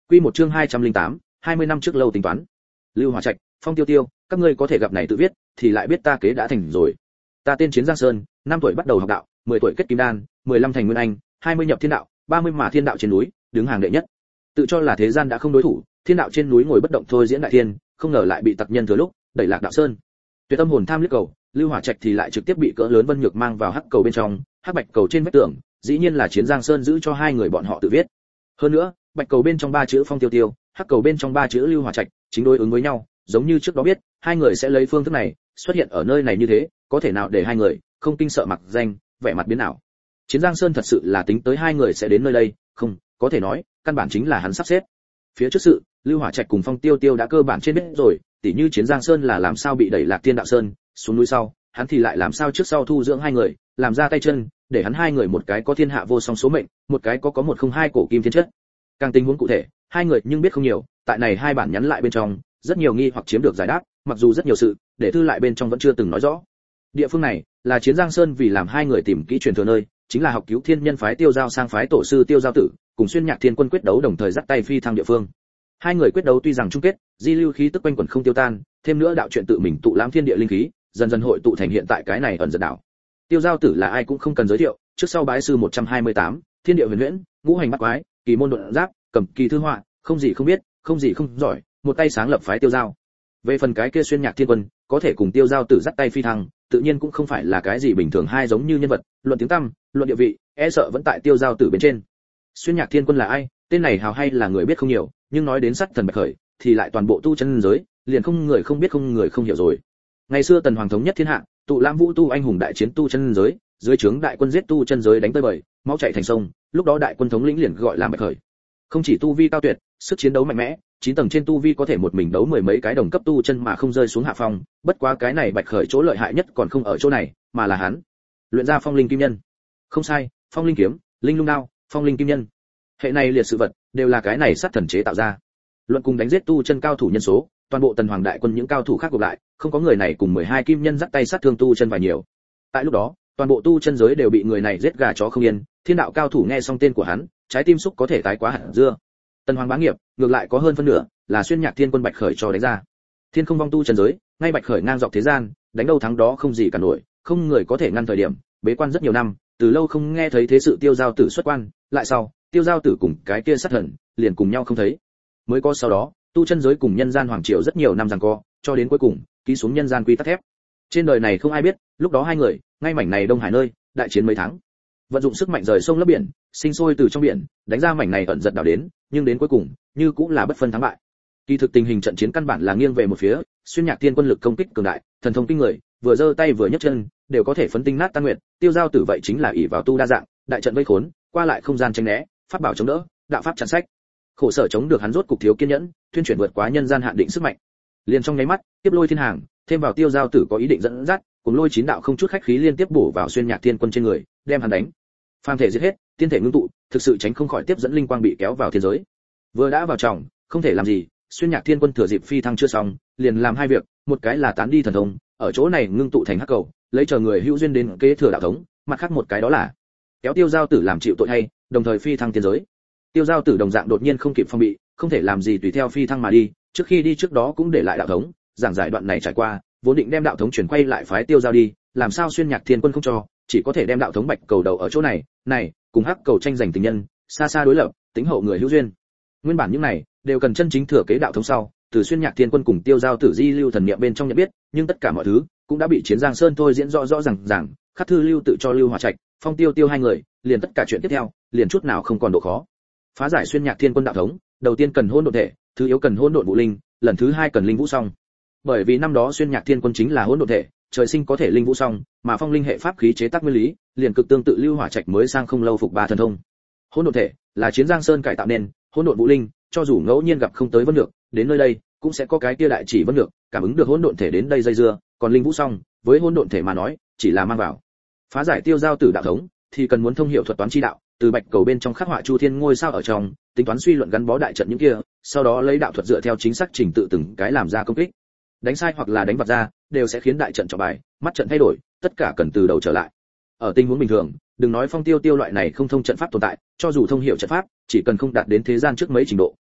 Quy một chương 208, 20 năm trước lâu tính toán. Lưu Hỏa Trạch, Phong Tiêu Tiêu, các ngươi có thể gặp này tự viết, thì lại biết ta kế đã thành rồi. Ta tên Chiến Giang Sơn, 5 tuổi bắt đầu học đạo, 10 tuổi kết kim đan, 15 thành nguyên anh, 20 nhập thiên đạo, 30 mà thiên đạo trên núi, đứng hàng đệ nhất. Tự cho là thế gian đã không đối thủ, thiên đạo trên núi ngồi bất động thôi diễn đại thiên, không ngờ lại bị tặc nhân thừa lúc đẩy lạc đạo sơn. Tuyệt tâm hồn tham liếc cầu, Lưu Hỏa Trạch thì lại trực tiếp bị cỡ lớn Vân Nhược mang vào hắc cầu bên trong, hắc bạch cầu trên vách tường, dĩ nhiên là Chiến Giang Sơn giữ cho hai người bọn họ tự viết. Hơn nữa, bạch cầu bên trong 3 chữ Phong Tiêu Tiêu, hắc cầu bên trong 3 chữ Lưu Hỏa Trạch, chính đối ứng với nhau, giống như trước đó biết, hai người sẽ lấy phương thức này xuất hiện ở nơi này như thế, có thể nào để hai người không kinh sợ mặc danh, vẻ mặt biến ảo. Chiến Giang Sơn thật sự là tính tới hai người sẽ đến nơi đây, không, có thể nói, căn bản chính là hắn sắp xếp. Phía trước sự, Lưu Hỏa Trạch cùng Phong Tiêu Tiêu đã cơ bản trên biết rồi, tỉ như Chiến Giang Sơn là làm sao bị đẩy lạc Thiên Đạo Sơn, xuống núi sau, hắn thì lại làm sao trước sau thu dưỡng hai người, làm ra tay chân, để hắn hai người một cái có thiên hạ vô song số mệnh, một cái có 102 cổ kim thiên chất. Càng tình huống cụ thể, hai người nhưng biết không nhiều, tại này hai bản nhắn lại bên trong, rất nhiều nghi hoặc chiếm được giải đáp, mặc dù rất nhiều sự, để thư lại bên trong vẫn chưa từng nói rõ. Địa phương này là Chiến Giang Sơn vì làm hai người tìm kỹ truyền thừa nơi, chính là học cứu thiên nhân phái Tiêu Giao sang phái tổ sư Tiêu Giao tử, cùng Xuyên Nhạc Thiên Quân quyết đấu đồng thời dắt tay phi thăng địa phương. Hai người quyết đấu tuy rằng chung kết, di lưu khí tức quanh quẩn không tiêu tan, thêm nữa đạo chuyện tự mình tụ lãm thiên địa linh khí, dần dần hội tụ thành hiện tại cái này ẩn giật đảo. Tiêu Giao tử là ai cũng không cần giới thiệu, trước sau bái sư 128, thiên địa huyền huyễn, ngũ hành bắt quái, kỳ môn độn giáp, cầm kỳ thư họa, không gì không biết, không gì không giỏi, một tay sáng lập phái Tiêu Giao. Về phần cái kia Xuyên Nhạc Thiên Quân, có thể cùng Tiêu Giao tử dắt tay phi thăng, tự nhiên cũng không phải là cái gì bình thường hai giống như nhân vật, luận tiếng tăm, luận địa vị, e sợ vẫn tại Tiêu Giao tử bên trên. Xuyên Nhạc Thiên Quân là ai, tên này hào hay là người biết không nhiều, nhưng nói đến sát thần bạch khởi, thì lại toàn bộ tu chân giới, liền không người không biết không người không hiểu rồi. Ngày xưa Tần Hoàng thống nhất thiên hạ, tụ lãm vũ tu anh hùng đại chiến tu chân giới, dưới trướng đại quân giết tu chân giới đánh tới bời, máu chảy thành sông, lúc đó đại quân thống lĩnh liền gọi là bạch khởi. Không chỉ tu vi cao tuyệt, sức chiến đấu mạnh mẽ, 9 tầng trên tu vi có thể một mình đấu mười mấy cái đồng cấp tu chân mà không rơi xuống hạ phong, bất quá cái này bạch khởi chỗ lợi hại nhất còn không ở chỗ này, mà là hắn luyện ra phong linh kim nhân. Không sai, phong linh kiếm, linh lung đao, phong linh kim nhân. Hệ này liệt sự vật đều là cái này sát thần chế tạo ra. Luận cùng đánh giết tu chân cao thủ nhân số, toàn bộ Tần Hoàng đại quân những cao thủ khác gộp lại, không có người này cùng 12 kim nhân dắt tay sát thương tu chân vài nhiều. Tại lúc đó, toàn bộ tu chân giới đều bị người này giết gà chó không yên, thiên đạo cao thủ nghe xong tên của hắn, trái tim xúc có thể tái quá hạt dưa. Tần Hoàng bá nghiệp, ngược lại có hơn phân nửa là Xuyên Nhạc Thiên Quân bạch khởi cho đánh ra. Thiên không vong tu chân giới, ngay bạch khởi ngang dọc thế gian, đánh đâu thắng đó không gì cả nổi, không người có thể ngăn thời điểm, bế quan rất nhiều năm, từ lâu không nghe thấy thế sự Tiêu Giao tử xuất quan, lại sau, Tiêu Giao tử cùng cái kia sát thần, liền cùng nhau không thấy. Mới có sau đó, tu chân giới cùng nhân gian hoàng triều rất nhiều năm giằng co, cho đến cuối cùng, ký xuống nhân gian quy tắc thép. Trên đời này không ai biết, lúc đó hai người, ngay mảnh này Đông Hải nơi, đại chiến mấy tháng. Vận dụng sức mạnh rời sông lấp biển, sinh sôi từ trong biển, đánh ra mảnh này ẩn giật đảo đến, nhưng đến cuối cùng, như cũng là bất phân thắng bại. Kỳ thực tình hình trận chiến căn bản là nghiêng về một phía, Xuyên Nhạc Thiên Quân lực công kích cường đại, thần thông kinh người, vừa giơ tay vừa nhấc chân, đều có thể phấn tinh nát tan nguyện, Tiêu Giao tử vậy chính là ỷ vào tu đa dạng, đại trận vây khốn, qua lại không gian tránh né, pháp bảo chống đỡ, đạo pháp chặn sách. Khổ sở chống được hắn rốt cục thiếu kiên nhẫn, thuyên chuyển vượt quá nhân gian hạn định sức mạnh. Liền trong nháy mắt, tiếp lôi thiên hàng, thêm vào Tiêu Giao tử có ý định dẫn dắt, cùng lôi chín đạo không chút khách khí liên tiếp bổ vào Xuyên Nhạc Thiên Quân trên người, đem hắn đánh. Phàm thể giết hết, tiên thể ngưng tụ, thực sự tránh không khỏi tiếp dẫn linh quang bị kéo vào thiên giới. Vừa đã vào trọng, không thể làm gì, Xuyên Nhạc Thiên Quân thừa dịp phi thăng chưa xong, liền làm hai việc, một cái là tán đi thần thông, ở chỗ này ngưng tụ thành hắc cầu, lấy chờ người hữu duyên đến kế thừa đạo thống, mặt khác một cái đó là kéo Tiêu Giao tử làm chịu tội hay, đồng thời phi thăng thiên giới. Tiêu Giao tử đồng dạng đột nhiên không kịp phòng bị, không thể làm gì tùy theo phi thăng mà đi, trước khi đi trước đó cũng để lại đạo thống, giảng giải đoạn này trải qua, vốn định đem đạo thống chuyển quay lại phái Tiêu Giao đi, làm sao Xuyên Nhạc Thiên Quân không cho, chỉ có thể đem đạo thống bạch cầu đầu ở chỗ này, này, cùng hắc cầu tranh giành tình nhân, xa xa đối lập, tính hậu người hữu duyên. Nguyên bản những này đều cần chân chính thừa kế đạo thống sau, từ Xuyên Nhạc Thiên Quân cùng Tiêu Giao tử di lưu thần niệm bên trong nhận biết, nhưng tất cả mọi thứ cũng đã bị Chiến Giang Sơn thôi diễn rõ rõ ràng, khắc thư lưu tự cho Lưu Hỏa Trạch, Phong Tiêu Tiêu hai người, liền tất cả chuyện tiếp theo, liền chút nào không còn độ khó. Phá giải Xuyên Nhạc Thiên Quân đạo thống, đầu tiên cần hỗn độn thể, thứ yếu cần hỗn độn vũ linh, lần thứ hai cần linh vũ song. Bởi vì năm đó Xuyên Nhạc Thiên Quân chính là hỗn độn thể, trời sinh có thể linh vũ song, mà phong linh hệ pháp khí chế tác nguyên lý, liền cực tương tự Lưu Hỏa Trạch mới sang không lâu phục ba thần thông. Hỗn độn thể là Chiến Giang Sơn cải tạo nên, hỗn độn vũ linh, cho dù ngẫu nhiên gặp không tới Vân Nhược, đến nơi đây cũng sẽ có cái kia đại chỉ Vân Nhược, cảm ứng được hỗn độn thể đến đây dây dưa, còn linh vũ song, với hỗn độn thể mà nói, chỉ là mang vào. Phá giải Tiêu Giao tử đạo thống, thì cần muốn thông hiểu thuật toán chi đạo, từ bạch cầu bên trong khắc họa chu thiên ngôi sao ở trong, tính toán suy luận gắn bó đại trận những kia, sau đó lấy đạo thuật dựa theo chính xác trình tự từng cái làm ra công kích. Đánh sai hoặc là đánh vặt ra, đều sẽ khiến đại trận trọng bài, mắt trận thay đổi, tất cả cần từ đầu trở lại. Ở tình huống bình thường, đừng nói Phong Tiêu Tiêu loại này không thông trận pháp tồn tại, cho dù thông hiểu trận pháp, chỉ cần không đạt đến thế gian trước mấy trình độ,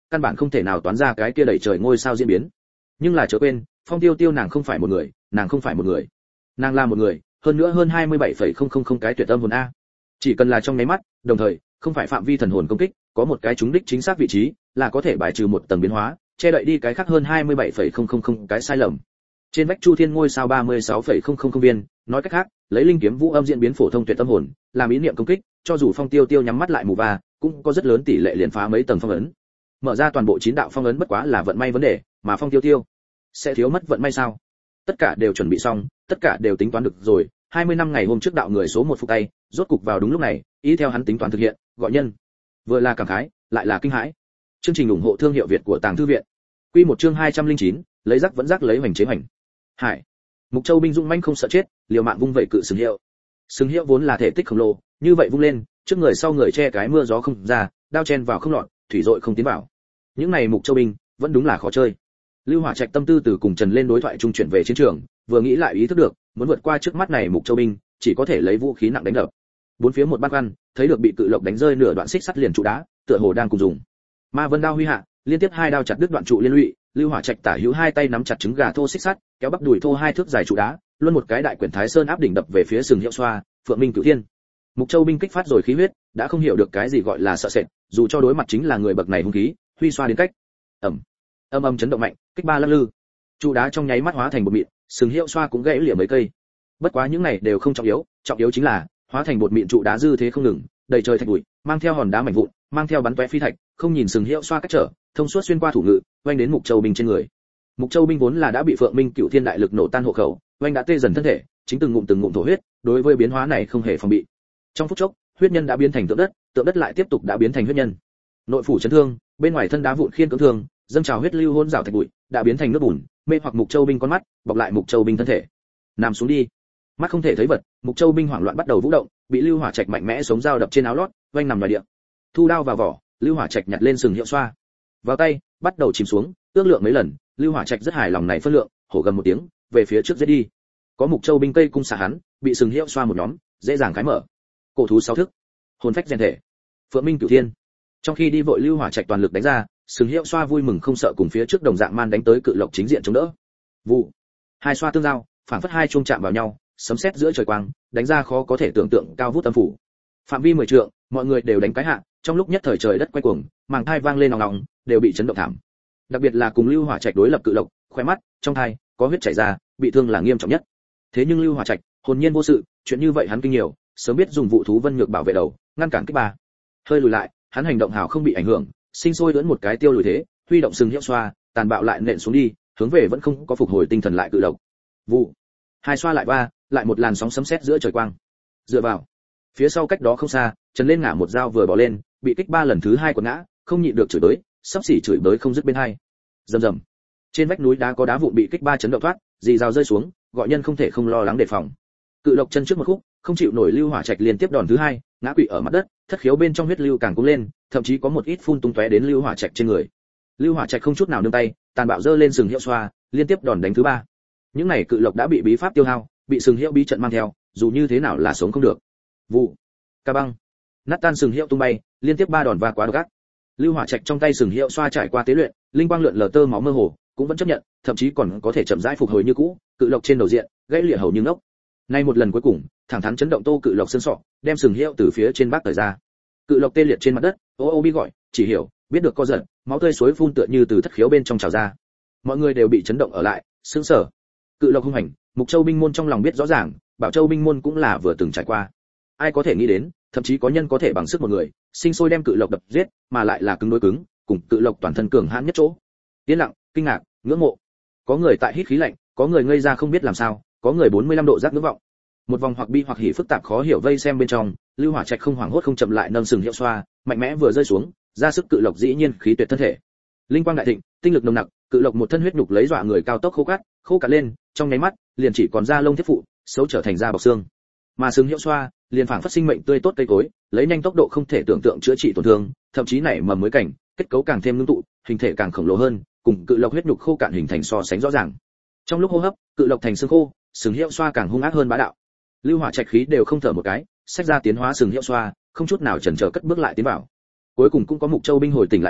căn bản không thể nào toán ra cái kia đẩy trời ngôi sao diễn biến. Nhưng là chớ quên, Phong Tiêu Tiêu nàng không phải một người, nàng không phải một người. Nàng là một người, hơn nữa hơn 27,000 cái tuyệt âm hồn a. Chỉ cần là trong nháy mắt, đồng thời, không phải phạm vi thần hồn công kích, có một cái trúng đích chính xác vị trí, là có thể bài trừ một tầng biến hóa, che đậy đi cái khác hơn 27,000 cái sai lầm. Trên vách Chu Thiên ngôi sao 36,000 viên, nói cách khác, lấy linh kiếm vũ âm diễn biến phổ thông tuyệt tâm hồn, làm ý niệm công kích, cho dù Phong Tiêu Tiêu nhắm mắt lại mù va, cũng có rất lớn tỷ lệ liền phá mấy tầng phong ấn. Mở ra toàn bộ 9 đạo phong ấn bất quá là vận may vấn đề, mà Phong Tiêu Tiêu sẽ thiếu mất vận may sao? Tất cả đều chuẩn bị xong, tất cả đều tính toán được rồi, 20 năm ngày hôm trước đạo người số 1 phục tay, rốt cục vào đúng lúc này, ý theo hắn tính toán thực hiện, gọi nhân. Vừa là cảm khái, lại là kinh hãi. Chương trình ủng hộ thương hiệu Việt của Tàng Thư viện. Quy một chương 209, lấy rắc vẫn rắc lấy hoành chế hoành. Hải. Mục Châu binh dũng mãnh không sợ chết, liều mạng vung vẩy cự sừng hiệu. Sừng hiệu vốn là thể tích khổng lồ, như vậy vung lên, trước người sau người che cái mưa gió không ra, đao chen vào không lọt, thủy dội không tiến vào. Những này Mục Châu binh vẫn đúng là khó chơi. Lưu Hỏa Trạch tâm tư từ cùng Trần lên đối thoại trung chuyển về chiến trường, vừa nghĩ lại ý thức được, muốn vượt qua trước mắt này Mục Châu binh, chỉ có thể lấy vũ khí nặng đánh đập. Bốn phía một bát văn, thấy được bị cự lộc đánh rơi nửa đoạn xích sắt liền trụ đá, tựa hồ đang cùng dùng. Ma Vân đao huy hạ, liên tiếp hai đao chặt đứt đoạn trụ liên lụy, Lưu Hỏa Trạch tả hữu hai tay nắm chặt trứng gà thô xích sắt, kéo bắp đùi thô hai thước dài trụ đá, luôn một cái đại quyển Thái Sơn áp đỉnh đập về phía sừng hiệu xoa, Phượng Minh Cửu Thiên. Mục Châu binh kích phát rồi khí huyết, đã không hiểu được cái gì gọi là sợ sệt, dù cho đối mặt chính là người bậc này hung khí, huy xoa đến cách. Âm chấn động mạnh, kích ba lắc lư. Trụ đá trong nháy mắt hóa thành bột mịn, sừng hiệu xoa cũng gãy lìa mấy cây. Bất quá những này đều không trọng yếu chính là hóa thành bột mịn trụ đá dư thế không ngừng, đầy trời thạch bụi, mang theo hòn đá mảnh vụn, mang theo bắn tóe phi thạch, không nhìn sừng hiệu xoa cách trở, thông suốt xuyên qua thủ ngự, vành đến Mục Châu binh trên người. Mục Châu binh vốn là đã bị Phượng Minh Cửu Thiên đại lực nổ tan hộ khẩu, vành đã tê dần thân thể, chính từng ngụm thổ huyết, đối với biến hóa này không hề phòng bị. Trong phút chốc, huyết nhân đã biến thành tượng đất lại tiếp tục đã biến thành huyết nhân. Nội phủ chấn thương, bên ngoài thân đá vụn khiên cưỡng thương, dâng trào huyết lưu hôn rào thạch bụi, đã biến thành nước bùn, mê hoặc Mục Châu binh con mắt, bọc lại Mục Châu binh thân thể. Nằm xuống đi. Mắt không thể thấy vật, Mục Châu binh hoảng loạn bắt đầu vũ động, bị Lưu Hỏa Trạch mạnh mẽ sống dao đập trên áo lót, vành nằm ngoài địa. Thu đao vào vỏ, Lưu Hỏa Trạch nhặt lên sừng hiệu xoa, vào tay, bắt đầu chìm xuống, ước lượng mấy lần, Lưu Hỏa Trạch rất hài lòng này phân lượng, hổ gầm một tiếng, về phía trước giết đi. Có Mục Châu binh cây cung xạ hắn, bị sừng hiệu xoa một nhóm, dễ dàng khái mở. Cổ thú sáu thức, hồn phách rèn thể, Phượng Minh Cửu Thiên. Trong khi đi vội, Lưu Hỏa Trạch toàn lực đánh ra, sừng hiệu xoa vui mừng không sợ cùng phía trước đồng dạng man đánh tới cự lộc chính diện chống đỡ. Vụ, hai xoa tương giao, phảng phất hai chuông chạm vào nhau, sấm sét giữa trời quang, đánh ra khó có thể tưởng tượng cao vút âm phủ. Phạm vi 10 trượng, mọi người đều đánh cái hạ, trong lúc nhất thời trời đất quay cuồng, màng thai vang lên ong ong, đều bị chấn động thảm. Đặc biệt là cùng Lưu Hỏa Trạch đối lập cự lộc, khóe mắt, trong thai có huyết chảy ra, bị thương là nghiêm trọng nhất. Thế nhưng Lưu Hỏa Trạch hồn nhiên vô sự, chuyện như vậy hắn kinh nhiều, sớm biết dùng vụ thú vân nhược bảo vệ đầu, ngăn cản kích ba. Hơi lùi lại, hắn hành động hào không bị ảnh hưởng, sinh sôi lưỡn một cái tiêu lùi thế, huy động sừng hiệu xoa, tàn bạo lại nện xuống đi, hướng về vẫn không có phục hồi tinh thần lại cự lộc. Vụ, hai xoa lại va, lại một làn sóng sấm sét giữa trời quang. Dựa vào, phía sau cách đó không xa, Trần lên ngã một dao vừa bỏ lên, bị kích ba lần thứ hai quật ngã, không nhịn được chửi bới, sắp xỉ chửi bới không dứt bên hai. Rầm rầm. Trên vách núi đá có đá vụn bị kích ba chấn động thoát, dì rào rơi xuống, gọi nhân không thể không lo lắng đề phòng. Cự lộc chân trước một khúc, không chịu nổi Lưu Hỏa Trạch liên tiếp đòn thứ hai, ngã quỵ ở mặt đất, thất khiếu bên trong huyết lưu càng cuống lên, thậm chí có một ít phun tung tóe đến Lưu Hỏa Trạch trên người. Lưu Hỏa Trạch không chút nào nương tay, tàn bạo giơ lên sừng hiệu xoa, liên tiếp đòn đánh thứ ba. Những này cự lộc đã bị bí pháp tiêu hao, bị sừng hiệu bí trận mang theo, dù như thế nào là sống không được. Vụ, ca băng, nát tan sừng hiệu tung bay, liên tiếp ba đòn va quá độc ác. Lưu Hỏa Trạch trong tay sừng hiệu xoa trải qua tế luyện, linh quang lượn lờ tơ máu mơ hồ, cũng vẫn chấp nhận, thậm chí còn có thể chậm rãi phục hồi như cũ. Cự lộc trên đầu diện, gãy lìa hầu như ngốc. Nay một lần cuối cùng, thẳng thắn chấn động tô cự lộc xương sọ, đem sừng hiệu từ phía trên bác tởi ra. Cự lộc tê liệt trên mặt đất, ô ô bi gọi, chỉ hiểu, biết được co giật, máu tươi suối phun tựa như từ thất khiếu bên trong trào ra. Mọi người đều bị chấn động ở lại, sững sờ. Cự lộc hung hành, Mục Châu binh môn trong lòng biết rõ ràng, Bảo Châu binh môn cũng là vừa từng trải qua. Ai có thể nghĩ đến, thậm chí có nhân có thể bằng sức một người, sinh sôi đem cự lộc đập giết, mà lại là cứng đối cứng, cùng cự lộc toàn thân cường hãn nhất chỗ. Yên lặng, kinh ngạc, ngưỡng mộ. Có người tại hít khí lạnh, có người ngây ra không biết làm sao, có người 45 độ giác ngưỡng vọng. Một vòng hoặc bi hoặc hỉ phức tạp khó hiểu vây xem bên trong, Lưu Hỏa Trạch không hoảng hốt không chậm lại nâng sừng hiệu xoa, mạnh mẽ vừa rơi xuống, ra sức cự lộc dĩ nhiên khí tuyệt thân thể. Linh quang đại thịnh, tinh lực nồng nặc, cự lộc một thân huyết nhục lấy dọa người cao tốc khô cạn lên, trong nháy mắt, liền chỉ còn da lông thiết phụ, xấu trở thành da bọc xương. Mà sừng hiệu xoa, liền phảng phất sinh mệnh tươi tốt cây cối, lấy nhanh tốc độ không thể tưởng tượng chữa trị tổn thương, thậm chí nảy mầm mới cảnh, kết cấu càng thêm ngưng tụ, hình thể càng khổng lồ hơn, cùng cự lộc huyết nhục khô cạn hình thành so sánh rõ ràng. Trong lúc hô hấp, cự lộc thành xương khô, sừng hiệu xoa càng hung ác hơn bá đạo. Lưu Hỏa Trạch khí đều không thở một cái, xách ra tiến hóa sừng hiệu xoa, không chút nào chần chờ cất bước lại tiến vào. Cuối cùng cũng có Mục Châu binh hồi tỉnh lại đây,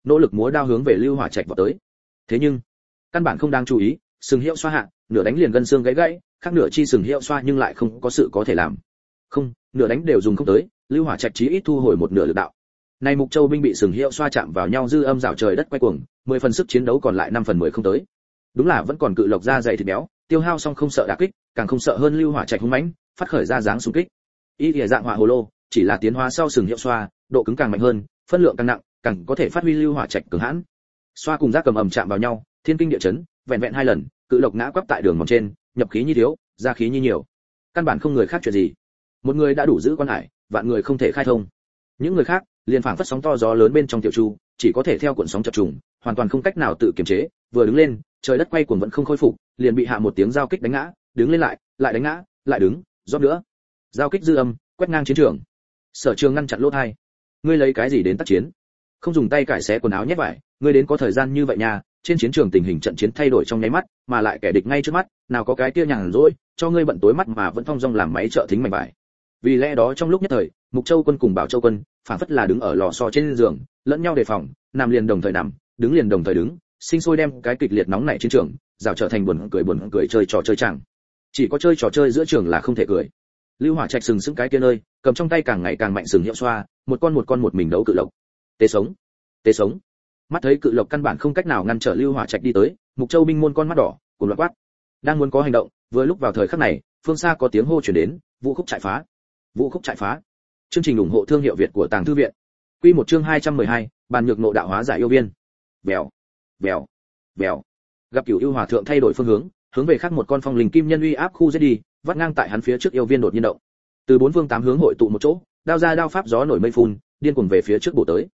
nỗ lực múa đao hướng về Lưu Hỏa Trạch vọt tới. Thế nhưng, căn bản không đáng chú ý, sừng hiệu xoa hạ, nửa đánh liền gân xương gãy gãy, khác nửa chi sừng hiệu xoa nhưng lại không có sự có thể làm. Không, nửa đánh đều dùng không tới, Lưu Hỏa Trạch chí ít thu hồi một nửa lực đạo. Này Mục Châu binh bị sừng hiệu xoa chạm vào nhau dư âm rào trời đất quay cuồng, 10 phần sức chiến đấu còn lại 5 phần 10 không tới. Đúng là vẫn còn cự lộc da dày thịt béo, tiêu hao xong không sợ đả kích, càng không sợ hơn Lưu Hỏa Trạch hung mãnh, phát khởi ra dáng xung kích. Ý địa dạng hỏa hồ lô, chỉ là tiến hóa sau sừng hiệu xoa, độ cứng càng mạnh hơn, phân lượng càng nặng, càng có thể phát huy Lưu Hỏa Trạch cường hãn. Xoa cùng giác cầm ầm chạm vào nhau, thiên kinh địa chấn, vẹn vẹn 2 lần, cự lộc ngã quắp tại đường mòn trên, nhập khí như thiếu, ra khí như nhiều. Căn bản không người khác chuyện gì. Một người đã đủ giữ quan hải, vạn người không thể khai thông. Những người khác, liền phảng phất sóng to gió lớn bên trong tiểu chu, chỉ có thể theo cuộn sóng chập trùng, hoàn toàn không cách nào tự kiềm chế, vừa đứng lên, trời đất quay cuồng vẫn không khôi phục, liền bị hạ một tiếng giao kích đánh ngã, đứng lên lại đánh ngã, lại đứng, rót nữa. Giao kích dư âm, quét ngang chiến trường. Sở Trường ngăn chặn lỗ tai. Ngươi lấy cái gì đến tác chiến? Không dùng tay cải xé quần áo nhét vải, ngươi đến có thời gian như vậy nha, trên chiến trường tình hình trận chiến thay đổi trong nháy mắt, mà lại kẻ địch ngay trước mắt, nào có cái kia nhàn rỗi, cho ngươi bận tối mắt mà vẫn thong dong làm máy trợ thính mảnh vải. Vì lẽ đó trong lúc nhất thời, Mục Châu quân cùng Bảo Châu quân, phản phất là đứng ở lò xo trên giường, lẫn nhau đề phòng, nằm liền đồng thời nằm, đứng liền đồng thời đứng, sinh sôi đem cái kịch liệt nóng nảy chiến trường, rào trở thành buồn cười chơi trò chơi chẳng. Chỉ có chơi trò chơi giữa trường là không thể cười. Lưu Hỏa Trạch sừng sững cái kia nơi, cầm trong tay càng ngày càng mạnh sừng hiệu xoa, một con một mình đấu cự lộc. Tế sống. Mắt thấy cự lộc căn bản không cách nào ngăn trở Lưu Hỏa Trạch đi tới, Mục Châu binh môn con mắt đỏ, cùng loạt quát. Đang muốn có hành động, vừa lúc vào thời khắc này, phương xa có tiếng hô truyền đến, vũ khúc trại phá. Chương trình ủng hộ thương hiệu Việt của Tàng Thư viện. Quy một chương 212, bàn nhược nộ đạo hóa giải yêu viên. Vèo. Gặp Cửu Ưu Hòa thượng thay đổi phương hướng về khác một con phong linh kim nhân uy áp khu giết đi, vắt ngang tại hắn phía trước yêu viên đột nhiên động. Từ bốn phương tám hướng hội tụ một chỗ, đao ra đao pháp gió nổi mây phun, điên cuồng về phía trước bổ tới.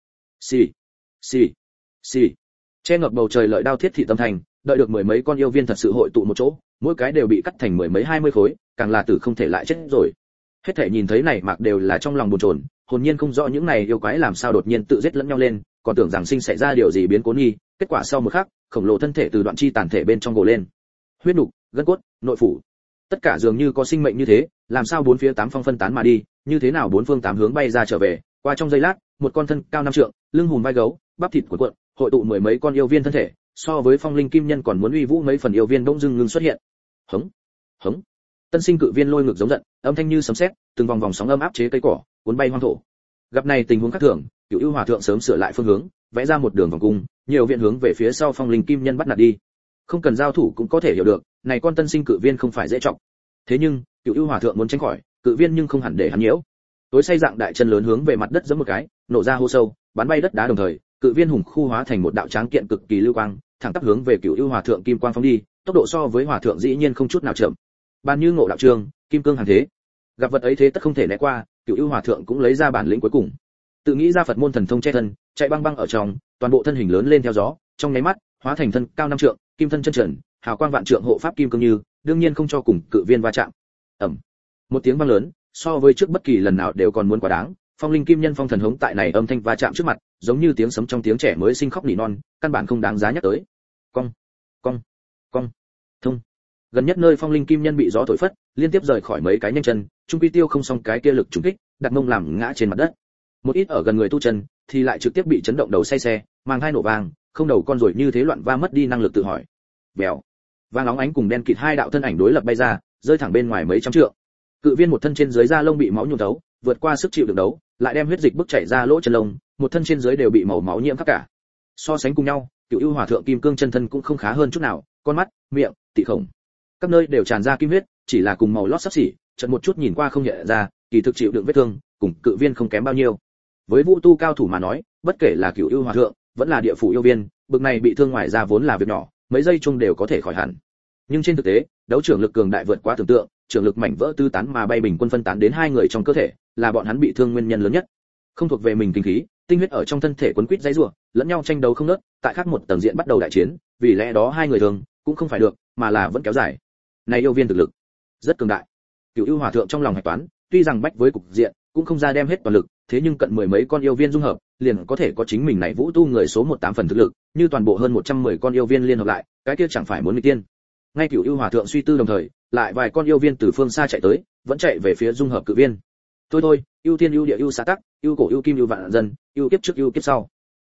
Xì. Che ngập bầu trời lợi đao thiết thị tâm thành, đợi được mười mấy con yêu viên thật sự hội tụ một chỗ, mỗi cái đều bị cắt thành mười mấy 20 khối, càng là tử không thể lại chết rồi. Hết thể nhìn thấy này mạc đều là trong lòng buồn chồn, hồn nhiên không rõ những này yêu quái làm sao đột nhiên tự giết lẫn nhau lên, còn tưởng rằng sinh xảy ra điều gì biến cố nghi, kết quả sau một khắc, khổng lồ thân thể từ đoạn chi tàn thể bên trong gồ lên. Huyết nục, gân cốt, nội phủ, tất cả dường như có sinh mệnh như thế, làm sao bốn phía tám phong phân tán mà đi, như thế nào bốn phương tám hướng bay ra trở về, qua trong giây lát, một con thân cao 5 trượng, lưng hùm vai gấu, bắp thịt cuộn cuộn, hội tụ mười mấy con yêu viên thân thể, so với phong linh kim nhân còn muốn uy vũ mấy phần yêu viên bỗng dưng ngưng xuất hiện. Hống. Tân sinh cự viên lôi ngược giống giận, âm thanh như sấm sét, từng vòng vòng sóng âm áp chế cây cỏ, cuốn bay hoang thổ. Gặp này tình huống khác thường, Cửu Ưu Hòa thượng sớm sửa lại phương hướng, vẽ ra một đường vòng cung, nhiều viện hướng về phía sau phong linh kim nhân bắt nạt đi. Không cần giao thủ cũng có thể hiểu được, này con tân sinh cự viên không phải dễ trọng. Thế nhưng, Cửu Ưu Hòa thượng muốn tránh khỏi, cự viên nhưng không hẳn để hắn nhiễu. Tối say dạng đại chân lớn hướng về mặt đất giẫm một cái, nổ ra hô sâu, bắn bay đất đá đồng thời, cự viên hùng khu hóa thành một đạo tráng kiện cực kỳ lưu quang, thẳng tắp hướng về Cửu Ưu Hòa thượng kim quang phóng đi, tốc độ so với Hòa thượng dĩ nhiên không chút nào chậm. Ban như ngộ đạo trường, kim cương hàng thế. Gặp vật ấy thế tất không thể né qua, Cửu Ưu Hòa thượng cũng lấy ra bản lĩnh cuối cùng. Tự nghĩ ra Phật môn thần thông che thân, chạy băng băng ở trong, toàn bộ thân hình lớn lên theo gió, trong nháy mắt, hóa thành thân cao 5 trượng, kim thân chân trần, hào quang vạn trượng hộ pháp kim cương như, đương nhiên không cho cùng cự viên va chạm. Ầm. Một tiếng vang lớn, so với trước bất kỳ lần nào đều còn muốn quá đáng, phong linh kim nhân phong thần hống tại này âm thanh va chạm trước mặt, giống như tiếng sấm trong tiếng trẻ mới sinh khóc nỉ non, căn bản không đáng giá nhắc tới. Cong, thông. Gần nhất nơi phong linh kim nhân bị gió thổi phất, liên tiếp rời khỏi mấy cái nhanh chân, trung quy tiêu không xong cái kia lực trùng kích, đặt mông làm ngã trên mặt đất. Một ít ở gần người tu chân, thì lại trực tiếp bị chấn động đầu say xe, mang hai nổ vàng, không đầu con rồi như thế loạn va mất đi năng lực tự hỏi. Bèo, vàng óng ánh cùng đen kịt hai đạo thân ảnh đối lập bay ra, rơi thẳng bên ngoài mấy trăm trượng. Cự viên một thân trên dưới da lông bị máu nhuộm thấu, vượt qua sức chịu đựng đấu, lại đem huyết dịch bức chảy ra lỗ chân lông, một thân trên dưới đều bị màu máu nhiễm khắp cả. So sánh cùng nhau, Cửu Ưu Hòa thượng kim cương chân thân cũng không khá hơn chút nào, con mắt, miệng, tị khổng, các nơi đều tràn ra kim huyết, chỉ là cùng màu lót sắp xỉ, chợt một chút nhìn qua không nhận ra, kỳ thực chịu đựng vết thương, cùng cự viên không kém bao nhiêu. Với vũ tu cao thủ mà nói, bất kể là Cửu Ưu Hòa thượng, vẫn là địa phủ yêu viên, bực này bị thương ngoài ra vốn là việc nhỏ, mấy giây chung đều có thể khỏi hẳn. Nhưng trên thực tế, đấu trưởng lực cường đại vượt quá tưởng tượng, trưởng lực mảnh vỡ tư tán mà bay bình quân phân tán đến hai người trong cơ thể, là bọn hắn bị thương nguyên nhân lớn nhất. Không thuộc về mình kinh khí, tinh huyết ở trong thân thể quấn quýt dãy rủa, lẫn nhau tranh đấu không ngớt, tại khác một tầng diện bắt đầu đại chiến, vì lẽ đó hai người thường cũng không phải được, mà là vẫn kéo dài. Này yêu viên thực lực rất cường đại. Cửu Ưu Hòa thượng trong lòng hạch toán, tuy rằng bách với cục diện, cũng không ra đem hết toàn lực, thế nhưng cận mười mấy con yêu viên dung hợp, liền có thể có chính mình này vũ tu người số 18 phần thực lực, như toàn bộ hơn 110 con yêu viên liên hợp lại, cái kia chẳng phải muốn nghịch tiên. Ngay Cửu Ưu Hòa thượng suy tư đồng thời, lại vài con yêu viên từ phương xa chạy tới, vẫn chạy về phía dung hợp cự viên. Thôi, ưu tiên ưu địa ưu xã tắc, ưu cổ ưu kim ưu vạn dân, ưu kiếp trước ưu kiếp sau.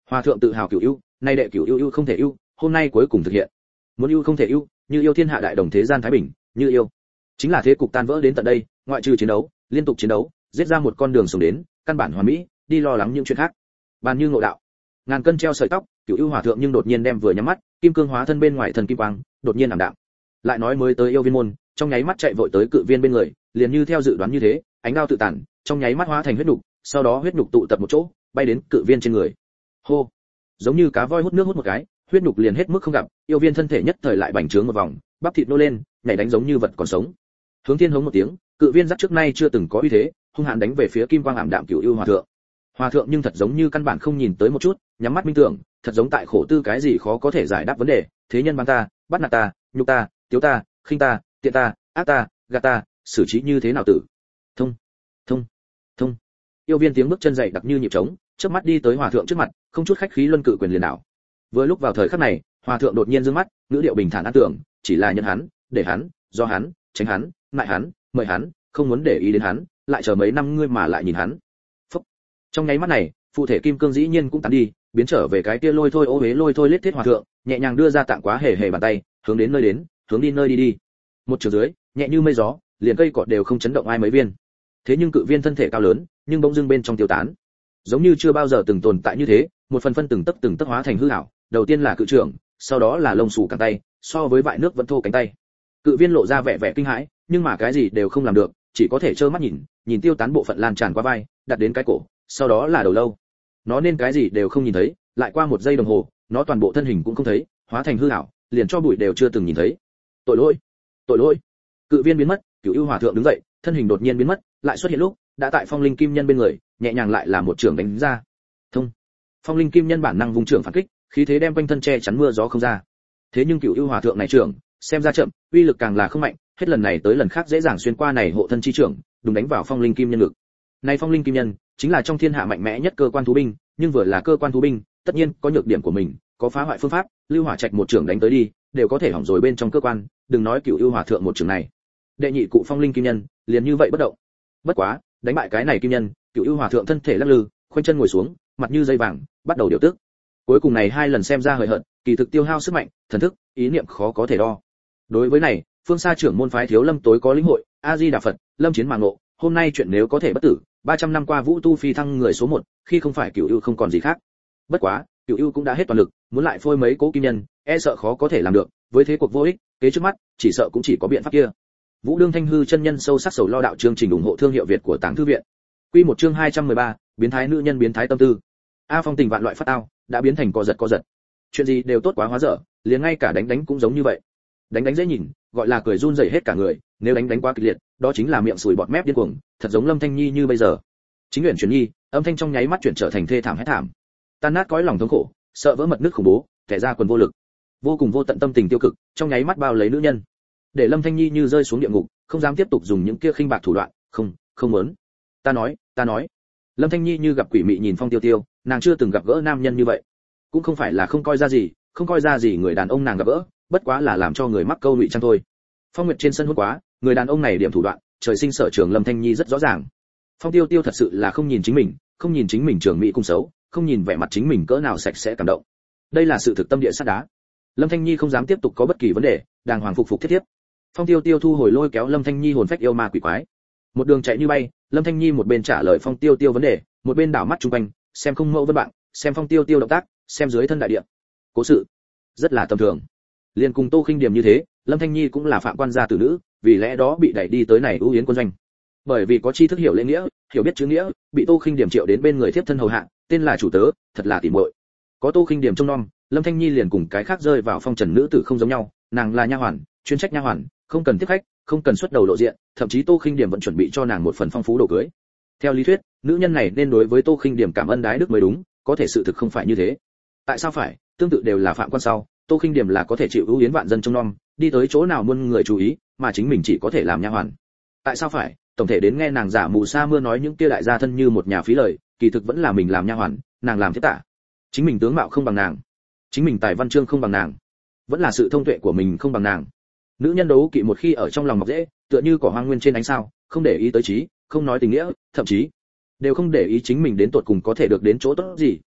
Hòa thượng tự hào cửu ưu, nay đệ cửu ưu không thể ưu, hôm nay cuối cùng thực hiện. Muốn ưu không thể ưu, như yêu thiên hạ đại đồng thế gian thái bình, như yêu. Chính là thế cục tan vỡ đến tận đây, ngoại trừ chiến đấu, liên tục chiến đấu, giết ra một con đường sống đến, căn bản hoàn mỹ, đi lo lắng những chuyện khác. Bàn như ngộ đạo. Ngàn cân treo sợi tóc, cửu ưu hòa thượng nhưng đột nhiên đem vừa nhắm mắt, kim cương hóa thân bên ngoài thần kim quang, đột nhiên ảm đạm. Lại nói mới tới yêu viên môn, trong nháy mắt chạy vội tới cự viên bên người, liền như theo dự đoán như thế, ánh đao tự tản, trong nháy mắt hóa thành huyết nục, sau đó huyết nục tụ tập một chỗ, bay đến cự viên trên người. Hô, giống như cá voi hút nước hút một cái, huyết nục liền hết mức không gặp, yêu viên thân thể nhất thời lại bành trướng một vòng, bắp thịt nô lên, nhảy đánh giống như vật còn sống. Hướng thiên hống một tiếng, cự viên dắt trước nay chưa từng có uy thế, hung hãn đánh về phía kim quang ảm đạm cửu ưu hòa thượng. Hòa thượng nhưng thật giống như căn bản không nhìn tới một chút, nhắm mắt minh tưởng, thật giống tại khổ tư cái gì khó có thể giải đáp vấn đề, thế nhân bán ta, bắt nạt ta, nhục ta, tiếu ta, khinh ta, tiện ta, ác ta, gạt ta, xử trí như thế nào tử. Thông, thông, thông. Yêu viên tiếng bước chân dậy đặc như nhịp trống, chớp mắt đi tới hòa thượng trước mặt, không chút khách khí luân cự quyền liền đảo. Vừa lúc vào thời khắc này, hòa thượng đột nhiên dương mắt, ngữ điệu bình thản an tưởng, chỉ là nhận hắn, để hắn, do hắn, tránh hắn, ngại hắn, mời hắn, không muốn để ý đến hắn, lại chờ mấy năm ngươi mà lại nhìn hắn. Phúc. Trong nháy mắt này, phụ thể kim cương dĩ nhiên cũng tán đi, biến trở về cái kia lôi thôi ô uế lôi thôi lết thiết hòa thượng, nhẹ nhàng đưa ra tạng quá hề hề bàn tay, hướng đến nơi đến, hướng đi nơi đi đi. Một trường dưới, nhẹ như mây gió, liền cây cọt đều không chấn động ai mấy viên. Thế nhưng cự viên thân thể cao lớn, nhưng bỗng dưng bên trong tiêu tán, giống như chưa bao giờ từng tồn tại như thế, một phần phân từng tấc hóa thành hư ảo. Đầu tiên là cự trưởng, sau đó là lông xù cánh tay, so với vại nước vẫn thô cánh tay. Cự viên lộ ra vẻ vẻ kinh hãi, nhưng mà cái gì đều không làm được, chỉ có thể trơ mắt nhìn, nhìn tiêu tán bộ phận lan tràn qua vai, đặt đến cái cổ, sau đó là đầu lâu. Nó nên cái gì đều không nhìn thấy, lại qua một giây đồng hồ, nó toàn bộ thân hình cũng không thấy, hóa thành hư ảo, liền cho bụi đều chưa từng nhìn thấy. Tội lỗi, tội lỗi. Cự viên biến mất, cửu ưu hòa thượng đứng dậy, thân hình đột nhiên biến mất, lại xuất hiện lúc đã tại phong linh kim nhân bên người, nhẹ nhàng lại là một trường đánh ra. Thông. Phong linh kim nhân bản năng vùng trường phản kích, khí thế đem quanh thân che chắn mưa gió không ra. Thế nhưng cửu ưu hòa thượng này trưởng, xem ra chậm, uy lực càng là không mạnh, hết lần này tới lần khác dễ dàng xuyên qua này hộ thân chi trưởng, đúng đánh vào phong linh kim nhân ngực. Này phong linh kim nhân chính là trong thiên hạ mạnh mẽ nhất cơ quan thú binh, nhưng vừa là cơ quan thú binh, tất nhiên có nhược điểm của mình, có phá hoại phương pháp, Lưu Hỏa Trạch một trưởng đánh tới đi, đều có thể hỏng rồi bên trong cơ quan, đừng nói cửu ưu hòa thượng một trưởng này. Đệ nhị cụ phong linh kim nhân, liền như vậy bất động. Bất quá, đánh bại cái này kim nhân, cửu ưu hòa thượng thân thể lắc lư, khoanh chân ngồi xuống, mặt như dây vàng, bắt đầu điều tức. Cuối cùng này hai lần xem ra hời hợt, kỳ thực tiêu hao sức mạnh, thần thức, ý niệm khó có thể đo. Đối với này, phương xa trưởng môn phái Thiếu Lâm tối có lĩnh hội, A Di Đà Phật, Lâm chiến mà ngộ, hôm nay chuyện nếu có thể bất tử, 300 năm qua Vũ Tu phi thăng người số 1, khi không phải Cửu Ưu không còn gì khác. Bất quá, Cửu Ưu cũng đã hết toàn lực, muốn lại phôi mấy cố kim nhân, e sợ khó có thể làm được, với thế cuộc vô ích, kế trước mắt, chỉ sợ cũng chỉ có biện pháp kia. Vũ Đương Thanh Hư chân nhân sâu sắc sầu lo đạo chương trình ủng hộ thương hiệu Việt của Tàng Thư viện. Quy một chương 213, biến thái nữ nhân biến thái tâm tư. A Phong tình vạn loại phát tao, đã biến thành co giật. Chuyện gì đều tốt quá hóa dở, liền ngay cả đánh cũng giống như vậy. Đánh dễ nhìn, gọi là cười run rẩy hết cả người, nếu đánh quá kịch liệt, đó chính là miệng sùi bọt mép điên cuồng, thật giống Lâm Thanh Nhi như bây giờ. Chính uyển chuyển nhi, âm thanh trong nháy mắt chuyển trở thành thê thảm hét thảm. Tan nát cõi lòng thống khổ, sợ vỡ mật nước khủng bố, kẻ ra quần vô lực. Vô cùng vô tận tâm tình tiêu cực, trong nháy mắt bao lấy nữ nhân. Để Lâm Thanh Nhi như rơi xuống địa ngục, không dám tiếp tục dùng những kia khinh bạc thủ đoạn, không muốn. Ta nói. Lâm Thanh Nhi như gặp quỷ mị nhìn Phong Tiêu Tiêu, nàng chưa từng gặp gỡ nam nhân như vậy. Cũng không phải là không coi ra gì người đàn ông nàng gặp gỡ, bất quá là làm cho người mắc câu ngụy trang thôi. Phong Nguyệt trên sân hôn quá, người đàn ông này điểm thủ đoạn, trời sinh sở trường Lâm Thanh Nhi rất rõ ràng. Phong Tiêu Tiêu thật sự là không nhìn chính mình trường mỹ cung xấu, không nhìn vẻ mặt chính mình cỡ nào sạch sẽ cảm động. Đây là sự thực tâm địa sắt đá. Lâm Thanh Nhi không dám tiếp tục có bất kỳ vấn đề, đàng hoàng phục thiết. Phong Tiêu Tiêu thu hồi lôi kéo Lâm Thanh Nhi hồn phách yêu ma quỷ quái. Một đường chạy như bay, Lâm Thanh Nhi một bên trả lời Phong Tiêu Tiêu vấn đề, một bên đảo mắt xung quanh, xem không mẫu vân bạn, xem Phong Tiêu Tiêu động tác, xem dưới thân đại địa. Cố sự rất là tầm thường. Liên cùng Tô Khinh Điềm như thế, Lâm Thanh Nhi cũng là phạm quan gia tử nữ, vì lẽ đó bị đẩy đi tới này ưu yến quân doanh. Bởi vì có tri thức hiểu lễ nghĩa, hiểu biết chữ nghĩa, bị Tô Khinh Điềm triệu đến bên người thiếp thân hầu hạ, tên là chủ tớ, thật là tỉ muội. Có Tô Khinh Điềm trông nom, Lâm Thanh Nhi liền cùng cái khác rơi vào phong trần nữ tử không giống nhau, nàng là nha hoàn, chuyên trách nha hoàn, không cần tiếp khách, không cần xuất đầu lộ diện, thậm chí Tô Khinh Điềm vẫn chuẩn bị cho nàng một phần phong phú đồ cưới. Theo lý thuyết, nữ nhân này nên đối với Tô Khinh Điềm cảm ơn đái đức mới đúng, có thể sự thực không phải như thế. Tại sao phải? Tương tự đều là phạm quan sau, Tô Khinh Điềm là có thể chịu ưu yến vạn dân trông nom, đi tới chỗ nào muôn người chú ý, mà chính mình chỉ có thể làm nha hoàn. Tại sao phải? Tổng thể đến nghe nàng giả mù sa mưa nói những kia đại gia thân như một nhà phí lời, kỳ thực vẫn là mình làm nha hoàn, nàng làm thiết tả. Chính mình tướng mạo không bằng nàng, chính mình tài văn chương không bằng nàng, vẫn là sự thông tuệ của mình không bằng nàng. Nữ nhân đấu kỵ một khi ở trong lòng mọc rễ, tựa như cỏ hoang nguyên trên ánh sao, không để ý tới trí, không nói tình nghĩa, thậm chí đều không để ý chính mình đến tột cùng có thể được đến chỗ tốt gì,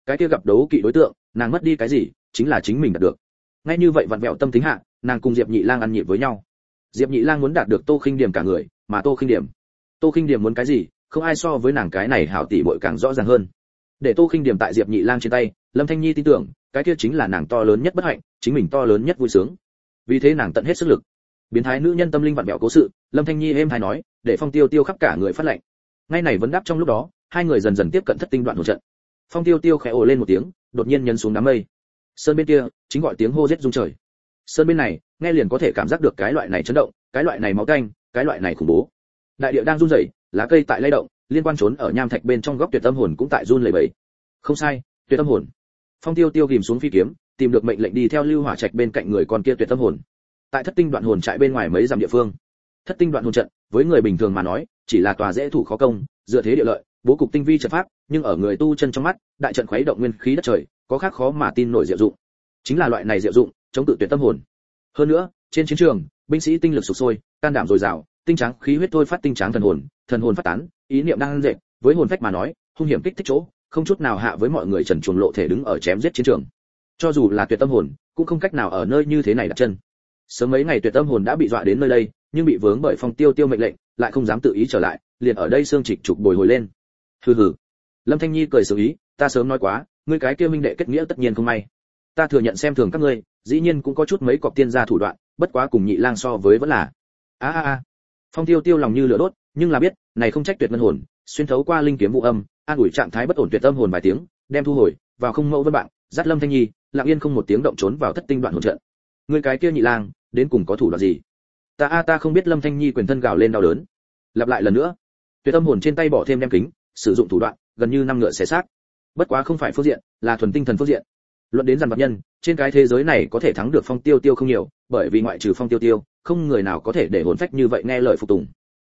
cái kia gặp đấu kỵ đối tượng, nàng mất đi cái gì, chính là chính mình đạt được. Ngay như vậy vặn vẹo tâm tính hạ, nàng cùng Diệp Nhị Lang ăn nhịp với nhau. Diệp Nhị Lang muốn đạt được Tô Khinh Điểm cả người, mà Tô Khinh Điểm muốn cái gì, không ai so với nàng cái này hảo tỷ muội càng rõ ràng hơn. Để Tô Khinh Điểm tại Diệp Nhị Lang trên tay, Lâm Thanh Nhi tin tưởng, cái kia chính là nàng to lớn nhất bất hạnh, chính mình to lớn nhất vui sướng. Vì thế nàng tận hết sức lực. Biến thái nữ nhân tâm linh vặn vẹo cố sự, Lâm Thanh Nhi êm hay nói, để Phong Tiêu Tiêu khắp cả người phát lạnh. Ngay này vấn đáp trong lúc đó, hai người dần dần tiếp cận thất tinh đoạn hồn trận. Phong Tiêu Tiêu khẽ ồ lên một tiếng, đột nhiên nhấn xuống đám mây. Sơn bên kia, chính gọi tiếng hô giết rung trời. Sơn bên này, nghe liền có thể cảm giác được cái loại này chấn động, cái loại này máu tanh, cái loại này khủng bố. Đại địa đang run rẩy, lá cây tại lay động, liên quan trốn ở nham thạch bên trong góc tuyệt tâm hồn cũng tại run lẩy bẩy. Không sai, tuyệt tâm hồn. Phong Tiêu Tiêu ghim xuống phi kiếm, tìm được mệnh lệnh đi theo Lưu Hỏa Trạch bên cạnh người con kia tuyệt tâm hồn. Tại thất tinh đoạn hồn trại bên ngoài mấy dặm địa phương, thất tinh đoạn hồn trận với người bình thường mà nói chỉ là tòa dễ thủ khó công, dựa thế địa lợi, bố cục tinh vi trận pháp, nhưng ở người tu chân trong mắt, đại trận khuấy động nguyên khí đất trời, có khác khó mà tin nổi diệu dụng. Chính là loại này diệu dụng, chống cự tuyệt tâm hồn. Hơn nữa, trên chiến trường, binh sĩ tinh lực sục sôi, can đảm dồi dào, tinh tráng khí huyết thôi phát tinh tráng thần hồn phát tán, ý niệm đang dệt, với hồn phách mà nói, hung hiểm kích thích chỗ, không chút nào hạ với mọi người trần truồng lộ thể đứng ở chém giết chiến trường. Cho dù là tuyệt tâm hồn, cũng không cách nào ở nơi như thế này đặt chân. Sớm mấy ngày tuyệt tâm hồn đã bị dọa đến nơi đây, nhưng bị vướng bởi Phong Tiêu Tiêu mệnh lệnh, lại không dám tự ý trở lại, liền ở đây xương trịch trục bồi hồi lên. Hừ hừ. Lâm Thanh Nhi cười xử ý, ta sớm nói quá, ngươi cái kia minh đệ kết nghĩa tất nhiên không may. Ta thừa nhận xem thường các ngươi, dĩ nhiên cũng có chút mấy cọc tiên gia thủ đoạn, bất quá cùng Nhị Lang so với vẫn là. A. Phong Tiêu Tiêu lòng như lửa đốt, nhưng là biết, này không trách tuyệt ngân hồn, xuyên thấu qua linh kiếm vụ âm, an ủi trạng thái bất ổn tuyệt tâm hồn vài tiếng, đem thu hồi, vào không mẫu vân bạn, dắt Lâm Thanh Nhi, lặng yên không một tiếng động trốn vào thất tinh đoạn hồn trận. Ngươi cái kia Nhị Lang, đến cùng có thủ đoạn gì? Ta không biết. Lâm Thanh Nhi quyền thân gào lên đau đớn. Lặp lại lần nữa, tuyệt tâm hồn trên tay bỏ thêm đem kính, sử dụng thủ đoạn gần như năm ngựa xé xác. Bất quá không phải phương diện, là thuần tinh thần phương diện. Luận đến dàn vật nhân, trên cái thế giới này có thể thắng được Phong Tiêu Tiêu không nhiều, bởi vì ngoại trừ Phong Tiêu Tiêu, không người nào có thể để hồn phách như vậy nghe lời phục tùng.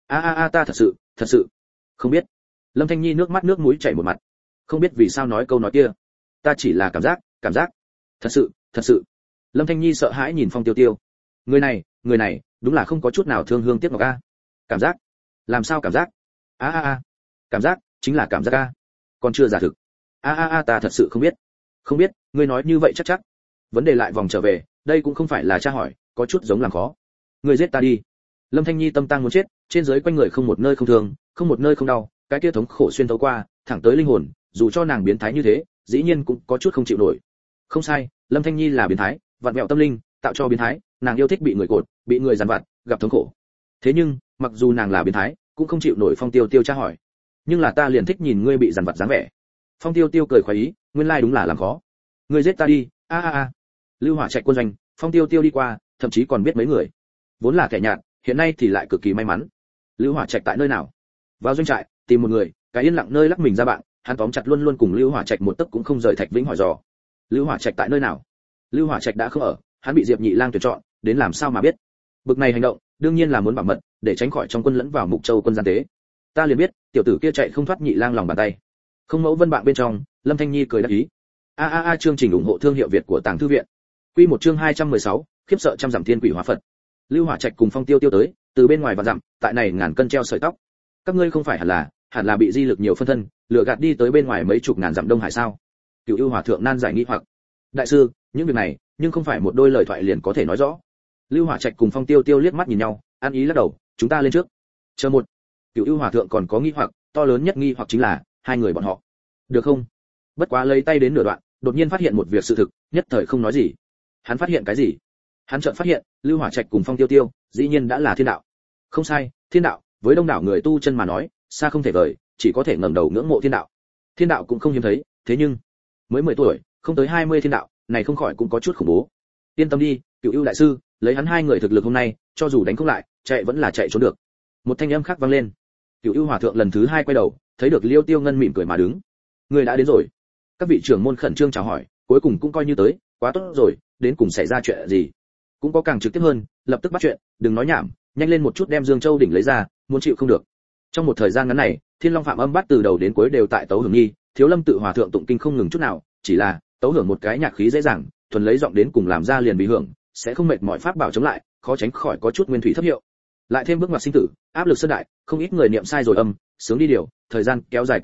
Ta thật sự không biết. Lâm Thanh Nhi nước mắt nước mũi chảy một mặt. Không biết vì sao nói câu nói kia. Ta chỉ là cảm giác. Thật sự. Lâm Thanh Nhi sợ hãi nhìn Phong Tiêu Tiêu. Người này, đúng là không có chút nào thương hương tiếc ngọc a. Cảm giác? Làm sao cảm giác? Cảm giác, chính là cảm giác a. Còn chưa giả thực. Ta thật sự không biết. Không biết, ngươi nói như vậy chắc. Vấn đề lại vòng trở về, đây cũng không phải là tra hỏi, có chút giống làm khó. Ngươi giết ta đi. Lâm Thanh Nhi tâm tang muốn chết, trên dưới quanh người không một nơi không thương, không một nơi không đau, cái kia thống khổ xuyên thấu qua, thẳng tới linh hồn, dù cho nàng biến thái như thế, dĩ nhiên cũng có chút không chịu nổi. Không sai, Lâm Thanh Nhi là biến thái, vặn vẹo tâm linh, tạo cho biến thái, nàng yêu thích bị người cột, bị người giàn vặt, gặp thống khổ. Thế nhưng, mặc dù nàng là biến thái, cũng không chịu nổi Phong Tiêu Tiêu tra hỏi. Nhưng là ta liền thích nhìn ngươi bị giàn vặt dáng vẻ. Phong Tiêu Tiêu cười khoái ý, nguyên lai đúng là làm khó. Ngươi giết ta đi. Lưu Hỏa Trạch quân doanh, Phong Tiêu Tiêu đi qua, thậm chí còn biết mấy người. Vốn là kẻ nhạt, hiện nay thì lại cực kỳ may mắn. Lưu Hỏa Trạch tại nơi nào? Vào doanh trại, tìm một người, cái yên lặng nơi lắc mình ra bạn, hắn tóm chặt luôn luôn cùng Lưu Hỏa Trạch một tấc cũng không rời Thạch Vĩnh hỏi dò. Lưu Hỏa Trạch tại nơi nào? Lưu Hỏa Trạch đã không ở, hắn bị Diệp Nhị Lang tuyển chọn, đến làm sao mà biết? Bực này hành động, đương nhiên là muốn bảo mật, để tránh khỏi trong quân lẫn vào Mục Châu quân gian tế. Ta liền biết, tiểu tử kia chạy không thoát Nhị Lang lòng bàn tay. Không mẫu vân bạn bên trong, Lâm Thanh Nhi cười đáp ý. Chương trình ủng hộ thương hiệu Việt của Tàng Thư viện. Quy một chương 216, khiếp sợ trăm dặm thiên quỷ hóa Phật. Lưu Hỏa Trạch cùng Phong Tiêu Tiêu tới, từ bên ngoài và dặm, tại này ngàn cân treo sợi tóc. Các ngươi không phải hẳn là bị di lực nhiều phân thân, lừa gạt đi tới bên ngoài mấy chục ngàn dặm Đông Hải sao? Cửu Ưu Hòa thượng nan giải nghi hoặc. Đại sư, những việc này, nhưng không phải một đôi lời thoại liền có thể nói rõ. Lưu Hỏa Trạch cùng Phong Tiêu Tiêu liếc mắt nhìn nhau, ăn ý lắc đầu, chúng ta lên trước. Chờ một. Cửu Ưu Hòa thượng còn có nghi hoặc, to lớn nhất nghi hoặc chính là hai người bọn họ. Được không? Bất quá lấy tay đến nửa đoạn, đột nhiên phát hiện một việc sự thực, nhất thời không nói gì. Hắn phát hiện cái gì? Hắn chợt phát hiện, Lưu Hỏa Trạch cùng Phong Tiêu Tiêu, dĩ nhiên đã là thiên đạo. Không sai, thiên đạo, với đông đảo người tu chân mà nói, xa không thể vời, chỉ có thể ngẩng đầu ngưỡng mộ thiên đạo. Thiên đạo cũng không hiếm thấy, thế nhưng mới 10 tuổi, không tới 20 thiên đạo, này không khỏi cũng có chút khủng bố. Yên tâm đi, Cửu Ưu đại sư, lấy hắn hai người thực lực hôm nay, cho dù đánh không lại, chạy vẫn là chạy trốn được. Một thanh âm khác vang lên. Cửu Ưu Hòa thượng lần thứ hai quay đầu, thấy được Liêu Tiêu Ngân mỉm cười mà đứng. Người đã đến rồi. Các vị trưởng môn khẩn trương chào hỏi, cuối cùng cũng coi như tới, quá tốt rồi, đến cùng xảy ra chuyện gì? Cũng có càng trực tiếp hơn, lập tức bắt chuyện, đừng nói nhảm, nhanh lên một chút đem Dương Châu đỉnh lấy ra, muốn chịu không được. Trong một thời gian ngắn này, Thiên Long Phạm Âm Bát từ đầu đến cuối đều tại tấu hưởng nhi, Thiếu Lâm tự hòa thượng tụng kinh không ngừng chút nào, chỉ là tấu hưởng một cái nhạc khí dễ dàng, thuần lấy giọng đến cùng làm ra liền bị hưởng, sẽ không mệt mỏi pháp bảo chống lại, khó tránh khỏi có chút nguyên thủy thấp hiệu. Lại thêm bước ngoặt sinh tử, áp lực sơn đại, không ít người niệm sai rồi âm, sướng đi điều, thời gian kéo dài càng lâu,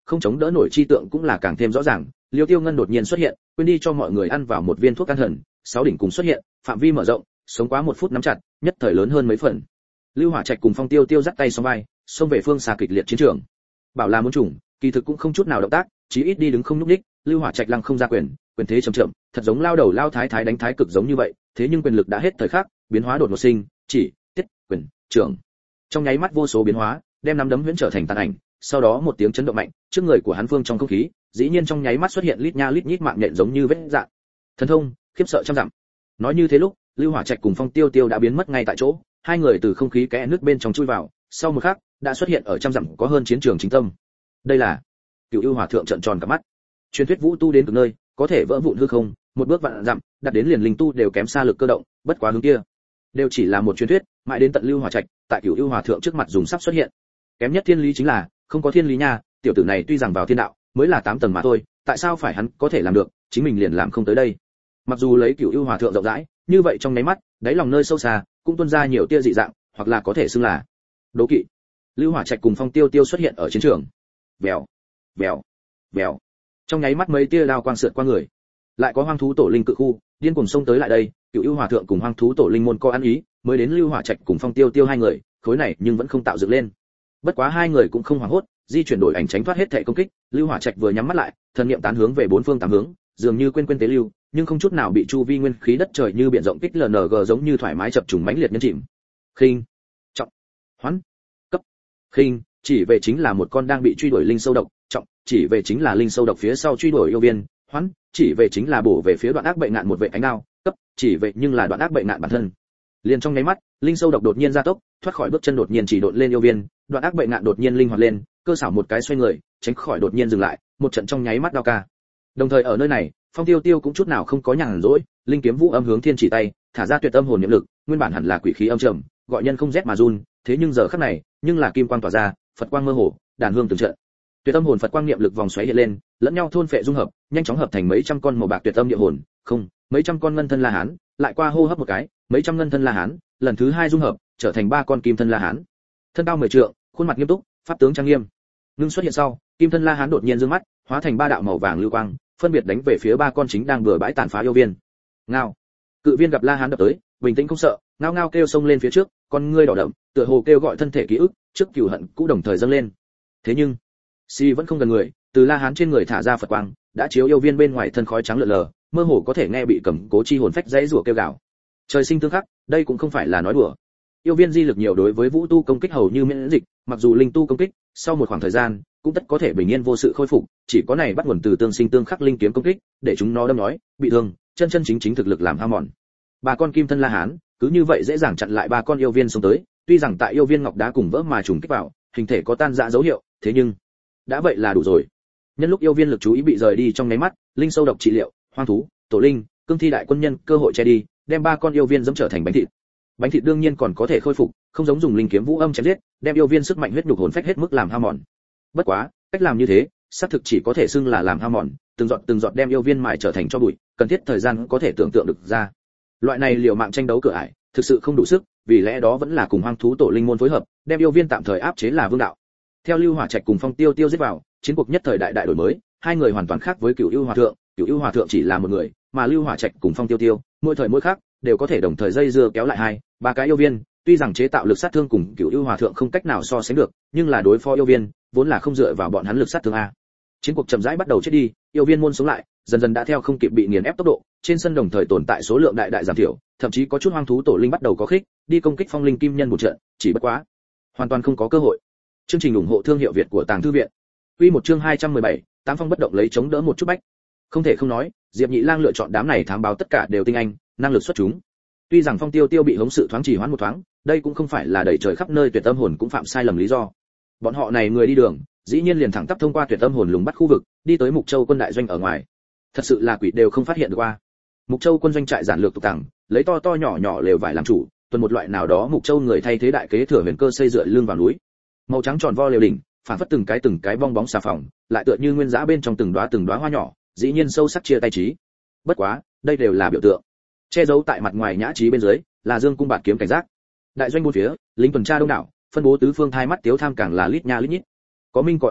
không chống đỡ nổi chi tượng cũng là càng thêm rõ ràng. Liêu Tiêu Ngân đột nhiên xuất hiện, quên đi cho mọi người ăn vào một viên thuốc can thần, 6 đỉnh cùng xuất hiện, phạm vi mở rộng, sống quá 1 phút nắm chặt, nhất thời lớn hơn mấy phần. Lưu Hỏa Trạch cùng Phong Tiêu Tiêu dắt tay song vai, xông về phương xa kịch liệt chiến trường. Bảo là muốn trùng, kỳ thực cũng không chút nào động tác, chí ít đi đứng không nhúc nhích. Lưu Hỏa Trạch lăng không ra quyền, quyền thế chậm chậm, thật giống lao đầu lao thái thái đánh thái cực giống như vậy, thế nhưng quyền lực đã hết thời khắc, biến hóa đột ngột sinh, chỉ, tiết, quyền, trưởng. Trong nháy mắt vô số biến hóa, đem nắm đấm huyễn trở thành tàn ảnh, sau đó một tiếng chấn động mạnh, trước người của hắn phương trong không khí, dĩ nhiên trong nháy mắt xuất hiện lít nha lít nhít mạng nhện giống như vết dạn. Thần thông, khiếp sợ trăm dặm. Nói như thế lúc, Lưu Hỏa Trạch cùng Phong Tiêu Tiêu đã biến mất ngay tại chỗ, hai người từ không khí kẽ nước bên trong chui vào, sau một khắc, đã xuất hiện ở trăm dặm có hơn chiến trường chính tâm. Đây là Cửu Ưu Hòa thượng trợn tròn cả mắt. Truyền thuyết vũ tu đến cực nơi, có thể vỡ vụn hư không, một bước vạn dặm, đặt đến liền linh tu đều kém xa lực cơ động, bất quá hướng kia, đều chỉ là một truyền thuyết, mãi đến tận Lưu Hỏa Trạch, tại Cửu Ưu Hòa thượng trước mặt dùng sắp xuất hiện. Kém nhất thiên lý chính là, không có thiên lý nha, tiểu tử này tuy rằng vào thiên đạo, mới là 8 tầng mà thôi, tại sao phải hắn có thể làm được, chính mình liền làm không tới đây. Mặc dù lấy Cửu Ưu Hòa thượng rộng rãi, như vậy trong nháy mắt, đáy lòng nơi sâu xa, cũng tuôn ra nhiều tia dị dạng, hoặc là có thể xưng là đố kỵ. Lưu Hỏa Trạch cùng Phong Tiêu Tiêu xuất hiện ở chiến trường. Vèo, vèo, vèo. Trong nháy mắt mấy tia đao quang sượt qua người. Lại có hoang thú tổ linh cự khu, điên cuồng xông tới lại đây, Cửu Ưu Hòa thượng cùng hoang thú tổ linh môn có ăn ý, mới đến Lưu Hỏa Trạch cùng Phong Tiêu Tiêu hai người, khối này nhưng vẫn không tạo dựng lên. Bất quá hai người cũng không hoảng hốt, di chuyển đổi ảnh tránh thoát hết thể công kích, Lưu Hỏa Trạch vừa nhắm mắt lại, thần niệm tán hướng về bốn phương tám hướng, dường như quên tế lưu, nhưng không chút nào bị chu vi nguyên khí đất trời như biển rộng kích LNG giống như thoải mái chập trùng mãnh liệt nhân chìm. Khinh, trọng, hoán, cấp. Khinh, chỉ về chính là một con đang bị truy đuổi linh sâu độc, trọng, chỉ về chính là linh sâu độc phía sau truy đuổi yêu viên, hoán, chỉ về chính là bổ về phía đoạn ác bệnh nạn một vệ ánh đao, cấp, chỉ về nhưng là đoạn ác bệnh nạn bản thân. Liền trong nháy mắt, linh sâu độc đột nhiên gia tốc, thoát khỏi bước chân đột nhiên chỉ độn lên yêu viên, đoạn ác bệnh nạn đột nhiên linh hoạt lên, cơ xảo một cái xoay người, tránh khỏi đột nhiên dừng lại, một trận trong nháy mắt đao ca. Đồng thời ở nơi này, Phong Tiêu Tiêu cũng chút nào không có nhàn rỗi, linh kiếm vũ âm hướng thiên chỉ tay, thả ra tuyệt âm hồn niệm lực, nguyên bản hẳn là quỷ khí âm trầm, gọi nhân không rét mà run, thế nhưng giờ khắc này, nhưng là kim quang tỏa ra, Phật quang mơ hồ, đàn hương từng trận. Tuyệt âm hồn Phật quang niệm lực vòng xoáy hiện lên, lẫn nhau thôn phệ dung hợp, nhanh chóng hợp thành mấy trăm con màu bạc tuyệt âm địa hồn, không, mấy trăm con ngân thân La Hán, lại qua hô hấp một cái, mấy trăm ngân thân La Hán, lần thứ hai dung hợp, trở thành 3 con kim thân La Hán. Thân cao 10 trượng, khuôn mặt nghiêm túc, pháp tướng trang nghiêm. Ngưng xuất hiện sau, kim thân La Hán đột nhiên dương mắt, hóa thành 3 đạo màu vàng lưu quang, phân biệt đánh về phía 3 con chính đang bừa bãi tàn phá yêu viên. Ngao. Cự viên gặp La Hán đập tới, bình tĩnh không sợ, ngao ngao kêu xông lên phía trước, con ngươi đỏ đậm, tựa hồ kêu gọi thân thể ký ức, trước cừu hận cũ đồng thời dâng lên. Thế nhưng, Si vẫn không gần người, từ La Hán trên người thả ra Phật quang, đã chiếu yêu viên bên ngoài thân khói trắng lượn lờ, mơ hồ có thể nghe bị cầm cố chi hồn phách dãy rủa kêu gào. Trời sinh tương khắc, đây cũng không phải là nói đùa. Yêu viên di lực nhiều đối với vũ tu công kích hầu như miễn dịch, mặc dù linh tu công kích, sau một khoảng thời gian, cũng tất có thể bình yên vô sự khôi phục, chỉ có này bắt nguồn từ tương sinh tương khắc linh kiếm công kích, để chúng nó đâm nói, bị thương, chân chân chính chính thực lực làm hao mòn. 3 con kim thân La Hán, cứ như vậy dễ dàng chặn lại 3 con yêu viên xông tới, tuy rằng tại yêu viên ngọc đá cùng vỡ mà trùng kích vào, hình thể có tan rã dấu hiệu, thế nhưng đã vậy là đủ rồi. Nhân lúc yêu viên lực chú ý bị rời đi trong nháy mắt, linh sâu độc trị liệu, hoang thú, tổ linh, cương thi đại quân nhân cơ hội che đi, đem 3 con yêu viên dẫm trở thành bánh thịt. Bánh thịt đương nhiên còn có thể khôi phục, không giống dùng linh kiếm vũ âm chém giết, đem yêu viên sức mạnh huyết nhục hồn phách hết mức làm hao mòn. Bất quá, cách làm như thế, xác thực chỉ có thể xưng là làm hao mòn, từng giọt đem yêu viên mài trở thành cho bụi, cần thiết thời gian có thể tưởng tượng được ra. Loại này liều mạng tranh đấu cửa ải, thực sự không đủ sức, vì lẽ đó vẫn là cùng hoang thú tổ linh môn phối hợp, đem yêu viên tạm thời áp chế là vương đạo. Theo Lưu Hỏa Trạch cùng Phong Tiêu Tiêu giết vào, chiến cuộc nhất thời đại đổi mới, hai người hoàn toàn khác với Cửu Ưu Hòa thượng, Cửu Ưu Hòa thượng chỉ là một người, mà Lưu Hỏa Trạch cùng Phong Tiêu Tiêu, mỗi thời mỗi khác, đều có thể đồng thời dây dưa kéo lại 2-3 cái yêu viên, tuy rằng chế tạo lực sát thương cùng Cửu Ưu Hòa thượng không cách nào so sánh được, nhưng là đối phó yêu viên, vốn là không dựa vào bọn hắn lực sát thương a. Chiến cuộc chậm rãi bắt đầu chết đi, yêu viên môn sống lại, dần dần đã theo không kịp bị nghiền ép tốc độ, trên sân đồng thời tồn tại số lượng đại giảm thiểu, thậm chí có chút hoang thú tổ linh bắt đầu có khích, đi công kích phong linh kim nhân một trận, chỉ bất quá, hoàn toàn không có cơ hội. Chương trình ủng hộ thương hiệu Việt của Tàng Thư viện. Quy một chương 217, Tám Phong bất động lấy chống đỡ một chút bách. Không thể không nói, Diệp Nhị Lang lựa chọn đám này thám báo tất cả đều tinh anh, năng lực xuất chúng. Tuy rằng Phong Tiêu Tiêu bị hống sự thoáng chỉ hoãn một thoáng, đây cũng không phải là đẩy trời khắp nơi tuyệt âm hồn cũng phạm sai lầm lý do. Bọn họ này người đi đường, dĩ nhiên liền thẳng tắp thông qua tuyệt âm hồn lùng bắt khu vực, đi tới Mục Châu quân đại doanh ở ngoài. Thật sự là quỷ đều không phát hiện được qua. Mục Châu quân doanh trại giản lược tục tàng, lấy to to nhỏ nhỏ lều vải làm chủ, tuần một loại nào đó Mục Châu người thay thế đại kế thừa huyền cơ xây dựa lưng vào núi. Màu trắng tròn vo lều đỉnh, phản phất từng cái bong bóng xà phòng, lại tựa như nguyên dã bên trong từng đóa hoa nhỏ, dĩ nhiên sâu sắc chia tay trí. Bất quá, đây đều là biểu tượng. Che giấu tại mặt ngoài nhã trí bên dưới, là dương cung bạt kiếm cảnh giác. Đại doanh bốn phía, lính tuần tra đông đảo, phân bố tứ phương hai mắt tiếu tham càng là lít nha lít nhít. Có minh có ám,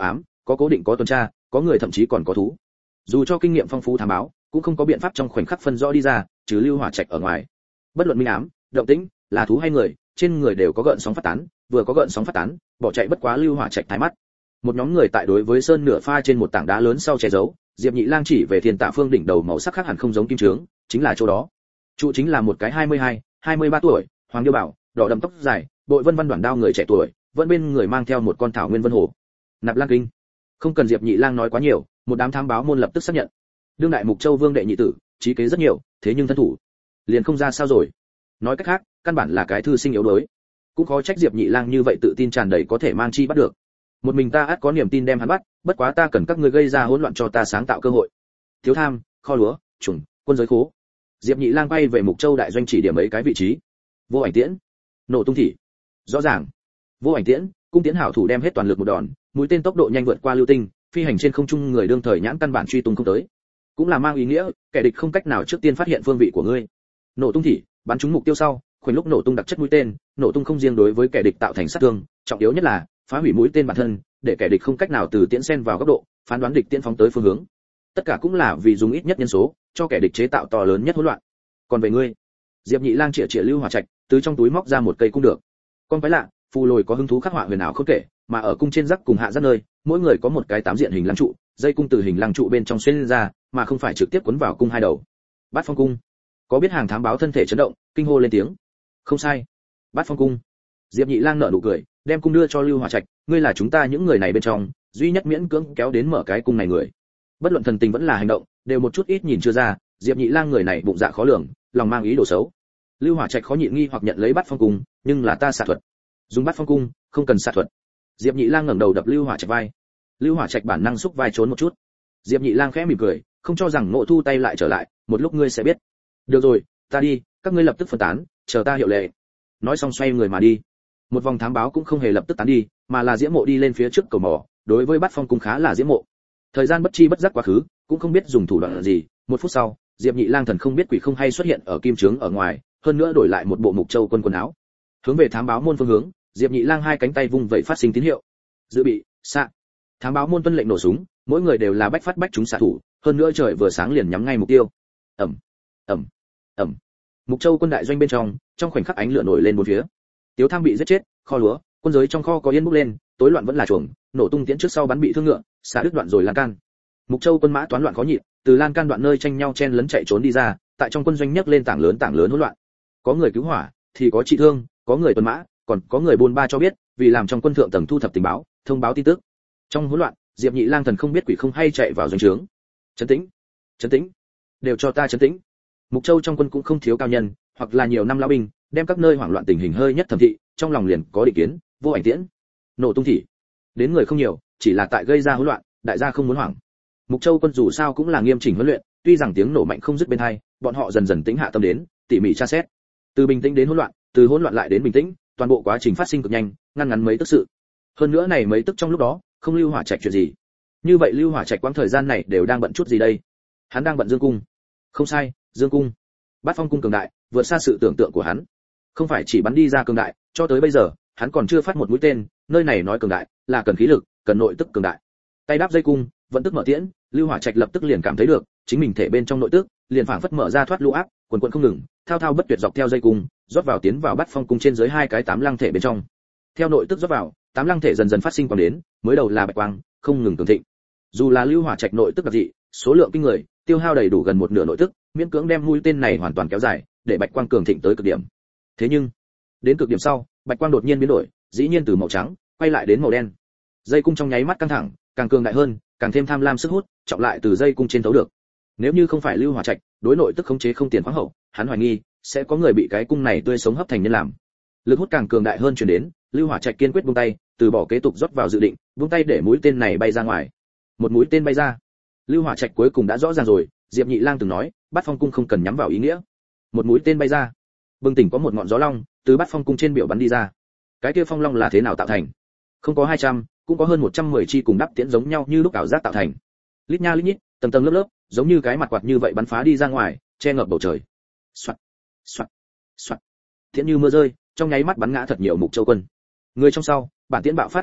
có cố định có tuần tra, có người thậm chí còn có thú. Dù cho kinh nghiệm phong phú thám báo, cũng không có biện pháp trong khoảnh khắc phân rõ đi ra, trừ Lưu Hỏa Trạch ở ngoài. Bất luận minh ám, động tĩnh, là thú hay người, trên người đều có gợn sóng phát tán, vừa có gợn sóng phát tán, bỏ chạy bất quá Lưu Hỏa Trạch thái mắt. Một nhóm người tại đối với sơn nửa pha trên một tảng đá lớn sau che giấu, Diệp Nhị Lang chỉ về Thiên Tạ Phương đỉnh đầu màu sắc khác hẳn không giống kim trướng, chính là chỗ đó. Trụ chính là một cái 22, 23 tuổi, hoàng điêu bảo, đỏ đậm tóc dài, bội vân văn đoạn đao người trẻ tuổi, vẫn bên người mang theo một con thảo nguyên vân hồ. Nạp Lang Kinh. Không cần Diệp Nhị Lang nói quá nhiều, một đám thám báo môn lập tức xác nhận. Đương đại Mục Châu Vương đệ nhị tử, trí kế rất nhiều, thế nhưng thân thủ liền không ra sao rồi. Nói cách khác, căn bản là cái thư sinh yếu đuối. Cũng khó trách Diệp Nhị Lang như vậy tự tin tràn đầy có thể mang chi bắt được. Một mình ta ắt có niềm tin đem hắn bắt, bất quá ta cần các ngươi gây ra hỗn loạn cho ta sáng tạo cơ hội. Thiếu tham, kho lúa, trùng, quân giới khố. Diệp Nhị Lang bay về Mục Châu đại doanh chỉ điểm mấy cái vị trí. Vô ảnh tiễn, nổ tung thị. Rõ ràng. Vô ảnh tiễn, cung tiễn hảo thủ đem hết toàn lực một đòn, mũi tên tốc độ nhanh vượt qua lưu tinh, phi hành trên không trung người đương thời nhãn căn bản truy tung không tới. Cũng là mang ý nghĩa, kẻ địch không cách nào trước tiên phát hiện phương vị của ngươi. Nổ tung thị, bắn trúng mục tiêu sau, khoảnh lúc nổ tung đặc chất mũi tên, nổ tung không riêng đối với kẻ địch tạo thành sát thương, trọng yếu nhất là phá hủy mũi tên bản thân, để kẻ địch không cách nào từ tiễn xen vào góc độ, phán đoán địch tiễn phóng tới phương hướng. Tất cả cũng là vì dùng ít nhất nhân số, cho kẻ địch chế tạo to lớn nhất hỗn loạn. Còn về ngươi, Diệp Nhị Lang chĩa Lưu Hỏa Trạch, từ trong túi móc ra một cây cung được. Con quái lạ, phù lồi có hứng thú khắc họa huyền ảo không kể, mà ở cung trên rắc cùng hạ rắc nơi, mỗi người có một cái tám diện hình lăng trụ, dây cung từ hình lăng trụ bên trong xuyên ra, mà không phải trực tiếp cuốn vào cung hai đầu. Bát Phong cung. Có biết hàng thám báo thân thể chấn động, kinh hô lên tiếng. Không sai. Bát Phong cung. Diệp Nhị Lang nở nụ cười, đem cung đưa cho Lưu Hỏa Trạch, ngươi là chúng ta những người này bên trong, duy nhất miễn cưỡng kéo đến mở cái cung này người. Bất luận thần tình vẫn là hành động, đều một chút ít nhìn chưa ra, Diệp Nhị Lang người này bụng dạ khó lường, lòng mang ý đồ xấu. Lưu Hỏa Trạch khó nhịn nghi hoặc nhận lấy Bát Phong cung, nhưng là ta xạ thuật. Dùng Bát Phong cung, không cần xạ thuật. Diệp Nhị Lang ngẩng đầu đập Lưu Hỏa Trạch vai. Lưu Hỏa Trạch bản năng xúc vai trốn một chút. Diệp Nhị Lang khẽ mỉm cười, không cho rằng Ngộ Thu tay lại trở lại, một lúc ngươi sẽ biết. Được rồi, ta đi, các ngươi lập tức phân tán, chờ ta hiệu lệnh. Nói xong xoay người mà đi. Một vòng thám báo cũng không hề lập tức tán đi, mà là Diễm Mộ đi lên phía trước cầu mỏ, đối với Bát Phong cung khá là Diễm Mộ. Thời gian bất chi bất giác quá khứ, cũng không biết dùng thủ đoạn gì, một phút sau, Diệp Nhị Lang thần không biết quỷ không hay xuất hiện ở kim trướng ở ngoài, hơn nữa đổi lại một bộ Mục Châu quân quần áo. Hướng về thám báo môn phương hướng, Diệp Nhị Lang hai cánh tay vung vẩy phát sinh tín hiệu. Dự bị, xạ. Thám báo môn tuân lệnh nổ súng, mỗi người đều là bách phát bách trúng xạ thủ, hơn nữa trời vừa sáng liền nhắm ngay mục tiêu. Ầm, ầm, ầm. Mục Châu quân đại doanh bên trong khoảnh khắc ánh lửa nổi lên bốn phía. Tiếu Tham bị giết chết, kho lúa, quân giới trong kho có yên bốc lên, tối loạn vẫn là chuồng, nổ tung tiễn trước sau bắn bị thương ngựa, xả đứt đoạn rồi lan can. Mục Châu quân mã toán loạn khó nhịn, từ lan can đoạn nơi tranh nhau chen lấn chạy trốn đi ra, tại trong quân doanh nhấc lên tảng lớn hỗn loạn. Có người cứu hỏa, thì có trị thương, có người tuần mã, còn có người buôn ba cho biết, vì làm trong quân thượng tầng thu thập tình báo, thông báo tin tức. Trong hỗn loạn, Diệp Nhị Lang thần không biết quỷ không hay chạy vào doanh trướng. Trấn tĩnh, đều cho ta trấn tĩnh. Mục Châu trong quân cũng không thiếu cao nhân, hoặc là nhiều năm lão binh, đem các nơi hoảng loạn tình hình hơi nhất thẩm thị, trong lòng liền có định kiến, vô ảnh tiễn, nổ tung thị. Đến người không nhiều, chỉ là tại gây ra hỗn loạn, đại gia không muốn hoảng. Mục Châu quân dù sao cũng là nghiêm chỉnh huấn luyện, tuy rằng tiếng nổ mạnh không dứt bên tai, bọn họ dần dần tĩnh hạ tâm đến, tỉ mỉ tra xét. Từ bình tĩnh đến hỗn loạn, từ hỗn loạn lại đến bình tĩnh, toàn bộ quá trình phát sinh cực nhanh, ngăn ngắn mấy tức sự. Hơn nữa này mấy tức trong lúc đó, không Lưu Hỏa Trạch chuyện gì. Như vậy Lưu Hỏa Trạch quãng thời gian này đều đang bận chút gì đây? Hắn đang bận Dương cung. Không sai, Dương cung. Bát Phong cung cường đại, vượt xa sự tưởng tượng của hắn. Không phải chỉ bắn đi ra cường đại, cho tới bây giờ, hắn còn chưa phát một mũi tên, nơi này nói cường đại, là cần khí lực, cần nội tức cường đại. Tay đáp dây cung, vận tức mở tiễn, Lưu Hỏa Trạch lập tức liền cảm thấy được, chính mình thể bên trong nội tức, liền phảng phất mở ra thoát lũ áp, quần quần không ngừng, thao thao bất tuyệt dọc theo dây cung, rót vào tiến vào Bát Phong cung trên dưới hai cái tám lăng thể bên trong. Theo nội tức rót vào, tám lăng thể dần dần phát sinh quang đến, mới đầu là bạch quang, không ngừng cường thịnh. Dù là Lưu Hỏa Trạch nội tức đặc dị, số lượng kinh người, tiêu hao đầy đủ gần một nửa nội tức, miễn cưỡng đem mũi tên này hoàn toàn kéo dài, để bạch quang cường thịnh tới cực điểm. Thế nhưng, đến cực điểm sau, bạch quang đột nhiên biến đổi, dĩ nhiên từ màu trắng quay lại đến màu đen. Dây cung trong nháy mắt căng thẳng, càng cường đại hơn, càng thêm tham lam sức hút, trọng lại từ dây cung trên thấu được. Nếu như không phải Lưu Hỏa Trạch, đối nội tức khống chế không tiền khoáng hậu, hắn hoài nghi sẽ có người bị cái cung này tươi sống hấp thành nhân làm. Lực hút càng cường đại hơn truyền đến, Lưu Hỏa Trạch kiên quyết buông tay, từ bỏ kế tục rót vào dự định, buông tay để mũi tên này bay ra ngoài. Một mũi tên bay ra. Lưu Hỏa Trạch cuối cùng đã rõ ràng rồi, Diệp Nhị Lang từng nói, Bát Phong cung không cần nhắm vào ý nghĩa. Một mũi tên bay ra. Bừng tỉnh có một ngọn gió long từ Bát Phong cung trên biểu bắn đi ra. Cái kia phong long là thế nào tạo thành? Không có 200, cũng có hơn 110 chi cùng đắp tiễn giống nhau như lúc ảo giác tạo thành. Lít nha lít nhít, tầng tầng lớp lớp, giống như cái mặt quạt như vậy bắn phá đi ra ngoài, che ngập bầu trời. Soạt, soạt, soạt. Tiễn như mưa rơi, trong nháy mắt bắn ngã thật nhiều Mục Châu quân. Người trong sau, bản tiễn bạo phát vỡ vụn,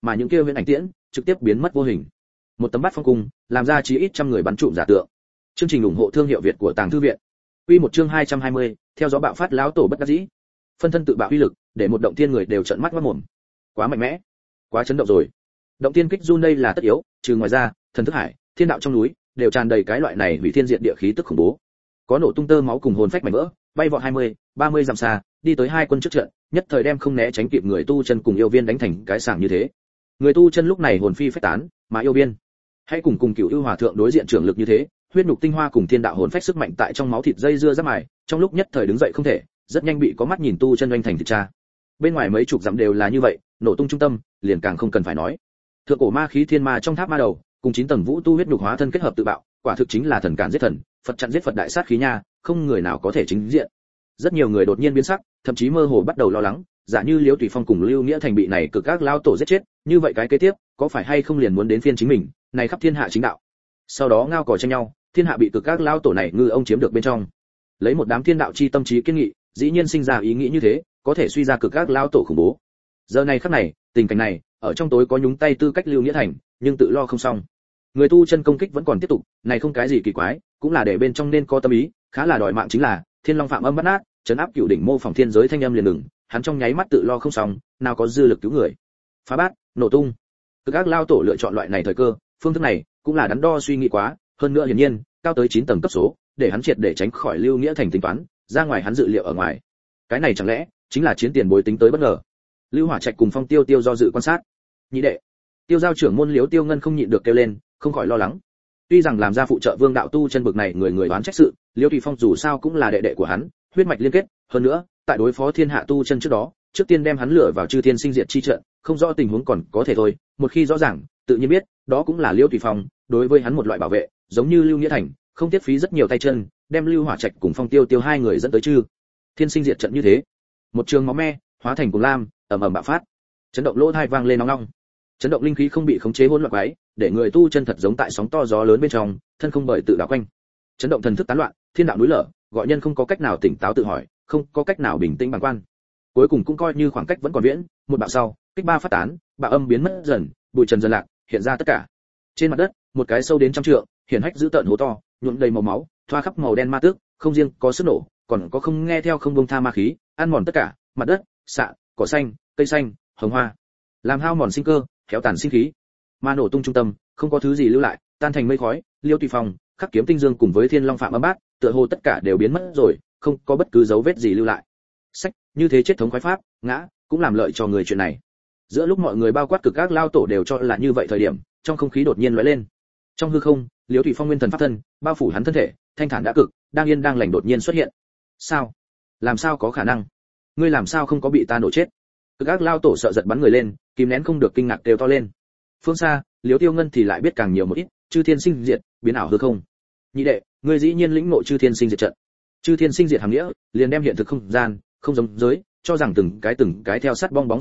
mà những kia huyễn ảnh tiễn trực tiếp biến mất vô hình. Một tấm bát phong cung, làm ra chí ít trăm người bắn trụm giả tượng. Chương trình ủng hộ thương hiệu Việt của Tàng Thư viện. Quy một chương 220, theo gió bạo phát lão tổ bất đắc dĩ. Phân thân tự bạo uy lực, để một động thiên người đều trợn mắt ngất mồm. Quá mạnh mẽ, quá chấn động rồi. Động thiên kích run đây là tất yếu, trừ ngoài ra, thần thức hải, thiên đạo trong núi đều tràn đầy cái loại này hủy thiên diệt địa khí tức khủng bố. Có nổ tung tơ máu cùng hồn phách mảnh vỡ, bay vọt 20, 30 dặm xa, đi tới hai quân trước trận, nhất thời đem không né tránh kịp người tu chân cùng yêu viên đánh thành cái sảng như thế. Người tu chân lúc này hồn phi phách tán, mà yêu viên hãy cùng Cửu Ưu Hòa thượng đối diện trưởng lực như thế, huyết nhục tinh hoa cùng thiên đạo hồn phách sức mạnh tại trong máu thịt dây dưa giáp mài, trong lúc nhất thời đứng dậy không thể, rất nhanh bị có mắt nhìn tu chân doanh thành thịt cha. Bên ngoài mấy chục dặm đều là như vậy, nổ tung trung tâm, liền càng không cần phải nói. Thượng cổ ma khí thiên ma trong tháp ma đầu, cùng 9 tầng vũ tu huyết nhục hóa thân kết hợp tự bạo, quả thực chính là thần cản giết thần, Phật chặn giết Phật đại sát khí nha, không người nào có thể chính diện. Rất nhiều người đột nhiên biến sắc, thậm chí mơ hồ bắt đầu lo lắng, giả như Liễu Tùy Phong cùng Lưu Nghĩa Thành bị này cực ác lao tổ giết chết, như vậy cái kế tiếp, có phải hay không liền muốn đến phiên chính mình, này khắp thiên hạ chính đạo. Sau đó ngao cò tranh nhau, thiên hạ bị cực ác lao tổ này ngư ông chiếm được bên trong. Lấy một đám thiên đạo chi tâm trí kiên nghị, dĩ nhiên sinh ra ý nghĩ như thế, có thể suy ra cực ác lao tổ khủng bố. Giờ này khắc này, tình cảnh này, ở trong tối có nhúng tay tư cách Lưu Nghĩa Thành, nhưng tự lo không xong. Người tu chân công kích vẫn còn tiếp tục, này không cái gì kỳ quái, cũng là để bên trong nên có tâm ý, khá là đòi mạng chính là Thiên Long Phạm Âm bắt nát, trấn áp cửu đỉnh mô phỏng thiên giới thanh âm liền ngừng, hắn trong nháy mắt tự lo không xong, nào có dư lực cứu người. Phá bát, nổ tung. Cực ác lao tổ lựa chọn loại này thời cơ, phương thức này cũng là đắn đo suy nghĩ quá, hơn nữa hiển nhiên, cao tới 9 tầng cấp số, để hắn triệt để tránh khỏi Lưu Nghĩa Thành tính toán, ra ngoài hắn dự liệu ở ngoài. Cái này chẳng lẽ chính là chiến tiền bối tính tới bất ngờ. Lưu Hỏa Trạch cùng Phong Tiêu Tiêu do dự quan sát. Nhị đệ, Tiêu giao trưởng môn Liễu Tiêu Ngân không nhịn được kêu lên, không khỏi lo lắng. Tuy rằng làm ra phụ trợ vương đạo tu chân bực này người đoán trách sự, Liễu Tùy Phong dù sao cũng là đệ đệ của hắn, huyết mạch liên kết, hơn nữa, tại đối phó thiên hạ tu chân trước đó, trước tiên đem hắn lừa vào chư thiên sinh diệt chi trận, không rõ tình huống còn có thể thôi, một khi rõ ràng, tự nhiên biết, đó cũng là Liễu Tùy Phong, đối với hắn một loại bảo vệ, giống như Lưu Nghĩa Thành, không tiếc phí rất nhiều tay chân, đem Lưu Hỏa Trạch cùng Phong Tiêu Tiêu hai người dẫn tới chư thiên sinh diệt trận như thế. Một trường máu me, hóa thành cùng lam, ầm ầm bạo phát. Chấn động lỗ tai vang lên ong ong. Chấn động linh khí không bị khống chế hỗn loạn quái, để người tu chân thật giống tại sóng to gió lớn bên trong, thân không bởi tự đảo quanh. Chấn động thần thức tán loạn, thiên đạo núi lở, gọi nhân không có cách nào tỉnh táo tự hỏi, không có cách nào bình tĩnh bàng quan. Cuối cùng cũng coi như khoảng cách vẫn còn viễn, một bạo sau, kích ba phát tán, bạo âm biến mất dần, bụi trần dần lạc, hiện ra tất cả. Trên mặt đất, một cái sâu đến trăm trượng, hiển hách giữ tợn hố to, nhuộm đầy màu máu, thoa khắp màu đen ma tước, không riêng có sức nổ, còn có không nghe theo không buông tha ma khí, ăn mòn tất cả, mặt đất, xạ, cỏ xanh, cây xanh, hồng hoa, làm hao mòn sinh cơ, kéo tàn sinh khí. Ma nổ tung trung tâm, không có thứ gì lưu lại, tan thành mây khói. Liêu Tùy Phong, Khắc Kiếm Tinh Dương cùng với Thiên Long Phạm Âm Bát, tựa hồ tất cả đều biến mất rồi, không có bất cứ dấu vết gì lưu lại. Sách, như thế chết thống khoái pháp, ngã, cũng làm lợi cho người chuyện này. Giữa lúc mọi người bao quát cực các lao tổ đều cho là như vậy thời điểm, trong không khí đột nhiên lóe lên. Trong hư không, Liêu Tùy Phong nguyên thần pháp thân, bao phủ hắn thân thể, thanh thản đã cực, đang yên đang lành đột nhiên xuất hiện. Sao? Làm sao có khả năng? Ngươi làm sao không có bị ta nổ chết? Cực ác lao tổ sợ giật bắn người lên, kìm nén không được kinh ngạc đều to lên. Phương xa, Liễu Tiêu Ngân thì lại biết càng nhiều một ít, chư thiên sinh diệt, biến ảo hư không. Nhị đệ, ngươi dĩ nhiên lĩnh ngộ chư thiên sinh diệt trận. Chư thiên sinh diệt hàm nghĩa, liền đem hiện thực không gian, không giống giới, cho rằng từng cái theo sát bong bóng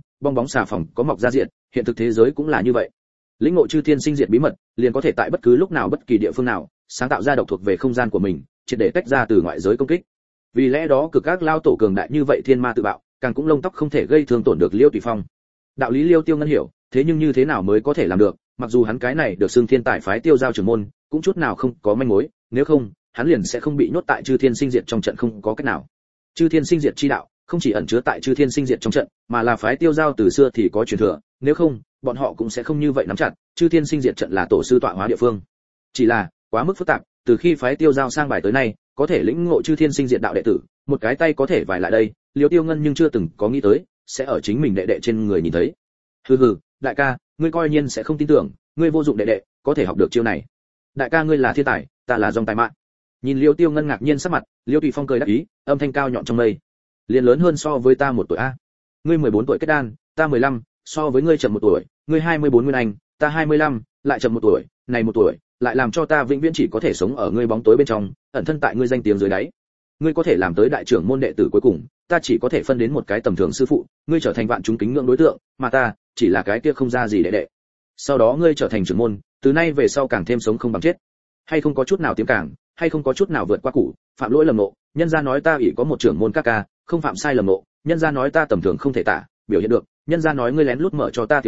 xà phòng có mọc ra diện, hiện thực thế giới cũng là như vậy. Lĩnh ngộ chư thiên sinh diệt bí mật, liền có thể tại bất cứ lúc nào bất kỳ địa phương nào, sáng tạo ra độc thuộc về không gian của mình, triệt để tách ra từ ngoại giới công kích. Vì lẽ đó cực các lao tổ cường đại như vậy thiên ma tự bạo, càng cũng lông tóc không thể gây thương tổn được Liêu Tùy Phong. Đạo lý Liêu Tiêu Ngân hiểu, thế nhưng như thế nào mới có thể làm được, mặc dù hắn cái này được xưng thiên tài phái Tiêu giao trưởng môn, cũng chút nào không có manh mối, nếu không, hắn liền sẽ không bị nhốt tại chư thiên sinh diệt trong trận không có cách nào. Chư thiên sinh diệt chi đạo, không chỉ ẩn chứa tại chư thiên sinh diệt trong trận, mà là phái Tiêu giao từ xưa thì có truyền thừa, nếu không, bọn họ cũng sẽ không như vậy nắm chặt, chư thiên sinh diệt trận là tổ sư tọa hóa địa phương. Chỉ là, quá mức phức tạp, từ khi phái Tiêu giao sang bài tới nay, có thể lĩnh ngộ chư thiên sinh diệt đạo đệ tử, một cái tay có thể vài lại đây, Liêu Tiêu Ngân nhưng chưa từng có nghĩ tới, sẽ ở chính mình đệ đệ trên người nhìn thấy. Hừ, đại ca, ngươi coi nhiên sẽ không tin tưởng, ngươi vô dụng đệ đệ, có thể học được chiêu này. Đại ca ngươi là thiên tài, ta là dòng tài mạng. Nhìn Liêu Tiêu Ngân ngạc nhiên sắc mặt, Liêu Tùy Phong cười đáp ý, âm thanh cao nhọn trong mây. Liền lớn hơn so với ta 1 tuổi a. Ngươi 14 tuổi kết đan, ta 15, so với ngươi chậm 1 tuổi, ngươi 24 nguyên anh, ta 25, lại chậm 1 tuổi, này 1 tuổi, lại làm cho ta vĩnh viễn chỉ có thể sống ở ngươi bóng tối bên trong, ẩn thân tại ngươi danh tiếng dưới đáy. Ngươi có thể làm tới đại trưởng môn đệ tử cuối cùng, ta chỉ có thể phân đến một cái tầm thường sư phụ, ngươi trở thành vạn chúng kính ngưỡng đối tượng, mà ta chỉ là cái kia không ra gì đệ đệ. Sau đó ngươi trở thành trưởng môn, từ nay về sau càng thêm sống không bằng chết. Hay không có chút nào tiếm cảng, hay không có chút nào vượt qua củ, phạm lỗi lầm nộ, nhân gia nói ta ỷ có một trưởng môn ca ca, không phạm sai lầm nộ, nhân gia nói ta tầm thường không thể tả, biểu hiện được, nhân gia nói ngươi lén lút mở cho ta tiểu táo,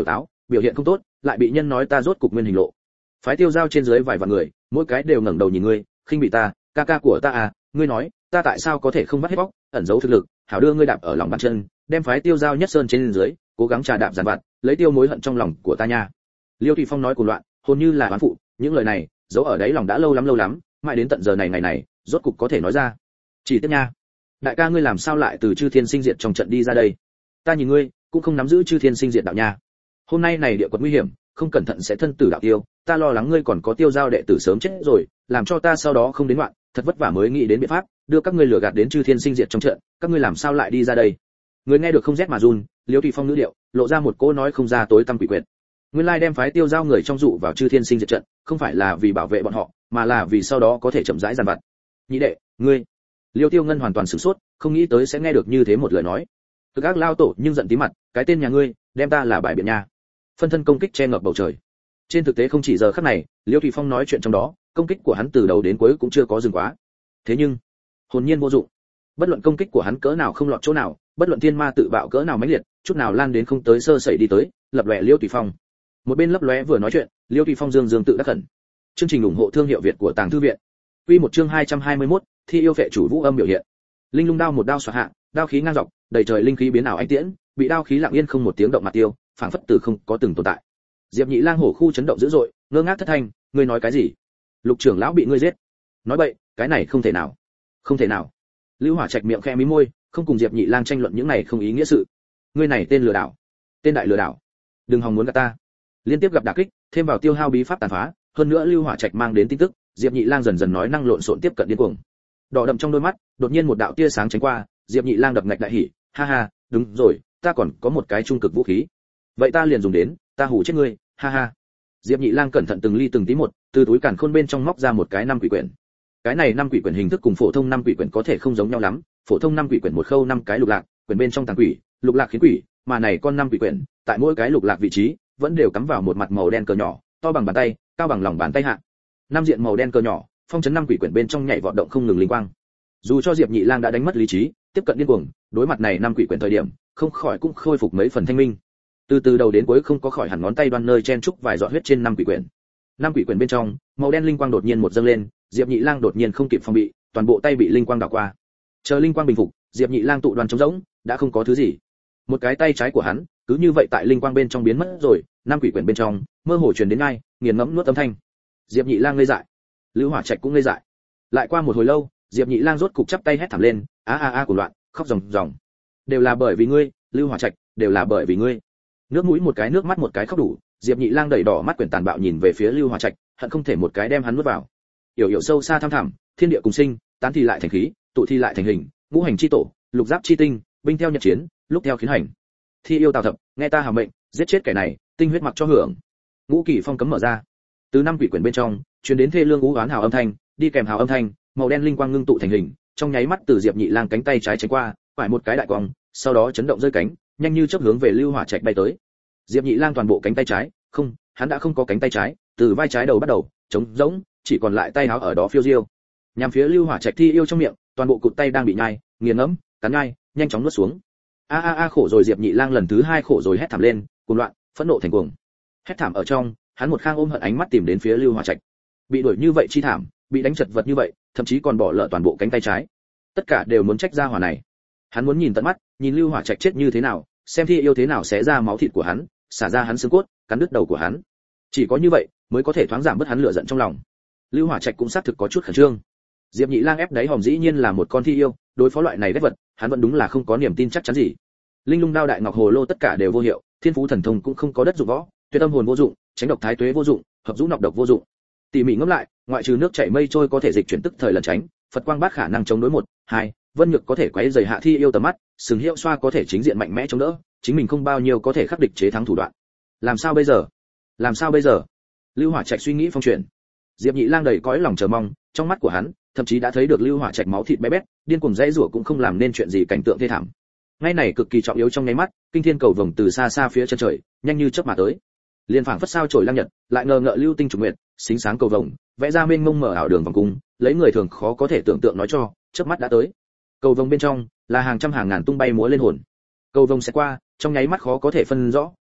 biểu hiện không tốt, lại bị nhân nói ta rốt cục nguyên hình lộ. Phái Tiêu Giao trên dưới vài vạn người, mỗi cái đều ngẩng đầu nhìn ngươi, khinh bị ta, ca ca của ta à, ngươi nói, ta tại sao có thể không vắt hết bóc, ẩn giấu thực lực, hảo đưa ngươi đạp ở lòng bàn chân, đem Phái Tiêu Giao nhất sơn trên dưới, cố gắng trà đạp giàn vặt, lấy tiêu mối hận trong lòng của ta nha. Liêu Thụy Phong nói cuồng loạn, hồn như là oán phụ, những lời này, giấu ở đáy lòng đã lâu lắm, mãi đến tận giờ này ngày này, rốt cục có thể nói ra. Chỉ tiếc nha, đại ca ngươi làm sao lại từ Chư Thiên Sinh Diệt trong trận đi ra đây? Ta nhìn ngươi, cũng không nắm giữ Chư Thiên Sinh Diệt đạo nha. Hôm nay này địa quật nguy hiểm, không cẩn thận sẽ thân tử đạo tiêu, ta lo lắng ngươi còn có Tiêu Giao đệ tử sớm chết rồi, làm cho ta sau đó không đến loạn, thật vất vả mới nghĩ đến biện pháp, đưa các ngươi lừa gạt đến Chư Thiên Sinh Diệt trong trận, các ngươi làm sao lại đi ra đây? Người nghe được không rét mà run, Liêu Thụy Phong ngữ điệu, lộ ra một cô nói không ra tối tăm quỷ quyệt. Nguyên lai đem Phái Tiêu Giao người trong dụ vào Chư Thiên Sinh Diệt trận, không phải là vì bảo vệ bọn họ, mà là vì sau đó có thể chậm rãi giàn vặt. Nhị đệ, ngươi. Liêu Tiêu Ngân hoàn toàn sửng sốt, không nghĩ tới sẽ nghe được như thế một lời nói. Thực ác lao tổ nhưng giận tí mặt, cái tên nhà ngươi, đem ta là bài biện nha. Phân thân công kích che ngập bầu trời. Trên thực tế không chỉ giờ khắc này, Liêu Thụy Phong nói chuyện trong đó, công kích của hắn từ đầu đến cuối cũng chưa có dừng quá. Thế nhưng, hồn nhiên vô dụng. Bất luận công kích của hắn cỡ nào không lọt chỗ nào, bất luận thiên ma tự bạo cỡ nào mãnh liệt, chút nào lan đến không tới sơ sẩy đi tới, lập lòe Liêu Thụy Phong. Một bên lấp lóe vừa nói chuyện, Liêu Thụy Phong dương tự đắc khẩn. Chương trình ủng hộ thương hiệu Việt của Tàng Thư viện. Quy một chương 221, thi yêu vệ chủ vũ âm biểu hiện. Linh lung đao một đao xoạc hạ, đao khí ngang dọc, đầy trời linh khí biến ảo anh tiễn, bị đao khí lặng yên không một tiếng động mà tiêu, phảng phất từ không có từng tồn tại. Diệp Nhị Lang hổ khu chấn động dữ dội, ngơ ngác thất thanh, ngươi nói cái gì? Lục trưởng lão bị ngươi giết? Nói bậy, cái này không thể nào. Không thể nào. Lưu Hỏa Trạch miệng khẽ mím môi, không cùng Diệp Nhị Lang tranh luận những này không ý nghĩa sự. Ngươi này tên lừa đảo, tên đại lừa đảo. Đừng hòng muốn gạt ta. Liên tiếp gặp đả kích, thêm vào tiêu hao bí pháp tàn phá, hơn nữa Lưu Hỏa Trạch mang đến tin tức, Diệp Nhị Lang dần dần nói năng lộn xộn tiếp cận điên cuồng. Đỏ đậm trong đôi mắt, đột nhiên một đạo tia sáng tránh qua, Diệp Nhị Lang đập ngạch đại hỉ, ha ha, đúng rồi, ta còn có một cái trung cực vũ khí. Vậy ta liền dùng đến, ta hù chết ngươi, ha ha. Diệp Nhị Lang cẩn thận từng ly từng tí một, từ túi càn khôn bên trong móc ra một cái năm quỷ quyển. Cái này năm quỷ quyển hình thức cùng phổ thông năm quỷ quyển có thể không giống nhau lắm, phổ thông năm quỷ quyển một khâu năm cái lục lạc, quyển bên trong tàng quỷ, lục lạc khiến quỷ, mà này con năm quỷ quyển, tại mỗi cái lục lạc vị trí, vẫn đều cắm vào một mặt màu đen cờ nhỏ, to bằng bàn tay, cao bằng lòng bàn tay hạ. Năm diện màu đen cờ nhỏ, phong trấn năm quỷ quyển bên trong nhảy vọt động không ngừng linh quang. Dù cho Diệp Nhị Lang đã đánh mất lý trí, tiếp cận điên cuồng, đối mặt này năm quỷ quyển thời điểm, không khỏi cũng khôi phục mấy phần thanh minh. Từ đầu đến cuối không có khỏi hẳn ngón tay đoan nơi chen trúc vài giọt huyết trên năm quỷ quyển. Năm quỷ quyển bên trong, màu đen linh quang đột nhiên một dâng lên, Diệp Nhị Lang đột nhiên không kịp phòng bị, toàn bộ tay bị linh quang đảo qua. Chờ linh quang bình phục, Diệp Nhị Lang tụ đoàn trống rỗng, đã không có thứ gì. Một cái tay trái của hắn, cứ như vậy tại linh quang bên trong biến mất rồi, năm quỷ quyển bên trong, mơ hồ truyền đến ngay, nghiền ngẫm nuốt âm thanh. Diệp Nhị Lang ngây dại. Lưu Hỏa Trạch cũng ngây dại. Lại qua một hồi lâu, Diệp Nhị Lang rốt cục chắp tay hét thảm lên, a của loạn, khóc ròng ròng. Đều là bởi vì ngươi, Lưu Hỏa Trạch, đều là bởi vì ngươi. Nước mũi một cái nước mắt một cái khóc đủ, Diệp Nhị Lang đẩy đỏ mắt quyển tàn bạo nhìn về phía Lưu Hỏa Trạch, hận không thể một cái đem hắn nuốt vào. Yểu sâu xa thăm thẳm, thiên địa cùng sinh, tán thì lại thành khí, tụ thì lại thành hình, ngũ hành chi tổ, lục giáp chi tinh, binh theo nhật chiến, lúc theo khiến hành. Thi yêu Tào Thập, nghe ta hào mệnh, giết chết kẻ này, tinh huyết mặc cho hưởng. Ngũ Kỳ phong cấm mở ra. Từ năm quỷ quyển bên trong, truyền đến thê lương ú oán hào âm thanh, đi kèm hào âm thanh, màu đen linh quang ngưng tụ thành hình, trong nháy mắt từ Diệp Nhị Lang cánh tay trái tránh qua, phải một cái đại quang, sau đó chấn động rơi cánh, nhanh như chớp hướng về Lưu Hỏa Trạch bay tới. Diệp Nhị Lang toàn bộ cánh tay trái, không, hắn đã không có cánh tay trái, từ vai trái đầu bắt đầu, trống rỗng, chỉ còn lại tay áo ở đó phiêu diêu. Nhằm phía Lưu Hỏa Trạch thi yêu trong miệng, toàn bộ cụt tay đang bị nhai, nghiền ngẫm, cắn nhai, nhanh chóng nuốt xuống. A khổ rồi, Diệp Nhị Lang lần thứ hai khổ rồi hét thảm lên, cuồng loạn, phẫn nộ thành cuồng. Hét thảm ở trong, hắn một khang ôm hận ánh mắt tìm đến phía Lưu Hỏa Trạch. Bị đuổi như vậy chi thảm, bị đánh chật vật như vậy, thậm chí còn bỏ lỡ toàn bộ cánh tay trái. Tất cả đều muốn trách ra hỏa này. Hắn muốn nhìn tận mắt, nhìn Lưu Hỏa Trạch chết như thế nào, xem thi yêu thế nào xé ra máu thịt của hắn, xả ra hắn xương cốt, cắn đứt đầu của hắn. Chỉ có như vậy mới có thể thoáng giảm bớt hắn lửa giận trong lòng. Lưu Hỏa Trạch cũng xác thực có chút khẩn trương. Diệp Nhị Lang ép đáy hòm dĩ nhiên là một con thi yêu, đối phó loại này ghét vật, hắn vẫn đúng là không có niềm tin chắc chắn gì. Linh lung đao đại ngọc hồ lô tất cả đều vô hiệu, thiên phú thần thông cũng không có đất dụng võ, tuyệt âm hồn vô dụng, tránh độc thái tuế vô dụng, hợp dũ nọc độc vô dụng. Tỉ mỉ ngẫm lại, ngoại trừ nước chảy mây trôi có thể dịch chuyển tức thời lẩn tránh, Phật quang bát khả năng chống đối một, hai, vân nhược có thể quấy rầy hạ thi yêu tầm mắt, sừng hiệu xoa có thể chính diện mạnh mẽ chống đỡ, chính mình không bao nhiêu có thể khắc địch chế thắng thủ đoạn. Làm sao bây giờ? Làm sao bây giờ? Lưu Hỏa Trạch suy nghĩ phong chuyển. Diệp Nhị Lang đầy cõi lòng chờ mong, trong mắt của hắn, thậm chí đã thấy được Lưu Hỏa Trạch máu thịt bé bét, điên cuồng dãy rủa cũng không làm nên chuyện gì cảnh tượng thê thảm. Ngay này cực kỳ trọng yếu trong nháy mắt, kinh thiên cầu vồng từ xa xa phía chân trời, nhanh như chớp mà tới. Liên phảng phất sao chổi lang nhật, lại ngờ ngợ lưu tinh trùng nguyệt, xính sáng cầu vồng, vẽ ra mênh mông mở ảo đường vòng cung, lấy người thường khó có thể tưởng tượng nói cho, chớp mắt đã tới. Cầu vồng bên trong là hàng trăm hàng ngàn tung bay múa lên hồn. Cầu vồng sẽ qua, trong nháy mắt khó có thể phân rõ,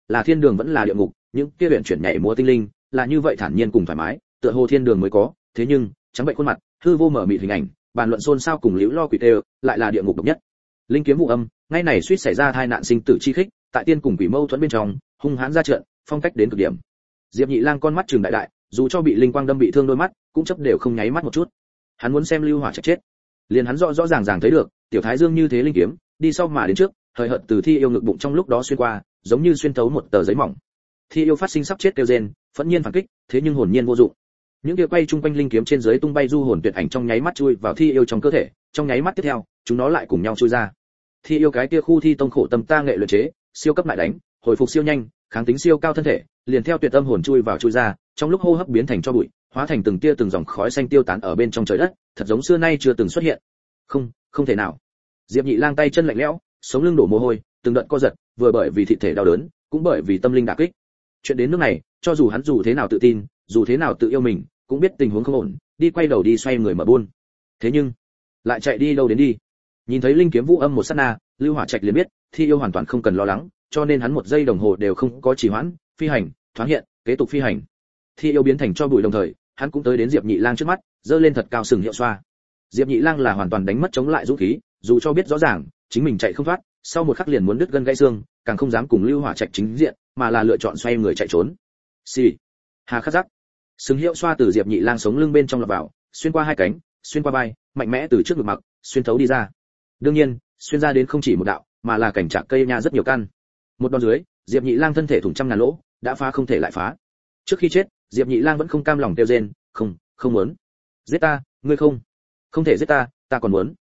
là thiên đường vẫn là địa ngục, những kia luyện chuyển nhảy múa tinh linh, là như vậy thản nhiên cùng thoải mái, tựa hồ thiên đường mới có, thế nhưng, trắng bệnh khuôn mặt, hư vô mở mịt hình ảnh, bàn luận xôn xao cùng liễu lo quỷ tê, lại là địa ngục độc nhất. Linh kiếm vụ âm, ngay này suýt xảy ra tai nạn sinh tử chi khích, tại tiên cùng quỷ mâu thuẫn bên trong, hung hãn ra trận, phong cách đến cực điểm. Diệp Nhị Lang con mắt trừng đại đại, dù cho bị linh quang đâm bị thương đôi mắt, cũng chấp đều không nháy mắt một chút. Hắn muốn xem Lưu Hỏa Trạch chết. Liền hắn rõ rõ ràng ràng thấy được, tiểu thái dương như thế linh kiếm, đi sau mà đến trước, hời hợt từ Thi Yêu ngực bụng trong lúc đó xuyên qua, giống như xuyên thấu một tờ giấy mỏng. Thi Yêu phát sinh sắp chết kêu rên, phẫn nhiên phản kích, thế nhưng hồn nhiên vô dụng. Những kia quay chung quanh linh kiếm trên dưới tung bay du hồn tuyệt ảnh trong nháy mắt chui vào Thi Yêu trong cơ thể, trong nháy mắt tiếp theo, chúng nó lại cùng nhau chui ra. Thi Yêu cái kia khu thi tông khổ tâm ta nghệ luyện chế, siêu cấp lại đánh, hồi phục siêu nhanh, kháng tính siêu cao thân thể, liền theo tuyệt âm hồn chui vào chui ra, trong lúc hô hấp biến thành cho bụi, hóa thành từng tia từng dòng khói xanh tiêu tán ở bên trong trời đất, thật giống xưa nay chưa từng xuất hiện. Không thể nào. Diệp Nhị Lang tay chân lạnh lẽo, sống lưng đổ mồ hôi, từng đợt co giật, vừa bởi vì thịt thể đau đớn, cũng bởi vì tâm linh đả kích. Chuyện đến nước này, cho dù hắn dù thế nào tự tin, dù thế nào tự yêu mình, cũng biết tình huống không ổn, đi quay đầu đi xoay người mà buôn. Thế nhưng, lại chạy đi đâu đến đi? Nhìn thấy linh kiếm vũ âm một sát na, Lưu Hỏa Trạch liền biết, Thi Yêu hoàn toàn không cần lo lắng, cho nên hắn một giây đồng hồ đều không có trì hoãn, phi hành, thoáng hiện, kế tục phi hành. Thi Yêu biến thành cho bụi đồng thời, hắn cũng tới đến Diệp Nhị Lang trước mắt, giơ lên thật cao sừng hiệu xoa. Diệp Nhị Lang là hoàn toàn đánh mất chống lại dũng khí, dù cho biết rõ ràng chính mình chạy không thoát, sau một khắc liền muốn đứt gân gãy xương, càng không dám cùng Lưu Hỏa Trạch chính diện, mà là lựa chọn xoay người chạy trốn. Xì. Hà khắc giác. Sừng hiệu xoa từ Diệp Nhị Lang sống lưng bên trong lọt vào, xuyên qua hai cánh, xuyên qua vai, mạnh mẽ từ trước ngực mặc, xuyên thấu đi ra. Đương nhiên, xuyên ra đến không chỉ một đạo, mà là cảnh trạc cây nha rất nhiều căn. Một đòn dưới, Diệp Nhị Lang thân thể thủng trăm ngàn lỗ, đã phá không thể lại phá. Trước khi chết, Diệp Nhị Lang vẫn không cam lòng kêu rên, không muốn. Giết ta, ngươi không thể giết ta, ta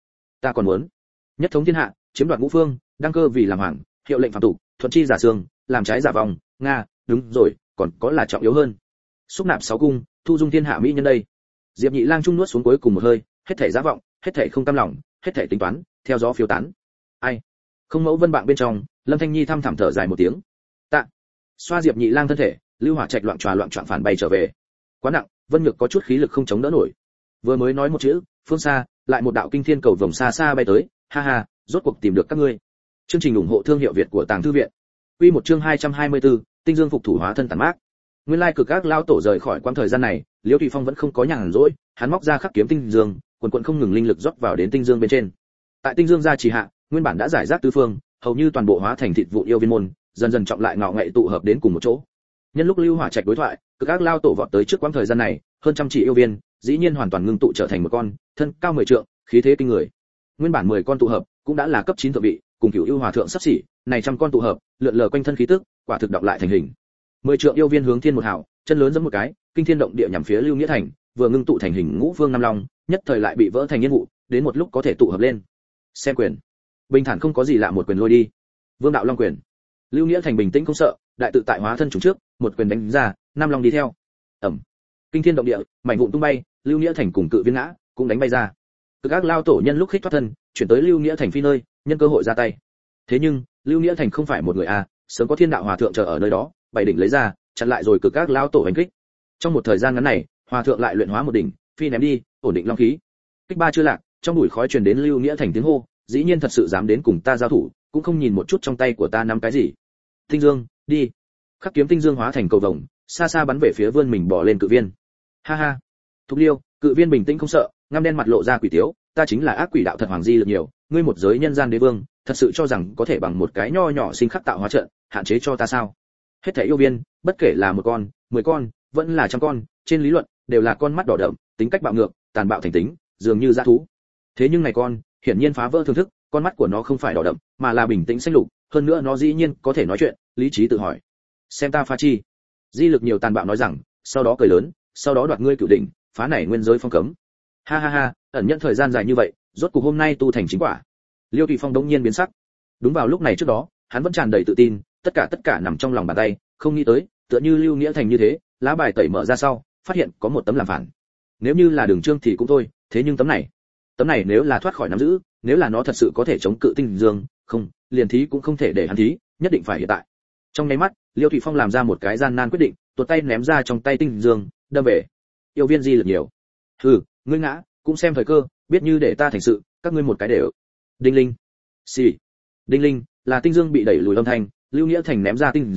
còn muốn. Nhất thống thiên hạ, chiếm đoạt ngũ phương, đăng cơ vì làm hoàng, hiệu lệnh phàm tục, thuận chi giả sương, làm trái giả vòng, nga, đúng rồi, còn có là trọng yếu hơn. Xúc nạp sáu cung, thu dung thiên hạ mỹ nhân đây. Diệp Nhị Lang trung nuốt xuống cuối cùng một hơi, hết thảy giả vọng, hết thảy không cam lòng, hết thảy tính toán, theo gió phiêu tán. Ai? Không mẫu vân bạn bên trong, Lâm Thanh Nhi thăm thẳm thở dài một tiếng. Tạ. Xoa Diệp Nhị Lang thân thể, Lưu Hỏa Trạch loạn choạng phản bay trở về. Quá nặng, Vân Nhược có chút khí lực không chống đỡ nổi. Vừa mới nói một chữ, phương xa, lại một đạo kinh thiên cầu vồng xa xa bay tới, ha ha, rốt cuộc tìm được các ngươi. Chương trình ủng hộ thương hiệu Việt của Tàng Thư viện. Quy một chương 224, Tinh Dương phục thủ hóa thân tàn mát. Nguyên lai cực các lao tổ rời khỏi quãng thời gian này, Liễu Thụy Phong vẫn không có nhàn rỗi, hắn móc ra khắc kiếm tinh dương, quần không ngừng linh lực rót vào đến tinh dương bên trên. Tại tinh dương gia trì hạ, nguyên bản đã giải rác tứ phương, hầu như toàn bộ hóa thành thịt vụ yêu viên môn, dần dần trọng lại ngọ ngậy tụ hợp đến cùng một chỗ. Nhân lúc Lưu Hỏa Trạch đối thoại, cực các lao tổ vọt tới trước quãng thời gian này, hơn trăm chỉ yêu viên, dĩ nhiên hoàn toàn ngưng tụ trở thành một con, thân cao 10 trượng, khí thế kinh người. Nguyên bản 10 con tụ hợp, cũng đã là cấp 9 thượng vị, cùng Cửu Yêu Hòa thượng sắp xỉ, này trăm con tụ hợp, lượn lờ quanh thân khí tức, quả thực đọc lại thành hình. 10 trượng yêu viên hướng thiên một hào, chân lớn giẫm một cái, kinh thiên động địa nhằm phía Lưu Nghĩa Thành, vừa ngưng tụ thành hình ngũ phương năm long, nhất thời lại bị vỡ thành yên vụ, đến một lúc có thể tụ hợp lên. Xem quyền. Bình thản không có gì lạ một quyền lôi đi. Vương đạo long quyền. Lưu Nghĩa Thành bình tĩnh không sợ, đại tự tại hóa thân chúng trước, một quyền đánh ra, năm long đi theo. Ầm. Kinh thiên động địa, mảnh vụn tung bay, Lưu Nghĩa Thành cùng cự viên ngã, cũng đánh bay ra. Cực ác lao tổ nhân lúc khích thoát thân, chuyển tới Lưu Nghĩa Thành phi nơi, nhân cơ hội ra tay. Thế nhưng, Lưu Nghĩa Thành không phải một người sớm có Thiên Đạo Hòa thượng chờ ở nơi đó, bảy đỉnh lấy ra, chặn lại rồi cực ác lao tổ hành kích. Trong một thời gian ngắn này, Hòa thượng lại luyện hóa một đỉnh, phi ném đi, ổn định long khí. Kích ba chưa lạc, trong bụi khói truyền đến Lưu Nghĩa Thành tiếng hô, dĩ nhiên thật sự dám đến cùng ta giao thủ, cũng không nhìn một chút trong tay của ta nắm cái gì. Tinh Dương, đi. Khắc kiếm tinh dương hóa thành cầu vồng, xa xa bắn về phía vươn mình bỏ lên cự viên. Ha ha. Thục Liêu, cự viên bình tĩnh không sợ, ngăm đen mặt lộ ra quỷ tiếu, ta chính là ác quỷ đạo thật hoàng di lực nhiều, ngươi một giới nhân gian đế vương, thật sự cho rằng có thể bằng một cái nho nhỏ sinh khắc tạo hóa trận, hạn chế cho ta sao? Hết thảy yêu viên, bất kể là một con, 10 con, vẫn là trăm con, trên lý luận đều là con mắt đỏ đậm, tính cách bạo ngược, tàn bạo thành tính, dường như dã thú. Thế nhưng này con, hiển nhiên phá vỡ thường thức, con mắt của nó không phải đỏ đậm, mà là bình tĩnh xanh lục, hơn nữa nó dĩ nhiên có thể nói chuyện, lý trí tự hỏi. Xem ta pha chi. Di lực nhiều tàn bạo nói rằng, sau đó cười lớn, sau đó đoạt ngươi cửu đỉnh, phá nảy nguyên giới phong cấm. Ha ha ha, ẩn nhận thời gian dài như vậy, rốt cuộc hôm nay tu thành chính quả. Liêu Thụy Phong đống nhiên biến sắc. Đúng vào lúc này trước đó, hắn vẫn tràn đầy tự tin, tất cả nằm trong lòng bàn tay, không nghĩ tới, tựa như Lưu Nghĩa Thành như thế, lá bài tẩy mở ra sau, phát hiện có một tấm làm phản. Nếu như là Đường Trương thì cũng thôi, thế nhưng tấm này nếu là thoát khỏi nắm giữ, nếu là nó thật sự có thể chống cự tinh dương, không, liền thí cũng không thể để hắn thí, nhất định phải hiện tại. Trong nháy mắt, Liêu Thụy Phong làm ra một cái gian nan quyết định, tuột tay ném ra trong tay tinh dương, đâm về. Yêu viên di lực nhiều. Hừ, ngươi ngã, cũng xem thời cơ, biết như để ta thành sự, các ngươi một cái đều. Đinh linh. Xì. Đinh linh, là tinh dương bị đẩy lùi âm thanh, Lưu Nghĩa Thành ném ra tinh dương,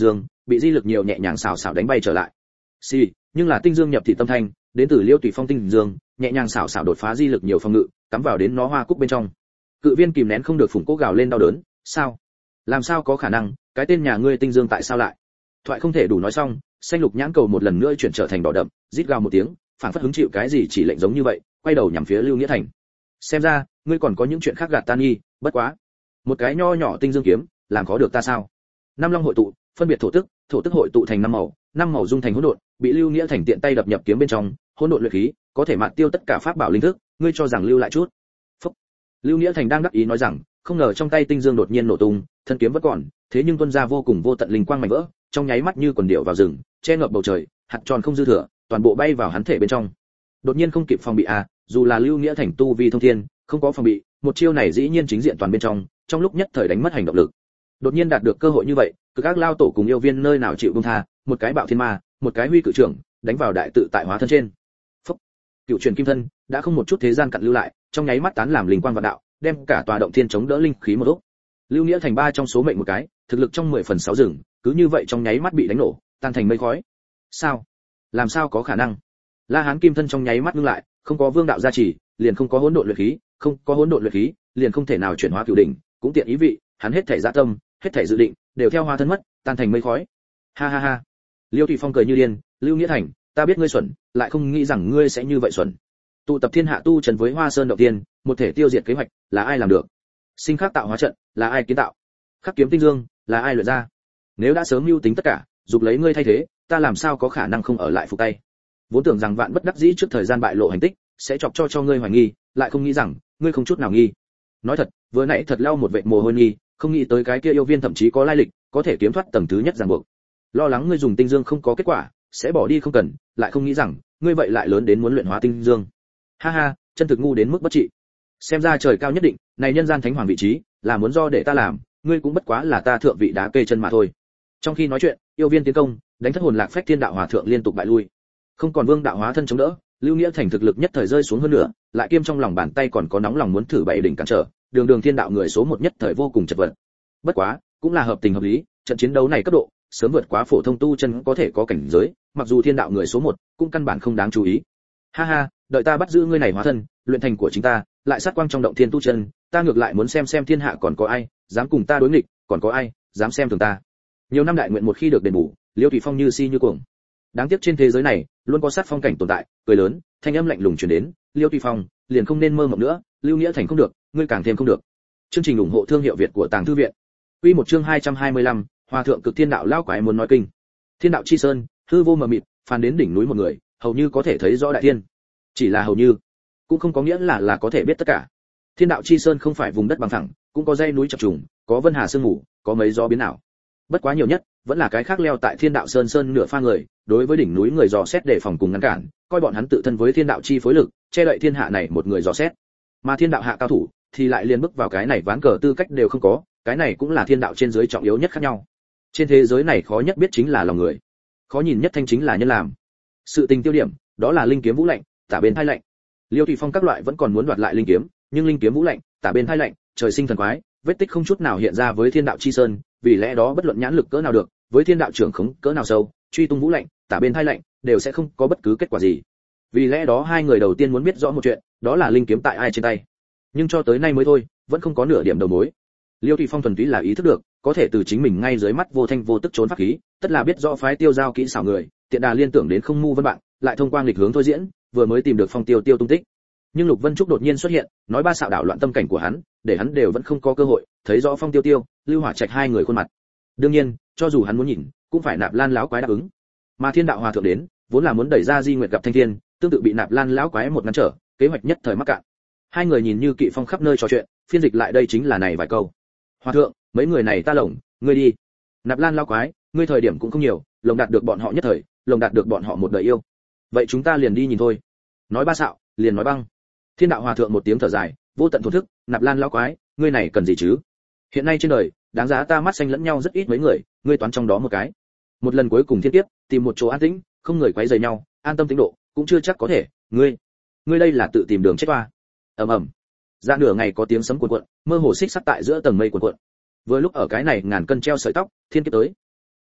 bị di lực nhiều nhẹ nhàng xào xào đánh bay trở lại. Xì, nhưng là tinh dương nhập thị tâm thanh, đến từ Liêu Tùy Phong tinh dương, nhẹ nhàng xào xào đột phá di lực nhiều phòng ngự, cắm vào đến nó hoa cúc bên trong. Cự viên kìm nén không được phủng cố gào lên đau đớn, sao? Làm sao có khả năng, cái tên nhà ngươi tinh dương tại sao lại? Thoại không thể đủ nói xong, xanh lục nhãn cầu một lần nữa chuyển trở thành đỏ đậm, rít gào một tiếng, phản phất hứng chịu cái gì chỉ lệnh giống như vậy, quay đầu nhằm phía Lưu Nghĩa Thành. Xem ra, ngươi còn có những chuyện khác gạt ta nghi, bất quá, một cái nho nhỏ tinh dương kiếm, làm khó được ta sao? Năm long hội tụ, phân biệt thổ tức hội tụ thành năm màu dung thành hỗn độn, bị Lưu Nghĩa Thành tiện tay đập nhập kiếm bên trong, hỗn độn luyện khí, có thể mạt tiêu tất cả pháp bảo linh thức, ngươi cho rằng lưu lại chút. Phúc. Lưu Nghĩa Thành đang đắc ý nói rằng, không ngờ trong tay tinh dương đột nhiên nổ tung, thân kiếm vẫn còn, thế nhưng tuôn ra vô cùng vô tận linh quang mảnh vỡ, trong nháy mắt như quần điệu vào rừng, che ngập bầu trời, hạt tròn không dư thừa, toàn bộ bay vào hắn thể bên trong. Đột nhiên không kịp phòng bị dù là Lưu Nghĩa Thành tu vi thông thiên, không có phòng bị, một chiêu này dĩ nhiên chính diện toàn bên trong lúc nhất thời đánh mất hành động lực. Đột nhiên đạt được cơ hội như vậy, cực ác lao tổ cùng yêu viên nơi nào chịu buông tha, một cái bạo thiên ma, một cái huy cự trưởng, đánh vào đại tự tại hóa thân trên. Phúc. Cựu truyền kim thân đã không một chút thế gian cặn lưu lại, trong nháy mắt tán làm linh quang vạn đạo, đem cả tòa động thiên chống đỡ linh khí một lúc. Lưu Nghĩa Thành ba trong số mệnh một cái, thực lực trong 10 phần 6 rừng, cứ như vậy trong nháy mắt bị đánh nổ, tan thành mây khói. Sao? Làm sao có khả năng? La Hán kim thân trong nháy mắt ngưng lại, không có vương đạo gia trì, liền không có hỗn độn luyện khí, không có hỗn độn luyện khí, liền không thể nào chuyển hóa cửu đỉnh, cũng tiện ý vị, hắn hết thể dạ tâm, hết thể dự định, đều theo hóa thân mất, tan thành mây khói. Ha ha ha. Liêu Thụy Phong cười như điên, Lưu Nghĩa Thành, ta biết ngươi xuẩn, lại không nghĩ rằng ngươi sẽ như vậy xuẩn. Tụ tập thiên hạ tu trần với Hoa Sơn động tiên, một thể tiêu diệt kế hoạch, là ai làm được? Sinh khắc tạo hóa trận, là ai kiến tạo? Khắc kiếm tinh dương, là ai luyện ra? Nếu đã sớm mưu tính tất cả, dục lấy ngươi thay thế, ta làm sao có khả năng không ở lại phục tay? Vốn tưởng rằng vạn bất đắc dĩ trước thời gian bại lộ hành tích, sẽ chọc cho ngươi hoài nghi, lại không nghĩ rằng ngươi không chút nào nghi. Nói thật, vừa nãy thật lau một vệt mồ hôi nghi, không nghĩ tới cái kia yêu viên thậm chí có lai lịch, có thể kiếm thoát tầng thứ nhất ràng buộc. Lo lắng ngươi dùng tinh dương không có kết quả, sẽ bỏ đi không cần, lại không nghĩ rằng ngươi vậy lại lớn đến muốn luyện hóa tinh dương. Ha ha, chân thực ngu đến mức bất trị. Xem ra trời cao nhất định, này nhân gian thánh hoàng vị trí, là muốn do để ta làm, ngươi cũng bất quá là ta thượng vị đá kê chân mà thôi. Trong khi nói chuyện, yêu viên tiến công, đánh thất hồn lạc phách thiên đạo hòa thượng liên tục bại lui. Không còn vương đạo hóa thân chống đỡ, Lưu Nghĩa Thành thực lực nhất thời rơi xuống hơn nữa, lại kiêm trong lòng bàn tay còn có nóng lòng muốn thử bảy đỉnh cản trở, đường thiên đạo người số một nhất thời vô cùng chật vật. Bất quá, cũng là hợp tình hợp lý, trận chiến đấu này cấp độ sớm vượt quá phổ thông tu chân có thể có cảnh giới, mặc dù thiên đạo người số một cũng căn bản không đáng chú ý. Ha ha, đợi ta bắt giữ ngươi này hóa thân, luyện thành của chính ta, lại sát quang trong động thiên tu chân, ta ngược lại muốn xem thiên hạ còn có ai dám cùng ta đối nghịch, còn có ai dám xem thường ta. Nhiều năm đại nguyện một khi được đền bù, Liêu Thụy Phong như si như cuồng. Đáng tiếc trên thế giới này luôn có sát phong cảnh tồn tại, cười lớn, thanh âm lạnh lùng truyền đến, Liêu Thụy Phong, liền không nên mơ mộng nữa, Lưu Nghĩa Thành không được, ngươi càng thêm không được. Chương trình ủng hộ thương hiệu Việt của Tàng Thư viện. Quy một chương 225, Hòa thượng cực thiên đạo lao quái muốn nói kinh. Thiên đạo chi sơn, hư vô mờ mịt, phàn đến đỉnh núi một người, hầu như có thể thấy rõ đại thiên. Chỉ là hầu như, cũng không có nghĩa là có thể biết tất cả. Thiên đạo chi sơn không phải vùng đất bằng phẳng, cũng có dãy núi chập trùng, có vân hà sương mù, có mấy gió biến ảo. Bất quá nhiều nhất, vẫn là cái khác leo tại thiên đạo sơn nửa pha người, đối với đỉnh núi người dò xét để phòng cùng ngăn cản, coi bọn hắn tự thân với thiên đạo chi phối lực, che đậy thiên hạ này một người dò xét. Mà thiên đạo hạ cao thủ thì lại liền bước vào cái này ván cờ tư cách đều không có, cái này cũng là thiên đạo trên dưới trọng yếu nhất khác nhau. Trên thế giới này khó nhất biết chính là lòng người, khó nhìn nhất thanh chính là nhân làm. Sự tình tiêu điểm, đó là linh kiếm vũ lạnh, tả bên thai lạnh. Liêu Thụy Phong các loại vẫn còn muốn đoạt lại linh kiếm, nhưng linh kiếm vũ lạnh, tả bên thai lạnh, trời sinh thần quái, vết tích không chút nào hiện ra với thiên đạo chi sơn, vì lẽ đó bất luận nhãn lực cỡ nào được, với thiên đạo trưởng khống cỡ nào sâu, truy tung vũ lạnh, tả bên thai lạnh, đều sẽ không có bất cứ kết quả gì. Vì lẽ đó hai người đầu tiên muốn biết rõ một chuyện, đó là linh kiếm tại ai trên tay. Nhưng cho tới nay mới thôi, vẫn không có nửa điểm đầu mối. Liêu Thụy Phong thuần túy là ý thức được, có thể từ chính mình ngay dưới mắt vô thanh vô tức trốn pháp khí, tất là biết rõ phái tiêu giao kỹ xảo người, tiện đà liên tưởng đến không mu vân bạn, lại thông qua nghịch hướng thôi diễn, vừa mới tìm được Phong Tiêu tung tích. Nhưng Lục Vân Trúc đột nhiên xuất hiện, nói ba xạo đảo loạn tâm cảnh của hắn, để hắn đều vẫn không có cơ hội thấy rõ Phong Tiêu, Lưu Hỏa Trạch hai người khuôn mặt. Đương nhiên, cho dù hắn muốn nhìn, cũng phải Nạp Lan lão quái đáp ứng. Mà Thiên đạo hòa thượng đến, vốn là muốn đẩy ra Di Nguyệt gặp Thanh Thiên, tương tự bị Nạp Lan lão quái một ngăn trở, kế hoạch nhất thời mắc cạn. Hai người nhìn như kỵ phong khắp nơi trò chuyện, phiên dịch lại đây chính là này vài câu. Hòa thượng, mấy người này ta lồng, ngươi đi. Nạp Lan lão quái, ngươi thời điểm cũng không nhiều, lồng đạt được bọn họ nhất thời, lồng đạt được bọn họ một đời yêu. Vậy chúng ta liền đi nhìn thôi. Nói ba xạo, liền nói băng. Thiên đạo hòa thượng một tiếng thở dài, vô tận thổn thức, Nạp Lan lão quái, ngươi này cần gì chứ? Hiện nay trên đời, đáng giá ta mắt xanh lẫn nhau rất ít mấy người, ngươi toán trong đó một cái. Một lần cuối cùng thiên kiếp, tìm một chỗ an tĩnh, không người quấy rầy nhau, an tâm tĩnh độ, cũng chưa chắc có thể, ngươi đây là tự tìm đường chết oa. Ầm ầm. Ra nửa ngày có tiếng sấm cuồn cuộn, mơ hồ xích sắt tại giữa tầng mây cuồn cuộn. Vừa lúc ở cái này ngàn cân treo sợi tóc, thiên kiếp tới.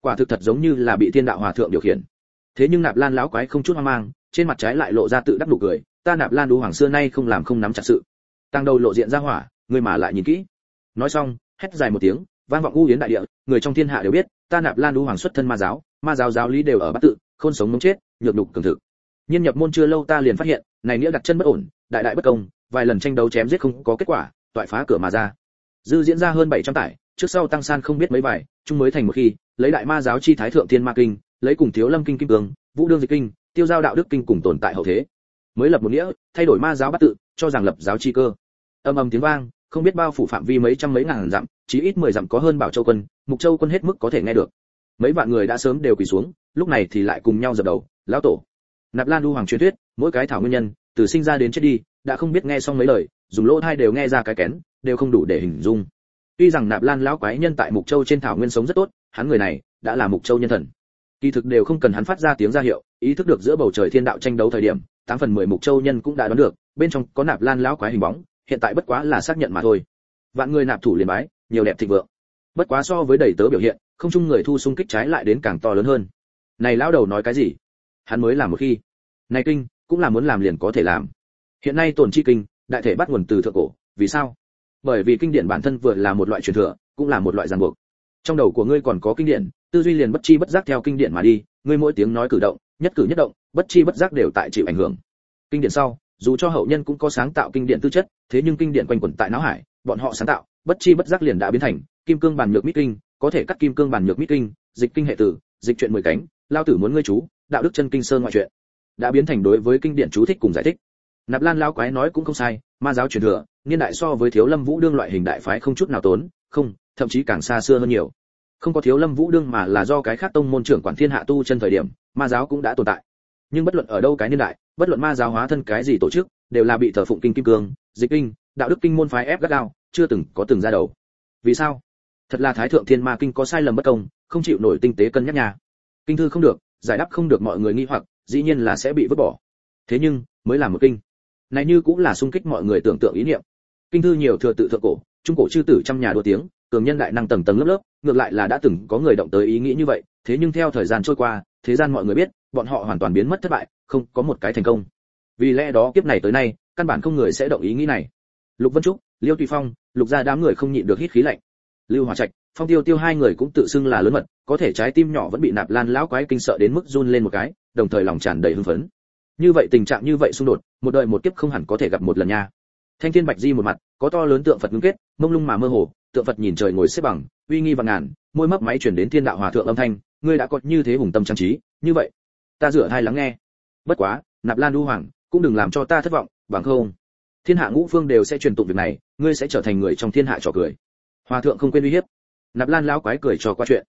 quả thực thật giống như là bị thiên đạo hòa thượng điều khiển. Thế nhưng Nạp Lan lão quái không chút hoang mang, trên mặt trái lại lộ ra tự đắc nụ cười, ta Nạp Lan Đu Hoàng xưa nay không làm không nắm chặt sự. Tăng đầu lộ diện ra hỏa, người mà lại nhìn kỹ. Nói xong, hét dài một tiếng, vang vọng u yến đại địa, người trong thiên hạ đều biết, ta Nạp Lan Đu Hoàng xuất thân ma giáo giáo lý đều ở bát tự, khôn sống mống chết, nhược nhục cường thực. Nhiên nhập môn chưa lâu ta liền phát hiện, này nghĩa đặt chân bất ổn, đại đại bất công, vài lần tranh đấu chém giết không có kết quả, toại phá cửa mà ra. Dư diễn ra hơn 700 tải, trước sau tăng san không biết mấy vài, chung mới thành một khi, lấy đại ma giáo chi thái thượng thiên ma kinh, lấy cùng thiếu lâm kinh kim cương, vũ đương dịch kinh, tiêu giao đạo đức kinh cùng tồn tại hậu thế. Mới lập một nghĩa, thay đổi ma giáo bát tự, cho rằng lập giáo chi cơ. Âm ầm tiếng vang, không biết bao phủ phạm vi mấy trăm mấy ngàn dặm, chí ít 10 dặm có hơn Bảo Châu quân, Mục Châu quân hết mức có thể nghe được. Mấy vạn người đã sớm đều quỳ xuống, lúc này thì lại cùng nhau dập đầu, lão tổ. Nạp Lan Đu Hoàng truyền thuyết, mỗi cái thảo nguyên nhân, từ sinh ra đến chết đi, đã không biết nghe xong mấy lời, dùng lỗ tai đều nghe ra cái kén, đều không đủ để hình dung. Tuy rằng Nạp Lan lão quái nhân tại Mục Châu trên thảo nguyên sống rất tốt, hắn người này đã là Mục Châu nhân thần. Kỳ thực đều không cần hắn phát ra tiếng ra hiệu, ý thức được giữa bầu trời thiên đạo tranh đấu thời điểm, 8 phần 10 Mục Châu nhân cũng đã đoán được, bên trong có Nạp Lan lão quái hình bóng, hiện tại bất quá là xác nhận mà thôi. Vạn người nạp thủ liền bái, nhiều đẹp thịnh vượng. Bất quá so với đầy tớ biểu hiện, không chung người thu xung kích trái lại đến càng to lớn hơn. Này lão đầu nói cái gì? Hắn mới làm một khi. Này kinh, cũng là muốn làm liền có thể làm. Hiện nay tổn chi kinh, đại thể bắt nguồn từ thượng cổ, vì sao? Bởi vì kinh điển bản thân vừa là một loại truyền thừa, cũng là một loại ràng buộc. Trong đầu của ngươi còn có kinh điển, tư duy liền bất chi bất giác theo kinh điển mà đi, ngươi mỗi tiếng nói cử động, nhất cử nhất động, bất chi bất giác đều tại chịu ảnh hưởng. Kinh điển sau, dù cho hậu nhân cũng có sáng tạo kinh điển tư chất, thế nhưng kinh điển quanh quẩn tại não hải, bọn họ sáng tạo, bất chi bất giác liền đã biến thành kim cương bản nhược mít kinh, có thể cắt kim cương bản nhược mít kinh, dịch kinh hệ tử, dịch truyện 10 cánh, lao tử muốn ngươi chú, đạo đức chân kinh sơn ngoại truyện, đã biến thành đối với kinh điển chú thích cùng giải thích. Nạp Lan lão quái nói cũng không sai, ma giáo truyền thừa, niên đại so với Thiếu Lâm Vũ Đương loại hình đại phái không chút nào tốn, không, thậm chí càng xa xưa hơn nhiều. Không có Thiếu Lâm Vũ Đương mà là do cái khác tông môn trưởng quản thiên hạ tu chân thời điểm, ma giáo cũng đã tồn tại. Nhưng bất luận ở đâu cái niên đại, bất luận ma giáo hóa thân cái gì tổ chức, đều là bị thờ phụng kinh kim cương, dịch kinh, đạo đức kinh môn phái ép gắt gao, chưa từng có từng ra đầu. Vì sao? Thật là Thái thượng thiên ma kinh có sai lầm bất công, không chịu nổi tinh tế cân nhắc nhà. Kinh thư không được, giải đáp không được mọi người nghi hoặc, dĩ nhiên là sẽ bị vứt bỏ. Thế nhưng, mới là một kinh. Này như cũng là xung kích mọi người tưởng tượng ý niệm. Kinh thư nhiều thừa tự thượng cổ, trung cổ chư tử trăm nhà đua tiếng, cường nhân đại năng tầng tầng lớp lớp, ngược lại là đã từng có người động tới ý nghĩ như vậy, thế nhưng theo thời gian trôi qua, thế gian mọi người biết, bọn họ hoàn toàn biến mất thất bại, không có một cái thành công. Vì lẽ đó kiếp này tới nay, căn bản không người sẽ động ý nghĩ này. Lục Vân Trúc, Liêu Tùy Phong, Lục gia đám người không nhịn được hít khí lạnh. Lưu Hỏa Trạch, Phong Tiêu Tiêu hai người cũng tự xưng là lớn mật, có thể trái tim nhỏ vẫn bị Nạp Lan lão quái kinh sợ đến mức run lên một cái, đồng thời lòng tràn đầy hưng phấn. Như vậy tình trạng như vậy xung đột, một đời một kiếp không hẳn có thể gặp một lần nha. Thanh Thiên Bạch Di một mặt, có to lớn tượng Phật ngưng kết, mông lung mà mơ hồ, tượng Phật nhìn trời ngồi xếp bằng, uy nghi vạn ngàn, môi mấp máy truyền đến thiên đạo hòa thượng âm thanh, ngươi đã có như thế hùng tâm trang trí, như vậy, ta rửa tai lắng nghe. Bất quá, Nạp Lan Du Hoàng, cũng đừng làm cho ta thất vọng, bằng không, thiên hạ ngũ phương đều sẽ truyền tụng việc này, ngươi sẽ trở thành người trong thiên hạ trò cười. Hòa thượng không quên uy hiếp. Nạp Lan lão quái cười trò qua chuyện.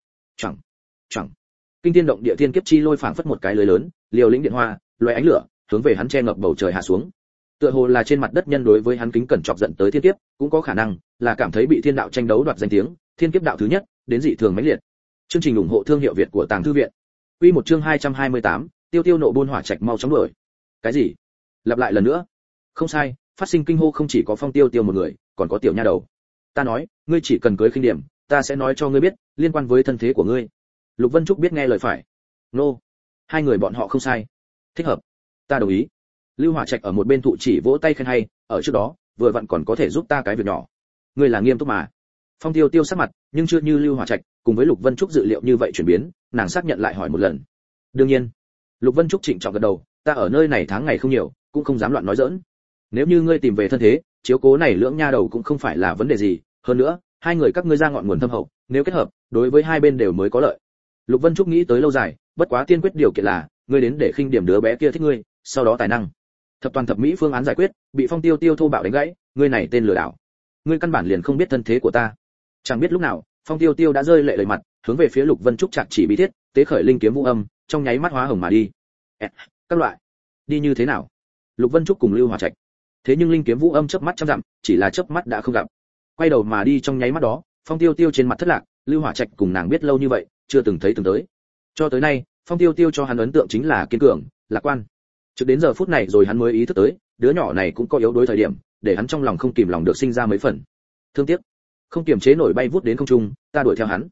Chẳng. Kinh thiên động địa thiên kiếp chi lôi phảng phất một cái lưới lớn, liều lĩnh điện hoa, loé ánh lửa, hướng về hắn che ngập bầu trời hạ xuống. Tựa hồ là trên mặt đất nhân đối với hắn kính cẩn chọc giận tới thiên kiếp, cũng có khả năng là cảm thấy bị thiên đạo tranh đấu đoạt danh tiếng, thiên kiếp đạo thứ nhất, đến dị thường mãnh liệt. Chương trình ủng hộ thương hiệu Việt của Tàng Thư viện. Quy một chương 228, Tiêu Tiêu nộ buôn hỏa trạch mau chóng đuổi. Cái gì? Lặp lại lần nữa. Không sai, phát sinh kinh hô không chỉ có Phong Tiêu Tiêu một người, còn có tiểu nha đầu. Ta nói, ngươi chỉ cần cưới khinh điểm, ta sẽ nói cho ngươi biết, liên quan với thân thế của ngươi. Lục Vân Trúc biết nghe lời phải. Nô, hai người bọn họ không sai. Thích hợp. Ta đồng ý. Lưu Hỏa Trạch ở một bên thụ chỉ vỗ tay khen hay, ở trước đó, vừa vặn còn có thể giúp ta cái việc nhỏ. Ngươi là nghiêm túc mà. Phong Tiêu Tiêu sắc mặt, nhưng chưa như Lưu Hỏa Trạch, cùng với Lục Vân Trúc dự liệu như vậy chuyển biến, nàng xác nhận lại hỏi một lần. Đương nhiên. Lục Vân Trúc trịnh trọng gật đầu, ta ở nơi này tháng ngày không nhiều, cũng không dám loạn nói giỡn. Nếu như ngươi tìm về thân thế, chiếu cố này lưỡng nha đầu cũng không phải là vấn đề gì, hơn nữa, hai người các ngươi ra ngọn nguồn thâm hậu, nếu kết hợp, đối với hai bên đều mới có lợi. Lục Vân Trúc nghĩ tới lâu dài, bất quá tiên quyết điều kiện là, ngươi đến để khinh điểm đứa bé kia thích ngươi, sau đó tài năng. Thập toàn thập mỹ phương án giải quyết, bị Phong Tiêu Tiêu thô bạo đánh gãy, ngươi này tên lừa đảo. Ngươi căn bản liền không biết thân thế của ta. Chẳng biết lúc nào, Phong Tiêu Tiêu đã rơi lệ đầy mặt, hướng về phía Lục Vân Trúc chặt chỉ bí thiết, tế khởi linh kiếm vũ âm, trong nháy mắt hóa hồng mà đi. Các loại, đi như thế nào? Lục Vân Trúc cùng Lưu Hỏa Trạch. Thế nhưng linh kiếm vũ âm chớp mắt trăm dặm, chỉ là chớp mắt đã không gặp. Quay đầu mà đi trong nháy mắt đó, Phong Tiêu Tiêu trên mặt thất lạc, Lưu Hỏa Trạch cùng nàng biết lâu như vậy, chưa từng thấy từng tới. Cho tới nay, Phong Tiêu Tiêu cho hắn ấn tượng chính là kiên cường, lạc quan. Trực đến giờ phút này rồi hắn mới ý thức tới, đứa nhỏ này cũng có yếu đuối thời điểm, để hắn trong lòng không kìm lòng được sinh ra mấy phần thương tiếc. Không kiềm chế nổi bay vút đến không trung, ta đuổi theo hắn.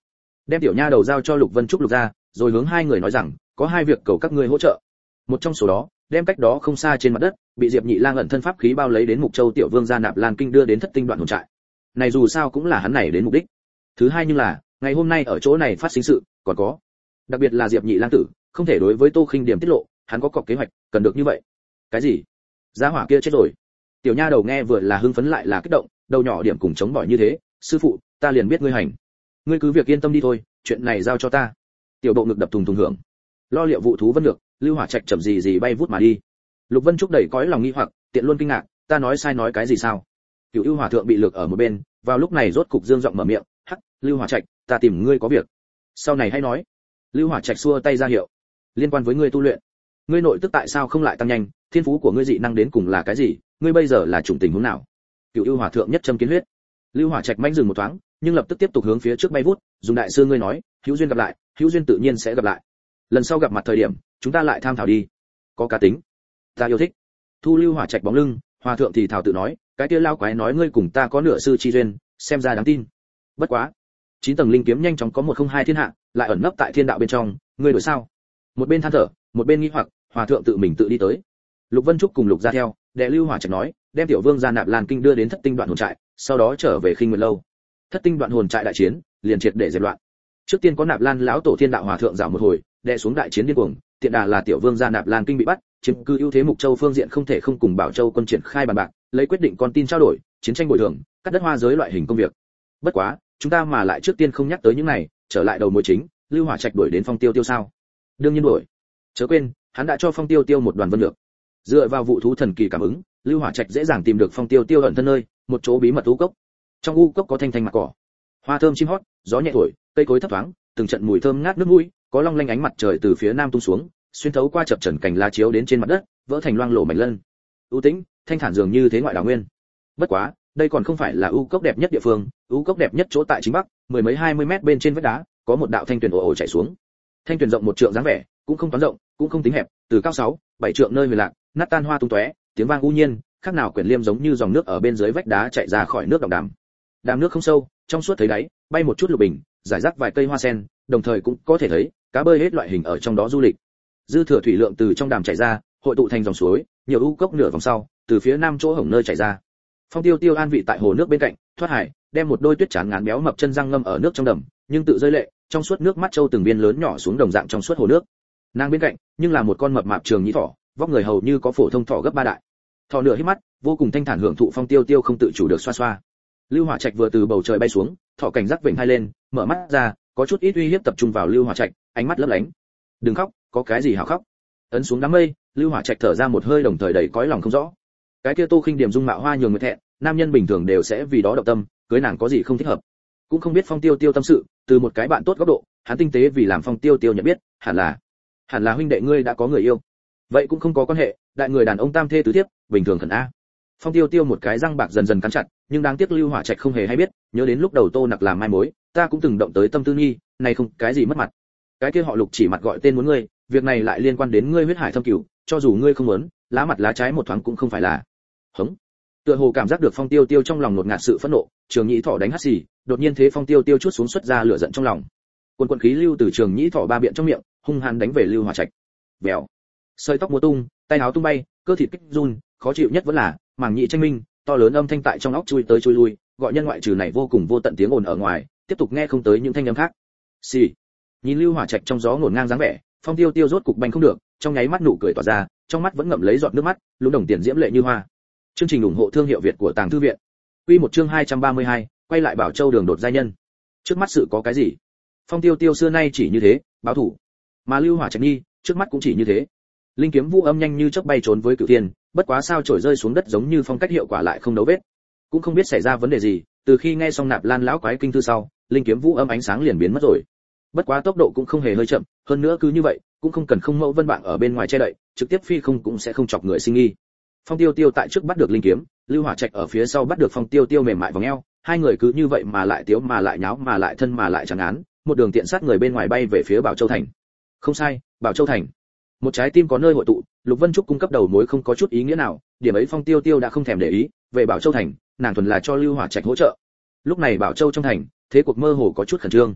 đem tiểu nha đầu giao cho Lục Vân Trúc Lục gia, rồi hướng hai người nói rằng có hai việc cầu các ngươi hỗ trợ. Một trong số đó, đem cách đó không xa trên mặt đất bị Diệp Nhị Lang ẩn thân pháp khí bao lấy đến Mục Châu tiểu vương gia Nạp Lan Kinh đưa đến Thất Tinh Đoạn hồn trại. Này dù sao cũng là hắn này đến mục đích. Thứ hai như là, ngày hôm nay ở chỗ này phát sinh sự, còn có, đặc biệt là Diệp Nhị Lang tử, không thể đối với Tô Khinh Điểm tiết lộ, hắn có cọc kế hoạch, cần được như vậy. Cái gì? Gia hỏa kia chết rồi. Tiểu nha đầu nghe vừa là hưng phấn lại là kích động, đầu nhỏ điểm cùng chống bỏi như thế, sư phụ, ta liền biết ngươi hành. Ngươi cứ việc yên tâm đi thôi, chuyện này giao cho ta. Tiểu bộ ngực đập thùng thùng hưởng. Lo liệu vụ thú Vân Lược, Lưu Hỏa Trạch chậm gì bay vút mà đi. Lục Vân Trúc đầy cõi lòng nghi hoặc, tiện luôn kinh ngạc, ta nói sai nói cái gì sao? Cửu Ưu Hòa thượng bị lược ở một bên, vào lúc này rốt cục dương giọng mở miệng, hắc, Lưu Hỏa Trạch, ta tìm ngươi có việc. Sau này hãy nói. Lưu Hỏa Trạch xua tay ra hiệu, liên quan với ngươi tu luyện, ngươi nội tức tại sao không lại tăng nhanh, thiên phú của ngươi dị năng đến cùng là cái gì, ngươi bây giờ là chủng tình huống nào? Cửu Ưu Hòa thượng nhất châm kiến huyết. Lưu Hỏa Trạch manh dừng một thoáng, nhưng lập tức tiếp tục hướng phía trước bay vút, dùng đại sư ngươi nói, hữu duyên gặp lại, hữu duyên tự nhiên sẽ gặp lại. Lần sau gặp mặt thời điểm, chúng ta lại tham thảo đi. Có cá tính, ta yêu thích. Thu Lưu Hỏa Trạch bóng lưng, Hòa thượng thì thảo tự nói, cái kia lao quái nói ngươi cùng ta có nửa sư chi duyên, xem ra đáng tin. Bất quá, 9 tầng linh kiếm nhanh chóng có 102 thiên hạ, lại ẩn nấp tại thiên đạo bên trong, ngươi đổi sao? Một bên than thở, một bên nghi hoặc, Hòa thượng tự mình tự đi tới. Lục Vân Trúc cùng Lục gia theo, đệ Lưu Hỏa Trạch nói, đem tiểu vương gia Nạp Lan Kinh đưa đến Thất Tinh Đoạn hồn trại, sau đó trở về Khinh Nguyệt lâu. Thất Tinh Đoạn hồn trại đại chiến, liền triệt để dẹp loạn. Trước tiên có Nạp Lan lão tổ thiên đạo hòa thượng rảo một hồi, đệ xuống đại chiến điên cuồng, tiện đà là tiểu vương gia Nạp Lan Kinh bị bắt, chiếm cư ưu thế Mục Châu phương diện không thể không cùng Bảo Châu quân triển khai bàn bạc, lấy quyết định con tin trao đổi, chiến tranh bồi thường, cắt đất hoa giới loại hình công việc. Bất quá, chúng ta mà lại trước tiên không nhắc tới những này, trở lại đầu mối chính, Lưu Hỏa Trạch đuổi đến Phong Tiêu Tiêu sao? Đương nhiên đuổi. Chớ quên, hắn đã cho Phong Tiêu Tiêu một đoàn vân lược. Dựa vào vụ thú thần kỳ cảm ứng, Lưu Hỏa Trạch dễ dàng tìm được Phong Tiêu Tiêu ẩn thân nơi, một chỗ bí mật u cốc. Trong u cốc có thanh thanh mặt cỏ, hoa thơm chim hót, gió nhẹ thổi, cây cối thấp thoáng, từng trận mùi thơm ngát nước mũi, có long lanh ánh mặt trời từ phía nam tung xuống, xuyên thấu qua chập chờn cành lá chiếu đến trên mặt đất, vỡ thành loang lổ mảnh lân. U tĩnh, thanh thản dường như thế ngoại đảo nguyên. Bất quá, đây còn không phải là u cốc đẹp nhất địa phương, u cốc đẹp nhất chỗ tại chính bắc, mười mấy 20 mét bên trên vách đá, có một đạo thanh tuyền ồ ồ chảy xuống. Thanh tuyền rộng một trượng dáng vẻ, cũng không toán rộng, cũng không tính hẹp, từ cao 6, 7 trượng nơi huyền lạc, nát tan hoa tung tóe, tiếng vang u nhiên, khác nào quyển liêm giống như dòng nước ở bên dưới vách đá chảy ra khỏi nước đọng đàm. Đàm nước không sâu, trong suốt thấy đáy, bay một chút lục bình, giải rác vài cây hoa sen, đồng thời cũng có thể thấy cá bơi hết loại hình ở trong đó du lịch. Dư thừa thủy lượng từ trong đàm chảy ra, hội tụ thành dòng suối, nhiều u cốc nửa vòng sau, từ phía nam chỗ hổng nơi chảy ra. Phong Tiêu Tiêu an vị tại hồ nước bên cạnh, thoát hải, đem một đôi tuyết trán ngán béo mập chân răng ngâm ở nước trong đầm, nhưng tự rơi lệ, trong suốt nước mắt châu từng viên lớn nhỏ xuống đồng dạng trong suốt hồ nước. Nàng bên cạnh, nhưng là một con mập mạp trường nhĩ thỏ, vóc người hầu như có phổ thông thỏ gấp 3 đại. Thỏ nửa híp mắt, vô cùng thanh thản hưởng thụ Phong Tiêu Tiêu không tự chủ được xoa xoa. Lưu Hỏa Trạch vừa từ bầu trời bay xuống, thỏ cảnh giác vểnh hai lên, mở mắt ra, có chút ít uy hiếp tập trung vào Lưu Hỏa Trạch, ánh mắt lấp lánh. Đừng khóc, có cái gì hảo khóc? Ấn xuống đám mây, Lưu Hỏa Trạch thở ra một hơi đồng thời đầy cõi lòng không rõ. Cái kia Tô Khinh Điểm dung mạo hoa nhường người thẹn, nam nhân bình thường đều sẽ vì đó động tâm, cưới nàng có gì không thích hợp. Cũng không biết Phong Tiêu Tiêu tâm sự, từ một cái bạn tốt góc độ, hắn tinh tế vì làm Phong Tiêu Tiêu nhận biết, hẳn là huynh đệ ngươi đã có người yêu. Vậy cũng không có quan hệ, đại người đàn ông tam thê tứ thiếp, bình thường khẩn a. Phong Tiêu Tiêu một cái răng bạc dần dần cắn chặt, nhưng đáng tiếc Lưu Hỏa Trạch không hề hay biết, nhớ đến lúc đầu Tô Nặc làm mai mối, ta cũng từng động tới tâm tư nghi, này không cái gì mất mặt. Cái kia họ Lục chỉ mặt gọi tên muốn ngươi, việc này lại liên quan đến ngươi huyết hải thâm cửu, cho dù ngươi không muốn, lá mặt lá trái một thoáng cũng không phải là. Hững. Tựa hồ cảm giác được Phong Tiêu Tiêu trong lòng nột ngạt sự phẫn nộ, Trường Nhĩ Thỏ đánh hắt xì, đột nhiên thế Phong Tiêu Tiêu chuốt xuống xuất ra lửa giận trong lòng. Quần quần khí lưu từ Trường Nhĩ Thỏ ba biện trong miệng, hung hăng đánh về Lưu Hỏa Trạch. Bèo. Sợi tóc múa tung, tay áo tung bay, cơ thịt kích run, khó chịu nhất vẫn là màng nhĩ tranh minh, to lớn âm thanh tại trong óc chui tới chui lui, gọi nhân ngoại trừ này vô cùng vô tận tiếng ồn ở ngoài, tiếp tục nghe không tới những thanh âm khác. Xì. Nhìn Lưu Hỏa Trạch trong gió ngổn ngang dáng vẻ, Phong Tiêu Tiêu rốt cục banh không được, trong nháy mắt nụ cười tỏa ra, trong mắt vẫn ngậm lấy giọt nước mắt, lúng đồng tiền diễm lệ như hoa. Chương trình ủng hộ thương hiệu Việt của Tàng Thư viện. Quy một chương 232, quay lại Bảo Châu đường đột giai nhân. Trước mắt sự có cái gì? Phong Tiêu Tiêu xưa nay chỉ như thế, báo thủ. Mà Lưu Hỏa Trạch nhi, trước mắt cũng chỉ như thế. Linh kiếm vũ âm nhanh như chớp bay trốn với cửu thiên, bất quá sao trổi rơi xuống đất giống như phong cách hiệu quả lại không đấu vết. Cũng không biết xảy ra vấn đề gì, từ khi nghe xong Nạp Lan lão quái kinh thư sau, linh kiếm vũ âm ánh sáng liền biến mất rồi. Bất quá tốc độ cũng không hề hơi chậm, hơn nữa cứ như vậy, cũng không cần không mẫu vân bạn ở bên ngoài che đậy, trực tiếp phi không cũng sẽ không chọc người sinh nghi. Phong Tiêu Tiêu tại trước bắt được linh kiếm, Lưu Hỏa Trạch ở phía sau bắt được Phong Tiêu Tiêu mềm mại vòng eo, hai người cứ như vậy mà lại tiếu mà lại nháo mà lại thân mà lại chẳng án, một đường tiện sát người bên ngoài bay về phía Bảo Châu thành. Không sai, Bảo Châu thành. Một trái tim có nơi hội tụ, Lục Vân Trúc cung cấp đầu mối không có chút ý nghĩa nào, điểm ấy Phong Tiêu Tiêu đã không thèm để ý, về Bảo Châu thành, nàng thuần là cho Lưu Hỏa Trạch hỗ trợ. Lúc này Bảo Châu trong thành, thế cuộc mơ hồ có chút khẩn trương.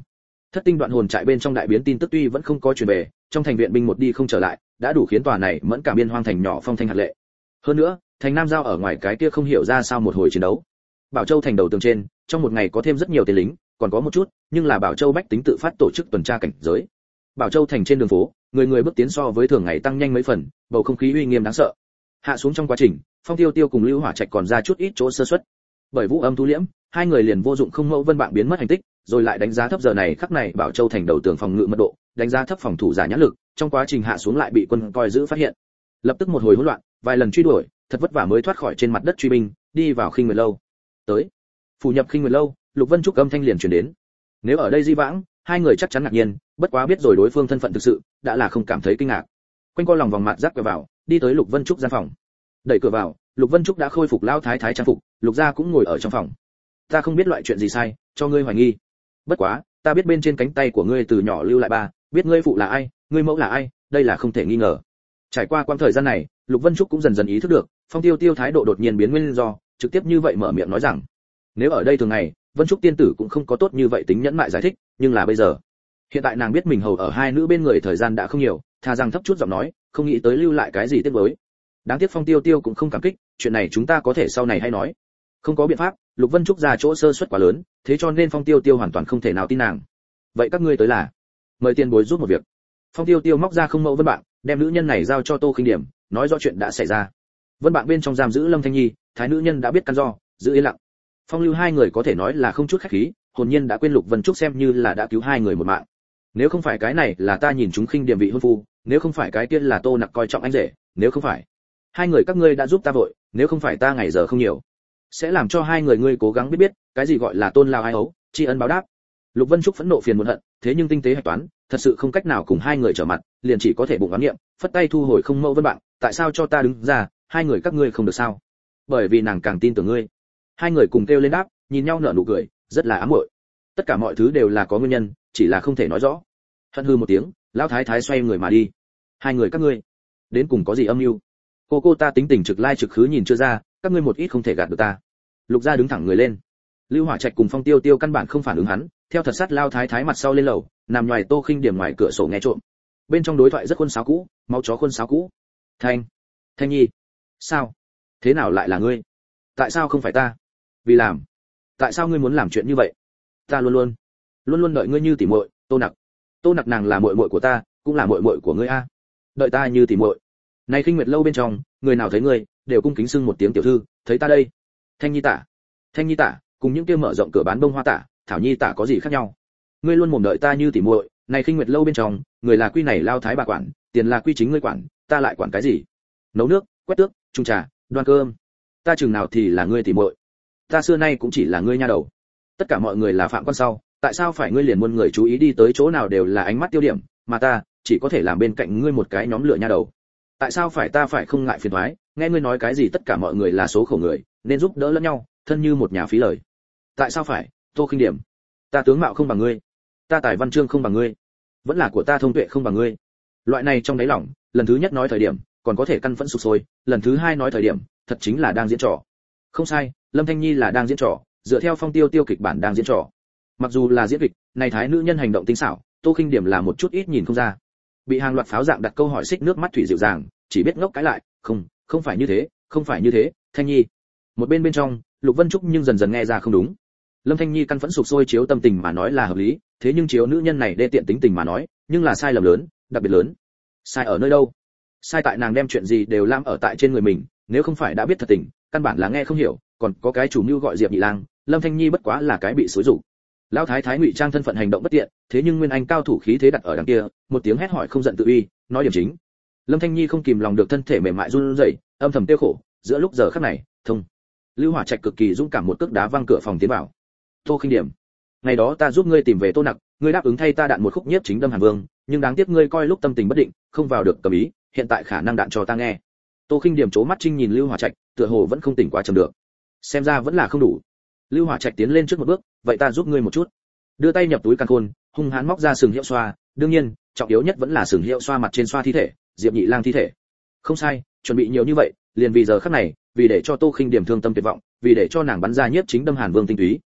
Thất tinh đoạn hồn trại bên trong đại biến tin tức tuy vẫn không có truyền về, trong thành viện binh một đi không trở lại, đã đủ khiến tòa này mẫn cảm biên hoang thành nhỏ phong thanh hạt lệ. Hơn nữa, thành Nam Giao ở ngoài cái kia không hiểu ra sao một hồi chiến đấu. Bảo Châu thành đầu tường trên, trong một ngày có thêm rất nhiều tên lính, còn có một chút, nhưng là Bảo Châu bách tính tự phát tổ chức tuần tra cảnh giới. Bảo Châu thành trên đường phố, người người bước tiến so với thường ngày tăng nhanh mấy phần, bầu không khí uy nghiêm đáng sợ. Hạ xuống trong quá trình, Phong Tiêu Tiêu cùng Lưu Hỏa Trạch còn ra chút ít chỗ sơ suất. Bởi Vũ Âm thu liễm, hai người liền vô dụng không mẫu vân bạn biến mất hành tích, rồi lại đánh giá thấp giờ này khắc này Bảo Châu thành đầu tường phòng ngự mật độ, đánh giá thấp phòng thủ giả nhãn lực, trong quá trình hạ xuống lại bị quân coi giữ phát hiện. Lập tức một hồi hỗn loạn, vài lần truy đuổi, thật vất vả mới thoát khỏi trên mặt đất truy binh, đi vào Khinh Nguyệt lâu. Tới, phủ nhập Khinh Nguyệt lâu, Lục Vân Trúc âm thanh liền truyền đến. Nếu ở đây di vãng, hai người chắc chắn ngạc nhiên, bất quá biết rồi đối phương thân phận thực sự, đã là không cảm thấy kinh ngạc. Quanh co lòng vòng mặt rắc cửa vào, đi tới Lục Vân Trúc gian phòng. Đẩy cửa vào, Lục Vân Trúc đã khôi phục lao thái thái trang phục, Lục gia cũng ngồi ở trong phòng. Ta không biết loại chuyện gì sai, cho ngươi hoài nghi. Bất quá, ta biết bên trên cánh tay của ngươi từ nhỏ lưu lại ba, biết ngươi phụ là ai, ngươi mẫu là ai, đây là không thể nghi ngờ. Trải qua quãng thời gian này, Lục Vân Trúc cũng dần dần ý thức được, Phong Tiêu Tiêu thái độ đột nhiên biến nguyên do, trực tiếp như vậy mở miệng nói rằng, nếu ở đây thường ngày, Vân Trúc tiên tử cũng không có tốt như vậy tính nhẫn mại giải thích, nhưng là bây giờ, hiện tại nàng biết mình hầu ở hai nữ bên người thời gian đã không nhiều, thà rằng thấp chút giọng nói, không nghĩ tới lưu lại cái gì tiếc nuối. Đáng tiếc Phong Tiêu Tiêu cũng không cảm kích, chuyện này chúng ta có thể sau này hay nói. Không có biện pháp, Lục Vân Trúc ra chỗ sơ suất quá lớn, thế cho nên Phong Tiêu Tiêu hoàn toàn không thể nào tin nàng. Vậy các ngươi tới là, mời tiền bối giúp một việc. Phong Tiêu Tiêu móc ra không mẫu vân bạn, đem nữ nhân này giao cho Tô Khinh Điểm, nói rõ chuyện đã xảy ra. Vân bạn bên trong giam giữ Lâm Thanh Nhi, thái nữ nhân đã biết căn do, giữ yên lặng. Phong Lưu hai người có thể nói là không chút khách khí, hồn nhiên đã quên Lục Vân Trúc xem như là đã cứu hai người một mạng. Nếu không phải cái này là ta nhìn chúng Khinh Điểm vị hôn phu, nếu không phải cái kia là Tô Nặc coi trọng anh rể, nếu không phải hai người các ngươi đã giúp ta vội, nếu không phải ta ngày giờ không nhiều, sẽ làm cho hai người ngươi cố gắng biết cái gì gọi là tôn lao ai ấu, tri ân báo đáp. Lục Vân Trúc phẫn nộ phiền muộn hận, thế nhưng tinh tế hạch toán, thật sự không cách nào cùng hai người trở mặt, liền chỉ có thể bụng oán niệm, phất tay thu hồi không mẫu vân bạn, tại sao cho ta đứng ra, hai người các ngươi không được sao? Bởi vì nàng càng tin tưởng ngươi. Hai người cùng kêu lên đáp, nhìn nhau nở nụ cười, rất là ám muội. Tất cả mọi thứ đều là có nguyên nhân, chỉ là không thể nói rõ. Hận hư một tiếng, lão thái thái xoay người mà đi. Hai người các ngươi, đến cùng có gì âm mưu? Cô ta tính tình trực lai trực khứ nhìn chưa ra, các ngươi một ít không thể gạt được ta. Lục gia đứng thẳng người lên. Lưu Hỏa Trạch cùng Phong Tiêu Tiêu căn bản không phản ứng hắn, theo thật sát lao thái thái mặt sau lên lầu, nằm ngoài Tô Khinh Điểm ngoài cửa sổ nghe trộm. Bên trong đối thoại rất khuôn sáo cũ, máu chó khuôn sáo cũ. Thanh Nhi, sao? Thế nào lại là ngươi? Tại sao không phải ta? Vì làm. Tại sao ngươi muốn làm chuyện như vậy? Ta luôn luôn đợi ngươi như tỉ muội, Tô Nặc. Tô Nặc nàng là muội muội của ta, cũng là muội muội của ngươi a. Đợi ta như tỉ muội. Này Khinh Nguyệt lâu bên trong, người nào thấy ngươi, đều cung kính xưng một tiếng tiểu thư, thấy ta đây. Thanh Nhi tả, cùng những kia mở rộng cửa bán bông hoa tả, Thảo Nhi tả có gì khác nhau? Ngươi luôn mồm đợi ta như tỉ muội, này Khinh Nguyệt lâu bên trong, người là quy này lao thái bà quản, tiền là quy chính ngươi quản, ta lại quản cái gì? Nấu nước, quét tước, trung trà, đoan cơm. Ta chừng nào thì là ngươi tỉ muội? Ta xưa nay cũng chỉ là ngươi nha đầu. Tất cả mọi người là phạm quan sau, tại sao phải ngươi liền muôn người chú ý đi tới chỗ nào đều là ánh mắt tiêu điểm, mà ta chỉ có thể làm bên cạnh ngươi một cái nhóm lửa nha đầu? Tại sao phải ta phải không ngại phiền toái, nghe ngươi nói cái gì tất cả mọi người là số khổ người, nên giúp đỡ lẫn nhau, thân như một nhà phí lời. Tại sao phải, Tô Khinh Điểm? Ta tướng mạo không bằng ngươi, ta tài văn chương không bằng ngươi, vẫn là của ta thông tuệ không bằng ngươi. Loại này trong đáy lòng, lần thứ nhất nói thời điểm, còn có thể căn phẫn sục sôi, lần thứ hai nói thời điểm, thật chính là đang diễn trò. Không sai, Lâm Thanh Nhi là đang diễn trò, dựa theo Phong Tiêu Tiêu kịch bản đang diễn trò. Mặc dù là diễn kịch, này thái nữ nhân hành động tinh xảo, Tô Khinh Điểm là một chút ít nhìn không ra. Bị hàng loạt pháo dạng đặt câu hỏi xích nước mắt thủy dịu dàng, chỉ biết ngốc cái lại, không phải như thế, không phải như thế, Thanh Nhi. Một bên trong, Lục Vân Trúc nhưng dần dần nghe ra không đúng. Lâm Thanh Nhi căn phẫn sục sôi chiếu tâm tình mà nói là hợp lý, thế nhưng chiếu nữ nhân này đê tiện tính tình mà nói, nhưng là sai lầm lớn, đặc biệt lớn. Sai ở nơi đâu? Sai tại nàng đem chuyện gì đều lam ở tại trên người mình, nếu không phải đã biết thật tình, căn bản là nghe không hiểu, còn có cái chủ mưu gọi Diệp Nhị Lang, Lâm Thanh Nhi bất quá là cái bị xúi rủ. Lão thái thái ngụy trang thân phận hành động bất tiện, thế nhưng Nguyên Anh cao thủ khí thế đặt ở đằng kia, một tiếng hét hỏi không giận tự uy, nói điểm chính. Lâm Thanh Nhi không kìm lòng được thân thể mềm mại run rẩy, âm thầm tiêu khổ, giữa lúc giờ khắc này, thông. Lưu Hỏa Trạch cực kỳ dũng cảm một cước đá văng cửa phòng tiến vào. Tô Khinh Điểm, ngày đó ta giúp ngươi tìm về Tô Nặc, ngươi đáp ứng thay ta đạn một khúc nhiếp chính đâm Hàn Vương, nhưng đáng tiếc ngươi coi lúc tâm tình bất định, không vào được cầm ý, hiện tại khả năng đạn cho ta nghe. Tô Khinh Điểm chố mắt trinh nhìn Lưu Hỏa Trạch, tựa hồ vẫn không tỉnh quá trầm được. Xem ra vẫn là không đủ. Lưu Hỏa Trạch tiến lên trước một bước, vậy ta giúp ngươi một chút. Đưa tay nhập túi càn khôn, hung hãn móc ra sừng hiệu xoa, đương nhiên, trọng yếu nhất vẫn là sừng hiệu xoa mặt trên xoa thi thể, Diệp Nhị Lang thi thể. Không sai, chuẩn bị nhiều như vậy, liền vì giờ khắc này, vì để cho Tô Khinh Điểm thương tâm tuyệt vọng, vì để cho nàng bắn ra nhiếp chính đâm Hàn Vương tinh túy.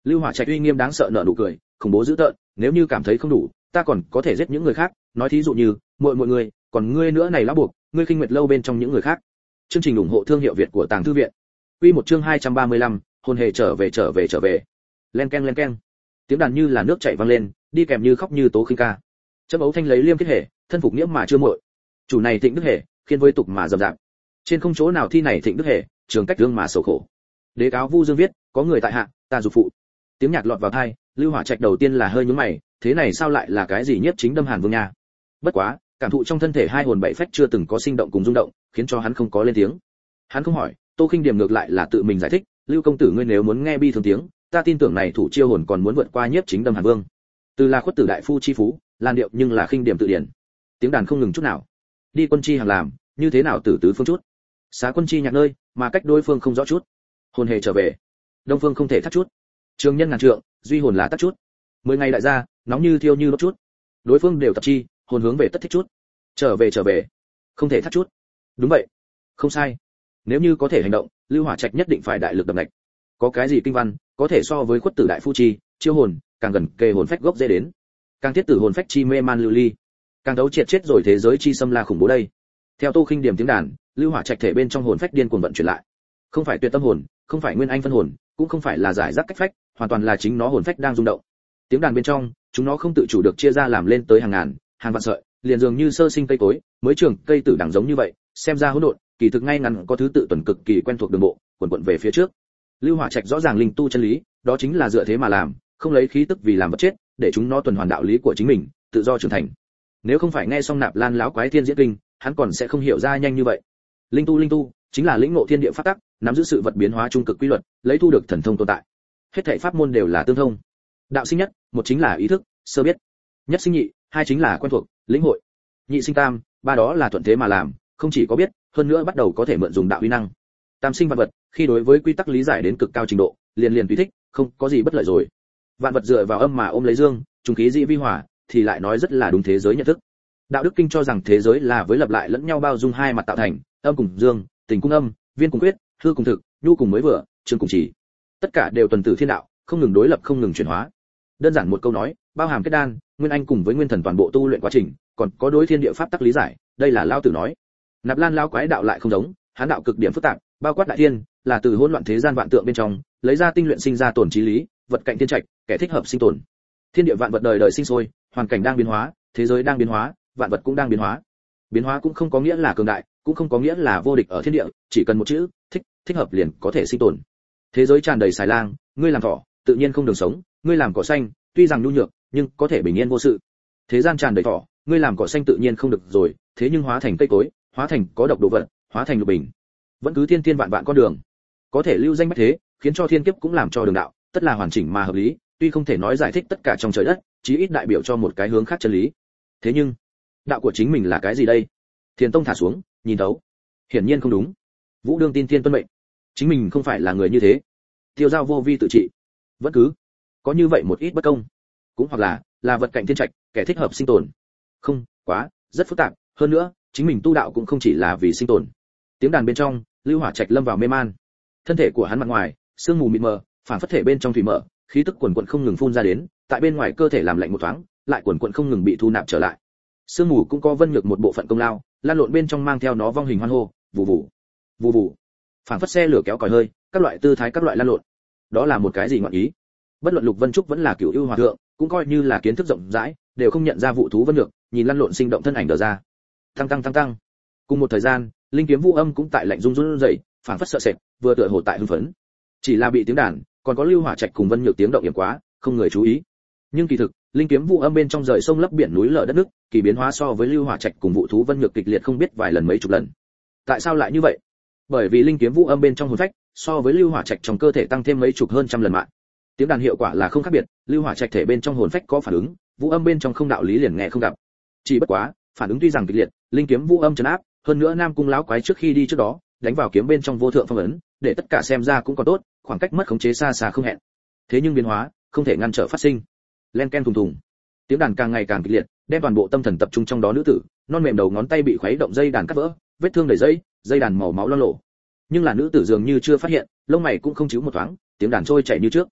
Lưu Hỏa Trạch uy nghiêm đáng sợ nở nụ cười, khủng bố dữ tợn, nếu như cảm thấy không đủ, ta còn có thể giết những người khác, nói thí dụ như, mọi người, còn ngươi nữa này lão buộc, ngươi Khinh Nguyệt lâu bên trong những người khác. Chương trình ủng hộ thương hiệu Việt của Tàng Thư viện. Quy một chương 235, hồn hề trở về. Len keng. Tiếng đàn như là nước chảy vang lên, đi kèm như khóc như tố khinh ca. Chấm ấu thanh lấy liêm kết hệ, thân phục nghĩa mà chưa muội. Chủ này Thịnh Đức hệ, khiến với tục mà dầm dạp. Trên không chỗ nào thi này Thịnh Đức hệ, trường cách đương mà sầu khổ. Đế cáo Vu Dương viết, có người tại hạ, ta dục phụ. Tiếng nhạc lọt vào tai, Lưu Hỏa Trạch đầu tiên là hơi nhướng mày, thế này sao lại là cái gì nhiếp chính đâm Hàn Vương nha? Bất quá, cảm thụ trong thân thể hai hồn bảy phách chưa từng có sinh động cùng rung động, khiến cho hắn không có lên tiếng. Hắn không hỏi, Tô Khinh Điềm ngược lại là tự mình giải thích, Lưu công tử ngươi nếu muốn nghe bi thương tiếng, ta tin tưởng này thủ chiêu hồn còn muốn vượt qua nhiếp chính đâm Hàn Vương. Từ là khuất tử đại phu chi phú, lan điệu nhưng là Khinh Điềm tự điển. Tiếng đàn không ngừng chút nào. Đi quân chi hàng làm, như thế nào tử tứ phương chút. Xá quân chi nhạc nơi, mà cách đối phương không rõ chút. Hồn hề trở về, đông phương không thể thắt chút. Trường nhân ngàn trượng, duy hồn là tắt chút. 10 ngày đại gia, nóng như thiêu như đốt chút. Đối phương đều tập chi, hồn hướng về tất thích chút. Trở về, không thể thắt chút. Đúng vậy, không sai. Nếu như có thể hành động, Lưu Hỏa Trạch nhất định phải đại lực đập lạch. Có cái gì kinh văn, có thể so với khuất tử đại phu chi, chiêu hồn, càng gần kề hồn phách gốc dễ đến. Càng thiết tử hồn phách chi mê man lưu ly, càng đấu triệt chết rồi thế giới chi xâm la khủng bố đây. Theo Tô Khinh Điềm tiếng đàn, Lưu Hỏa Trạch thể bên trong hồn phách điên cuồng vận chuyển lại. Không phải tuyệt tâm hồn, không phải nguyên anh phân hồn, cũng không phải là giải rác cách phách, hoàn toàn là chính nó hồn phách đang rung động. Tiếng đàn bên trong, chúng nó không tự chủ được chia ra làm lên tới hàng ngàn, hàng vạn sợi, liền dường như sơ sinh cây cối, mới trường cây tử đẳng giống như vậy, xem ra hỗn độn, kỳ thực ngay ngắn có thứ tự tuần cực kỳ quen thuộc đường bộ, quần về phía trước. Lưu Hỏa Trạch rõ ràng linh tu chân lý, đó chính là dựa thế mà làm, không lấy khí tức vì làm vật chết, để chúng nó tuần hoàn đạo lý của chính mình, tự do trưởng thành. Nếu không phải nghe xong Nạp Lan lão quái thiên diễn kinh, hắn còn sẽ không hiểu ra nhanh như vậy. Linh tu chính là lĩnh ngộ thiên địa pháp tắc, nắm giữ sự vật biến hóa trung cực quy luật, lấy thu được thần thông tồn tại. Hết thảy pháp môn đều là tương thông. Đạo sinh nhất, một chính là ý thức, sơ biết. Nhất sinh nhị, hai chính là quen thuộc, lĩnh hội. Nhị sinh tam, ba đó là thuận thế mà làm, không chỉ có biết, hơn nữa bắt đầu có thể mượn dùng đạo uy năng. Tam sinh vạn vật, khi đối với quy tắc lý giải đến cực cao trình độ, liền tùy thích, không có gì bất lợi rồi. Vạn vật dựa vào âm mà ôm lấy dương, trùng khí dị vi hỏa, thì lại nói rất là đúng thế giới nhận thức. Đạo đức kinh cho rằng thế giới là với lập lại lẫn nhau bao dung hai mặt tạo thành, âm cùng dương, tình cùng âm, viên cùng quyết, hư cùng thực, nhu cùng mới vừa, chương cùng chỉ. Tất cả đều tuần tự thiên đạo, không ngừng đối lập không ngừng chuyển hóa. Đơn giản một câu nói, bao hàm kết đan, nguyên anh cùng với nguyên thần toàn bộ tu luyện quá trình, còn có đối thiên địa pháp tắc lý giải, đây là lão tử nói. Nạp Lan lão quái đạo lại không giống, hán đạo cực điểm phức tạp, bao quát đại thiên, là từ hỗn loạn thế gian vạn tượng bên trong, lấy ra tinh luyện sinh ra tổn trí lý, vật cạnh thiên trạch, kẻ thích hợp sinh tồn. Thiên địa vạn vật đời đời sinh sôi, hoàn cảnh đang biến hóa, thế giới đang biến hóa, vạn vật cũng đang biến hóa. Biến hóa cũng không có nghĩa là cường đại, cũng không có nghĩa là vô địch ở thiên địa, chỉ cần một chữ, thích hợp liền có thể sinh tồn. Thế giới tràn đầy xài lang, ngươi làm thỏ, tự nhiên không đường sống, ngươi làm cỏ xanh, tuy rằng nhu nhược, nhưng có thể bình yên vô sự. Thế gian tràn đầy thỏ, ngươi làm cỏ xanh tự nhiên không được rồi, thế nhưng hóa thành cây cối, hóa thành có độc đồ vật, hóa thành lục bình. Vẫn cứ thiên vạn vạn con đường. Có thể lưu danh bách thế, khiến cho thiên kiếp cũng làm cho đường đạo, tất là hoàn chỉnh mà hợp lý, tuy không thể nói giải thích tất cả trong trời đất, chí ít đại biểu cho một cái hướng khác chân lý. Thế nhưng, đạo của chính mình là cái gì đây? Thiền Tông thả xuống, nhìn thấu. Hiển nhiên không đúng. Vũ Đương tin thiên tuân mệnh, chính mình không phải là người như thế. Tiêu giao vô vi tự trị, vẫn cứ có như vậy một ít bất công, cũng hoặc là vật cạnh thiên trạch, kẻ thích hợp sinh tồn. Không, quá, rất phức tạp, hơn nữa, chính mình tu đạo cũng không chỉ là vì sinh tồn. Tiếng đàn bên trong, Lưu Hỏa Trạch lâm vào mê man. Thân thể của hắn mặt ngoài, sương mù mịt mờ, phản phất thể bên trong thủy mở, khí tức quần quần không ngừng phun ra đến, tại bên ngoài cơ thể làm lạnh một thoáng, lại quần quần không ngừng bị thu nạp trở lại. Sương mù cũng có Vân Nhược một bộ phận công lao, lan lộn bên trong mang theo nó vong hình hoan hô, vù vù, phản phất xe lửa kéo còi hơi, các loại tư thái các loại lan lộn. Đó là một cái gì ngọn ý? Bất luận Lục Vân Trúc vẫn là Cửu Ưu Hòa thượng, cũng coi như là kiến thức rộng rãi, đều không nhận ra vụ thú Vân Nhược, nhìn lăn lộn sinh động thân ảnh đờ ra. Tăng. Cùng một thời gian, linh kiếm vũ âm cũng tại lạnh run rẩy, phản phất sợ sệt, vừa tựa hồ tại hưng phấn. Chỉ là bị tiếng đàn, còn có Lưu Hỏa Trạch cùng Vân Nhược tiếng động yểm quá, không người chú ý. Nhưng kỳ thực, linh kiếm vũ âm bên trong rời sông lấp biển núi lở đất nước, kỳ biến hóa so với Lưu Hỏa Trạch cùng vụ thú Vân Nhược kịch liệt không biết vài lần mấy chục lần. Tại sao lại như vậy? Bởi vì linh kiếm vũ âm bên trong hồn phách, so với Lưu Hỏa Trạch trong cơ thể tăng thêm mấy chục hơn trăm lần mạng. Tiếng đàn hiệu quả là không khác biệt, Lưu Hỏa Trạch thể bên trong hồn phách có phản ứng, vũ âm bên trong không đạo lý liền nghe không gặp. Chỉ bất quá, phản ứng tuy rằng kịch liệt, linh kiếm vũ âm trấn áp, hơn nữa Nam Cung lão quái trước khi đi trước đó, đánh vào kiếm bên trong vô thượng phong ấn, để tất cả xem ra cũng còn tốt, khoảng cách mất khống chế xa không hẹn. Thế nhưng biến hóa, không thể ngăn trở phát sinh. Len ken thùng. Tiếng đàn càng ngày càng kịch liệt, đem toàn bộ tâm thần tập trung trong đó nữ tử, non mềm đầu ngón tay bị khuấy động dây đàn cắt vỡ, vết thương đầy dây đàn màu máu loang lổ. Nhưng là nữ tử dường như chưa phát hiện, lông mày cũng không chíu một thoáng, tiếng đàn trôi chảy như trước.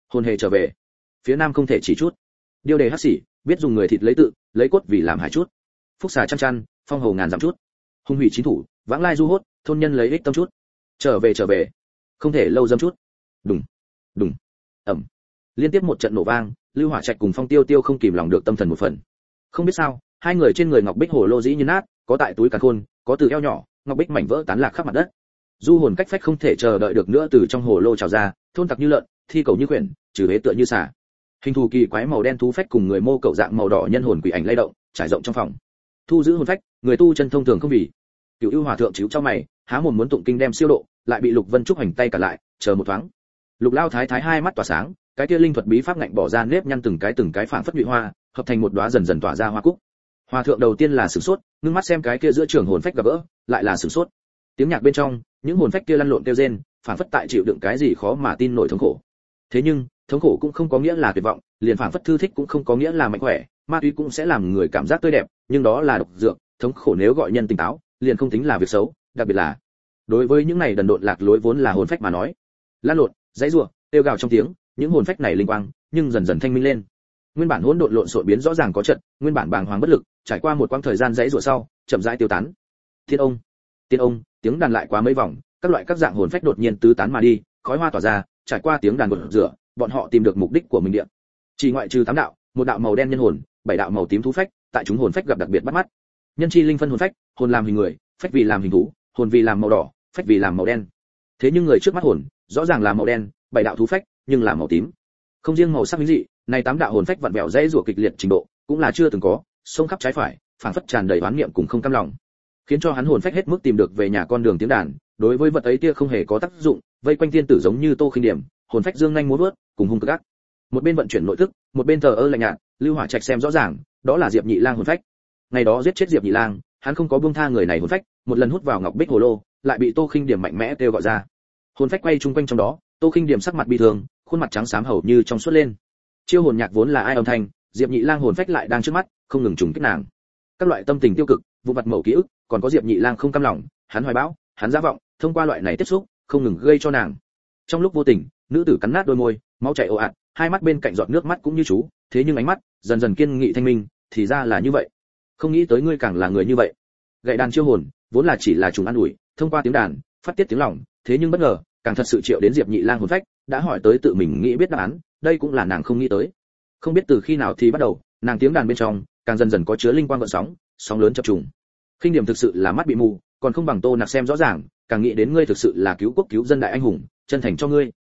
hồn hề trở về. Phía nam không thể chỉ chút. Điêu đề hắc xỉ, biết dùng người thịt lấy tự, lấy cốt vì làm hải chút. Phúc xà chăn chăn, phong hầu ngàn dặm chút. Hung hủy chín thủ, vãng lai du hốt, thôn nhân lấy ích tâm chút. Trở về, không thể lâu dâm chút. Đùng, đùng, ầm. Liên tiếp một trận nổ vang, Lưu Hỏa Trạch cùng Phong Tiêu Tiêu không kìm lòng được tâm thần một phần. Không biết sao, hai người trên người ngọc bích hồ lô dĩ như nát, có tại túi càn khôn, có từ eo nhỏ, ngọc bích mảnh vỡ tán lạc khắp mặt đất. Du hồn cách phách không thể chờ đợi được nữa từ trong hồ lô trào ra, thôn tặc như lợn, thi cầu như quyển, trừ hế tựa như xà. Hình thù kỳ quái màu đen thú phách cùng người mô cậu dạng màu đỏ nhân hồn quỷ ảnh lay động, trải rộng trong phòng. Thu giữ hồn phách, người tu chân thông thường không vì. Cửu Ưu Hòa thượng chíu cho mày, há mồm muốn tụng kinh đem siêu độ, lại bị Lục Vân Trúc hành tay cả lại, chờ một thoáng. Lục Lao Thái Thái hai mắt tỏa sáng, cái kia linh thuật bí pháp ngạnh bỏ ra nếp nhăn từng cái phảng phất nhụy hoa, hợp thành một đóa dần dần tỏa ra hoa cúc. Hòa thượng đầu tiên là sửng sốt, ngưng mắt xem cái kia giữa trường hồn phách gặp gỡ, lại là sửng sốt. Tiếng nhạc bên trong, những hồn phách kia lăn lộn kêu rên, phảng phất tại chịu đựng cái gì khó mà tin nổi thống khổ. Thế nhưng, thống khổ cũng không có nghĩa là tuyệt vọng, liền phảng phất thư thích cũng không có nghĩa là mạnh khỏe, ma túy cũng sẽ làm người cảm giác tươi đẹp, nhưng đó là độc dược, thống khổ nếu gọi nhân tỉnh táo, liền không tính là việc xấu, đặc biệt là đối với những này đần độn lạc lối vốn là hồn phách mà nói. Lan lộn, dãy rủa, kêu gào trong tiếng, những hồn phách này linh quang, nhưng dần dần thanh minh lên. Nguyên bản hỗn độn lộn xộn biến rõ ràng có trận, nguyên bản bàng hoàng bất lực, trải qua một quãng thời gian dãy rủa sau, chậm rãi tiêu tán. Tiên ông, tiếng đàn lại quá mấy vòng, các loại các dạng hồn phách đột nhiên tứ tán mà đi, khói hoa tỏa ra, trải qua tiếng đàn gột rửa, bọn họ tìm được mục đích của mình địa. Chỉ ngoại trừ 8 đạo, một đạo màu đen nhân hồn, 7 đạo màu tím thú phách, tại chúng hồn phách gặp đặc biệt bắt mắt. Nhân chi linh phân hồn phách, hồn làm hình người, phách vì làm hình thú, hồn vì làm màu đỏ, phách vì làm màu đen. Thế nhưng người trước mắt hồn, rõ ràng là màu đen, 7 đạo thú phách, nhưng là màu tím. Không riêng màu sắc mỹ dị, này 8 đạo hồn phách vặn vẹo dãy rủa kịch liệt trình độ, cũng là chưa từng có, xông khắp trái phải, phảng phất tràn đầy oán niệm cùng không cam lòng, khiến cho hắn hồn phách hết mức tìm được về nhà con đường tiếng đàn, đối với vật ấy tia không hề có tác dụng, vây quanh tiên tử giống như Tô Khinh Điểm, hồn phách dương nhanh múa vớt, cùng hung cực ác. Một bên vận chuyển nội thức, một bên thờ ơ lạnh nhạt, Lưu Hỏa Trạch xem rõ ràng, đó là Diệp Nhị Lang hồn phách. Ngày đó giết chết Diệp Nhị Lang, hắn không có buông tha người này hồn phách, một lần hút vào ngọc bích hồ lô, lại bị Tô Khinh Điểm mạnh mẽ kêu gọi ra. Hồn phách quay chung quanh trong đó, Tô Khinh Điểm sắc mặt bi thương, khuôn mặt trắng xám hầu như trong suốt lên. Chiêu hồn nhạc vốn là ai âm thanh, Diệp Nhị Lang hồn phách lại đang trước mắt, không ngừng trùng kích nàng. Các loại tâm tình tiêu cực, vụ mặt mẩu ký ức, còn có Diệp Nhị Lang không cam lòng, hắn hoài bão, hắn giả vọng, thông qua loại này tiếp xúc, không ngừng gây cho nàng. Trong lúc vô tình, nữ tử cắn nát đôi môi, máu chảy ồ ạt, hai mắt bên cạnh giọt nước mắt cũng như chú, thế nhưng ánh mắt dần dần kiên nghị thanh minh, thì ra là như vậy. Không nghĩ tới ngươi càng là người như vậy. Gậy đàn chiêu hồn, vốn là chỉ là trùng an ủi, thông qua tiếng đàn, phát tiết tiếng lòng, thế nhưng bất ngờ, càng thật sự triệu đến Diệp Nhị Lang hồn phách, đã hỏi tới tự mình nghĩ biết đáp án, đây cũng là nàng không nghĩ tới. Không biết từ khi nào thì bắt đầu, nàng tiếng đàn bên trong, càng dần dần có chứa linh quang gợn sóng, sóng lớn chập trùng. Khinh Điểm thực sự là mắt bị mù, còn không bằng Tô Nặc xem rõ ràng, càng nghĩ đến ngươi thực sự là cứu quốc cứu dân đại anh hùng, chân thành cho ngươi.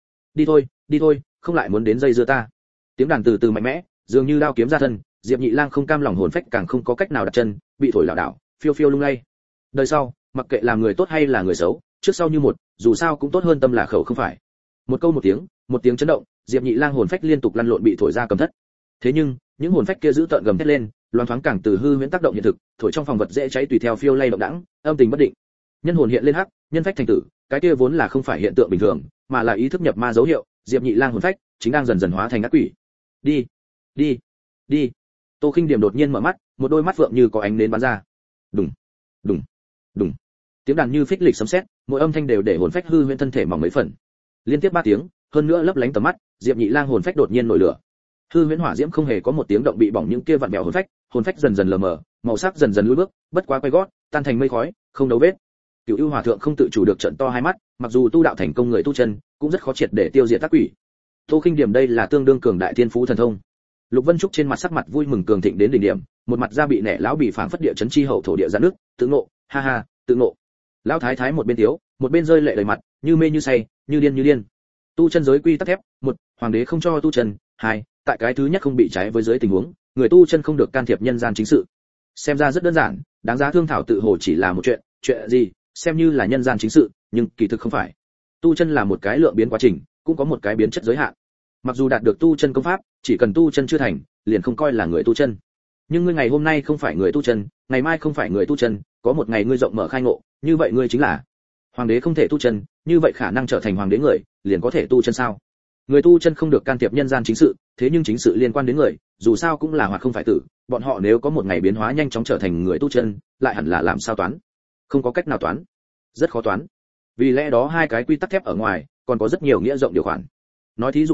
Đi thôi, không lại muốn đến dây dưa ta. Tiếng đàn từ từ mạnh mẽ, dường như đao kiếm ra thân, Diệp Nhị Lang không cam lòng hồn phách càng không có cách nào đặt chân, bị thổi lảo đảo, phiêu phiêu lung lay. Đời sau, mặc kệ là người tốt hay là người xấu, trước sau như một, dù sao cũng tốt hơn tâm là khẩu không phải. Một câu một tiếng chấn động, Diệp Nhị Lang hồn phách liên tục lăn lộn bị thổi ra cầm thất. Thế nhưng, những hồn phách kia giữ tợn gầm thét lên, loáng thoáng càng từ hư huyễn tác động hiện thực, thổi trong phòng vật dễ cháy tùy theo phiêu lay động đãng, âm tình bất định. Nhân hồn hiện lên hắc, nhân phách thành tử, cái kia vốn là không phải hiện tượng bình thường, mà là ý thức nhập ma dấu hiệu, Diệp Nhị Lang hồn phách chính đang dần dần hóa thành ác quỷ. Đi. Tô Khinh Điểm đột nhiên mở mắt, một đôi mắt vượng như có ánh nến bắn ra. Đùng. Tiếng đàn như phích lịch sấm sét, mỗi âm thanh đều để hồn phách hư huyễn thân thể mỏng mấy phần. Liên tiếp 3 tiếng, hơn nữa lấp lánh tầm mắt, Diệp Nhị Lang hồn phách đột nhiên nổi lửa. Hư huyễn hỏa diễm không hề có một tiếng động bị bỏng những kia vặn vẹo hồn phách dần dần lờ mờ, màu sắc dần dần lùi bước, bất quá quay gót, tan thành mây khói, không dấu vết. Cửu Ưu Hòa thượng không tự chủ được trợn to hai mắt, mặc dù tu đạo thành công người tu chân, cũng rất khó triệt để tiêu diệt tác quỷ. Tô Khinh Điểm đây là tương đương cường đại thiên phú thần thông. Lục Vân Trúc trên mặt sắc mặt vui mừng cường thịnh đến đỉnh điểm, một mặt da bị nẻ lão bị phảng phất địa chấn chi hậu thổ địa giãn nước, tự ngộ, ha, tự ngộ. Lão thái thái một bên thiếu, một bên rơi lệ đầy mặt, như mê như say, như điên. Tu chân giới quy tắc thép, 1, hoàng đế không cho tu chân, 2, tại cái thứ nhất không bị trái với dưới tình huống, người tu chân không được can thiệp nhân gian chính sự. Xem ra rất đơn giản, đáng giá thương thảo tự hồ chỉ là một chuyện gì, xem như là nhân gian chính sự, nhưng kỳ thực không phải. Tu chân là một cái lượng biến quá trình, cũng có một cái biến chất giới hạn. Mặc dù đạt được tu chân công pháp, chỉ cần tu chân chưa thành, liền không coi là người tu chân. Nhưng ngươi ngày hôm nay không phải người tu chân, ngày mai không phải người tu chân, có một ngày ngươi rộng mở khai ngộ, như vậy ngươi chính là hoàng đế không thể tu chân, như vậy khả năng trở thành hoàng đế người, liền có thể tu chân sao? Người tu chân không được can thiệp nhân gian chính sự, thế nhưng chính sự liên quan đến người, dù sao cũng là hoặc không phải tử, bọn họ nếu có một ngày biến hóa nhanh chóng trở thành người tu chân, lại hẳn là làm sao toán? Không có cách nào toán, rất khó toán. Vì lẽ đó hai cái quy tắc thép ở ngoài, còn có rất nhiều nghĩa rộng điều khoản. Nói thí dụ như,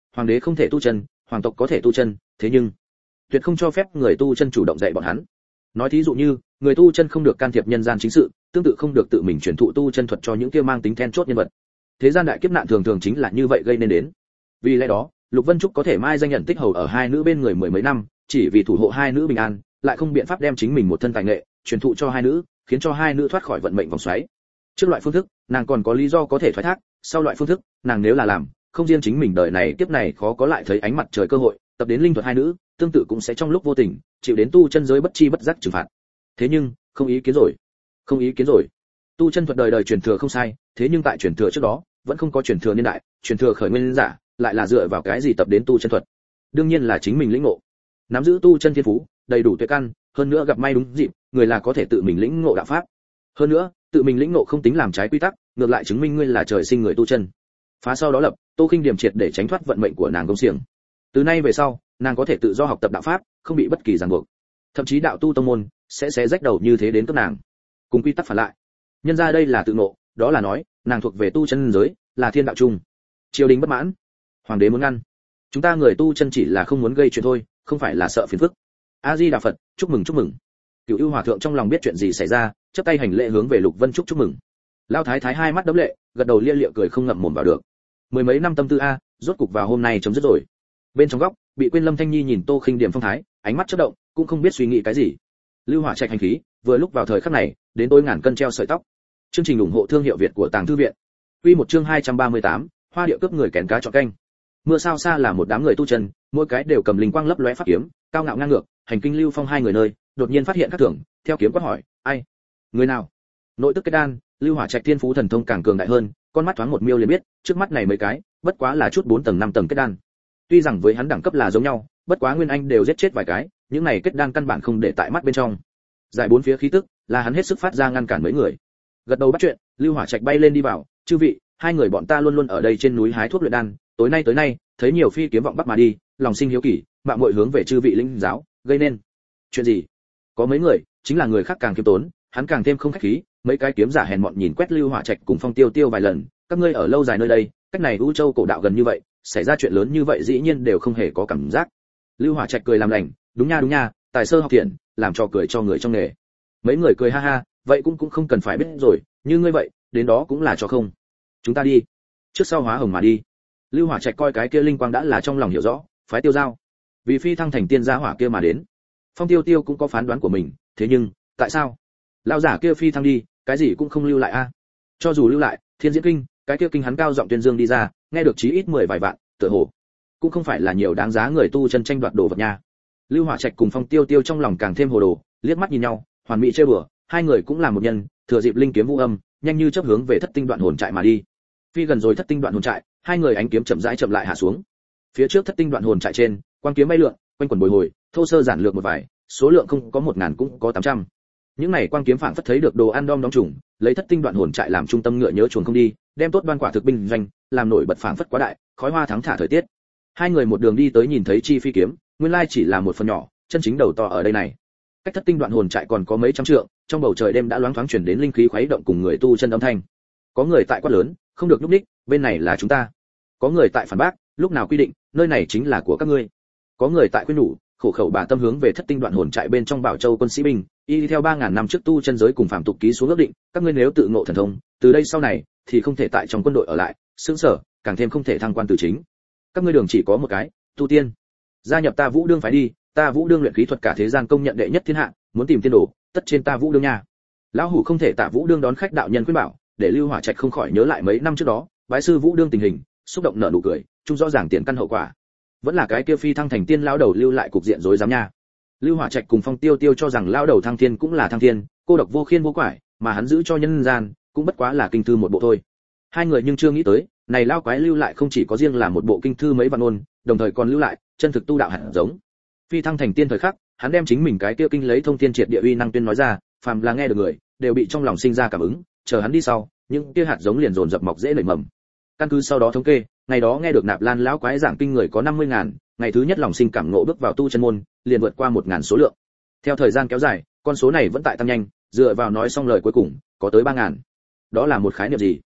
hoàng đế không thể tu chân, hoàng tộc có thể tu chân, thế nhưng tuyệt không cho phép người tu chân chủ động dạy bọn hắn. Nói thí dụ như, người tu chân không được can thiệp nhân gian chính sự, tương tự không được tự mình truyền thụ tu chân thuật cho những kia mang tính then chốt nhân vật. Thế gian đại kiếp nạn thường thường chính là như vậy gây nên đến. Vì lẽ đó, Lục Vân Trúc có thể mai danh nhận tích hầu ở hai nữ bên người mười mấy năm, chỉ vì thủ hộ hai nữ bình an, lại không biện pháp đem chính mình một thân tài nghệ truyền thụ cho hai nữ, khiến cho hai nữ thoát khỏi vận mệnh vòng xoáy. Trước loại phương thức, nàng còn có lý do có thể thoái thác, sau loại phương thức, nàng nếu là làm, không riêng chính mình đời này kiếp này khó có lại thấy ánh mặt trời cơ hội, tập đến linh thuật hai nữ, tương tự cũng sẽ trong lúc vô tình chịu đến tu chân giới bất chi bất giác trừng phạt. Thế nhưng, không ý kiến rồi. Không ý kiến rồi. Tu chân thuật đời đời truyền thừa không sai, thế nhưng tại truyền thừa trước đó, vẫn không có truyền thừa niên đại, truyền thừa khởi nguyên giả, lại là dựa vào cái gì tập đến tu chân thuật? Đương nhiên là chính mình lĩnh ngộ. Nắm giữ tu chân thiên phú, đầy đủ tuệ căn, hơn nữa gặp may đúng dịp, người là có thể tự mình lĩnh ngộ đạo pháp. Hơn nữa, tự mình lĩnh ngộ không tính làm trái quy tắc, ngược lại chứng minh ngươi là trời sinh người tu chân. Phá sau đó lập, Tô Khinh Điểm triệt để tránh thoát vận mệnh của nàng công xiềng. Từ nay về sau, nàng có thể tự do học tập đạo pháp, không bị bất kỳ ràng buộc. Thậm chí đạo tu tông môn sẽ xé rách đầu như thế đến cấp nàng. Cùng quy tắc phản lại. Nhân ra đây là tự ngộ, đó là nói, nàng thuộc về tu chân giới, là thiên đạo chung. Triều đình bất mãn, hoàng đế muốn ngăn. Chúng ta người tu chân chỉ là không muốn gây chuyện thôi, không phải là sợ phiền phức. A Di Đà Phật, chúc mừng chúc mừng. Cửu Ưu Hòa thượng trong lòng biết chuyện gì xảy ra, chắp tay hành lễ hướng về Lục Vân Trúc chúc mừng. Lão thái thái hai mắt đẫm lệ, gật đầu lia lịa cười không ngậm mồm vào được. Mười mấy năm tâm tư a, rốt cục vào hôm nay chấm dứt rồi. Bên trong góc, bị quên Lâm Thanh Nhi nhìn Tô Khinh Điểm phong thái, ánh mắt chớp động, cũng không biết suy nghĩ cái gì. Lưu Hỏa Trạch hành khí, vừa lúc vào thời khắc này, đến tối ngàn cân treo sợi tóc. Chương trình ủng hộ thương hiệu Việt của Tàng Thư viện. Quy một chương 238, Hoa điệu cướp người kén cá chọn canh. Mưa sao xa là một đám người tu chân, mỗi cái đều cầm linh quang lấp lóe pháp kiếm, cao ngạo ngang ngược, hành kinh lưu phong hai người nơi, đột nhiên phát hiện các thưởng, theo kiếm quát hỏi, ai? Người nào? Nội tức kết đan, Lưu Hỏa Trạch thiên phú thần thông càng cường đại hơn, con mắt thoáng một miêu liền biết, trước mắt này mấy cái, bất quá là chút 4 tầng 5 tầng kết đan. Tuy rằng với hắn đẳng cấp là giống nhau, bất quá nguyên anh đều giết chết vài cái, những này kết đan căn bản không để tại mắt bên trong. Giải bốn phía khí tức, là hắn hết sức phát ra ngăn cản mấy người. Gật đầu bắt chuyện, Lưu Hỏa Trạch bay lên đi vào, chư vị, hai người bọn ta luôn luôn ở đây trên núi hái thuốc luyện đan, tối nay, thấy nhiều phi kiếm vọng bắc mà đi, lòng sinh hiếu kỳ, mạo muội hướng về chư vị lĩnh giáo, gây nên chuyện gì? Có mấy người, chính là người khác càng kiêm tốn, hắn càng thêm không khách khí, mấy cái kiếm giả hèn mọn nhìn quét Lưu Hỏa Trạch cùng Phong Tiêu Tiêu vài lần, các ngươi ở lâu dài nơi đây, cách này U Châu cổ đạo gần như vậy, xảy ra chuyện lớn như vậy dĩ nhiên đều không hề có cảm giác. Lưu Hỏa Trạch cười làm lành, đúng nha, tài sơ học thiện, làm cho cười cho người trong nghề. Mấy người cười ha ha, vậy cũng không cần phải biết rồi, như ngươi vậy, đến đó cũng là cho không. Chúng ta đi, trước sau hóa hồng mà đi. Lưu Hỏa Trạch coi cái kia linh quang đã là trong lòng hiểu rõ, phái Tiêu Giao, vì phi thăng thành tiên gia hỏa kia mà đến. Phong Tiêu Tiêu cũng có phán đoán của mình, thế nhưng, tại sao? Lão giả kia phi thăng đi, cái gì cũng không lưu lại a. Cho dù lưu lại, Thiên Diễn Kinh, cái kia kinh hắn cao giọng tuyên dương đi ra, nghe được chí ít 10 vài vạn, tựa hồ cũng không phải là nhiều đáng giá người tu chân tranh đoạt đồ vật nha. Lưu Hỏa Trạch cùng Phong Tiêu Tiêu trong lòng càng thêm hồ đồ, liếc mắt nhìn nhau, hoàn mỹ chơi bừa, hai người cũng là một nhân, thừa dịp linh kiếm vũ âm, nhanh như chớp hướng về Thất Tinh Đoạn Hồn trại mà đi. Phi gần rồi Thất Tinh Đoạn Hồn trại, hai người ánh kiếm chậm rãi chậm lại hạ xuống. Phía trước Thất Tinh Đoạn Hồn trại trên, quang kiếm bay lượn, quanh quần bồi hồi, thô sơ giản lược một vài, số lượng không có 1000 cũng có 800. Những này quang kiếm phảng phất thấy được đồ ăn đom đóm trùng, lấy Thất Tinh Đoạn Hồn trại làm trung tâm ngựa nhớ chuồng không đi, đem tốt đoan quả thực binh doanh, làm nổi bật phảng phất quá đại, khói hoa thắng thả thời tiết. Hai người một đường đi tới nhìn thấy chi phi kiếm, nguyên lai chỉ là một phần nhỏ, chân chính đầu to ở đây này. Cách Thất Tinh Đoạn Hồn trại còn có mấy trăm trượng, trong bầu trời đêm đã loáng thoáng truyền đến linh khí khuấy động cùng người tu chân âm thanh. Có người tại quát lớn, không được lúc ních, bên này là chúng ta. Có người tại phản bác, lúc nào quy định, nơi này chính là của các ngươi. Có người tại khuyên nhủ, khổ khẩu bà tâm hướng về Thất Tinh Đoạn Hồn trại bên trong Bảo Châu quân sĩ binh, y theo 3000 năm trước tu chân giới cùng phạm tục ký xuống ước định, các ngươi nếu tự ngộ thần thông, từ đây sau này thì không thể tại trong quân đội ở lại, sướng sở, càng thêm không thể thăng quan từ chính. Các ngươi đường chỉ có một cái, tu tiên. Gia nhập ta Vũ Đương phải đi, ta Vũ Đương luyện khí thuật cả thế gian công nhận đệ nhất thiên hạ, muốn tìm tiên đồ, tất trên ta Vũ Đương nha. Lão hủ không thể tạ Vũ Đương đón khách đạo nhân khuyên bảo, để Lưu Hỏa Trạch không khỏi nhớ lại mấy năm trước đó, bái sư Vũ Đương tình hình, xúc động nở nụ cười, chung rõ ràng tiền căn hậu quả. Vẫn là cái kia phi thăng thành tiên lão đầu lưu lại cục diện rối rắm nha. Lưu Hỏa Trạch cùng Phong Tiêu Tiêu cho rằng lão đầu thăng thiên cũng là thăng thiên, cô độc vô khiên vô quải, mà hắn giữ cho nhân gian, cũng bất quá là kinh thư một bộ thôi. Hai người nhưng chưa nghĩ tới, này lão quái lưu lại không chỉ có riêng là một bộ kinh thư mấy vạn ngôn, đồng thời còn lưu lại chân thực tu đạo hạt giống. Phi thăng thành tiên thời khắc, hắn đem chính mình cái kia kinh lấy thông thiên triệt địa uy năng tuyên nói ra, phàm là nghe được người, đều bị trong lòng sinh ra cảm ứng, chờ hắn đi sau, những kia hạt giống liền dồn dập mọc dễ nảy mầm. Căn cứ sau đó thống kê, ngày đó nghe được Nạp Lan lão quái giảng kinh người có 50.000, ngày thứ nhất lòng sinh cảm ngộ bước vào tu chân môn, liền vượt qua 1000 số lượng. Theo thời gian kéo dài, con số này vẫn tại tăng nhanh, dựa vào nói xong lời cuối cùng, có tới 3000. Đó là một khái niệm gì?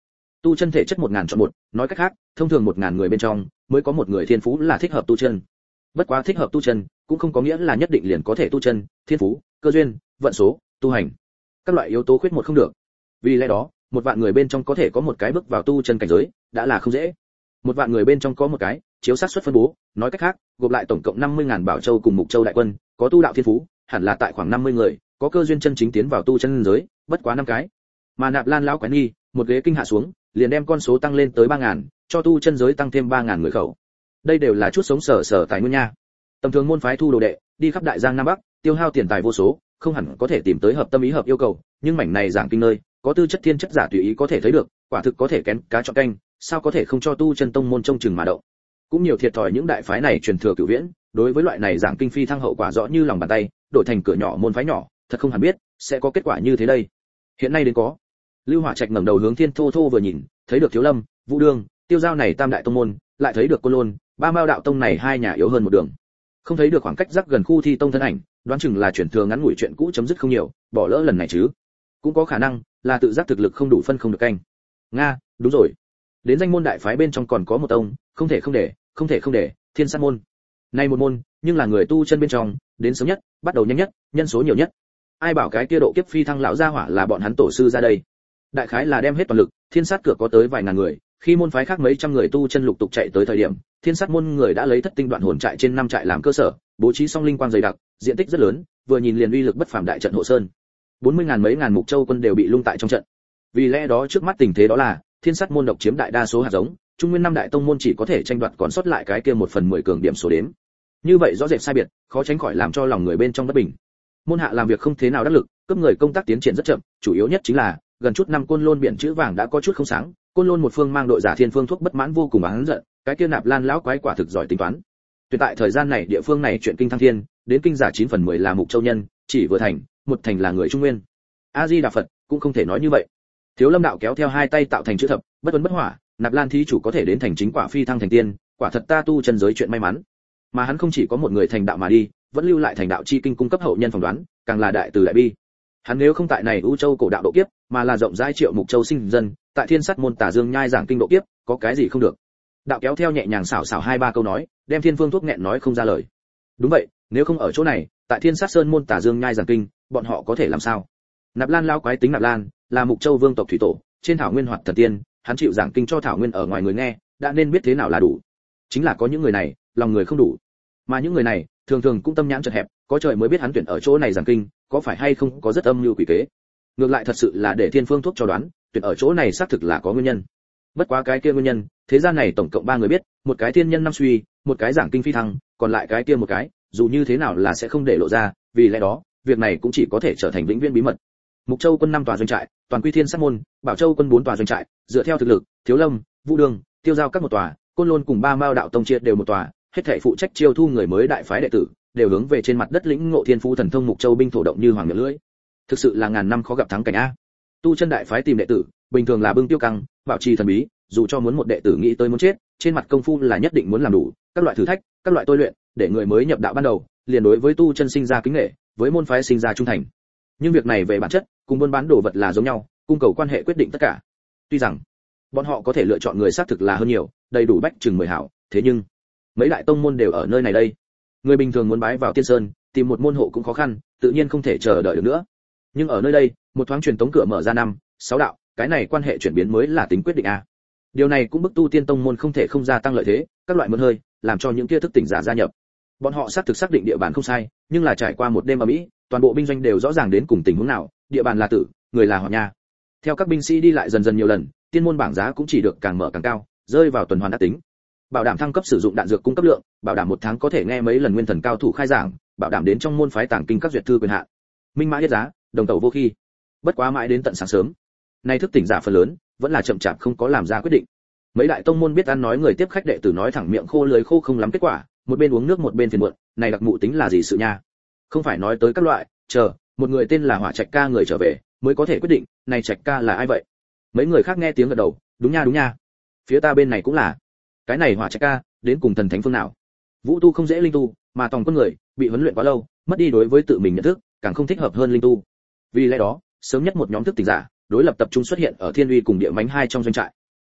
Tu chân thể chất 1000 chọn một, nói cách khác, thông thường 1000 người bên trong mới có một người thiên phú là thích hợp tu chân. Bất quá thích hợp tu chân cũng không có nghĩa là nhất định liền có thể tu chân, thiên phú, cơ duyên, vận số, tu hành, các loại yếu tố khuyết một không được. Vì lẽ đó, 1 vạn người bên trong có thể có một cái bước vào tu chân cảnh giới, đã là không dễ. 1 vạn người bên trong có một cái, chiếu xác suất phân bố, nói cách khác, gộp lại tổng cộng 50.000 bảo châu cùng mục châu đại quân, có tu đạo thiên phú, hẳn là tại khoảng 50 người, có cơ duyên chân chính tiến vào tu chân giới, bất quá 5 cái. Mà Nạp Lan lão quái nghi, một ghế kinh hạ xuống, liền đem con số tăng lên tới 3000, cho tu chân giới tăng thêm 3000 người khẩu. Đây đều là chút sống sở tài nguyên nha. Tầm thường môn phái thu đồ đệ, đi khắp đại giang nam bắc, tiêu hao tiền tài vô số, không hẳn có thể tìm tới hợp tâm ý hợp yêu cầu, nhưng mảnh này giảng kinh nơi, có tư chất thiên chất giả tùy ý có thể thấy được, quả thực có thể kén cá chọn canh, sao có thể không cho tu chân tông môn trông chừng mà động. Cũng nhiều thiệt thòi những đại phái này truyền thừa cửu viễn, đối với loại này giảng kinh phi thăng hậu quả rõ như lòng bàn tay, đổi thành cửa nhỏ môn phái nhỏ, thật không hẳn biết sẽ có kết quả như thế đây. Hiện nay đến có. Lưu Hỏa Trạch ngẩng đầu hướng Thiên Thô Thô vừa nhìn, thấy được Thiếu Lâm, Vũ Đương, Tiêu Giao này tam đại tông môn, lại thấy được Côn Lôn, Ba Mao đạo tông này hai nhà yếu hơn một đường. Không thấy được khoảng cách rắc gần khu thi tông thân ảnh, đoán chừng là chuyển thừa ngắn ngủi chuyện cũ chấm dứt không nhiều, bỏ lỡ lần này chứ. Cũng có khả năng là tự giác thực lực không đủ phân không được canh. Nga, đúng rồi. Đến danh môn đại phái bên trong còn có một tông, không thể không để, Thiên Sát môn. Nay một môn, nhưng là người tu chân bên trong, đến sớm nhất, bắt đầu nhanh nhất, nhân số nhiều nhất. Ai bảo cái kia độ kiếp phi thăng lão gia hỏa là bọn hắn tổ sư ra đây. Đại khái là đem hết toàn lực, Thiên Sát cửa có tới vài ngàn người, khi môn phái khác mấy trăm người tu chân lục tục chạy tới thời điểm, Thiên Sát môn người đã lấy thất tinh đoạn hồn trại trên 5 trại làm cơ sở, bố trí song linh quang dày đặc, diện tích rất lớn, vừa nhìn liền uy lực bất phàm đại trận hộ sơn. 40.000 mấy ngàn mục châu quân đều bị lung tại trong trận. Vì lẽ đó trước mắt tình thế đó là, Thiên Sát môn độc chiếm đại đa số hạt giống, trung nguyên 5 đại tông môn chỉ có thể tranh đoạt còn sót lại cái kia 1/10 cường điểm số đếm. Như vậy rõ rệt sai biệt, khó tránh khỏi làm cho lòng người bên trong bất bình. Môn hạ làm việc không thế nào đắc lực, cấp người công tác tiến triển rất chậm, chủ yếu nhất chính là gần chút năm Côn Lôn biển chữ vàng đã có chút không sáng, Côn Lôn một phương mang đội giả thiên phương thuốc bất mãn vô cùng oán giận, cái kia Nạp Lan lão quái quả thực giỏi tính toán. Tuyệt tại thời gian này địa phương này chuyện kinh thăng thiên, đến kinh giả 9/10 là mục châu nhân, chỉ vừa thành, một thành là người trung nguyên. A Di Đà Phật, cũng không thể nói như vậy. Thiếu Lâm đạo kéo theo hai tay tạo thành chữ thập, bất tuấn bất hỏa, Nạp Lan thí chủ có thể đến thành chính quả phi thăng thành tiên, quả thật ta tu chân giới chuyện may mắn. Mà hắn không chỉ có một người thành đạo mà đi, vẫn lưu lại thành đạo chi kinh cung cấp hậu nhân phỏng đoán, càng là đại từ đại bi. Hắn nếu không tại này U Châu cổ đạo độ kiếp, mà là rộng rãi triệu mục châu sinh dân, tại Thiên Sát môn Tả Dương nhai giảng kinh độ kiếp, có cái gì không được. Đạo kéo theo nhẹ nhàng xảo xảo 2-3 câu nói, đem Thiên Phương thuốc nghẹn nói không ra lời. Đúng vậy, nếu không ở chỗ này, tại Thiên Sát sơn môn Tả Dương nhai giảng kinh, bọn họ có thể làm sao? Nạp Lan lão quái tính Nạp Lan, là mục châu vương tộc thủy tổ, trên thảo nguyên hoạt thần tiên, hắn chịu giảng kinh cho thảo nguyên ở ngoài người nghe, đã nên biết thế nào là đủ. Chính là có những người này, lòng người không đủ. Mà những người này, thường thường cũng tâm nhãn chật hẹp, có trời mới biết hắn tuyển ở chỗ này giảng kinh, có phải hay không có rất âm mưu quỷ kế. Ngược lại thật sự là để Thiên Phương thuốc cho đoán, tuyển ở chỗ này xác thực là có nguyên nhân. Bất quá cái kia nguyên nhân, thế gian này tổng cộng 3 người biết, một cái thiên nhân năm suy, một cái giảng kinh phi thăng, còn lại cái kia một cái, dù như thế nào là sẽ không để lộ ra, vì lẽ đó, việc này cũng chỉ có thể trở thành vĩnh viễn bí mật. Mục Châu quân 5 tòa doanh trại, toàn quy Thiên Sát môn, Bảo Châu quân 4 tòa doanh trại, dựa theo thực lực, Thiếu Lâm, Vũ Đường, Tiêu Giao các một tòa, Côn Lôn cùng Ba Mao đạo tông chia đều một tòa, hết thảy phụ trách chiêu thu người mới đại phái đệ tử, đều hướng về trên mặt đất lĩnh ngộ thiên phú thần thông Mục Châu binh thổ động như hoàng miệng lưỡi. Thực sự là ngàn năm khó gặp thắng cảnh a. Tu chân đại phái tìm đệ tử, bình thường là bưng tiêu căng, bảo trì thần bí, dù cho muốn một đệ tử nghĩ tới muốn chết, trên mặt công phu là nhất định muốn làm đủ, các loại thử thách, các loại tôi luyện, để người mới nhập đạo ban đầu, liền đối với tu chân sinh ra kính nể, với môn phái sinh ra trung thành. Nhưng việc này về bản chất, cùng buôn bán đồ vật là giống nhau, cung cầu quan hệ quyết định tất cả. Tuy rằng bọn họ có thể lựa chọn người xác thực là hơn nhiều, đầy đủ bách chừng 10 hảo, thế nhưng mấy đại tông môn đều ở nơi này đây. Người bình thường muốn bái vào Tiên Sơn, tìm một môn hộ cũng khó khăn, tự nhiên không thể chờ đợi được nữa. Nhưng ở nơi đây, một thoáng truyền tống cửa mở ra 5-6 đạo, cái này quan hệ chuyển biến mới là tính quyết định a. Điều này cũng bức tu tiên tông môn không thể không gia tăng lợi thế, các loại mượn hơi, làm cho những kia thức tỉnh giả gia nhập. Bọn họ xác định địa bàn không sai, nhưng là trải qua một đêm ở Mỹ, toàn bộ binh doanh đều rõ ràng đến cùng tình huống nào, địa bàn là tử, người là họ nha. Theo các binh sĩ đi lại dần nhiều lần, tiên môn bảng giá cũng chỉ được càng mở càng cao, rơi vào tuần hoàn đã tính. Bảo đảm thăng cấp sử dụng đạn dược cung cấp lượng, bảo đảm một tháng có thể nghe mấy lần nguyên thần cao thủ khai giảng, bảo đảm đến trong môn phái tàng kinh các duyệt thư quyền hạn. Minh mã yết giá, đồng tàu vô khi. Bất quá mãi đến tận sáng sớm, nay thức tỉnh giả phần lớn vẫn là chậm chạp không có làm ra quyết định. Mấy đại tông môn biết ăn nói người tiếp khách đệ tử nói thẳng miệng khô lưỡi khô không lắm kết quả, một bên uống nước một bên phiền muộn, này đặc mụ tính là gì sự nha? Không phải nói tới các loại, chờ, một người tên là Hỏa Trạch ca người trở về, mới có thể quyết định, này Trạch ca là ai vậy? Mấy người khác nghe tiếng gật đầu, đúng nha. Phía ta bên này cũng là. Cái này Hỏa Trạch ca, đến cùng thần thánh phương nào? Vũ tu không dễ linh tu, mà tòng quân người, bị huấn luyện quá lâu, mất đi đối với tự mình nhận thức, càng không thích hợp hơn linh tu. Vì lẽ đó, sớm nhất một nhóm thức tỉnh giả, đối lập tập trung xuất hiện ở Thiên Uy cùng Địa Mánh hai trong doanh trại.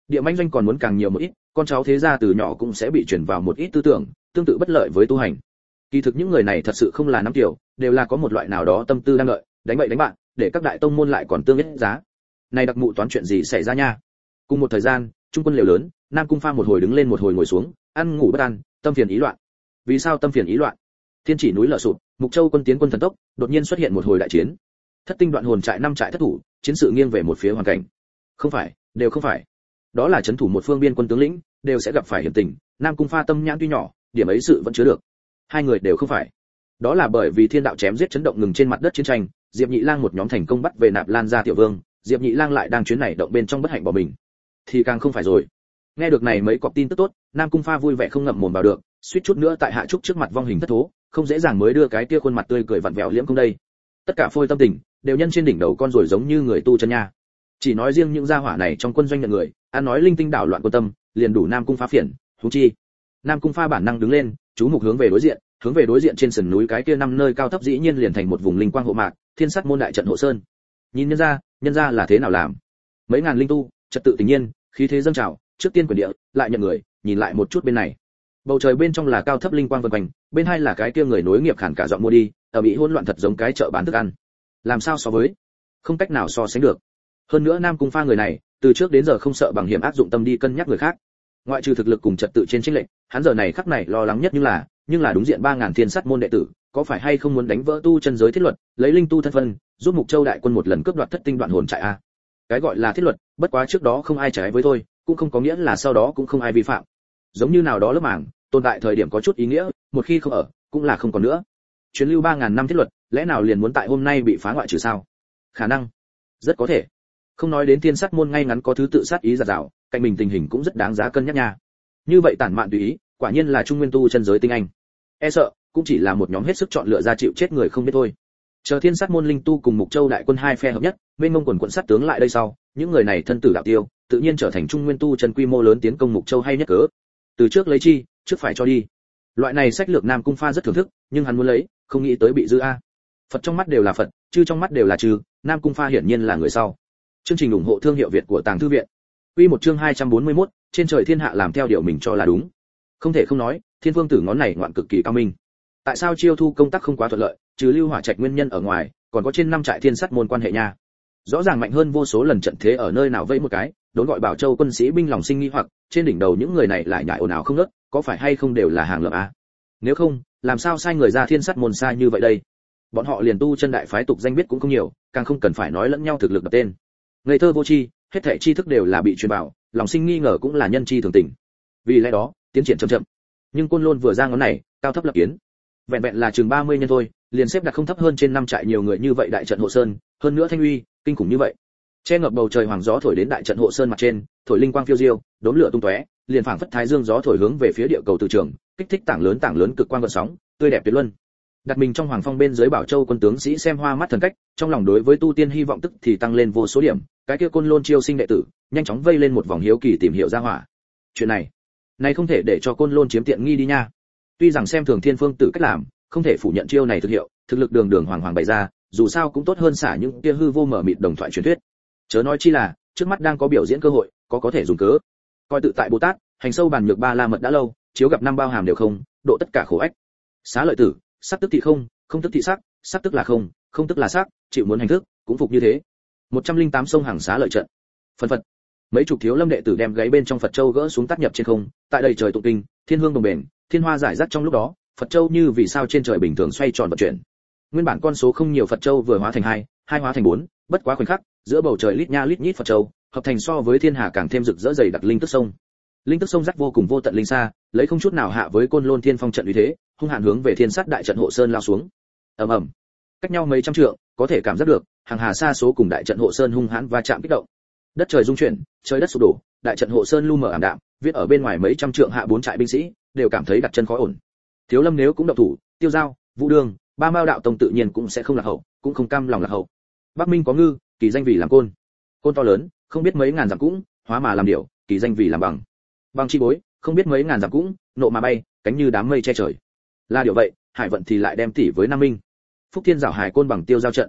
Địa mãnh doanh còn muốn càng nhiều một ít, con cháu thế gia từ nhỏ cũng sẽ bị truyền vào một ít tư tưởng, tương tự bất lợi với tu hành. Kỳ thực những người này thật sự không là nắm tiểu, đều là có một loại nào đó tâm tư đang đợi, đánh bậy đánh bạn, để các đại tông môn lại còn tương biết giá. Này đặc mụ toán chuyện gì xảy ra nha? Cùng một thời gian, trung quân liều lớn, Nam Cung Pha một hồi đứng lên một hồi ngồi xuống, ăn ngủ bất an, tâm phiền ý loạn. Vì sao tâm phiền ý loạn? Thiên Chỉ núi lở sụp, Mục Châu quân tiến quân thần tốc, đột nhiên xuất hiện một hồi đại chiến. Thất tinh đoạn hồn trại 5 trại thất thủ, chiến sự nghiêng về một phía hoàn cảnh. Không phải, đều không phải. Đó là trấn thủ một phương biên quân tướng lĩnh, đều sẽ gặp phải hiểm tình, Nam Cung Pha tâm nhãn tuy nhỏ, điểm ấy sự vẫn chứa được. Hai người đều không phải. Đó là bởi vì thiên đạo chém giết chấn động ngừng trên mặt đất chiến tranh, Diệp Nhị Lang một nhóm thành công bắt về Nạp Lan gia tiểu vương, Diệp Nhị Lang lại đang chuyến này động bên trong bất hạnh bỏ mình. Thì càng không phải rồi. Nghe được này mấy cọp tin tức tốt, Nam Cung Pha vui vẻ không ngậm mồm vào được, suýt chút nữa tại Hạ Trúc trước mặt vong hình thất thố, không dễ dàng mới đưa cái kia khuôn mặt tươi cười vặn vẹo liễm không đây. Tất cả phôi tâm tình đều nhân trên đỉnh đầu con rồi giống như người tu chân nha. Chỉ nói riêng những gia hỏa này trong quân doanh nhận người, ăn nói linh tinh đảo loạn quân tâm, liền đủ Nam Cung Pha phiền, huống chi. Nam Cung Pha bản năng đứng lên, chú mục hướng về đối diện trên sườn núi cái kia 5 nơi cao thấp dĩ nhiên liền thành một vùng linh quang hộ mạc, thiên sát môn đại trận hộ sơn. Nhìn nhân ra là thế nào làm? Mấy ngàn linh tu, trật tự tự nhiên, khí thế dâng trào, trước tiên quyền địa, lại nhận người, nhìn lại một chút bên này. Bầu trời bên trong là cao thấp linh quang vần quanh, bên hai là cái kia người nối nghiệp khản cả dọn mua đi, ở bị hỗn loạn thật giống cái chợ bán thức ăn. Làm sao so với? Không cách nào so sánh được. Hơn nữa Nam Cung Pha người này, từ trước đến giờ không sợ bằng hiểm áp dụng tâm đi cân nhắc người khác. Ngoại trừ thực lực cùng trật tự trên chênh lệch, hắn giờ này khắc này lo lắng nhất nhưng là đúng diện 3000 thiên sát môn đệ tử, có phải hay không muốn đánh vỡ tu chân giới thiết luật, lấy linh tu thân phân, giúp Mục Châu đại quân một lần cướp đoạt thất tinh đoạn hồn trại a. Cái gọi là thiết luật, bất quá trước đó không ai trái với thôi, cũng không có nghĩa là sau đó cũng không ai vi phạm. Giống như nào đó lớp màng, tồn tại thời điểm có chút ý nghĩa, một khi không ở, cũng là không còn nữa. Chuyến lưu 3000 năm thiết luật, lẽ nào liền muốn tại hôm nay bị phá ngoại trừ sao? Khả năng, rất có thể. Không nói đến thiên sát môn ngay ngắn có thứ tự sát ý giật rào, cạnh mình tình hình cũng rất đáng giá cân nhắc nha. Như vậy tản mạn tùy ý, quả nhiên là trung nguyên tu chân giới tinh anh. E sợ, cũng chỉ là một nhóm hết sức chọn lựa ra chịu chết người không biết thôi. Chờ thiên sát môn linh tu cùng Mục Châu đại quân hai phe hợp nhất, bên ngông quần quận sát tướng lại đây sau, những người này thân tử đạo tiêu, tự nhiên trở thành trung nguyên tu chân quy mô lớn tiến công Mục Châu hay nhất cớ. Từ trước lấy chi, trước phải cho đi. Loại này sách lược Nam Cung Pha rất thưởng thức, nhưng hắn muốn lấy, không nghĩ tới bị dư a. Phật trong mắt đều là Phật, chư trong mắt đều là chư, Nam Cung Pha hiển nhiên là người sau. Chương trình ủng hộ thương hiệu Việt của Tàng Thư viện. Quy một chương 241, trên trời thiên hạ làm theo điều mình cho là đúng. Không thể không nói, Thiên Vương tử ngón này ngoạn cực kỳ cao minh. Tại sao chiêu thu công tác không quá thuận lợi, trừ Lưu Hỏa Trạch nguyên nhân ở ngoài, còn có trên 5 trại thiên sát môn quan hệ nha. Rõ ràng mạnh hơn vô số lần trận thế ở nơi nào vẫy một cái, đốn gọi Bảo Châu quân sĩ binh lòng sinh nghi hoặc, trên đỉnh đầu những người này lại nhại ồn ào không ngớt, có phải hay không đều là hàng lợm a? Nếu không, làm sao sai người ra thiên sát môn sai như vậy đây? Bọn họ liền tu chân đại phái tục danh biết cũng không nhiều, càng không cần phải nói lẫn nhau thực lực đập tên. Ngây thơ vô tri, hết thảy tri thức đều là bị truyền vào, lòng sinh nghi ngờ cũng là nhân chi thường tình. Vì lẽ đó, tiến triển chậm chậm. Nhưng Côn Lôn vừa ra ngón này, cao thấp lập kiến. Vẹn vẹn là chừng 30 nhân thôi, liền xếp đặt không thấp hơn trên 5 trại nhiều người như vậy đại trận hộ sơn, hơn nữa thanh uy, kinh khủng như vậy. Che ngập bầu trời hoàng gió thổi đến đại trận hộ sơn mặt trên, thổi linh quang phiêu diêu, đốm lửa tung tóe, liền phảng phất thái dương gió thổi hướng về phía địa cầu từ trường, kích thích tảng lớn cực quang gợn sóng, tươi đẹp tuyệt luân. Đặt mình trong hoàng phong bên dưới Bảo Châu quân tướng sĩ xem hoa mắt thần cách, trong lòng đối với tu tiên hy vọng tức thì tăng lên vô số điểm, cái kia Côn Lôn chiêu sinh đệ tử, nhanh chóng vây lên một vòng hiếu kỳ tìm hiểu ra hỏa. Chuyện này không thể để cho Côn Lôn chiếm tiện nghi đi nha. Tuy rằng xem thường Thiên Phương Tử cách làm, không thể phủ nhận chiêu này thực hiệu, thực lực đường hoàng bày ra, dù sao cũng tốt hơn xả những kia hư vô mở mịt đồng thoại truyền thuyết. Chớ nói chi là, trước mắt đang có biểu diễn cơ hội, có thể dùng cớ. Coi tự tại Bồ Tát, hành sâu bàn nhược ba la mật đã lâu, chiếu gặp năm bao hàm đều không, độ tất cả khổ ách. Xá lợi tử, sắc tức thị không, không tức thị sắc, sắc tức là không, không tức là sắc, chịu muốn hành thức, cũng phục như thế. 108 sông hàng xá lợi trận. Phần phật. Mấy chục thiếu lâm đệ tử đem gáy bên trong Phật châu gỡ xuống tác nhập trên không, tại đây trời tụng kinh, thiên hương đồng bền, thiên hoa giải rác trong lúc đó, Phật châu như vì sao trên trời bình thường xoay tròn vận chuyển. Nguyên bản con số không nhiều Phật châu vừa hóa thành hai hóa thành 4, bất quá khoảnh khắc, giữa bầu trời lít nha lít nhít Phật châu, hợp thành so với thiên hà càng thêm rực rỡ dày đặc linh tức sông. Linh tức sông rắc vô cùng vô tận linh xa, lấy không chút nào hạ với Côn Lôn Thiên Phong trận uy thế, hung hãn hướng về thiên sát đại trận hộ sơn lao xuống. Ầm ầm. Cách nhau mấy trăm trượng, có thể cảm giác được, hàng hà xa số cùng đại trận hộ sơn hung hãn va chạm kích động. Đất trời rung chuyển, trời đất sụp đổ, đại trận hộ sơn lu mờ ảm đạm, viết ở bên ngoài mấy trăm trượng hạ 4 trại binh sĩ, đều cảm thấy đặt chân khó ổn. Thiếu Lâm nếu cũng động thủ, Tiêu Giao, Vũ Đường, Ba Mao đạo tông tự nhiên cũng sẽ không lạc hậu, cũng không cam lòng lạc hậu. Bắc Minh có ngư, kỳ danh vì làm côn. Côn to lớn, không biết mấy ngàn dặm cũng, hóa mà làm điểu, kỳ danh vì làm bằng. Bằng chi bối, không biết mấy ngàn dặm cũng, nộ mà bay, cánh như đám mây che trời. Là điều vậy, Hải vận thì lại đem tỷ với Nam Minh. Phúc Thiên giảo hải côn bằng Tiêu Giao trận.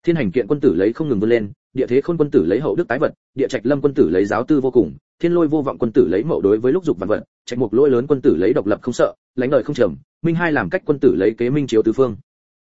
Thiên Hành Kiện quân tử lấy không ngừng vươn lên, Địa Thế Khôn quân tử lấy hậu đức tái vật, Địa Trạch Lâm quân tử lấy giáo tư vô cùng, Thiên Lôi Vô Vọng quân tử lấy mậu đối với lúc dục vạn vật, Trạch Mục Lôi Lớn quân tử lấy độc lập không sợ, lãnh đời không trầm, Minh Hai làm cách quân tử lấy kế minh chiếu tứ phương.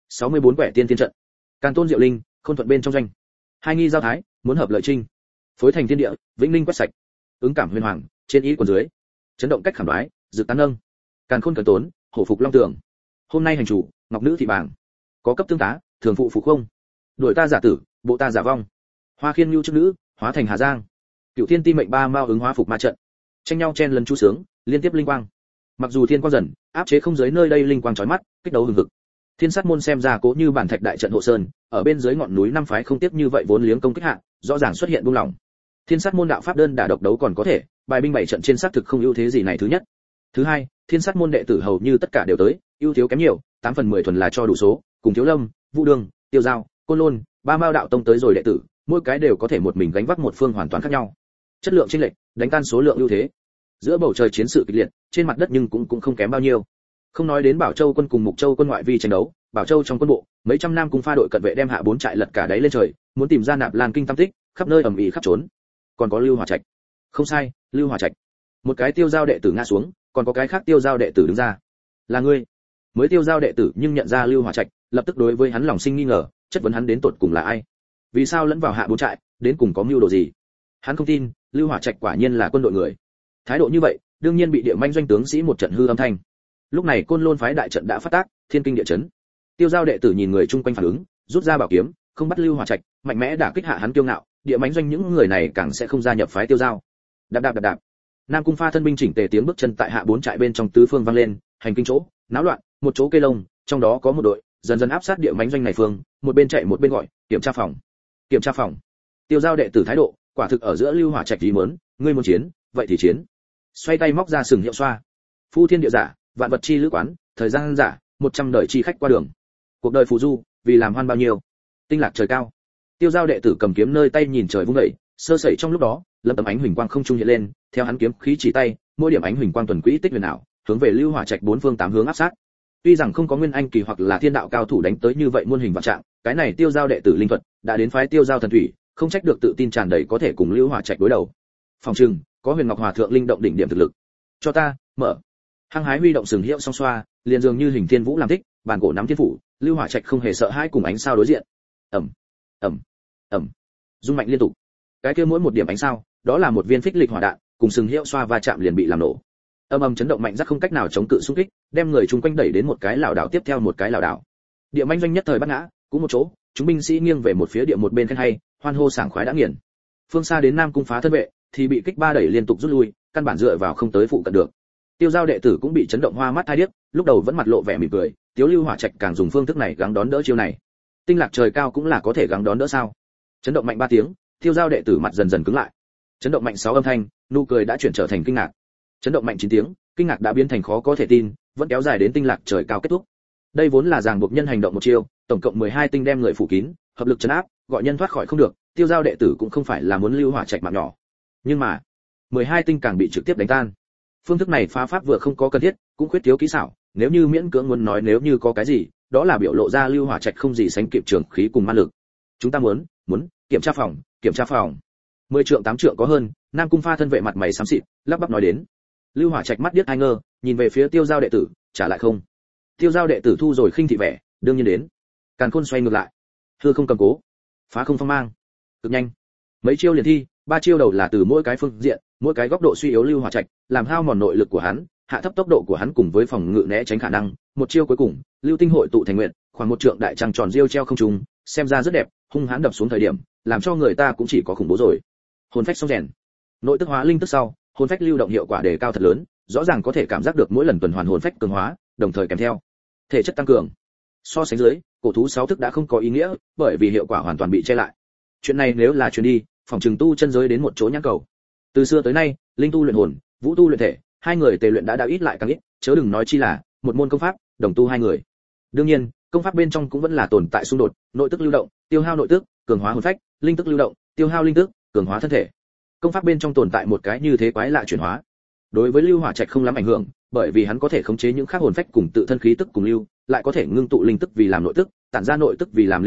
64 quẻ tiên thiên trận. Càn Tôn Diệu Linh, Khôn Thuận bên trong doanh. Hai nghi giao thái, muốn hợp lợi trinh. Phối thành thiên địa, vĩnh linh quét sạch. Ứng cảm huyền hoàng, trên ý quần dưới. Chấn động cách khảm đoái, dự tán nâng. Càn Khôn cẩn tốn, hổ phục long tường. Hôm nay hành chủ, ngọc nữ thị bảng. Có cấp tương tá, thường phụ phục không. Đuổi ta giả tử, bộ ta giả vong. Hoa khiên nhu trước nữ, hóa thành hà giang. Cựu thiên ti mệnh ba mao ứng hóa phục ma trận. Tranh nhau chen lần chu sướng, liên tiếp linh quang. Mặc dù thiên quang dần, áp chế không giới nơi đây linh quang chói mắt, kích đấu hừng hực. Thiên sát môn xem ra cố như bản thạch đại trận hộ sơn, ở bên dưới ngọn núi năm phái không tiếp như vậy vốn liếng công kích hạ, rõ ràng xuất hiện buông lỏng. Thiên sát môn đạo pháp đơn đả độc đấu còn có thể, bài binh bảy trận trên xác thực không ưu thế gì này thứ nhất. Thứ hai, thiên sát môn đệ tử hầu như tất cả đều tới, ưu thiếu kém nhiều, 8 phần 10 thuần là cho đủ số, cùng Thiếu Lâm, Vũ Đường, Tiêu Giao, Côn Lôn, ba mao đạo tông tới rồi đệ tử, mỗi cái đều có thể một mình gánh vác một phương hoàn toàn khác nhau. Chất lượng chênh lệch, đánh tan số lượng ưu thế. Giữa bầu trời chiến sự kịch liệt, trên mặt đất nhưng cũng không kém bao nhiêu. Không nói đến Bảo Châu quân cùng Mục Châu quân ngoại vi tranh đấu, Bảo Châu trong quân bộ, mấy trăm nam cung pha đội cận vệ đem hạ 4 trại lật cả đáy lên trời, muốn tìm ra Nạp Lan kinh tam tích, khắp nơi ầm ĩ khắp trốn. Còn có Lưu Hỏa Trạch. Không sai, Lưu Hỏa Trạch. Một cái Tiêu Giao đệ tử ngã xuống, còn có cái khác Tiêu Giao đệ tử đứng ra. Là ngươi? Mới Tiêu Giao đệ tử nhưng nhận ra Lưu Hỏa Trạch, lập tức đối với hắn lòng sinh nghi ngờ, chất vấn hắn đến tột cùng là ai? Vì sao lẫn vào hạ 4 trại, đến cùng có mưu đồ gì? Hắn không tin, Lưu Hỏa Trạch quả nhiên là quân đội người. Thái độ như vậy, đương nhiên bị địa manh doanh tướng sĩ một trận hư âm thanh. Lúc này Côn Lôn phái đại trận đã phát tác, thiên kinh địa chấn. Tiêu Giao đệ tử nhìn người chung quanh phản ứng, rút ra bảo kiếm, không bắt Lưu Hỏa Trạch, mạnh mẽ đả kích hạ hắn kiêu ngạo, địa mãnh doanh những người này càng sẽ không gia nhập phái Tiêu Giao. Đạp đạp đạp đạp. Nam cung pha thân binh chỉnh tề tiếng bước chân tại hạ 4 trại bên trong tứ phương vang lên, hành kinh chỗ, náo loạn, một chỗ cây lông, trong đó có một đội, dần dần áp sát địa mãnh doanh này phương, một bên chạy một bên gọi, kiểm tra phòng. Kiểm tra phòng. Tiêu Giao đệ tử thái độ, quả thực ở giữa Lưu Hỏa Trạch ý muốn, ngươi muốn chiến, vậy thì chiến. Xoay tay móc ra sừng hiệu xoa. Phu thiên địa giả, vạn vật chi lữ quán, thời gian giả, 100 đời chi khách qua đường. Cuộc đời phù du, vì làm hoan bao nhiêu. Tinh lạc trời cao. Tiêu Giao đệ tử cầm kiếm nơi tay nhìn trời vung dậy, sơ sẩy trong lúc đó, lâm tấm ánh huỳnh quang không trung hiện lên, theo hắn kiếm khí chỉ tay, mỗi điểm ánh huỳnh quang tuần quỹ tích huyền ảo, hướng về Lưu Hỏa Trạch 4 phương 8 hướng áp sát. Tuy rằng không có nguyên anh kỳ hoặc là thiên đạo cao thủ đánh tới như vậy muôn hình vạn trạng, cái này Tiêu Giao đệ tử linh thuật đã đến phái Tiêu Giao thần thủy, không trách được tự tin tràn đầy có thể cùng Lưu Hỏa Trạch đối đầu. Phòng trừng có Huyền Ngọc Hòa thượng linh động đỉnh điểm thực lực. Cho ta, mở. Hăng hái huy động sừng hiệu song xoa, liền dường như hình thiên vũ làm thích, bàn cổ nắm thiên phủ, Lưu Hỏa Trạch không hề sợ hãi cùng ánh sao đối diện. Ầm, ầm, ầm. Rung mạnh liên tục. Cái kia mỗi một điểm ánh sao, đó là một viên phích lịch hỏa đạn, cùng sừng hiệu xoa va chạm liền bị làm nổ. Âm âm chấn động mạnh rất không cách nào chống cự xung kích, đem người chung quanh đẩy đến một cái lảo đảo tiếp theo một cái lảo đảo. Địa manh doanh nhất thời bắt ngã, cũng một chỗ, chúng binh sĩ nghiêng về một phía địa một bên khen hay, hoan hô sảng khoái đã nghiền. Phương xa đến Nam cung phá thân vệ, thì bị kích ba đẩy liên tục rút lui, căn bản dựa vào không tới phụ cận được. Tiêu Giao đệ tử cũng bị chấn động hoa mắt hai điếc, lúc đầu vẫn mặt lộ vẻ mỉm cười, Tiếu Lưu Hỏa Trạch càng dùng phương thức này gắng đón đỡ chiêu này. Tinh lạc trời cao cũng là có thể gắng đón đỡ sao? Chấn động mạnh 3 tiếng, Tiêu Giao đệ tử mặt dần dần cứng lại. Chấn động mạnh 6 âm thanh, nụ cười đã chuyển trở thành kinh ngạc. Chấn động mạnh 9 tiếng, kinh ngạc đã biến thành khó có thể tin, vẫn kéo dài đến tinh lạc trời cao kết thúc. Đây vốn là ràng buộc nhân hành động một chiêu, tổng cộng 12 tinh đem người phủ kín, hợp lực trấn áp, gọi nhân thoát khỏi không được, Tiêu Giao đệ tử cũng không phải là muốn Lưu Hỏa Trạch mạng nhỏ. Nhưng mà, 12 tinh càng bị trực tiếp đánh tan. Phương thức này phá pháp vừa không có cần thiết, cũng khuyết thiếu kỹ xảo, nếu như miễn cưỡng muốn nói nếu như có cái gì, đó là biểu lộ ra Lưu Hỏa Trạch không gì sánh kịp trường khí cùng ma lực. Chúng ta muốn kiểm tra phòng, kiểm tra phòng. 10 trượng 8 trượng có hơn, Nam cung pha thân vệ mặt mày xám xịt, lắp bắp nói đến. Lưu Hỏa Trạch mắt điếc hai ngơ, nhìn về phía Tiêu Giao đệ tử, trả lại không. Tiêu Giao đệ tử thu rồi khinh thị vẻ, đương nhiên đến. Càn Khôn xoay ngược lại, hư không cầm cố, phá không phong mang, cực nhanh. Mấy chiêu liền thi, 3 chiêu đầu là từ mỗi cái phương diện, mỗi cái góc độ suy yếu Lưu Hỏa Trạch, làm hao mòn nội lực của hắn, hạ thấp tốc độ của hắn cùng với phòng ngự né tránh khả năng. Một chiêu cuối cùng, Lưu Tinh hội tụ thành nguyện, khoảng 1 trượng đại trăng tròn diêu treo không trung, xem ra rất đẹp, hung hãn đập xuống thời điểm, làm cho người ta cũng chỉ có khủng bố rồi. Hồn phách song rèn, nội tức hóa linh tức sau, hồn phách lưu động hiệu quả đề cao thật lớn, rõ ràng có thể cảm giác được mỗi lần tuần hoàn hồn phách cường hóa, đồng thời kèm theo thể chất tăng cường. So sánh dưới, cổ thú 6 thức đã không có ý nghĩa, bởi vì hiệu quả hoàn toàn bị che lại. Chuyện này nếu là truyền đi, phòng trường tu chân giới đến một chỗ nhãn cầu. Từ xưa tới nay, linh tu luyện hồn, vũ tu luyện thể, hai người tề luyện đã ít lại càng ít, chớ đừng nói chi là một môn công pháp, đồng tu hai người. Đương nhiên, công pháp bên trong cũng vẫn là tồn tại xung đột, nội tức lưu động, tiêu hao nội tức, cường hóa hồn phách, linh tức lưu động, tiêu hao linh tức, cường hóa thân thể. Công pháp bên trong tồn tại một cái như thế quái lạ chuyển hóa. Đối với Lưu Hỏa Trạch không lắm ảnh hưởng, bởi vì hắn có thể khống chế những khác hồn phách cùng tự thân khí tức cùng lưu, lại có thể ngưng tụ linh tức vì làm nội tức, tản ra nội tức vì làm linh tức,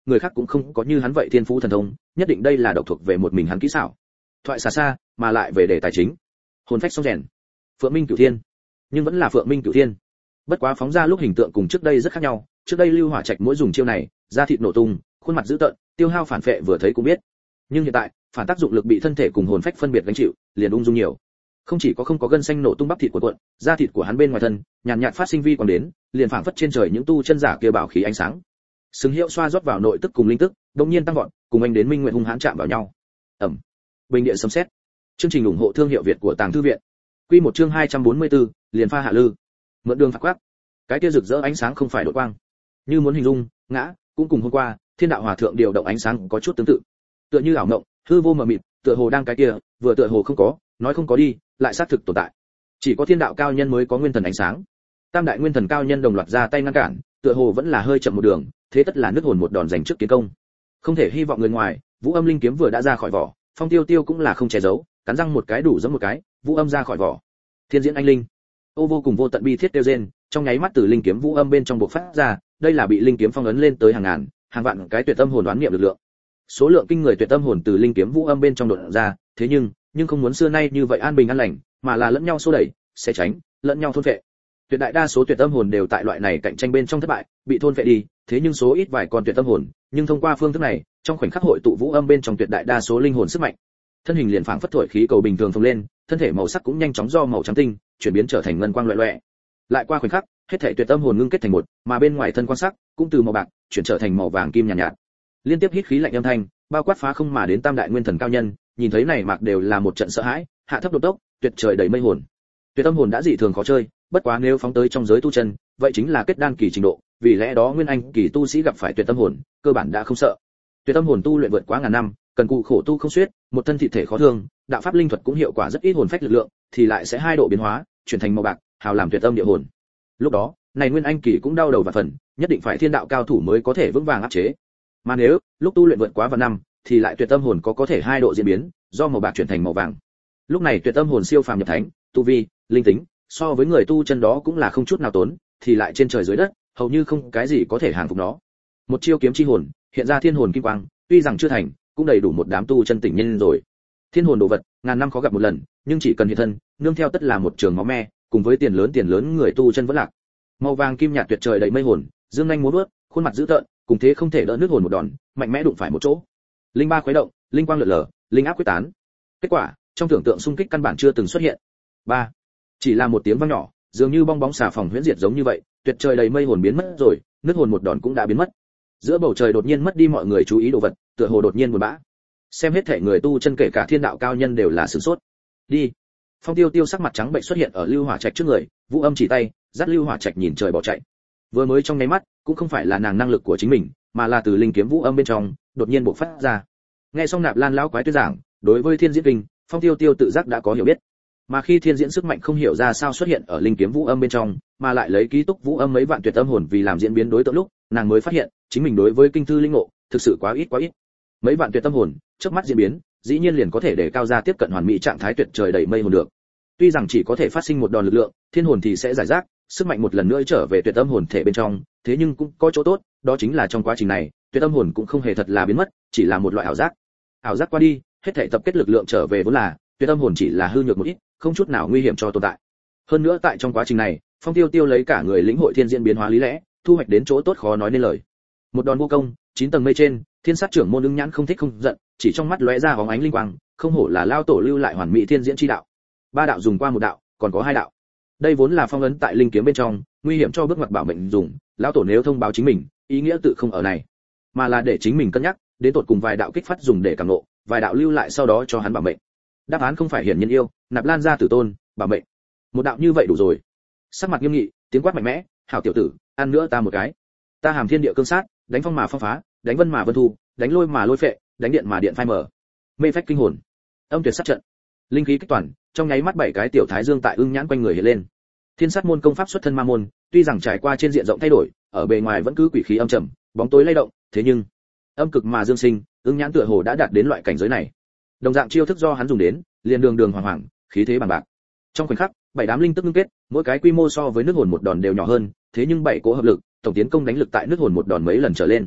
người khác cũng không có như hắn vậy thiên phú thần thông, nhất định đây là độc thuộc về một mình hắn kỹ xảo. Thoại xa xa, mà lại về đề tài chính. Hồn phách song rèn. Phượng Minh Cửu Thiên. Nhưng vẫn là Phượng Minh Cửu Thiên. Bất quá phóng ra lúc hình tượng cùng trước đây rất khác nhau, trước đây Lưu Hỏa Trạch mỗi dùng chiêu này, da thịt nổ tung, khuôn mặt dữ tợn, tiêu hao phản phệ vừa thấy cũng biết. Nhưng hiện tại, phản tác dụng lực bị thân thể cùng hồn phách phân biệt gánh chịu, liền ung dung nhiều. Không chỉ có không có gân xanh nổ tung bắp thịt của cuộn, da thịt của hắn bên ngoài thân, nhàn nhạt phát sinh vi quang đến, liền phảng phất trên trời những tu chân giả kia bảo khí ánh sáng. Sừng hiệu xoa rót vào nội tức cùng linh tức, đột nhiên tăng vọt, cùng anh đến minh nguyện hung hãn chạm vào nhau. Ầm. Bình địa sấm sét. Chương trình ủng hộ thương hiệu Việt của Tàng Thư viện. Quy một chương 244, liền pha hạ lư. Mượn đường phạt quắc. Cái kia rực rỡ ánh sáng không phải đột quang. Như muốn hình dung, ngã, cũng cùng hôm qua, Thiên đạo hòa thượng điều động ánh sáng có chút tương tự. Tựa như ảo mộng, hư vô mờ mịt, tựa hồ đang cái kia, vừa tựa hồ không có, nói không có đi, lại xác thực tồn tại. Chỉ có Thiên đạo cao nhân mới có nguyên thần ánh sáng. Tam đại nguyên thần cao nhân đồng loạt ra tay ngăn cản, tựa hồ vẫn là hơi chậm một đường, thế tất là nước hồn một đòn giành trước kiến công. Không thể hy vọng người ngoài, Vũ Âm linh kiếm vừa đã ra khỏi vỏ, Phong Tiêu Tiêu cũng là không che giấu, cắn răng một cái đủ giẫm một cái, Vũ Âm ra khỏi vỏ. Thiên diễn anh linh. Ô vô cùng vô tận bi thiết tiêu rên, trong nháy mắt từ linh kiếm Vũ Âm bên trong bộc phát ra, đây là bị linh kiếm phong ấn lên tới hàng ngàn, hàng vạn cái tuyệt âm hồn đoán niệm lực lượng. Số lượng kinh người tuyệt âm hồn từ linh kiếm Vũ Âm bên trong đột ra, thế nhưng không muốn xưa nay như vậy an bình an lành, mà là lẫn nhau xô đẩy, sẽ tránh, lẫn nhau thôn phệ. Tuyệt đại đa số tuyệt âm hồn đều tại loại này cạnh tranh bên trong thất bại, bị thôn phệ đi, thế nhưng số ít vài con tuyệt âm hồn, nhưng thông qua phương thức này, trong khoảnh khắc hội tụ Vũ Âm bên trong tuyệt đại đa số linh hồn sức mạnh. Thân hình liền phảng phất thổi khí cầu bình thường phồng lên, thân thể màu sắc cũng nhanh chóng do màu trắng tinh chuyển biến trở thành ngân quang loẹt loẹt. Lại qua khoảnh khắc, hết thảy tuyệt âm hồn ngưng kết thành một, mà bên ngoài thân quan sắc cũng từ màu bạc chuyển trở thành màu vàng kim nhàn nhạt. Liên tiếp hít khí lạnh âm thanh, bao quát phá không mà đến tam đại nguyên thần cao nhân, nhìn thấy này mạc đều là một trận sợ hãi, hạ thấp đột tốc, tuyệt trời đầy mây hồn. Tuyệt âm hồn đã dị thường khó chơi, bất quá nếu phóng tới trong giới tu chân, vậy chính là kết đan kỳ trình độ, vì lẽ đó nguyên anh kỳ tu sĩ gặp phải tuyệt âm hồn, cơ bản đã không sợ. Tuyệt âm hồn tu luyện vượt quá ngàn năm, cần cù khổ tu không xiết, một thân thị thể khó thương, đạo pháp linh thuật cũng hiệu quả rất ít hồn phách lực lượng, thì lại sẽ hai độ biến hóa, chuyển thành màu bạc, hào làm tuyệt âm địa hồn. Lúc đó, này nguyên anh kỳ cũng đau đầu và phần, nhất định phải thiên đạo cao thủ mới có thể vững vàng áp chế. Mà nếu lúc tu luyện vượt quá vạn năm, thì lại tuyệt âm hồn có thể hai độ diễn biến, do màu bạc chuyển thành màu vàng. Lúc này tuyệt âm hồn siêu phàm nhập thánh, tu vi, linh tính, so với người tu chân đó cũng là không chút nào tốn, thì lại trên trời dưới đất, hầu như không cái gì có thể hàng phục nó. Một chiêu kiếm chi hồn, hiện ra thiên hồn kim quang, tuy rằng chưa thành, cũng đầy đủ một đám tu chân tỉnh nhân rồi. Thiên hồn đồ vật, ngàn năm khó gặp một lần, nhưng chỉ cần hiện thân, nương theo tất là một trường máu me, cùng với tiền lớn người tu chân vẫn lạc. Màu vàng kim nhạt tuyệt trời đầy mây hồn, dương nhanh múa vớt, khuôn mặt dữ tợn, cùng thế không thể đỡ nước hồn một đòn, mạnh mẽ đụng phải một chỗ. Linh ba khuấy động, linh quang lượn lờ, linh áp quyết tán. Kết quả, trong tưởng tượng xung kích căn bản chưa từng xuất hiện. Ba, chỉ là một tiếng vang nhỏ, dường như bong bóng xà phòng huyễn diệt giống như vậy, tuyệt trời đầy mây hồn biến mất rồi, nước hồn một đòn cũng đã biến mất. Giữa bầu trời đột nhiên mất đi mọi người chú ý đồ vật, tựa hồ đột nhiên buồn bã. Xem hết thể người tu chân kể cả thiên đạo cao nhân đều là sửng sốt. Đi. Phong Tiêu Tiêu sắc mặt trắng bệnh xuất hiện ở Lưu Hỏa Trạch trước người, Vũ Âm chỉ tay, dắt Lưu Hỏa Trạch nhìn trời bỏ chạy. Vừa mới trong nháy mắt, cũng không phải là nàng năng lực của chính mình, mà là từ linh kiếm Vũ Âm bên trong, đột nhiên bộc phát ra. Nghe xong Nạp Lan lão quái tuyên giảng, đối với Thiên Diễn Kinh, Phong Tiêu Tiêu tự giác đã có hiểu biết. Mà khi Thiên Diễn sức mạnh không hiểu ra sao xuất hiện ở linh kiếm Vũ Âm bên trong, mà lại lấy ký túc Vũ Âm mấy vạn tuyệt âm hồn vì làm diễn biến đối tượng lúc, nàng mới phát hiện, chính mình đối với kinh thư linh ngộ, thực sự quá ít. Mấy vạn tuyệt âm hồn, chớp mắt diễn biến, dĩ nhiên liền có thể để cao ra tiếp cận hoàn mỹ trạng thái tuyệt trời đầy mây hồn được. Tuy rằng chỉ có thể phát sinh một đòn lực lượng, thiên hồn thì sẽ giải rác, sức mạnh một lần nữa trở về tuyệt âm hồn thể bên trong, thế nhưng cũng có chỗ tốt, đó chính là trong quá trình này, tuyệt âm hồn cũng không hề thật là biến mất, chỉ là một loại ảo giác. Ảo giác qua đi, hết thảy tập kết lực lượng trở về vốn là, tuyệt âm hồn chỉ là hư nhược một ít, không chút nào nguy hiểm cho tồn tại. Hơn nữa tại trong quá trình này, Phong Tiêu Tiêu lấy cả người lĩnh hội thiên diễn biến hóa lý lẽ, thu hoạch đến chỗ tốt khó nói nên lời. Một đòn vô công, 9 tầng mây trên, thiên sát trưởng môn ứng nhãn không thích không giận, chỉ trong mắt lóe ra bóng ánh linh quang, không hổ là lao tổ lưu lại hoàn mỹ thiên diễn chi đạo. Ba đạo dùng qua một đạo, còn có hai đạo. Đây vốn là phong ấn tại linh kiếm bên trong, nguy hiểm cho bước ngoặt bảo mệnh dùng, lão tổ nếu thông báo chính mình, ý nghĩa tự không ở này, mà là để chính mình cân nhắc, đến tột cùng vài đạo kích phát dùng để cảm ngộ, vài đạo lưu lại sau đó cho hắn bảo mệnh. Đáp án không phải hiển nhiên yêu, Nạp Lan gia tử tôn, bảo mệnh. Một đạo như vậy đủ rồi. Sắc mặt nghiêm nghị, tiếng quát mạnh mẽ, hảo tiểu tử, ăn nữa ta một cái. Ta hàm thiên địa cương sát, đánh phong mà phong phá, đánh vân mà vân thu, đánh lôi mà lôi phệ, đánh điện mà điện phai mở. Mê phách kinh hồn, âm tuyệt sát trận, linh khí kích toàn, trong nháy mắt 7 cái tiểu thái dương tại ưng nhãn quanh người hiện lên. Thiên sát môn công pháp xuất thân ma môn, tuy rằng trải qua trên diện rộng thay đổi, ở bề ngoài vẫn cứ quỷ khí âm trầm, bóng tối lay động, thế nhưng âm cực mà dương sinh, ưng nhãn tựa hồ đã đạt đến loại cảnh giới này. Đồng dạng chiêu thức do hắn dùng đến, liền đường hoàng hoàng, khí thế bằng bạc. Trong khoảnh khắc, 7 đám linh tức ngưng kết, mỗi cái quy mô so với nước hồn một đòn đều nhỏ hơn, thế nhưng 7 cỗ hợp lực, tổng tiến công đánh lực tại nước hồn một đòn mấy lần trở lên.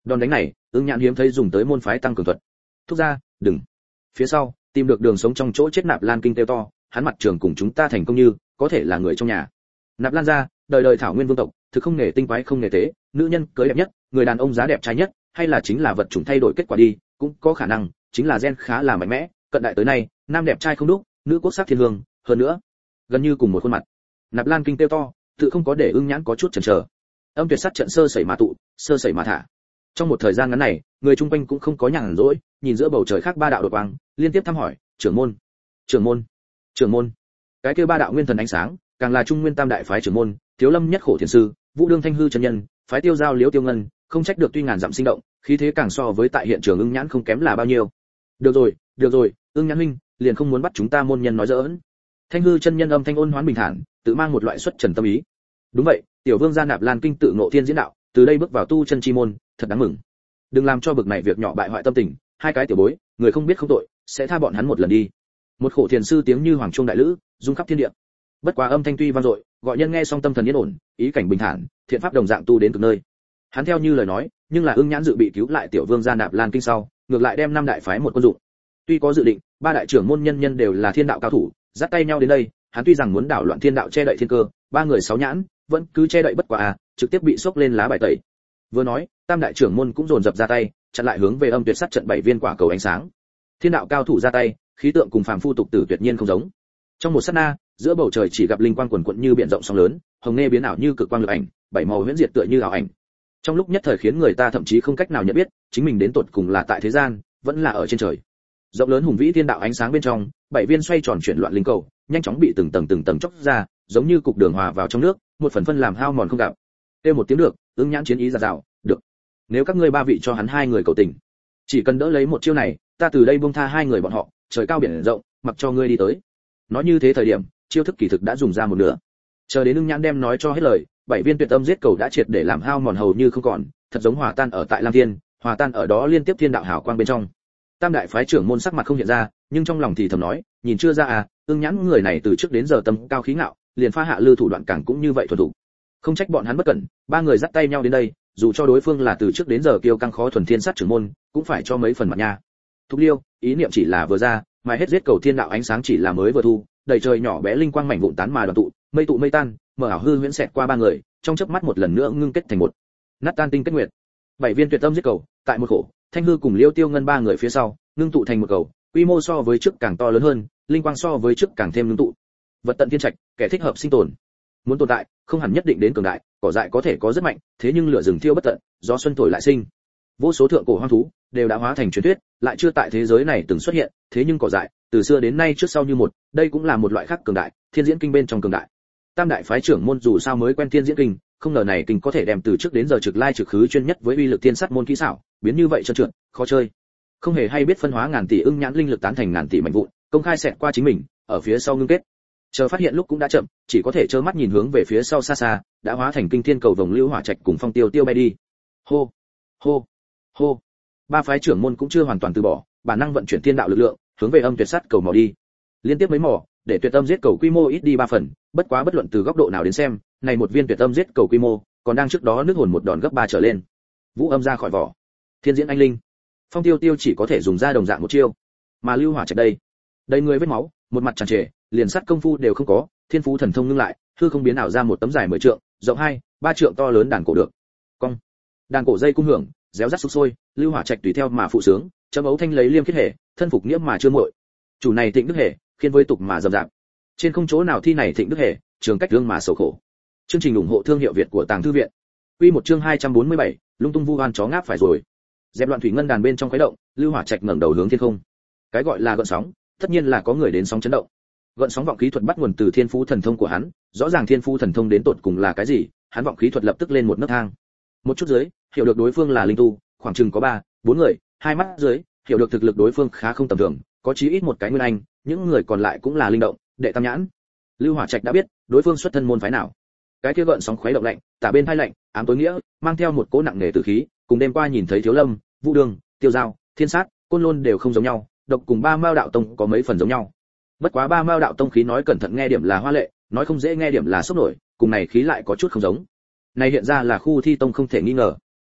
Đòn đánh này, Ưng Nhãn hiếm thấy dùng tới môn phái tăng cường thuật. Thúc ra, đừng. Phía sau, tìm được đường sống trong chỗ chết Nạp Lan Kinh kêu to, hắn mặt trường cùng chúng ta thành công như, có thể là người trong nhà. Nạp Lan gia, đời đời thảo nguyên vương tộc, thực không nghề tinh quái không nghề tế, nữ nhân cưới đẹp nhất, người đàn ông giá đẹp trai nhất, hay là chính là vật chủng thay đổi kết quả đi, cũng có khả năng, chính là gen khá là mạnh mẽ, cận đại tới nay, nam đẹp trai không đúc, nữ quốc sắc thiên hương, hơn nữa, gần như cùng một khuôn mặt. Nạp Lan Kinh kêu to, tự không có để Ưng Nhãn có chút chần chờ. Âm tuyệt sát trận sơ sẩy mà tụ, sơ sẩy mà thả. Trong một thời gian ngắn này, người chung quanh cũng không có nhàn rỗi, nhìn giữa bầu trời khác ba đạo đột quang, liên tiếp thăm hỏi, trưởng môn, trưởng môn, trưởng môn. Cái kia ba đạo nguyên thần ánh sáng, càng là trung nguyên tam đại phái trưởng môn, Thiếu Lâm nhất khổ thiền sư, Vũ Đương Thanh hư chân nhân, phái Tiêu Giao Liễu Tiêu Ngân, không trách được tuy ngàn dặm sinh động, khí thế càng so với tại hiện trường Ưng Nhãn không kém là bao nhiêu. Được rồi, Ưng Nhãn huynh, liền không muốn bắt chúng ta môn nhân nói giỡn. Thanh hư chân nhân âm thanh ôn hoán bình thản, tự mang một loại xuất trần tâm ý. Đúng vậy, tiểu vương gia Nạp Lan Kinh tự ngộ thiên diễn đạo, từ đây bước vào tu chân chi môn, thật đáng mừng. Đừng làm cho bực này việc nhỏ bại hoại tâm tình, hai cái tiểu bối, người không biết không tội, sẽ tha bọn hắn một lần đi. Một khổ thiền sư tiếng như hoàng trung đại lữ, rung khắp thiên địa. Bất quá âm thanh tuy vang dội, gọi nhân nghe xong tâm thần yên ổn, ý cảnh bình thản, thiện pháp đồng dạng tu đến cực nơi. Hắn theo như lời nói, nhưng là Ưng Nhãn dự bị cứu lại tiểu vương gia Nạp Lan Kinh sau, ngược lại đem năm đại phái một quân dụng. Tuy có dự định, ba đại trưởng môn nhân đều là thiên đạo cao thủ, dắt tay nhau đến đây, hắn tuy rằng muốn đảo loạn thiên đạo che đậy thiên cơ, ba người sáu nhãn, vẫn cứ che đậy bất quá trực tiếp bị sốc lên lá bài tẩy. Vừa nói, tam đại trưởng môn cũng dồn dập ra tay, chặn lại hướng về âm tuyệt sát trận bảy viên quả cầu ánh sáng. Thiên đạo cao thủ ra tay, khí tượng cùng phàm phu tục tử tuyệt nhiên không giống. Trong một sát na, giữa bầu trời chỉ gặp linh quang quần quận như biển rộng sóng lớn, hồng nghe biến ảo như cực quang lực ảnh, bảy màu huyễn diệt tựa như ảo ảnh. Trong lúc nhất thời khiến người ta thậm chí không cách nào nhận biết, chính mình đến tột cùng là tại thế gian, vẫn là ở trên trời. Rộng lớn hùng vĩ thiên đạo ánh sáng bên trong, bảy viên xoay tròn chuyển loạn linh cầu, nhanh chóng bị từng tầng chốc ra, giống như cục đường hòa vào trong nước, một phần phân làm hao mòn không gặp. Kêu một tiếng được, Ưng Nhãn chiến ý ra rào, được. Nếu các ngươi ba vị cho hắn hai người cầu tình, chỉ cần đỡ lấy một chiêu này, ta từ đây buông tha hai người bọn họ, trời cao biển rộng, mặc cho ngươi đi tới. Nói như thế thời điểm, chiêu thức kỳ thực đã dùng ra một nửa. Chờ đến Ưng Nhãn đem nói cho hết lời, bảy viên tuyệt âm giết cầu đã triệt để làm hao mòn hầu như không còn, thật giống hòa tan ở tại Lam Thiên, hòa tan ở đó liên tiếp thiên đạo hào quang bên trong. Tam đại phái trưởng môn sắc mặt không hiện ra, nhưng trong lòng thì thầm nói, nhìn chưa ra à, Ưng Nhãn người này từ trước đến giờ tâm cao khí ngạo, liền pha hạ lư thủ đoạn càng cũng như vậy thuần thủ. Không trách bọn hắn bất cẩn, ba người dắt tay nhau đến đây, dù cho đối phương là từ trước đến giờ kiêu căng khó thuần thiên sát trưởng môn, cũng phải cho mấy phần mặt nha. Thục Liêu, ý niệm chỉ là vừa ra, mà hết giết cầu thiên đạo ánh sáng chỉ là mới vừa thu, đầy trời nhỏ bé linh quang mảnh vụn tán mà đoàn tụ, mây tan, mở ảo hư huyễn xẹt qua ba người, trong chớp mắt một lần nữa ngưng kết thành một. Nát tan tinh kết nguyệt. Bảy viên tuyệt âm giết cầu, tại một khổ, Thanh hư cùng Liêu Tiêu Ngân ba người phía sau, ngưng tụ thành một cầu, quy mô so với trước càng to lớn hơn, linh quang so với trước càng thêm ngưng tụ. Vật tận thiên trạch, kẻ thích hợp sinh tồn. Muốn tồn tại, không hẳn nhất định đến cường đại, cỏ dại có thể có rất mạnh, thế nhưng lửa rừng thiêu bất tận, gió xuân thổi lại sinh. Vô số thượng cổ hoang thú đều đã hóa thành truyền thuyết, lại chưa tại thế giới này từng xuất hiện, thế nhưng cỏ dại, từ xưa đến nay trước sau như một, đây cũng là một loại khác cường đại, thiên diễn kinh bên trong cường đại. Tam đại phái trưởng môn dù sao mới quen thiên diễn kinh, không ngờ này kinh có thể đem từ trước đến giờ trực lai trực khứ chuyên nhất với uy lực thiên sát môn kỹ xảo, biến như vậy trơn trượt, khó chơi. Không hề hay biết phân hóa ngàn tỷ Ưng Nhãn linh lực tán thành ngàn tỷ mảnh vụn, công khai xẹt qua chính mình, ở phía sau ngưng kết. Chờ phát hiện lúc cũng đã chậm, chỉ có thể trơ mắt nhìn hướng về phía sau xa xa, đã hóa thành kinh thiên cầu vồng lưu hỏa trạch cùng phong tiêu tiêu bay đi. Hô, hô, hô. Ba phái trưởng môn cũng chưa hoàn toàn từ bỏ, bản năng vận chuyển thiên đạo lực lượng, hướng về âm tuyệt sát cầu mò đi. Liên tiếp mấy mò, để tuyệt âm giết cầu quy mô ít đi 3 phần, bất quá bất luận từ góc độ nào đến xem, này một viên tuyệt âm giết cầu quy mô, còn đang trước đó nước hồn một đòn gấp 3 trở lên. Vũ âm ra khỏi vỏ. Thiên diễn anh linh. Phong tiêu tiêu chỉ có thể dùng ra đồng dạng một chiêu, mà lưu hỏa trạch đây người vết máu, một mặt tràn trề, liền sát công phu đều không có, thiên phú thần thông ngưng lại, hư không biến ảo ra một tấm dài 10 trượng, rộng 2-3 trượng to lớn đàn cổ được. Cong. Đàn cổ dây cung hưởng, réo rắt sục sôi, lưu hỏa trạch tùy theo mà phụ sướng, chấm ấu thanh lấy liêm kết hệ, thân phục nghĩa mà chưa muội. Chủ này Thịnh Đức hệ, khiến với tục mà dầm dạp. Trên không chỗ nào thi này Thịnh Đức hệ, trường cách thương mà sầu khổ. Chương trình ủng hộ thương hiệu Việt của Tàng Thư viện. Quy một chương 247, lung tung vu oan chó ngáp phải rồi. Dẹp loạn thủy ngân đàn bên trong khuấy động, lưu hỏa trạch ngẩng đầu hướng thiên không. Cái gọi là gợn sóng, tất nhiên là có người đến sóng chấn động. Gợn sóng vọng khí thuật bắt nguồn từ thiên phú thần thông của hắn, rõ ràng thiên phú thần thông đến tột cùng là cái gì, hắn vọng khí thuật lập tức lên một nấc thang. Một chút dưới, hiểu được đối phương là linh tu, khoảng chừng có 3-4 người, hai mắt dưới, hiểu được thực lực đối phương khá không tầm thường, có chí ít một cái nguyên anh, những người còn lại cũng là linh động, đệ tam nhãn. Lưu Hỏa Trạch đã biết, đối phương xuất thân môn phái nào. Cái kia gợn sóng khuấy động lạnh, tả bên hai lạnh, ám tối nghĩa, mang theo một cỗ nặng nề tử khí, cùng đêm qua nhìn thấy Thiếu Lâm, Vũ Đường, Tiêu Giao, Thiên Sát, Côn Lôn đều không giống nhau, độc cùng Ba Mao đạo tông có mấy phần giống nhau. Bất quá Ba Mao đạo tông khí nói cẩn thận nghe điểm là hoa lệ, nói không dễ nghe điểm là sốc nổi, cùng này khí lại có chút không giống. Này hiện ra là khu thi tông không thể nghi ngờ.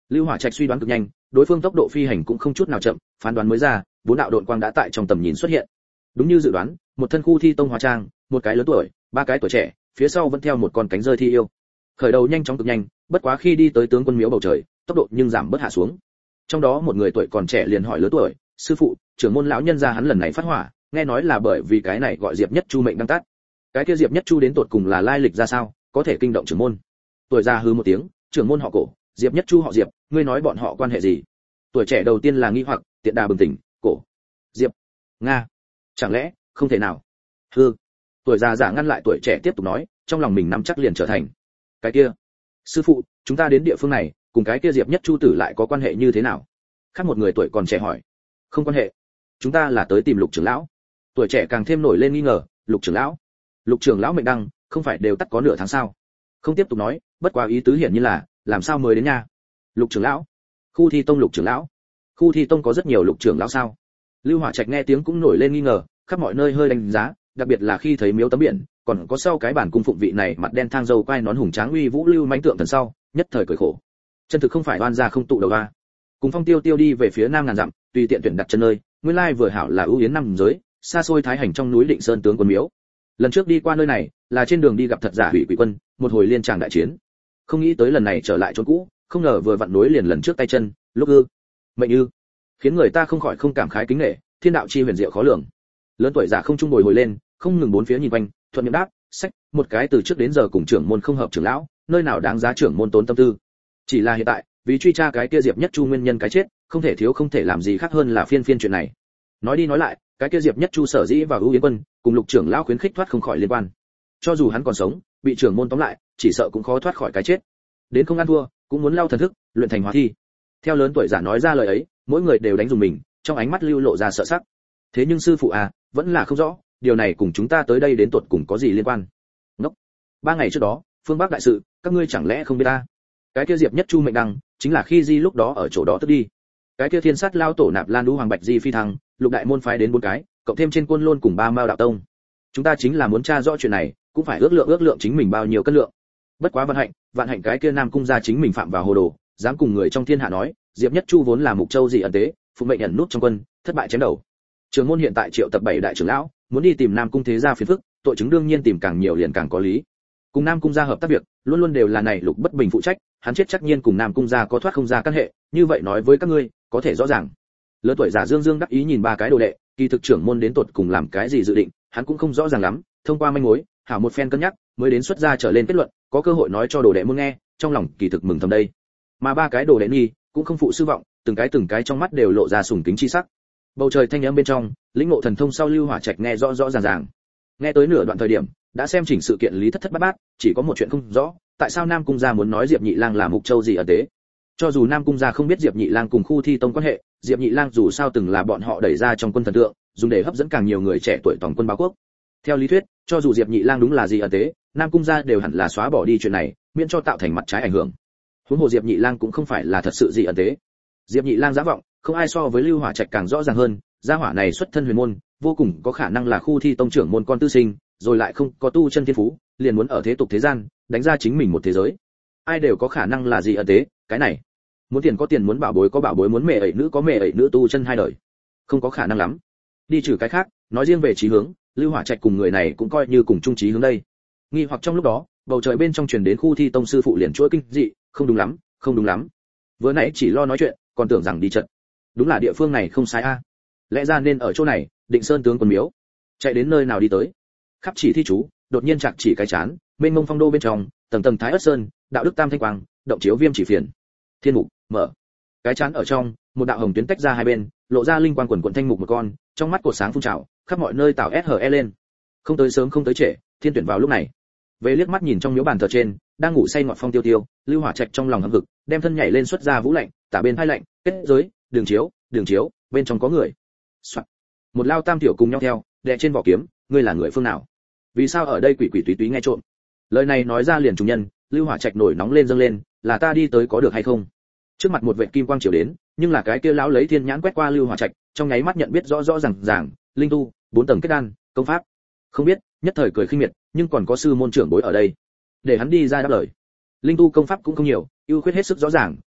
Lưu Hỏa Trạch suy đoán cực nhanh, đối phương tốc độ phi hành cũng không chút nào chậm, phán đoán mới ra, bốn đạo độn quang đã tại trong tầm nhìn xuất hiện. Đúng như dự đoán, một thân khu thi tông hóa trang, một cái lớn tuổi, ba cái tuổi trẻ, phía sau vẫn theo một con cánh rơi thi yêu. Khởi đầu nhanh chóng cực nhanh, bất quá khi đi tới tướng quân miếu bầu trời, tốc độ nhưng giảm bớt hạ xuống. Trong đó một người tuổi còn trẻ liền hỏi lớn tuổi, sư phụ, trưởng môn lão nhân gia hắn lần này phát hỏa, nghe nói là bởi vì cái này gọi Diệp Nhất Chu mệnh đang tắt. Cái kia Diệp Nhất Chu đến tột cùng là lai lịch ra sao, có thể kinh động trưởng môn? Tuổi già hừ một tiếng, trưởng môn họ Cổ, Diệp Nhất Chu họ Diệp, ngươi nói bọn họ quan hệ gì? Tuổi trẻ đầu tiên là nghi hoặc, tiện đà bừng tỉnh, Cổ, Diệp, Nga, chẳng lẽ không thể nào? Hừ. Tuổi già giả ngăn lại tuổi trẻ tiếp tục nói, trong lòng mình nắm chắc liền trở thành. Cái kia, sư phụ, chúng ta đến địa phương này, cùng cái kia Diệp Nhất Chu tử lại có quan hệ như thế nào? Khác một người tuổi còn trẻ hỏi. Không quan hệ. Chúng ta là tới tìm Lục trưởng lão. Tuổi trẻ càng thêm nổi lên nghi ngờ, Lục trưởng lão? Lục trưởng lão mệnh đăng, không phải đều tắt có nửa tháng sao? Không tiếp tục nói, bất quá ý tứ hiển như là, làm sao mới đến nha? Lục trưởng lão? Khu thi tông Lục trưởng lão? Khu thi tông có rất nhiều Lục trưởng lão sao? Lưu Hỏa Trạch nghe tiếng cũng nổi lên nghi ngờ, khắp mọi nơi hơi đánh giá, đặc biệt là khi thấy miếu tấm biển, còn có sau cái bản cung phụng vị này mặt đen thang dâu quai nón hùng tráng uy vũ lưu mãnh tượng thần sau, nhất thời cười khổ. Chân thực không phải oan gia không tụ đầu a. Cùng Phong Tiêu Tiêu đi về phía nam ngàn dặm, tùy tiện tuyển đặt chân nơi, nguyên lai vừa hảo là ưu yến năm giới, xa xôi thái hành trong núi Định Sơn tướng quân miếu. Lần trước đi qua nơi này, là trên đường đi gặp thật giả Hủy Quỷ quân, một hồi liên tràng đại chiến. Không nghĩ tới lần này trở lại chỗ cũ, không ngờ vừa vặn nối liền lần trước tay chân, lúc ư, mệnh ư, khiến người ta không khỏi không cảm khái kính nể, thiên đạo chi huyền diệu khó lường. Lớn tuổi giả không trung bồi hồi lên, không ngừng bốn phía nhìn quanh, thuận miệng đáp, sách, một cái từ trước đến giờ cùng trưởng môn không hợp trưởng lão, nơi nào đáng giá trưởng môn tốn tâm tư. Chỉ là hiện tại, vì truy tra cái kia Diệp Nhất Chu nguyên nhân cái chết, không thể làm gì khác hơn là phiên chuyện này. Nói đi nói lại, cái kia Diệp Nhất Chu sở dĩ vào ưu yến quân, cùng Lục trưởng lão khuyến khích thoát không khỏi liên quan. Cho dù hắn còn sống, bị trưởng môn tóm lại, chỉ sợ cũng khó thoát khỏi cái chết. Đến không ăn thua, cũng muốn lao thần thức, luyện thành hóa thi. Theo lớn tuổi giả nói ra lời ấy, mỗi người đều đánh dùng mình, trong ánh mắt lưu lộ ra sợ sắc. Thế nhưng sư phụ à, vẫn là không rõ, điều này cùng chúng ta tới đây đến tột cùng có gì liên quan? Ngốc. 3 ngày trước đó, phương Bắc đại sự, các ngươi chẳng lẽ không biết ta? Cái kia Diệp Nhất Chu mệnh đăng, chính là khi Di lúc đó ở chỗ đó tức đi. Cái kia Thiên Sát lao tổ nạp Lan Đu Hoàng Bạch Di phi thăng, Lục đại môn phái đến 4 cái, cộng thêm trên quân luôn cùng 3 Mao đạo tông. Chúng ta chính là muốn tra rõ chuyện này, cũng phải ước lượng chính mình bao nhiêu cân lượng. Bất quá vạn hạnh cái kia Nam cung gia chính mình phạm vào hồ đồ, dám cùng người trong thiên hạ nói, Diệp Nhất Chu vốn là Mục Châu dị ẩn tế, phụ mệnh ẩn nút trong quân, thất bại chém đầu. Trường môn hiện tại triệu tập 7 đại trưởng lão, muốn đi tìm Nam cung thế gia phiền phức, tội chứng đương nhiên tìm càng nhiều liền càng có lý. Cùng Nam cung gia hợp tác việc, luôn luôn đều là này Lục Bất Bình phụ trách, hắn chết chắc nhiên cùng Nam cung gia có thoát không ra căn hệ, như vậy nói với các ngươi, có thể rõ ràng. Lớn tuổi giả Dương đắc ý nhìn 3 cái đồ đệ, kỳ thực trưởng môn đến tột cùng làm cái gì dự định, hắn cũng không rõ ràng lắm, thông qua manh mối, hảo một phen cân nhắc, mới đến xuất ra trở lên kết luận, có cơ hội nói cho đồ đệ môn nghe, trong lòng kỳ thực mừng thầm đây. Mà 3 cái đồ đệ nghi, cũng không phụ sư vọng, từng cái trong mắt đều lộ ra sùng kính chi sắc. Bầu trời thanh âm bên trong, lĩnh ngộ thần thông sau Lưu Hỏa Trạch nghe rõ ràng. Nghe tới nửa đoạn thời điểm, đã xem chỉnh sự kiện lý thất bát, chỉ có một chuyện không rõ, tại sao Nam cung gia muốn nói Diệp Nhị Lang là Mục Châu gì ở tế? Cho dù Nam cung gia không biết Diệp Nhị Lang cùng khu thi tông quan hệ, Diệp Nhị Lang dù sao từng là bọn họ đẩy ra trong quân thần tượng, dùng để hấp dẫn càng nhiều người trẻ tuổi toàn quân báo quốc. Theo lý thuyết, cho dù Diệp Nhị Lang đúng là gì ở tế, Nam cung gia đều hẳn là xóa bỏ đi chuyện này, miễn cho tạo thành mặt trái ảnh hưởng. Huống hồ Diệp Nhị Lang cũng không phải là thật sự gì ẩn tế. Diệp Nhị Lang giả vọng, không ai so với Lưu Hỏa Trạch càng rõ ràng hơn, gia hỏa này xuất thân huyền môn, vô cùng có khả năng là khu thi tông trưởng môn con tư sinh, rồi lại không có tu chân thiên phú, liền muốn ở thế tục thế gian, đánh ra chính mình một thế giới. Ai đều có khả năng là gì ẩn tế, cái này. Muốn tiền có tiền, muốn bảo bối có bảo bối, muốn mẹ ẩy nữ có mẹ ẩy nữ, tu chân hai đời. Không có khả năng lắm. Đi trừ cái khác, nói riêng về chí hướng, Lưu Hỏa Trạch cùng người này cũng coi như cùng chung chí hướng đây. Nghi hoặc trong lúc đó, bầu trời bên trong truyền đến khu thi tông sư phụ liền chuỗi kinh dị, không đúng lắm. Vừa nãy chỉ lo nói chuyện, còn tưởng rằng đi trận. Đúng là địa phương này không sai a. Lẽ ra nên ở chỗ này, Định Sơn tướng quân miếu. Chạy đến nơi nào đi tới? Khắp chỉ thi chú, đột nhiên chặt chỉ cái chán, mênh mông phong đô bên trong, tầng Thái Ất Sơn, đạo đức tam thanh quang, động chiếu viêm chỉ phiền. Thiên mục, mở. Cái chán ở trong, một đạo hồng tuyến tách ra hai bên, lộ ra linh quang quần quần thanh mục một con, trong mắt cột sáng phun trào, khắp mọi nơi tạo SHE lên. Không tới sớm không tới trễ, thiên tuyển vào lúc này. Về liếc mắt nhìn trong miếu bàn thờ trên, đang ngủ say ngọt Phong Tiêu Tiêu, Lưu Hỏa Trạch trong lòng hậm hực, đem thân nhảy lên xuất ra vũ lạnh, tả bên hai lạnh, kết giới, đường chiếu, bên trong có người. Soạn. Một lao tam tiểu cùng nhau theo, đè trên vỏ kiếm, ngươi là người phương nào? Vì sao ở đây quỷ túy túy nghe trộm? Lời này nói ra liền trùng nhân, Lưu Hỏa Trạch nổi nóng lên dâng lên, là ta đi tới có được hay không? Trước mặt một vệt kim quang chiếu đến, nhưng là cái kia lão lấy thiên nhãn quét qua Lưu Hỏa Trạch, trong nháy mắt nhận biết rõ ràng, linh tu, 4 tầng kết đan, công pháp. Không biết, nhất thời cười khinh miệt, nhưng còn có sư môn trưởng bối ở đây, để hắn đi ra đáp lời. Linh tu công pháp cũng không nhiều, ưu khuyết hết sức rõ ràng,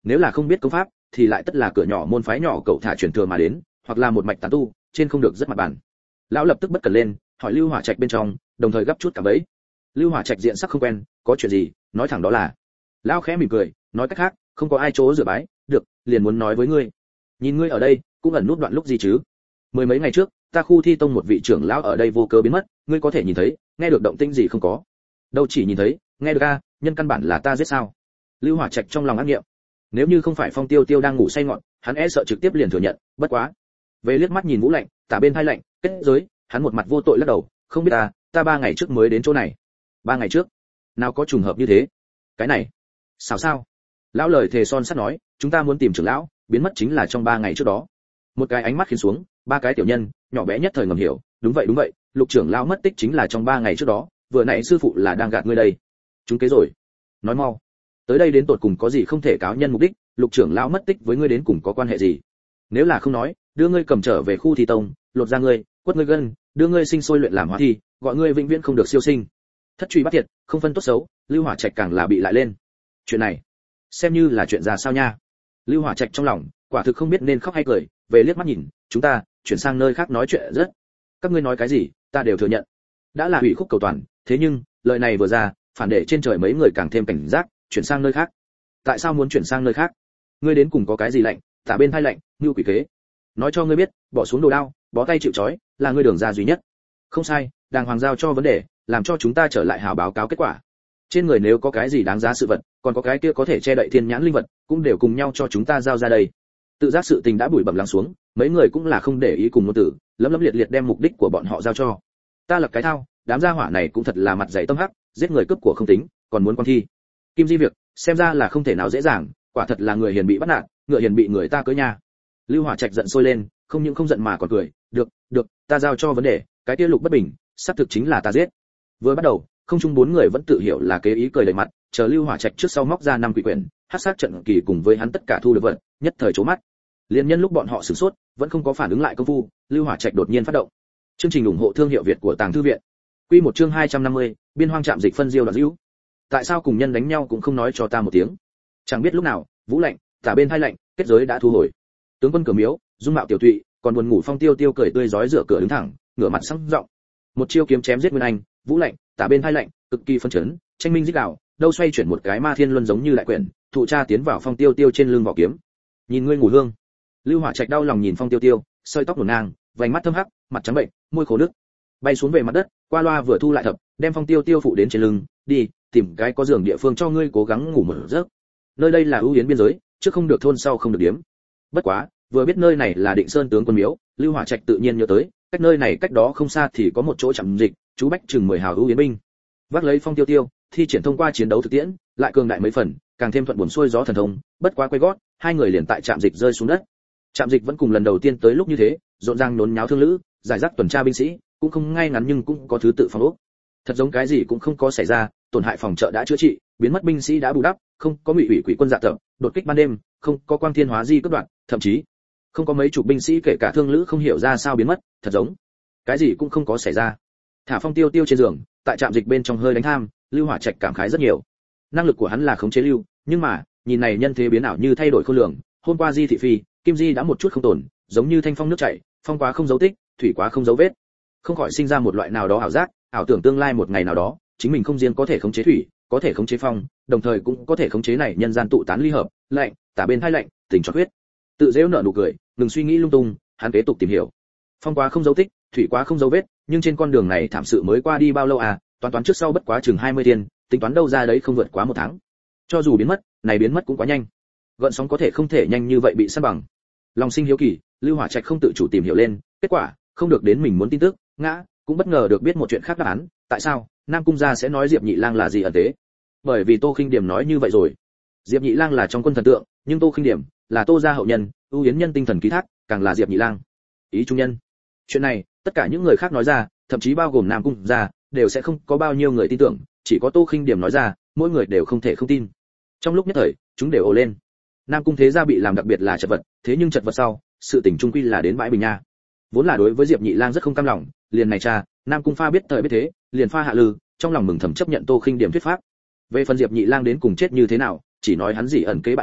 nếu là không biết công pháp thì lại tất là cửa nhỏ môn phái nhỏ cậu thả truyền thừa mà đến, hoặc là một mạch tán tu, trên không được rất mặt bàn. Lão lập tức bất cẩn lên, hỏi Lưu Hỏa Trạch bên trong, đồng thời gấp chút cả bấy. Lưu Hỏa Trạch diện sắc không quen, có chuyện gì, nói thẳng đó là. Lão khẽ mỉm cười, nói cách khác, không có ai chỗ rửa bái, được, liền muốn nói với ngươi. Nhìn ngươi ở đây, cũng ẩn nút đoạn lúc gì chứ? Mười mấy ngày trước, ta khu thi tông một vị trưởng lão ở đây vô cớ biến mất, ngươi có thể nhìn thấy, nghe được động tĩnh gì không có? Đâu chỉ nhìn thấy, nghe được a, nhân căn bản là ta giết sao? Lưu Hỏa Trạch trong lòng ác nghiệm. Nếu như không phải Phong Tiêu Tiêu đang ngủ say ngọn, hắn e sợ trực tiếp liền thừa nhận, bất quá. Về liếc mắt nhìn Vũ Lạnh, tả bên hai lạnh, kết giới, hắn một mặt vô tội lắc đầu, không biết ta 3 ngày trước mới đến chỗ này. 3 ngày trước? Nào có trùng hợp như thế? Cái này, sao? Lão lời thề son sắt nói, chúng ta muốn tìm trưởng lão, biến mất chính là trong 3 ngày trước đó. Một cái ánh mắt khiến xuống, 3 cái tiểu nhân, nhỏ bé nhất thời ngầm hiểu, đúng vậy, Lục trưởng lão mất tích chính là trong 3 ngày trước đó, vừa nãy sư phụ là đang gạt ngươi đây. Chúng kế rồi. Nói mau. Tới đây đến tột cùng có gì không thể cáo nhân mục đích, Lục trưởng lão mất tích với ngươi đến cùng có quan hệ gì? Nếu là không nói, đưa ngươi cầm trở về khu thi tông, lột ra ngươi, quất ngươi gân, đưa ngươi sinh sôi luyện làm hóa thi, gọi ngươi vĩnh viễn không được siêu sinh. Thất truy bắt thiệt, không phân tốt xấu, Lưu Hỏa Trạch càng là bị lại lên. Chuyện này, xem như là chuyện ra sao nha? Lưu Hỏa Trạch trong lòng, quả thực không biết nên khóc hay cười, về liếc mắt nhìn, chúng ta chuyển sang nơi khác nói chuyện rất. Các ngươi nói cái gì, ta đều thừa nhận. Đã là hủy khúc cầu toàn, thế nhưng, lời này vừa ra, phản để trên trời mấy người càng thêm cảnh giác, chuyển sang nơi khác. Tại sao muốn chuyển sang nơi khác? Ngươi đến cùng có cái gì lạnh, tả bên hai lạnh, như quỷ kế. Nói cho ngươi biết, bỏ xuống đồ đao, bó tay chịu trói, là ngươi đường ra duy nhất. Không sai, đàng hoàng giao cho vấn đề, làm cho chúng ta trở lại hào báo cáo kết quả. Trên người nếu có cái gì đáng giá sự vật, còn có cái kia có thể che đậy thiên nhãn linh vật, cũng đều cùng nhau cho chúng ta giao ra đây. Tự giác sự tình đã bụi bặm lắng xuống, mấy người cũng là không để ý cùng ngôn tử, lấm liệt liệt đem mục đích của bọn họ giao cho. Ta lập cái thao, đám gia hỏa này cũng thật là mặt dày tâm hắc, giết người cướp của không tính, còn muốn quan thi. Kim Di việc, xem ra là không thể nào dễ dàng, quả thật là người hiền bị bắt nạt, ngựa hiền bị người ta cưỡi nha. Lưu Hỏa Trạch giận sôi lên, không những không giận mà còn cười, được, ta giao cho vấn đề, cái kia Lục Bất Bình, xác thực chính là ta giết. Vừa bắt đầu, không chung 4 người vẫn tự hiểu là kế ý cười đầy mặt, chờ Lưu Hỏa Trạch trước sau móc ra 5 quỷ quyển, hắc sát trận kỳ cùng với hắn tất cả thu được vật, nhất thời chố mắt. Liên nhân lúc bọn họ sửng sốt, vẫn không có phản ứng lại công phu, Lưu Hỏa Trạch đột nhiên phát động. Chương trình ủng hộ thương hiệu Việt của Tàng Thư viện. Quy một chương 250, biên hoang trạm dịch phân diêu đoạn dữu. Tại sao cùng nhân đánh nhau cũng không nói cho ta một tiếng? Chẳng biết lúc nào, Vũ Lạnh, tả bên hai lạnh, kết giới đã thu hồi. Tướng quân cửa miếu, dung mạo tiểu tụy, còn buồn ngủ Phong Tiêu Tiêu cười tươi rói rửa cửa đứng thẳng, ngửa mặt sắc giọng. Một chiêu kiếm chém giết Nguyên Anh, Vũ Lạnh, tả bên hai lạnh, cực kỳ phân chấn, tranh minh rít gào, đâu xoay chuyển một cái ma thiên luân giống như lại quyển, thụ tra tiến vào Phong Tiêu Tiêu trên lưng vỏ kiếm. Nhìn ngươi ngủ hương. Lưu Hỏa Trạch đau lòng nhìn Phong Tiêu Tiêu, sợi tóc hỗn ngang, vành mắt thâm hắc, mặt trắng bệnh, môi khô nước. Bay xuống về mặt đất, qua loa vừa thu lại thập, đem Phong Tiêu Tiêu phụ đến trên lưng, đi, tìm cái có giường địa phương cho ngươi cố gắng ngủ một giấc. Nơi đây là ưu yến biên giới, trước không được thôn sau không được điếm. Bất quá, vừa biết nơi này là Định Sơn tướng quân miếu, Lưu Hỏa Trạch tự nhiên nhớ tới, cách nơi này cách đó không xa thì có một chỗ trạm dịch, chú bách chừng 10 hào ưu yến binh. Vác lấy Phong Tiêu Tiêu, thi triển thông qua chiến đấu thực tiễn, lại cường đại mấy phần, càng thêm thuận buồm xuôi gió thần thông, bất quá quay gót, hai người liền tại trạm dịch rơi xuống đất. Trạm dịch vẫn cùng lần đầu tiên tới lúc như thế, rộn ràng nhốn nháo thương lữ, giải rác tuần tra binh sĩ, cũng không ngay ngắn nhưng cũng có thứ tự phòng ốc. Thật giống cái gì cũng không có xảy ra, tổn hại phòng trợ đã chữa trị, biến mất binh sĩ đã bù đắp, không có ngụy ủy quỷ quân dạ tập, đột kích ban đêm, không có quang thiên hóa di cướp đoạn, thậm chí không có mấy chục binh sĩ kể cả thương lữ không hiểu ra sao biến mất, thật giống cái gì cũng không có xảy ra. Thả Phong Tiêu Tiêu trên giường, tại trạm dịch bên trong hơi đánh tham, Lưu Hỏa Trạch cảm khái rất nhiều. Năng lực của hắn là khống chế lưu, nhưng mà, nhìn này nhân thế biến ảo như thay đổi khôn lường, hôm qua Di thị phi, Kim Di đã một chút không tổn, giống như thanh phong nước chảy, phong quá không dấu tích, thủy quá không dấu vết. Không khỏi sinh ra một loại nào đó ảo giác, ảo tưởng tương lai một ngày nào đó, chính mình không riêng có thể khống chế thủy, có thể khống chế phong, đồng thời cũng có thể khống chế này nhân gian tụ tán ly hợp, lạnh, tả bên hai lạnh, tình cho huyết. Tự dễu nở nụ cười, đừng suy nghĩ lung tung, hắn kế tục tìm hiểu. Phong quá không dấu tích, thủy quá không dấu vết, nhưng trên con đường này thảm sự mới qua đi bao lâu à, toán trước sau bất quá chừng 20 tiền, tính toán đâu ra đấy không vượt quá 1 tháng. Cho dù biến mất, này biến mất cũng quá nhanh. Gợn sóng có thể không thể nhanh như vậy bị san bằng. Lòng sinh hiếu kỳ, Lưu Hỏa Trạch không tự chủ tìm hiểu lên, kết quả, không được đến mình muốn tin tức, ngã, cũng bất ngờ được biết một chuyện khác đáp án, tại sao Nam cung gia sẽ nói Diệp Nhị Lang là gì ẩn tế? Bởi vì Tô Khinh Điểm nói như vậy rồi. Diệp Nhị Lang là trong quân thần tượng, nhưng Tô Khinh Điểm là Tô gia hậu nhân, ưu yến nhân tinh thần ký thác, càng là Diệp Nhị Lang ý trung nhân. Chuyện này, tất cả những người khác nói ra, thậm chí bao gồm Nam cung gia, đều sẽ không có bao nhiêu người tin tưởng, chỉ có Tô Khinh Điểm nói ra, mỗi người đều không thể không tin. Trong lúc nhất thời, chúng đều ồ lên. Nam cung thế gia bị làm đặc biệt là chật vật, thế nhưng chật vật sau, sự tình trung quy là đến bãi bình nha. Vốn là đối với Diệp Nhị Lang rất không cam lòng, liền này cha, Nam cung pha biết thời biết thế, liền pha hạ lư, trong lòng mừng thầm chấp nhận Tô Khinh Điểm thuyết pháp. Về phần Diệp Nhị Lang đến cùng chết như thế nào, chỉ nói hắn gì ẩn kế bại lộ,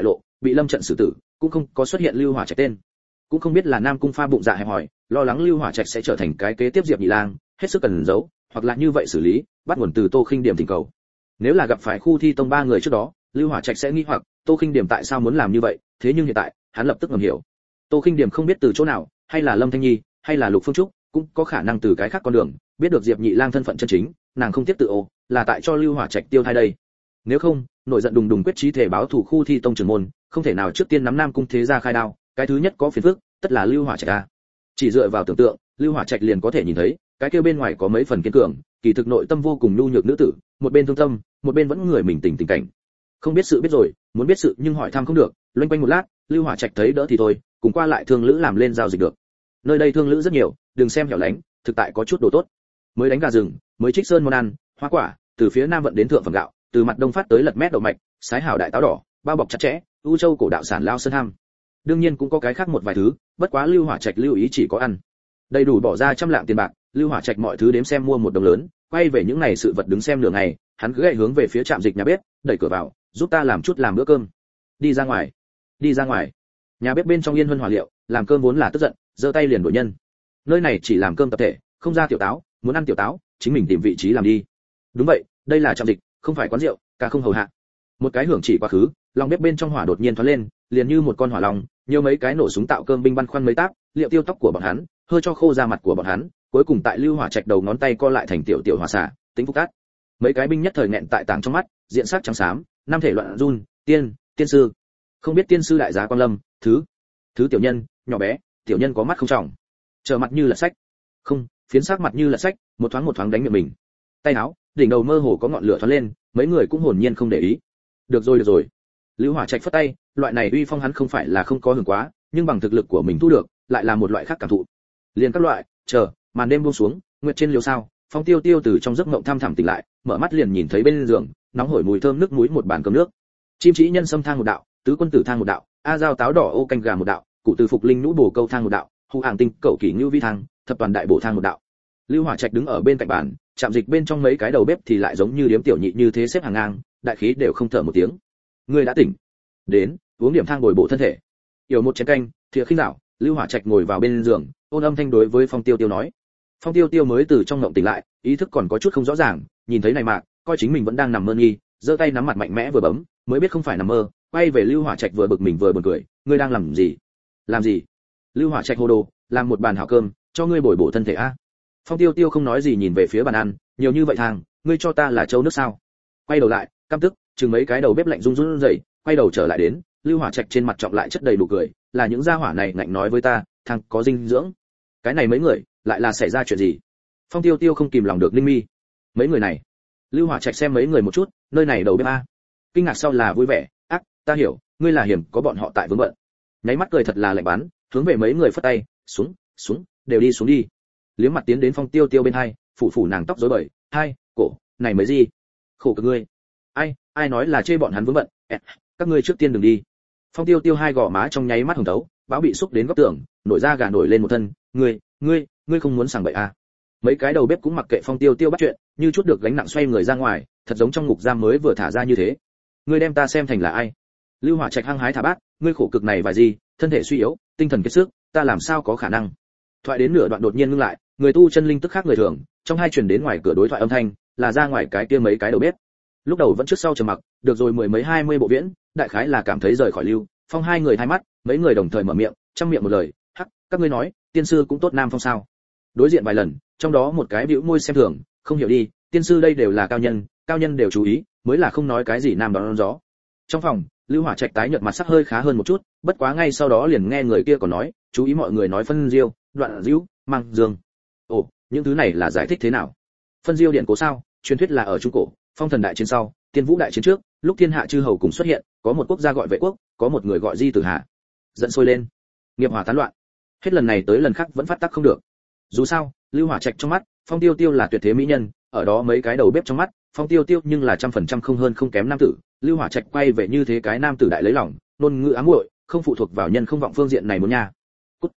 bị lâm trận xử tử, cũng không có xuất hiện Lưu Hỏa Trạch tên. Cũng không biết là Nam Cung Pha bụng dạ hẹp hòi, lo lắng Lưu Hỏa Trạch sẽ trở thành cái kế tiếp Diệp Nhị Lang, hết sức cần giấu, hoặc là như vậy xử lý, bắt nguồn từ Tô Khinh Điểm thỉnh cầu. Nếu là gặp phải khu thi tông ba người trước đó, Lưu Hỏa Trạch sẽ nghi hoặc Tô Khinh Điểm tại sao muốn làm như vậy, thế nhưng hiện tại, hắn lập tức ngầm hiểu. Tô Khinh Điểm không biết từ chỗ nào, hay là Lâm Thanh Nhi, hay là Lục Phương Trúc, cũng có khả năng từ cái khác con đường, biết được Diệp Nhị Lang thân phận chân chính, nàng không tiếp tự ô, là tại cho Lưu Hỏa Trạch tiêu thai đây. Nếu không, nội giận đùng đùng quyết chí thể báo thủ khu thi tông trưởng môn, không thể nào trước tiên nắm Nam Cung thế gia khai đao, cái thứ nhất có phiền phức, tất là Lưu Hỏa Trạch a. Chỉ dựa vào tưởng tượng, Lưu Hỏa Trạch liền có thể nhìn thấy, cái kia bên ngoài có mấy phần kiên cường, kỳ thực nội tâm vô cùng nhu nhược nữ tử, một bên thương tâm, một bên vẫn người mình tình cảnh. Không biết sự biết rồi, muốn biết sự nhưng hỏi thăm không được, loanh quanh một lát, Lưu Hỏa Trạch thấy đỡ thì thôi, cùng qua lại thương lữ làm lên giao dịch được. Nơi đây thương lữ rất nhiều, đừng xem hẻo lánh, thực tại có chút đồ tốt. Mới đánh gà rừng, mới trích sơn món ăn, hoa quả, từ phía nam vận đến thượng phẩm gạo, từ mặt đông phát tới lật mét đậu mạch, sái hảo đại táo đỏ, bao bọc chặt chẽ, u châu cổ đạo sản lao sơn ham. Đương nhiên cũng có cái khác một vài thứ, bất quá Lưu Hỏa Trạch lưu ý chỉ có ăn. Đầy đủ bỏ ra trăm lạng tiền bạc, Lưu Hỏa Trạch mọi thứ đếm xem mua một đồng lớn, quay về những này sự vật đứng xem nửa ngày, hắn cứ gậy hướng về phía trạm dịch nhà bếp, đẩy cửa vào, giúp ta làm chút làm bữa cơm. Đi ra ngoài. Đi ra ngoài. Nhà bếp bên trong yên huân hỏa liệu, làm cơm vốn là tức giận, giơ tay liền đổi nhân. Nơi này chỉ làm cơm tập thể, không ra tiểu táo, muốn ăn tiểu táo, chính mình tìm vị trí làm đi. Đúng vậy, đây là trạm dịch, không phải quán rượu, ca không hầu hạ. Một cái hưởng chỉ quá khứ, lòng bếp bên trong hỏa đột nhiên thoáng lên, liền như một con hỏa long, nhiều mấy cái nổ súng tạo cơm binh băn khoăn mấy táp, liệu tiêu tóc của bọn hắn, hơi cho khô da mặt của bọn hắn, cuối cùng tại Lưu Hỏa Trạch đầu ngón tay co lại thành tiểu tiểu hỏa xả, tính phúc cát. Mấy cái binh nhất thời nghẹn tại tảng trong mắt, diện sắc trắng xám, năm thể loạn run, tiên sư. Không biết tiên sư đại giá quan lâm, thứ tiểu nhân, nhỏ bé, tiểu nhân có mắt không trọng. Trở mặt như là sách. Không, phiến sắc mặt như là sách, một thoáng đánh miệng mình. Tay áo, đỉnh đầu mơ hồ có ngọn lửa thoáng lên, mấy người cũng hồn nhiên không để ý. Được rồi. Lưu Hỏa Trạch phất tay, loại này uy phong hắn không phải là không có hưởng quá, nhưng bằng thực lực của mình thu được, lại là một loại khác cảm thụ. Liền các loại, màn đêm buông xuống, nguyệt trên liều sao, Phong Tiêu Tiêu từ trong giấc mộng thăm thẳm tỉnh lại, mở mắt liền nhìn thấy bên giường, nóng hổi mùi thơm nước muối một bàn cơm nước. Chim chỉ nhân sâm thang một đạo, tứ quân tử thang một đạo, a dao táo đỏ ô canh gà một đạo, cụ từ phục linh nhũ bổ câu thang một đạo, hù hàng tinh cẩu kỷ ngưu vi thang, thập toàn đại bổ thang một đạo. Lưu Hỏa Trạch đứng ở bên cạnh bàn, chạm dịch bên trong mấy cái đầu bếp thì lại giống như điếm tiểu nhị như thế xếp hàng ngang, đại khí đều không thở một tiếng. Ngươi đã tỉnh, đến uống điểm thang bồi bổ thân thể. Yểu một chén canh, thìa khinh đảo, Lưu Hỏa Trạch ngồi vào bên giường, ôn âm thanh đối với Phong Tiêu Tiêu nói. Phong Tiêu Tiêu mới từ trong ngộng tỉnh lại, ý thức còn có chút không rõ ràng, nhìn thấy này mạc, coi chính mình vẫn đang nằm mơ nghi, giơ tay nắm mặt mạnh mẽ vừa bấm, mới biết không phải nằm mơ, quay về Lưu Hỏa Trạch vừa bực mình vừa buồn cười, ngươi đang làm gì? Làm gì? Lưu Hỏa Trạch hô đồ, làm một bàn hảo cơm, cho ngươi bồi bổ thân thể a. Phong Tiêu Tiêu không nói gì nhìn về phía bàn ăn, nhiều như vậy thang, ngươi cho ta là châu nước sao? Quay đầu lại, căm tức, chừng mấy cái đầu bếp lạnh run rẩy, quay đầu trở lại đến, Lưu Hỏa Trạch trên mặt trọng lại chất đầy đủ cười, là những gia hỏa này ngạnh nói với ta, thằng có dinh dưỡng. Cái này mấy người, lại là xảy ra chuyện gì? Phong Tiêu Tiêu không kìm lòng được ninh mi. Mấy người này. Lưu Hỏa Trạch xem mấy người một chút, nơi này đầu bếp a. Kinh ngạc sau là vui vẻ, ác, ta hiểu, ngươi là hiểm có bọn họ tại vướng bận. Nháy mắt cười thật là lạnh bắn, hướng về mấy người phất tay, xuống, đều đi xuống đi. Liếm mặt tiến đến Phong Tiêu Tiêu bên hai, phủ nàng tóc rối bời, hai, cổ, này mới gì? Khổ cực ngươi. Ai nói là chê bọn hắn vướng bận, các ngươi trước tiên đừng đi. Phong Tiêu Tiêu hai gò má trong nháy mắt hồng thấu, báo bị xúc đến góc tường, nổi da gà nổi lên một thân, ngươi không muốn sảng bậy à? Mấy cái đầu bếp cũng mặc kệ Phong Tiêu Tiêu bắt chuyện, như chút được gánh nặng xoay người ra ngoài, thật giống trong ngục giam mới vừa thả ra như thế. Ngươi đem ta xem thành là ai? Lưu Hỏa Trạch hăng hái thả bát, ngươi khổ cực này vài gì, thân thể suy yếu, tinh thần kiệt sức, ta làm sao có khả năng? Thoại đến nửa đoạn đột nhiên ngưng lại, người tu chân linh tức khác người thường, trong hai truyền đến ngoài cửa đối thoại âm thanh, là ra ngoài cái kia mấy cái đầu bếp. Lúc đầu vẫn trước sau trầm mặc, được rồi mười mấy 20 bộ viễn, đại khái là cảm thấy rời khỏi Lưu Phong hai người hai mắt, mấy người đồng thời mở miệng, trăm miệng một lời, hắc, các ngươi nói, tiên sư cũng tốt Nam Phong sao? Đối diện vài lần, trong đó một cái bĩu môi xem thường, không hiểu đi, tiên sư đây đều là cao nhân đều chú ý, mới là không nói cái gì nam đón gió. Trong phòng, Lưu Hỏa Trạch tái nhợt mặt sắc hơi khá hơn một chút, bất quá ngay sau đó liền nghe người kia còn nói, chú ý mọi người nói phân diêu, đoạn diêu, mang dương. Ồ, những thứ này là giải thích thế nào? Phân diêu điện cố sao? Truyền thuyết là ở trung cổ, Phong thần đại chiến sau, Tiên Vũ đại chiến trước, lúc thiên hạ chư hầu cùng xuất hiện, có một quốc gia gọi Vệ quốc, có một người gọi Di Tử Hà. Giận sôi lên, nghiệp hỏa tán loạn. Hết lần này tới lần khác vẫn phát tác không được. Dù sao, Lưu Hỏa Trạch trong mắt, Phong Tiêu Tiêu là tuyệt thế mỹ nhân, ở đó mấy cái đầu bếp trong mắt, Phong Tiêu Tiêu nhưng là 100% không hơn không kém nam tử. Lưu Hỏa Trạch quay về như thế cái nam tử đại lấy lòng, ngôn ngữ ám muội, không phụ thuộc vào nhân không vọng phương diện này muốn nha. Cút.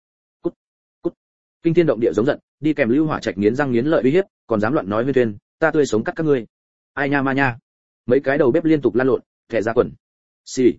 Kinh thiên động địa giống giận, đi kèm Lưu Hỏa Trạch nghiến răng nghiến lợi uy hiếp, còn dám loạn nói huyên thuyên, ta tươi sống cắt các ngươi. Ai nha ma nha. Mấy cái đầu bếp liên tục lan lộn, thẻ ra quần. Xì.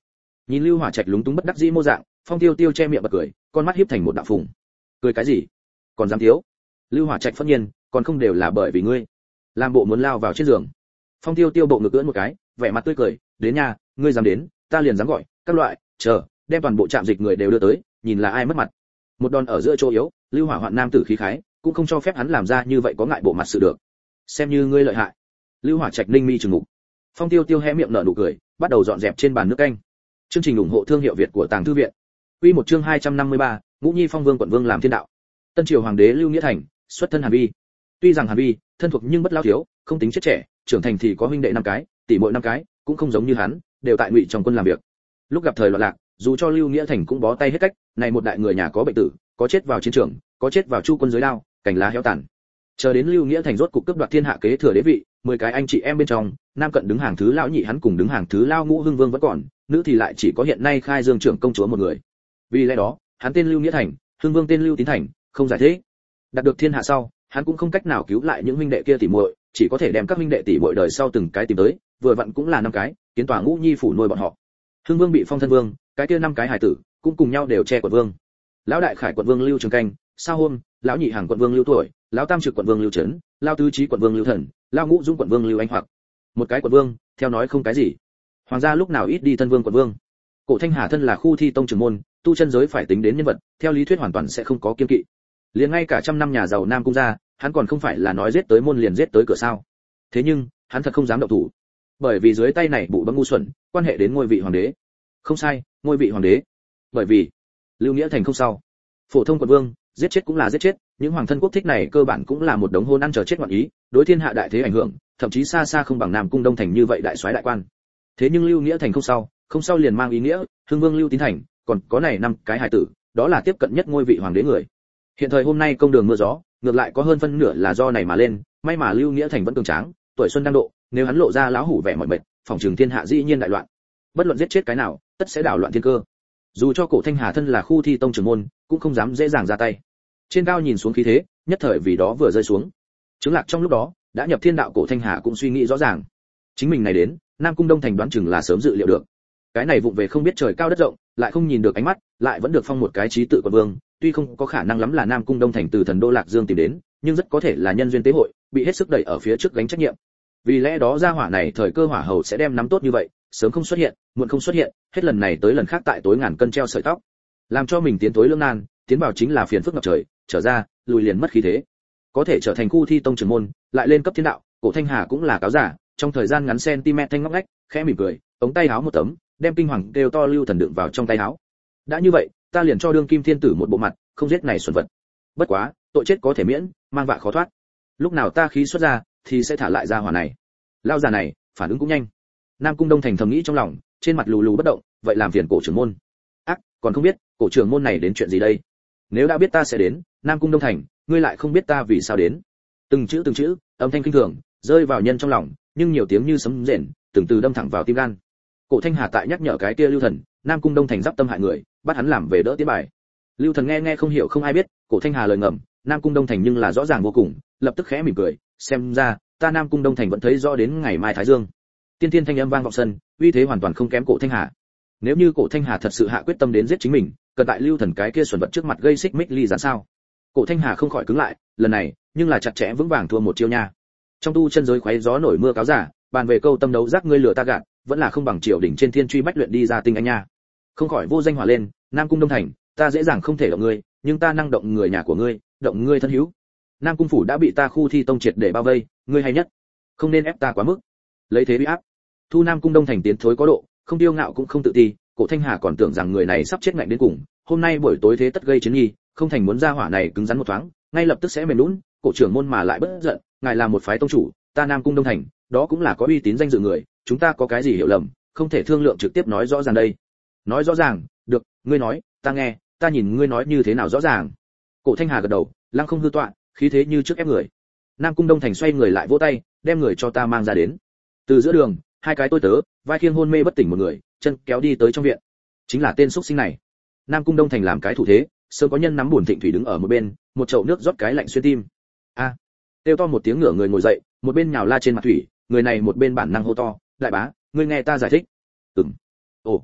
Nhìn Lưu Hỏa Trạch lúng túng bất đắc dĩ mô dạng, Phong Tiêu Tiêu che miệng bật cười, con mắt híp thành một đạo phùng. Cười cái gì? Còn dám thiếu? Lưu Hỏa Trạch phẫn nhiên, còn không đều là bởi vì ngươi. Làm bộ muốn lao vào trên giường. Phong Tiêu Tiêu bộ ngực ưỡn một cái, vẻ mặt tươi cười, đến nha, ngươi dám đến, ta liền dám gọi, các loại, chờ, đem toàn bộ trạm dịch người đều đưa tới, nhìn là ai mất mặt. Một đòn ở giữa chỗ yếu, Lưu Hỏa Hoạn nam tử khí khái, cũng không cho phép hắn làm ra như vậy có ngại bộ mặt sự được. Xem như ngươi lợi hại. Lưu Hỏa Trạch ninh mi trừng mục. Phong Tiêu Tiêu hé miệng nở nụ cười, bắt đầu dọn dẹp trên bàn nước canh. Chương trình ủng hộ thương hiệu Việt của Tàng Thư viện. Quy một chương 253, Ngũ Nhi Phong Vương quận vương làm thiên đạo. Tân triều hoàng đế Lưu Nghĩa Thành, xuất thân Hàn Vi. Tuy rằng Hàn Vi thân thuộc nhưng bất lao thiếu, không tính chết trẻ, trưởng thành thì có huynh đệ 5 cái, tỷ muội 5 cái, cũng không giống như hắn, đều tại Ngụy trong quân làm việc. Lúc gặp thời loạn lạc, dù cho Lưu Nghĩa Thành cũng bó tay hết cách, này một đại người nhà có bệnh tử, có chết vào chiến trường, có chết vào chu quân dưới đao, cành lá héo tàn. Chờ đến Lưu Nghĩa Thành rốt cục cướp đoạt thiên hạ kế thừa đế vị, 10 cái anh chị em bên trong, nam cận đứng hàng thứ lão nhị hắn cùng đứng hàng thứ lao ngũ hưng vương vẫn còn, nữ thì lại chỉ có hiện nay khai dương trưởng công chúa một người. Vì lẽ đó, hắn tên Lưu Nghĩa Thành, hưng vương tên Lưu Tín Thành, không giải thích. Đạt được thiên hạ sau, hắn cũng không cách nào cứu lại những huynh đệ kia tỷ muội, chỉ có thể đem các huynh đệ tỷ muội đời sau từng cái tìm tới, vừa vặn cũng là 5 cái, kiến tòa Ngũ Nhi phủ nuôi bọn họ. Hưng vương bị phong thân vương, cái kia 5 cái hài tử, cũng cùng nhau đều che quận vương. Lão đại khải quận vương Lưu Trường Canh, Sao Hôm, lão nhị hàng quận vương Lưu Tuổi, lão tam trực quận vương Lưu Trấn, lão tứ trí quận vương Lưu Thần, lão ngũ dung quận vương Lưu Anh Hoặc. Một cái quận vương, theo nói không cái gì. Hoàng gia lúc nào ít đi thân vương quận vương. Cổ Thanh Hà thân là khu thi tông trưởng môn, tu chân giới phải tính đến nhân vật, theo lý thuyết hoàn toàn sẽ không có kiêng kỵ. Liền ngay cả trăm năm nhà giàu Nam cung gia, hắn còn không phải là nói giết tới môn liền giết tới cửa sao? Thế nhưng, hắn thật không dám động thủ, bởi vì dưới tay này bụ bấm ngu xuẩn, quan hệ đến ngôi vị hoàng đế. Không sai, ngôi vị hoàng đế. Bởi vì Lưu Nghĩa Thành không sao, phổ thông quận vương, giết chết cũng là giết chết, những hoàng thân quốc thích này cơ bản cũng là một đống hôn ăn chờ chết ngoạn ý, đối thiên hạ đại thế ảnh hưởng, thậm chí xa xa không bằng Nam cung Đông Thành như vậy đại soái đại quan. Thế nhưng Lưu Nghĩa Thành không sao liền mang ý nghĩa, Hưng Vương Lưu Tín Thành, còn có này 5 cái hài tử, đó là tiếp cận nhất ngôi vị hoàng đế người. Hiện thời hôm nay công đường mưa gió, ngược lại có hơn phân nửa là do này mà lên, may mà Lưu Nghĩa Thành vẫn cường tráng, tuổi xuân đang độ, nếu hắn lộ ra láo hủ vẻ mỏi mệt, phòng trường thiên hạ dĩ nhiên đại loạn. Bất luận giết chết cái nào, tất sẽ đảo loạn thiên cơ. Dù cho Cổ Thanh Hà thân là khu thi tông trưởng môn, cũng không dám dễ dàng ra tay. Trên cao nhìn xuống khí thế, nhất thời vì đó vừa rơi xuống. Chứng lạc trong lúc đó, đã nhập thiên đạo Cổ Thanh Hà cũng suy nghĩ rõ ràng. Chính mình này đến, Nam cung Đông Thành đoán chừng là sớm dự liệu được. Cái này vụng về không biết trời cao đất rộng, lại không nhìn được ánh mắt, lại vẫn được phong một cái trí tự quận vương, tuy không có khả năng lắm là Nam cung Đông Thành từ thần đô Lạc Dương tìm đến, nhưng rất có thể là nhân duyên tế hội, bị hết sức đẩy ở phía trước gánh trách nhiệm. Vì lẽ đó gia hỏa này thời cơ hỏa hầu sẽ đem nắm tốt như vậy, sớm không xuất hiện, muộn không xuất hiện, hết lần này tới lần khác tại tối ngàn cân treo sợi tóc, làm cho mình tiến tối lưỡng nan, tiến vào chính là phiền phức ngập trời, trở ra, lùi liền mất khí thế. Có thể trở thành khu thi tông trưởng môn, lại lên cấp thiên đạo, Cổ Thanh Hà cũng là cáo giả, trong thời gian ngắn cm thanh ngóc ngách, khẽ mỉm cười, ống tay áo một tấm, đem kinh hoàng đều to Lưu Thần đựng vào trong tay áo. Đã như vậy, ta liền cho đương kim thiên tử một bộ mặt, không giết này xuẩn vật. Bất quá, tội chết có thể miễn, mang vạ khó thoát. Lúc nào ta khí xuất ra, thì sẽ thả lại ra hỏa này. Lao già này, phản ứng cũng nhanh. Nam cung Đông Thành thầm nghĩ trong lòng, trên mặt lù lù bất động, vậy làm phiền Cổ trưởng môn. Ác, còn không biết, Cổ trưởng môn này đến chuyện gì đây? Nếu đã biết ta sẽ đến, Nam cung Đông Thành, ngươi lại không biết ta vì sao đến. Từng chữ, âm thanh kinh thường, rơi vào nhân trong lòng, nhưng nhiều tiếng như sấm rền, từng từ đâm thẳng vào tim gan. Cổ Thanh Hà tại nhắc nhở cái kia Lưu Thần, Nam cung Đông Thành giáp tâm hại người, bắt hắn làm về đỡ tiến bài. Lưu Thần nghe không hiểu không ai biết, Cổ Thanh Hà lời ngầm, Nam cung Đông Thành nhưng là rõ ràng vô cùng, lập tức khẽ mỉm cười, xem ra ta Nam cung Đông Thành vẫn thấy rõ đến ngày mai thái dương. Tiên tiên thanh âm vang vọng sân, uy thế hoàn toàn không kém Cổ Thanh Hà. Nếu như Cổ Thanh Hà thật sự hạ quyết tâm đến giết chính mình, cần tại Lưu Thần cái kia xuẩn vật trước mặt gây xích mích ly gián sao? Cổ Thanh Hà không khỏi cứng lại, lần này, nhưng là chặt chẽ vững vàng thua một chiêu nha. Trong tu chân giới khoé gió nổi mưa cáo giả, bàn về câu tâm đấu giác ngươi lừa ta gạt, vẫn là không bằng triều đỉnh trên thiên truy bách luyện đi ra tinh anh nha. Không khỏi vô danh hỏa lên, Nam cung Đông Thành, ta dễ dàng không thể động ngươi, nhưng ta năng động người nhà của ngươi, động ngươi thân hữu. Nam cung phủ đã bị ta khu thi tông triệt để bao vây, ngươi hay nhất, không nên ép ta quá mức. Lấy thế bị áp. Thu Nam cung Đông Thành tiến thối có độ, không tiêu ngạo cũng không tự ti, Cổ Thanh Hà còn tưởng rằng người này sắp chết ngạnh đến cùng, hôm nay buổi tối thế tất gây chiến nghi, không thành muốn ra hỏa này cứng rắn một thoáng, ngay lập tức sẽ mềm lún, Cổ trưởng môn mà lại bất giận, ngài là một phái tông chủ, ta Nam cung Đông Thành, đó cũng là có uy tín danh dự người, chúng ta có cái gì hiểu lầm, không thể thương lượng trực tiếp nói rõ ràng đây. Nói rõ ràng, được, ngươi nói, ta nghe, ta nhìn ngươi nói như thế nào rõ ràng. Cổ Thanh Hà gật đầu, lăng không hư tọa, khí thế như trước ép người. Nam cung Đông Thành xoay người lại vỗ tay, đem người cho ta mang ra đến. Từ giữa đường, 2 cái tôi tớ, vai khiêng hôn mê bất tỉnh một người, chân kéo đi tới trong viện. Chính là tên xúc sinh này. Nam cung Đông Thành làm cái thủ thế, sớm có nhân nắm buồn thịnh thủy đứng ở một bên, một chậu nước rót cái lạnh xuyên tim. A! Kêu to một tiếng ngửa người ngồi dậy, một bên nhào la trên mặt thủy, người này một bên bản năng hô to, đại bá, ngươi nghe ta giải thích. Ồ.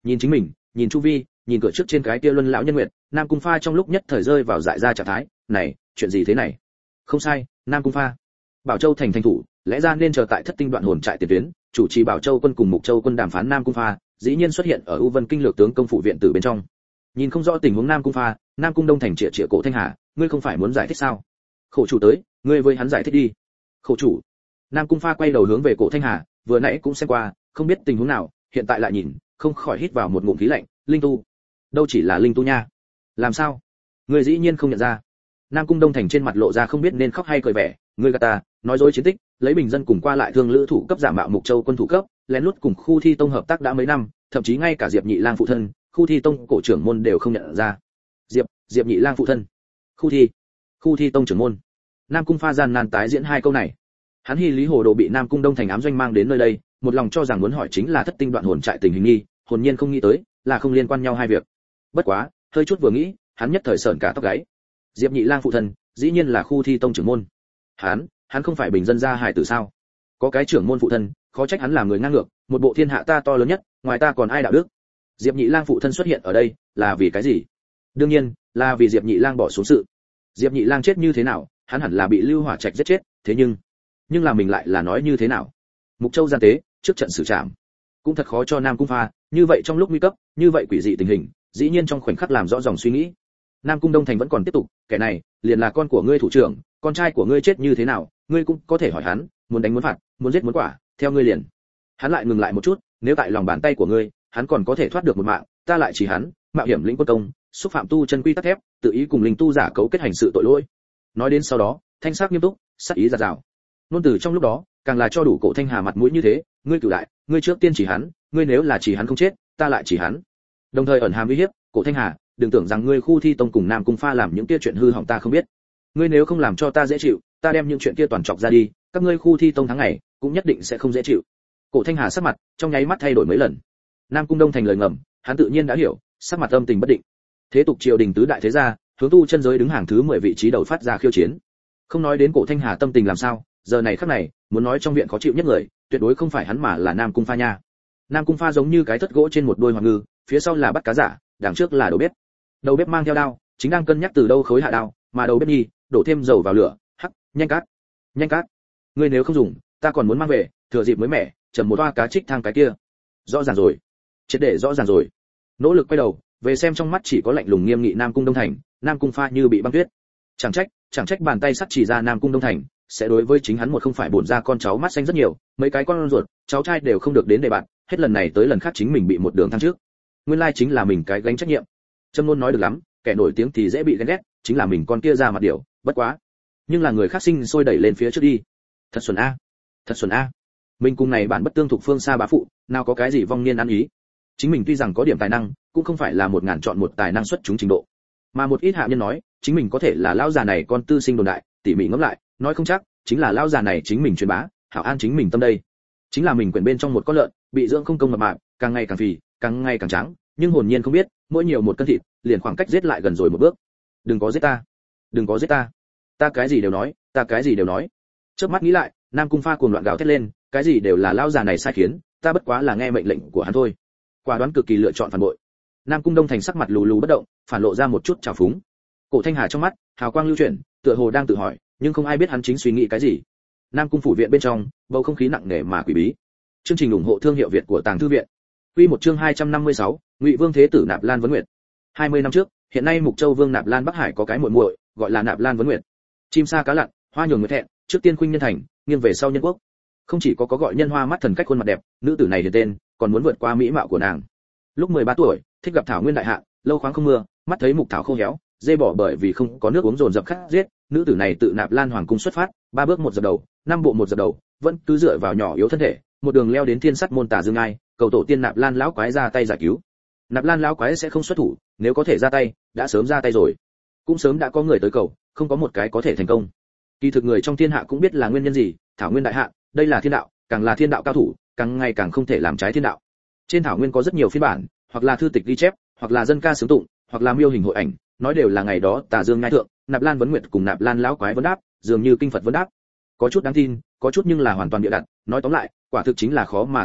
Nhìn chính mình, nhìn chu vi, nhìn cửa trước trên cái kia luân lão nhân nguyệt, Nam Cung Pha trong lúc nhất thời rơi vào dại ra trạng thái. Này, chuyện gì thế này? Không sai, Nam Cung Pha. Bảo Châu thành thủ, lẽ ra nên chờ tại Thất Tinh Đoạn Hồn trại tiền tuyến, chủ trì Bảo Châu quân cùng Mục Châu quân đàm phán Nam Cung Pha, dĩ nhiên xuất hiện ở U Vân Kinh Lược tướng công phủ viện tử bên trong. Nhìn không rõ tình huống Nam Cung Pha, Nam Cung Đông thành trịa trịa cổ Thanh Hà, ngươi không phải muốn giải thích sao? Khổ chủ tới, ngươi với hắn giải thích đi. Khổ chủ. Nam Cung Pha quay đầu hướng về cổ Thanh Hà, vừa nãy cũng xem qua, không biết tình huống nào, hiện tại lại nhìn, không khỏi hít vào một ngụm khí lạnh, linh tu. Đâu chỉ là linh tu nha. Làm sao? Ngươi dĩ nhiên không nhận ra. Nam Cung Đông thành trên mặt lộ ra không biết nên khóc hay cười vẻ, ngươi gạt ta, nói dối chiến tích, lấy bình dân cùng qua lại thương lữ thủ cấp giả mạo Mục Châu quân thủ cấp, lén lút cùng Khu Thi Tông hợp tác đã mấy năm, thậm chí ngay cả Diệp Nhị Lang phụ thân, Khu Thi Tông cổ trưởng môn đều không nhận ra. Diệp Nhị Lang phụ thân, Khu Thi Tông trưởng môn. Nam Cung Pha gian nan tái diễn hai câu này. Hắn Hy Lý Hồ Đồ bị Nam Cung Đông thành ám doanh mang đến nơi đây, một lòng cho rằng muốn hỏi chính là Thất Tinh Đoạn Hồn trại tình hình nghi, hồn nhiên không nghĩ tới là không liên quan nhau hai việc. Bất quá, hơi chút vừa nghĩ, hắn nhất thời sởn cả tóc gáy. Diệp Nhị Lang phụ thân, dĩ nhiên là Khu Thi Tông trưởng môn. Hắn không phải bình dân gia hài tử sao? Có cái trưởng môn phụ thân, khó trách hắn là người ngang ngược, một bộ thiên hạ ta to lớn nhất, ngoài ta còn ai đạo đức? Diệp Nhị Lang phụ thân xuất hiện ở đây, là vì cái gì? Đương nhiên, là vì Diệp Nhị Lang bỏ xuống sự. Diệp Nhị Lang chết như thế nào, hắn hẳn là bị Lưu Hỏa Trạch giết chết, thế nhưng là mình lại là nói như thế nào? Mục Châu gian tế, trước trận xử trảm. Cũng thật khó cho Nam Cung Pha, như vậy trong lúc nguy cấp, như vậy quỷ dị tình hình, dĩ nhiên trong khoảnh khắc làm rõ dòng suy nghĩ. Nam Cung Đông thành vẫn còn tiếp tục, kẻ này, liền là con của ngươi thủ trưởng, con trai của ngươi chết như thế nào, ngươi cũng có thể hỏi hắn, muốn đánh muốn phạt, muốn giết muốn quả, theo ngươi liền. Hắn lại ngừng lại một chút, nếu tại lòng bàn tay của ngươi, hắn còn có thể thoát được một mạng, ta lại chỉ hắn, mạo hiểm lĩnh quân công, xúc phạm tu chân quy tắc thép, tự ý cùng linh tu giả cấu kết hành sự tội lỗi. Nói đến sau đó, thanh sắc nghiêm túc, sắc ý giạt rào. Nôn từ trong lúc đó, càng là cho đủ cổ Thanh Hà mặt mũi như thế, ngươi cửu đại, ngươi trước tiên chỉ hắn, ngươi nếu là chỉ hắn không chết, ta lại chỉ hắn. Đồng thời ẩn hàm uy hiếp, cổ Thanh Hà, đừng tưởng rằng ngươi Khu Thi Tông cùng Nam Cung Pha làm những kia chuyện hư hỏng ta không biết. Ngươi nếu không làm cho ta dễ chịu, ta đem những chuyện kia toàn chọc ra đi, các ngươi Khu Thi Tông tháng ngày cũng nhất định sẽ không dễ chịu. Cổ Thanh Hà sắc mặt trong nháy mắt thay đổi mấy lần. Nam Cung Đông thành lời ngầm, hắn tự nhiên đã hiểu, sắc mặt âm tình bất định. Thế tục triều đình tứ đại thế gia, hướng tu chân giới đứng hàng thứ 10 vị trí đầu phát ra khiêu chiến. Không nói đến cổ Thanh Hà tâm tình làm sao, giờ này khắc này, muốn nói trong viện khó chịu nhất người, tuyệt đối không phải hắn mà là Nam Cung Pha nha. Nam Cung Pha giống như cái thất gỗ trên một đôi hoàng ngư, phía sau là bắt cá giả, đằng trước là đầu bếp. Đầu bếp mang theo đao, chính đang cân nhắc từ đâu khối hạ đao, mà đầu bếp nhi đổ thêm dầu vào lửa, hắc, nhanh cát. Ngươi nếu không dùng, ta còn muốn mang về, thừa dịp mới mẻ, chầm một toa cá trích thang cái kia. Rõ ràng rồi, triệt để rõ ràng rồi. Nỗ lực quay đầu, về xem trong mắt chỉ có lạnh lùng nghiêm nghị Nam Cung Đông thành, Nam Cung Pha như bị băng tuyết. Chẳng trách bàn tay sắt chỉ ra Nam Cung Đông thành, sẽ đối với chính hắn một không phải bổn ra con cháu mắt xanh rất nhiều, mấy cái con ruột, cháu trai đều không được đến đề bạn, hết lần này tới lần khác chính mình bị một đường thăng trước. Nguyên lai chính là mình cái gánh trách nhiệm. Trâm luôn nói được lắm, kẻ nổi tiếng thì dễ bị ghen ghét, chính là mình con kia ra mặt điểu, bất quá. Nhưng là người khác sinh sôi đẩy lên phía trước đi. Thật xuẩn a. Mình cùng này bản bất tương thuộc phương xa bá phụ, nào có cái gì vong niên ăn ý. Chính mình tuy rằng có điểm tài năng, cũng không phải là 1000 chọn một tài năng xuất chúng trình độ. Mà một ít hạ nhân nói, chính mình có thể là lão già này con tư sinh đồn đại, tỉ mỉ ngẫm lại, nói không chắc, chính là lão già này chính mình truyền bá, hảo an chính mình tâm đây. Chính là mình quyển bên trong một con lợn, bị dưỡng không công mập mạp, càng ngày càng phì, càng ngày càng trắng, nhưng hồn nhiên không biết, mỗi nhiều một cân thịt, liền khoảng cách giết lại gần rồi một bước. Đừng có giết ta. Ta cái gì đều nói. Chớp mắt nghĩ lại, Nam Cung Pha cuồng loạn gào thét lên, cái gì đều là lão già này sai khiến, ta bất quá là nghe mệnh lệnh của hắn thôi. Quả đoán cực kỳ lựa chọn phản bội. Nam Cung Đông thành sắc mặt lù lù bất động, phản lộ ra một chút trào phúng. Cổ Thanh Hà trong mắt hào quang lưu chuyển, tựa hồ đang tự hỏi, nhưng không ai biết hắn chính suy nghĩ cái gì. Nam Cung phủ viện bên trong, bầu không khí nặng nề mà quỷ bí. Chương trình ủng hộ thương hiệu Việt của Tàng Thư viện. Quy một chương 256, Ngụy Vương Thế tử Nạp Lan Vấn Nguyệt. 20 năm trước, hiện nay Mục Châu Vương Nạp Lan Bắc Hải có cái muội muội, gọi là Nạp Lan Vấn Nguyệt. Chim sa cá lặn, hoa nhường người thẹn, trước tiên khuynh nhân thành, nghiêng về sau nhân quốc. Không chỉ có gọi nhân hoa mắt thần cách khuôn mặt đẹp, nữ tử này hiền tên, còn muốn vượt qua mỹ mạo của nàng. Lúc 13 tuổi, thích gặp thảo nguyên đại hạ, lâu khoáng không mưa, mắt thấy mục thảo khô héo, dê bỏ bởi vì không có nước uống dồn dập khát giết, nữ tử này tự Nạp Lan hoàng cung xuất phát, 3 bước một dập đầu, 5 bộ một dập đầu, vẫn cứ dựa vào nhỏ yếu thân thể, một đường leo đến thiên sắt môn Tả Dương Ai, cầu tổ tiên Nạp Lan lão quái ra tay giải cứu. Nạp Lan lão quái sẽ không xuất thủ, nếu có thể ra tay, đã sớm ra tay rồi. Cũng sớm đã có người tới cầu, không có một cái có thể thành công. Kỳ thực người trong thiên hạ cũng biết là nguyên nhân gì, thảo nguyên đại hạ, đây là thiên đạo, càng là thiên đạo cao thủ, càng ngày càng không thể làm trái thiên đạo. Trên thảo nguyên có rất nhiều phiên bản, hoặc là thư tịch ghi chép, hoặc là dân ca sướng tụng, hoặc là miêu hình hội ảnh, nói đều là ngày đó Tả Dương Ngai thượng, Nạp Lan Vấn Nguyệt cùng Nạp Lan lão quái vấn đáp, dường như kinh Phật vấn đáp. Có chút đáng tin, có chút nhưng là hoàn toàn bịa đặt, nói tóm lại, quả thực chính là khó mà tin nổi,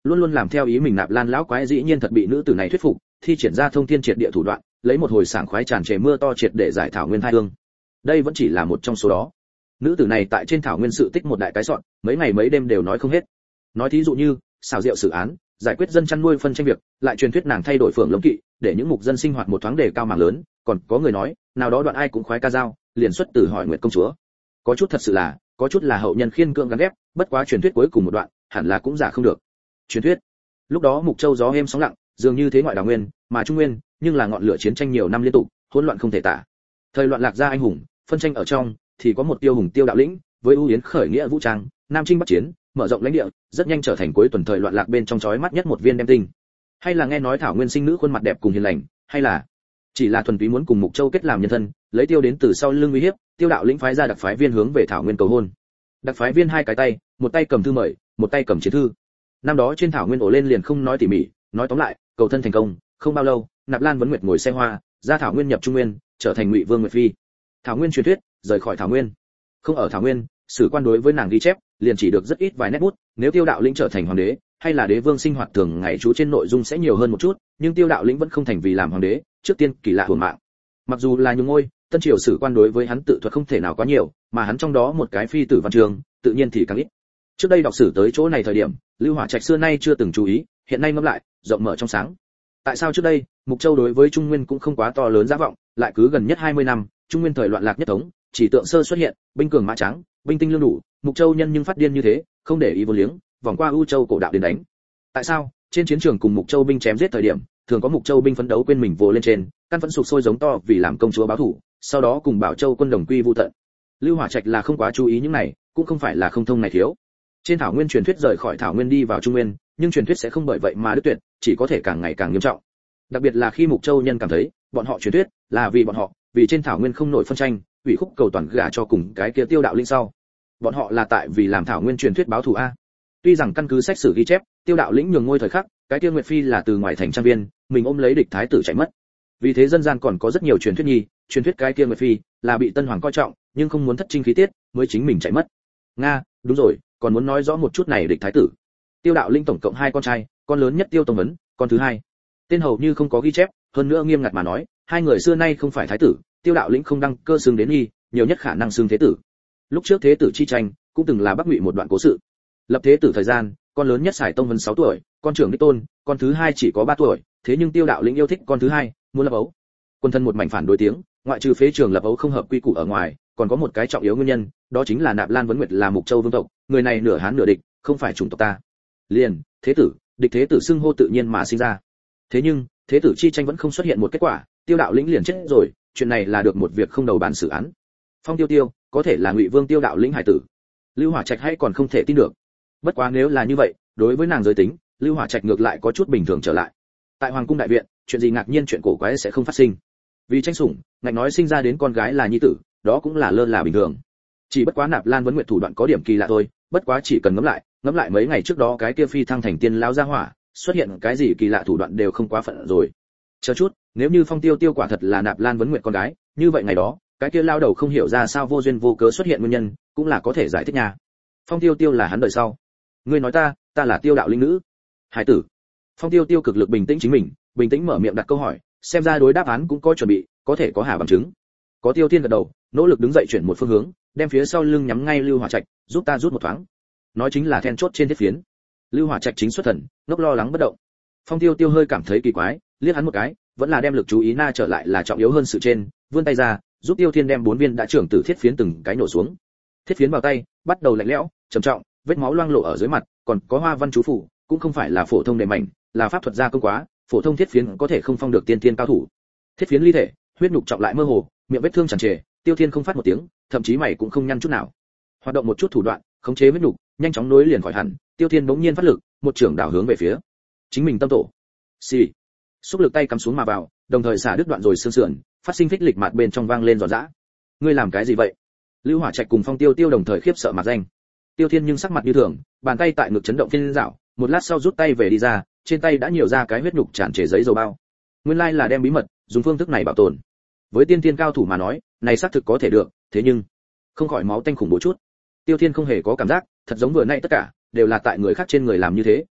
luôn luôn làm theo ý mình Nạp Lan lão quái dĩ nhiên thật bị nữ tử này thuyết phục, thi triển ra thông thiên triệt địa thủ đoạn, lấy một hồi sảng khoái tràn trề mưa to triệt để giải thảo nguyên thai hương. Đây vẫn chỉ là một trong số đó. Nữ tử này tại trên thảo nguyên sự tích một đại cái sọn, mấy ngày mấy đêm đều nói không hết. Nói thí dụ như xảo diệu xử án, giải quyết dân chăn nuôi phân tranh việc, lại truyền thuyết nàng thay đổi phượng lông kỵ, để những mục dân sinh hoạt một thoáng đề cao mạng lớn, còn có người nói, nào đó đoạn ai cũng khoái ca dao, liền xuất từ hỏi nguyệt công chúa. Có chút thật sự là, có chút là hậu nhân khiên cưỡng gắn ghép, bất quá truyền thuyết cuối cùng một đoạn, hẳn là cũng giả không được. Truyền thuyết. Lúc đó Mục Châu gió êm sóng lặng, dường như thế ngoại đảo nguyên, mà Trung Nguyên, nhưng là ngọn lửa chiến tranh nhiều năm liên tục, hỗn loạn không thể tả. Thời loạn lạc ra anh hùng, phân tranh ở trong, thì có một tiêu hùng Tiêu đạo lĩnh, với ưu yến khởi nghĩa vũ trang, nam chinh bắc chiến, mở rộng lãnh địa, rất nhanh trở thành cuối tuần thời loạn lạc bên trong chói mắt nhất một viên đem tinh. Hay là nghe nói thảo nguyên sinh nữ khuôn mặt đẹp cùng hiền lành, hay là chỉ là thuần túy muốn cùng Mục Châu kết làm nhân thân, lấy Tiêu đến từ sau lưng uy hiếp, Tiêu đạo lĩnh phái ra đặc phái viên hướng về thảo nguyên cầu hôn. Đặc phái viên hai cái tay, một tay cầm thư mời, một tay cầm chiến thư. Năm đó trên thảo nguyên ổ lên liền không nói tỉ mỉ, nói tóm lại, cầu thân thành công, không bao lâu, Nạp Lan Vấn Nguyệt ngồi xe hoa, ra thảo nguyên nhập Trung Nguyên, trở thành Ngụy Vương Nguyệt phi. Thảo nguyên truyền thuyết, rời khỏi thảo nguyên. Không ở thảo nguyên, sử quan đối với nàng ghi chép, liền chỉ được rất ít vài nét bút, nếu Tiêu đạo lĩnh trở thành hoàng đế, hay là đế vương sinh hoạt thường ngày chú trên nội dung sẽ nhiều hơn một chút, nhưng Tiêu đạo lĩnh vẫn không thành vì làm hoàng đế, trước tiên kỳ lạ hưởng mạng. Mặc dù là nhung ngôi, tân triều sử quan đối với hắn tự thuật không thể nào quá nhiều, mà hắn trong đó một cái phi tử văn trường, tự nhiên thì càng ít. Trước đây đọc sử tới chỗ này thời điểm, Lưu Hỏa Trạch xưa nay chưa từng chú ý, hiện nay ngẫm lại, rộng mở trong sáng. Tại sao trước đây, Mục Châu đối với Trung Nguyên cũng không quá to lớn dã vọng, lại cứ gần nhất 20 năm, Trung Nguyên thời loạn lạc nhất thống, chỉ tượng sơ xuất hiện, binh cường mã trắng, binh tinh lương đủ, Mục Châu nhân nhưng phát điên như thế, không để ý vô liếng, vòng qua U Châu cổ đạo đến đánh. Tại sao? Trên chiến trường cùng Mục Châu binh chém giết thời điểm, thường có Mục Châu binh phấn đấu quên mình vồ lên trên, căn vẫn sục sôi giống to vì làm công chúa báo thù, sau đó cùng Bảo Châu quân đồng quy vu tận. Lưu Hỏa Trạch là không quá chú ý những này, cũng không phải là không thông này thiếu. Trên thảo nguyên truyền thuyết rời khỏi thảo nguyên đi vào Trung Nguyên, nhưng truyền thuyết sẽ không bởi vậy mà đứt tuyệt, chỉ có thể càng ngày càng nghiêm trọng. Đặc biệt là khi Mục Châu nhân cảm thấy, bọn họ truyền thuyết là vì bọn họ, vì trên thảo nguyên không nổi phân tranh, ủy khúc cầu toàn gả cho cùng cái kia Tiêu đạo linh sau. Bọn họ là tại vì làm thảo nguyên truyền thuyết báo thù a. Tuy rằng căn cứ sách sử ghi chép, Tiêu đạo lĩnh nhường ngôi thời khắc, cái kia Nguyệt phi là từ ngoài thành trang viên, mình ôm lấy địch thái tử chạy mất. Vì thế dân gian còn có rất nhiều truyền thuyết nhi, truyền thuyết cái kia Nguyệt phi là bị Tân Hoàng coi trọng, nhưng không muốn thất trinh khí tiết, mới chính mình chạy mất. Nga, đúng rồi, còn muốn nói rõ một chút này địch thái tử. Tiêu đạo linh tổng cộng 2 con trai, con lớn nhất Tiêu Tông Vấn, con thứ hai tên hầu như không có ghi chép, hơn nữa nghiêm ngặt mà nói, hai người xưa nay không phải thái tử, Tiêu đạo lĩnh không đăng cơ xưng đến nghi, nhiều nhất khả năng xưng thế tử. Lúc trước thế tử chi tranh, cũng từng là Bắc Ngụy một đoạn cố sự. Lập thế tử thời gian, con lớn nhất Sải Tông Vấn 6 tuổi, con trưởng Đích Tôn, con thứ hai chỉ có 3 tuổi, thế nhưng Tiêu đạo lĩnh yêu thích con thứ hai, muốn lập ấu. Quân thân một mảnh phản đối tiếng, ngoại trừ phế trường lập ấu không hợp quy củ ở ngoài, còn có một cái trọng yếu nguyên nhân, đó chính là Nạp Lan Vấn Nguyệt là Mục Châu vương tộc, người này nửa Hán nửa địch, không phải chủng tộc ta. Liền, thế tử, địch thế tử xưng hô tự nhiên mà sinh ra. Thế nhưng, thế tử chi tranh vẫn không xuất hiện một kết quả, Tiêu đạo lĩnh liền chết rồi, chuyện này là được một việc không đầu bản xử án. Phong Tiêu Tiêu, có thể là Ngụy Vương Tiêu đạo lĩnh hải tử. Lưu Hỏa Trạch hay còn không thể tin được. Bất quá nếu là như vậy, đối với nàng giới tính, Lưu Hỏa Trạch ngược lại có chút bình thường trở lại. Tại Hoàng cung đại viện, chuyện gì ngạc nhiên chuyện cổ quái sẽ không phát sinh. Vì tranh sủng, ngạch nói sinh ra đến con gái là nhi tử, đó cũng là lơ là bình thường. Chỉ bất quá Nạp Lan Vấn Nguyệt thủ đoạn có điểm kỳ lạ thôi, bất quá chỉ cần ngẫm lại mấy ngày trước đó cái kia phi thăng thành tiên lão gia hỏa, xuất hiện cái gì kỳ lạ thủ đoạn đều không quá phận rồi. Chờ chút, nếu như Phong Tiêu Tiêu quả thật là Nạp Lan Vấn Nguyệt con gái, như vậy ngày đó, cái kia lao đầu không hiểu ra sao vô duyên vô cớ xuất hiện nguyên nhân, cũng là có thể giải thích nha. Phong Tiêu Tiêu là hắn đời sau. Ngươi nói ta là Tiêu đạo linh nữ. Hải tử. Phong Tiêu Tiêu cực lực bình tĩnh chính mình, bình tĩnh mở miệng đặt câu hỏi, xem ra đối đáp án cũng có chuẩn bị, có thể có hà bằng chứng. Có Tiêu Thiên gật đầu, nỗ lực đứng dậy chuyển một phương hướng, đem phía sau lưng nhắm ngay Lưu Hỏa Trạch, giúp ta rút một thoáng. Nói chính là then chốt trên thiết phiến. Lưu Hỏa Trạch chính xuất thần, ngốc lo lắng bất động. Phong Tiêu Tiêu hơi cảm thấy kỳ quái, liếc hắn một cái, vẫn là đem lực chú ý na trở lại là trọng yếu hơn sự trên, vươn tay ra, giúp Tiêu Thiên đem 4 viên đã trưởng tử thiết phiến từng cái nổ xuống. Thiết phiến vào tay, bắt đầu lạnh lẽo, trầm trọng, vết máu loang lổ ở dưới mặt, còn có hoa văn chú phủ, cũng không phải là phổ thông đề mảnh, là pháp thuật gia công quá, phổ thông thiết phiến có thể không phong được tiên tiên cao thủ. Thiết phiến ly thể, huyết nhục trọng lại mơ hồ, miệng vết thương tràn trề, Tiêu Thiên không phát một tiếng, thậm chí mày cũng không nhăn chút nào. Hoạt động một chút thủ đoạn, khống chế vết nhục, nhanh chóng nối liền khỏi hẳn, Tiêu Thiên bỗng nhiên phát lực, một trường đảo hướng về phía chính mình tâm tổ. Xì. Xúc lực tay cắm xuống mà vào, đồng thời xả đứt đoạn rồi xương sườn, phát sinh phích lịch mạt bên trong vang lên giòn giã. Ngươi làm cái gì vậy? Lưu Hỏa Trạch cùng Phong Tiêu Tiêu đồng thời khiếp sợ mặt danh. Tiêu Thiên nhưng sắc mặt như thường, bàn tay tại ngực chấn động phiên dạo, một lát sau rút tay về đi ra, trên tay đã nhiều ra cái huyết nhục tràn trề giấy dầu bao. Nguyên lai là đem bí mật dùng phương thức này bảo tồn. Với tiên tiên cao thủ mà nói, này xác thực có thể được, thế nhưng không khỏi máu tanh khủng bố chút. Tiêu Thiên không hề có cảm giác, thật giống vừa nãy tất cả đều là tại người khác trên người làm như thế,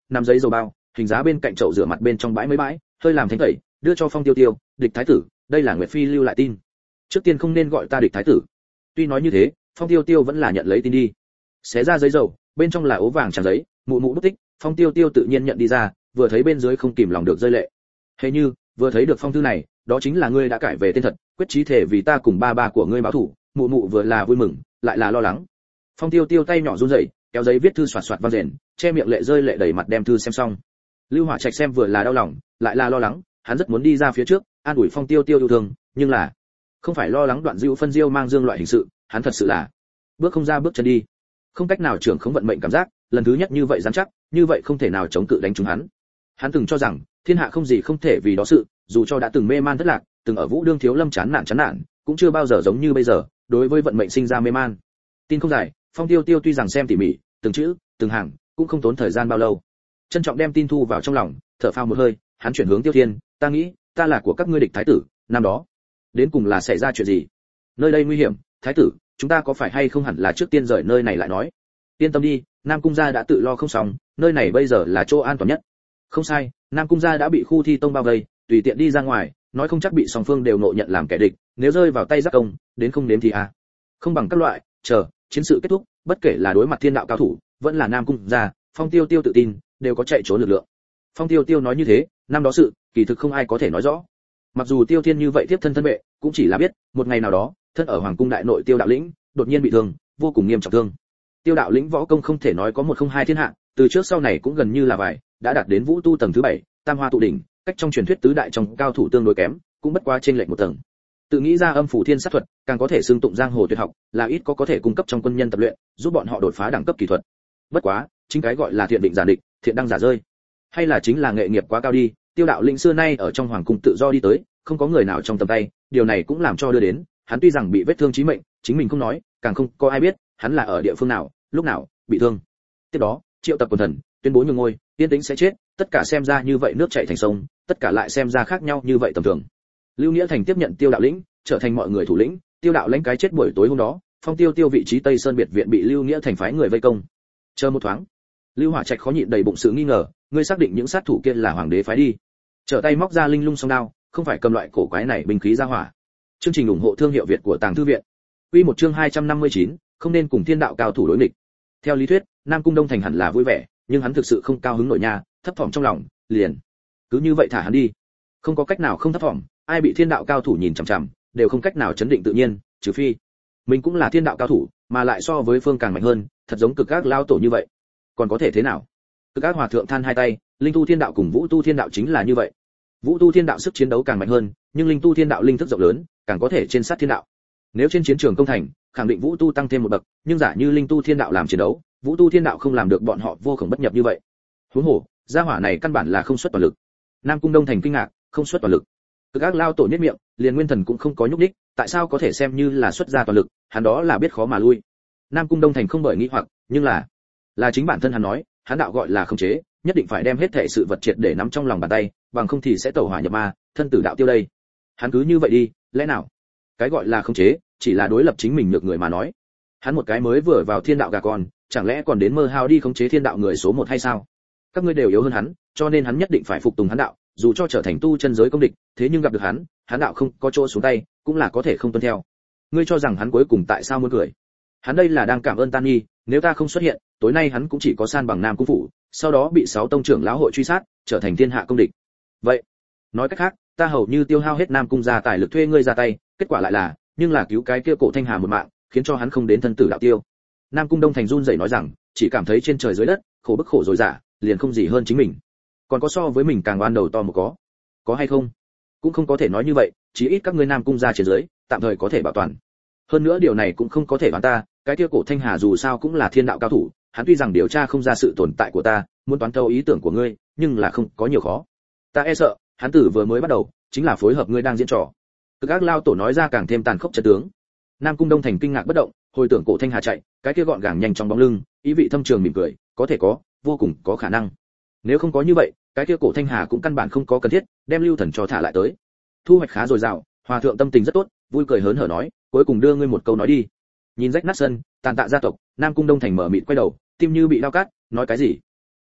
nằm giấy dầu bao, hình giá bên cạnh chậu rửa mặt bên trong bãi mấy bãi, hơi làm thánh tẩy, đưa cho Phong Tiêu Tiêu, địch thái tử, đây là Nguyệt Phi lưu lại tin. Trước tiên không nên gọi ta địch thái tử. Tuy nói như thế, Phong Tiêu Tiêu vẫn là nhận lấy tin đi. Xé ra giấy dầu, bên trong là ố vàng trắng giấy, mụ mụ bút tích, Phong Tiêu Tiêu tự nhiên nhận đi ra, vừa thấy bên dưới không kìm lòng được rơi lệ. Hình như, vừa thấy được phong thư này, đó chính là ngươi đã cải về tên thật, quyết chí thể vì ta cùng ba của ngươi báo thù, mụ mụ vừa là vui mừng, lại là lo lắng. Phong Tiêu Tiêu tay nhỏ run rẩy, kéo giấy viết thư xoạt xoạt vang rền, che miệng lệ rơi lệ đầy mặt đem thư xem xong. Lưu Hỏa Trạch xem vừa là đau lòng, lại là lo lắng, hắn rất muốn đi ra phía trước, an ủi Phong Tiêu Tiêu yêu thương, nhưng là không phải lo lắng Đoạn Dữu phân diêu mang dương loại hình sự, hắn thật sự là bước không ra bước chân đi, không cách nào trưởng khống vận mệnh cảm giác, lần thứ nhất như vậy dám chắc, như vậy không thể nào chống cự đánh trúng hắn. Hắn từng cho rằng thiên hạ không gì không thể vì đó sự, dù cho đã từng mê man thất lạc, từng ở Vũ Đương Thiếu Lâm chán nản, cũng chưa bao giờ giống như bây giờ, đối với vận mệnh sinh ra mê man. Tin không dài, Phong Tiêu Tiêu tuy rằng xem tỉ mỉ, từng chữ, từng hàng, cũng không tốn thời gian bao lâu. Trân trọng đem tin thu vào trong lòng, thở phào một hơi, hắn chuyển hướng Tiêu Thiên, ta nghĩ, ta là của các ngươi địch thái tử, năm đó, đến cùng là xảy ra chuyện gì? Nơi đây nguy hiểm, thái tử, chúng ta có phải hay không hẳn là trước tiên rời nơi này lại nói. Yên tâm đi, Nam cung gia đã tự lo không xong, nơi này bây giờ là chỗ an toàn nhất. Không sai, Nam cung gia đã bị khu thi tông bao vây, tùy tiện đi ra ngoài, nói không chắc bị song phương đều ngộ nhận làm kẻ địch, nếu rơi vào tay giác công, đến không đếm thì à. Không bằng các loại, chờ chiến sự kết thúc, bất kể là đối mặt thiên đạo cao thủ, vẫn là Nam cung gia, Phong Tiêu Tiêu tự tin, đều có chạy trốn lực lượng. Phong Tiêu Tiêu nói như thế, năm đó sự, kỳ thực không ai có thể nói rõ. Mặc dù Tiêu Thiên như vậy tiếp thân vệ, cũng chỉ là biết, một ngày nào đó, thân ở hoàng cung đại nội Tiêu đạo lĩnh, đột nhiên bị thương, vô cùng nghiêm trọng thương. Tiêu đạo lĩnh võ công không thể nói có một không hai thiên hạ, từ trước sau này cũng gần như là vài, đã đạt đến vũ tu tầng thứ 7, tam hoa tụ đỉnh, cách trong truyền thuyết tứ đại trong cao thủ tương đối kém, cũng bất quá trên lệch một tầng. Tự nghĩ ra âm phủ thiên sát thuật, càng có thể xưng tụng giang hồ tuyệt học, là ít có thể cung cấp trong quân nhân tập luyện, giúp bọn họ đột phá đẳng cấp kỹ thuật. Bất quá, chính cái gọi là thiện định giả định, thiện đăng giả rơi, hay là chính là nghệ nghiệp quá cao đi, Tiêu đạo lĩnh xưa nay ở trong hoàng cung tự do đi tới, không có người nào trong tầm tay, điều này cũng làm cho đưa đến, hắn tuy rằng bị vết thương chí mệnh, chính mình không nói, càng không có ai biết, hắn là ở địa phương nào, lúc nào bị thương. Tiếp đó, triệu tập quần thần, tuyên bố nhường ngôi, tiên tính sẽ chết, tất cả xem ra như vậy nước chảy thành sông, tất cả lại xem ra khác nhau như vậy tầm thường. Lưu Nghĩa Thành tiếp nhận Tiêu đạo lĩnh, trở thành mọi người thủ lĩnh, Tiêu đạo lãnh cái chết buổi tối hôm đó, Phong Tiêu Tiêu vị trí Tây Sơn biệt viện bị Lưu Nghĩa Thành phái người vây công. Chờ một thoáng, Lưu Hỏa Trạch khó nhịn đầy bụng sự nghi ngờ, ngươi xác định những sát thủ kia là hoàng đế phái đi? Trở tay móc ra linh lung song đao, không phải cầm loại cổ quái này binh khí ra hỏa. Chương trình ủng hộ thương hiệu Việt của Tàng Thư viện. Quy một chương 259, không nên cùng thiên đạo cao thủ đối nghịch. Theo lý thuyết, Nam Cung Đông Thành hẳn là vui vẻ, nhưng hắn thực sự không cao hứng nổi nha, thấp thỏm trong lòng, liền cứ như vậy thả hắn đi. Không có cách nào không thấp thỏm, ai bị thiên đạo cao thủ nhìn chằm chằm, đều không cách nào chấn định tự nhiên, trừ phi mình cũng là thiên đạo cao thủ, mà lại so với phương càng mạnh hơn, thật giống cực các lao tổ như vậy. Còn có thể thế nào? Cực các hòa thượng than hai tay, linh tu thiên đạo cùng vũ tu thiên đạo chính là như vậy. Vũ tu thiên đạo sức chiến đấu càng mạnh hơn, nhưng linh tu thiên đạo linh thức rộng lớn, càng có thể trên sát thiên đạo. Nếu trên chiến trường công thành, khẳng định vũ tu tăng thêm một bậc, nhưng giả như linh tu thiên đạo làm chiến đấu, vũ tu thiên đạo không làm được bọn họ vô cùng bất nhập như vậy. Huống hồ, gia hỏa này căn bản là không xuất toàn lực. Nam Cung Đông Thành kinh ngạc, không xuất toàn lực. Cực ác lao tổ nhếch miệng, liền nguyên thần cũng không có nhúc nhích, tại sao có thể xem như là xuất ra toàn lực, hắn đó là biết khó mà lui. Nam Cung Đông Thành không bởi nghĩ hoặc, nhưng là chính bản thân hắn nói, hắn đạo gọi là khống chế, nhất định phải đem hết thảy sự vật triệt để nắm trong lòng bàn tay, bằng không thì sẽ tẩu hỏa nhập ma, thân tử đạo tiêu đây. Hắn cứ như vậy đi, lẽ nào? Cái gọi là khống chế, chỉ là đối lập chính mình được người mà nói. Hắn một cái mới vừa vào thiên đạo gà con, chẳng lẽ còn đến mơ hao đi khống chế thiên đạo người số 1 hay sao? Các ngươi đều yếu hơn hắn, cho nên hắn nhất định phải phục tùng hắn đạo, dù cho trở thành tu chân giới công địch, thế nhưng gặp được hắn đạo không có chỗ xuống tay, cũng là có thể không tuân theo. Ngươi cho rằng hắn cuối cùng tại sao muốn cười? Hắn đây là đang cảm ơn Tan Nhi, nếu ta không xuất hiện, tối nay hắn cũng chỉ có san bằng Nam Cung phủ, sau đó bị 6 tông trưởng lão hội truy sát, trở thành thiên hạ công địch. Vậy, nói cách khác, ta hầu như tiêu hao hết Nam Cung gia tài lực thuê ngươi ra tay, kết quả lại là, nhưng là cứu cái kia Cổ Thanh Hà một mạng, khiến cho hắn không đến thân tử đạo tiêu. Nam Cung Đông Thành run rẩy nói rằng, chỉ cảm thấy trên trời dưới đất, khổ bức khổ rồi giả, liền không gì hơn chính mình. Còn có so với mình càng oan đầu to một có hay không? Cũng không có thể nói như vậy, chí ít các ngươi Nam Cung gia trên dưới, tạm thời có thể bảo toàn. Hơn nữa điều này cũng không có thể đoán ta, cái kia Cổ Thanh Hà dù sao cũng là thiên đạo cao thủ, hắn tuy rằng điều tra không ra sự tồn tại của ta, muốn toán thâu ý tưởng của ngươi, nhưng là không có nhiều khó. Ta e sợ, hắn tử vừa mới bắt đầu, chính là phối hợp ngươi đang diễn trò. Cực ác lao tổ nói ra càng thêm tàn khốc chân tướng. Nam Cung Đông Thành kinh ngạc bất động, hồi tưởng Cổ Thanh Hà chạy, cái kia gọn gàng nhanh trong bóng lưng, ý vị thâm trường mỉm cười, có thể có, vô cùng có khả năng. Nếu không có như vậy, cái kia Cổ Thanh Hà cũng căn bản không có cần thiết đem Lưu Thần cho thả lại tới. Thu hoạch khá dồi dào, hòa thượng tâm tình rất tốt, vui cười hớn hở nói, cuối cùng đưa ngươi một câu nói đi. Nhìn rách nát sân, tàn tạ gia tộc, Nam Cung Đông Thành mở mịt quay đầu, tim như bị đau cắt, nói cái gì?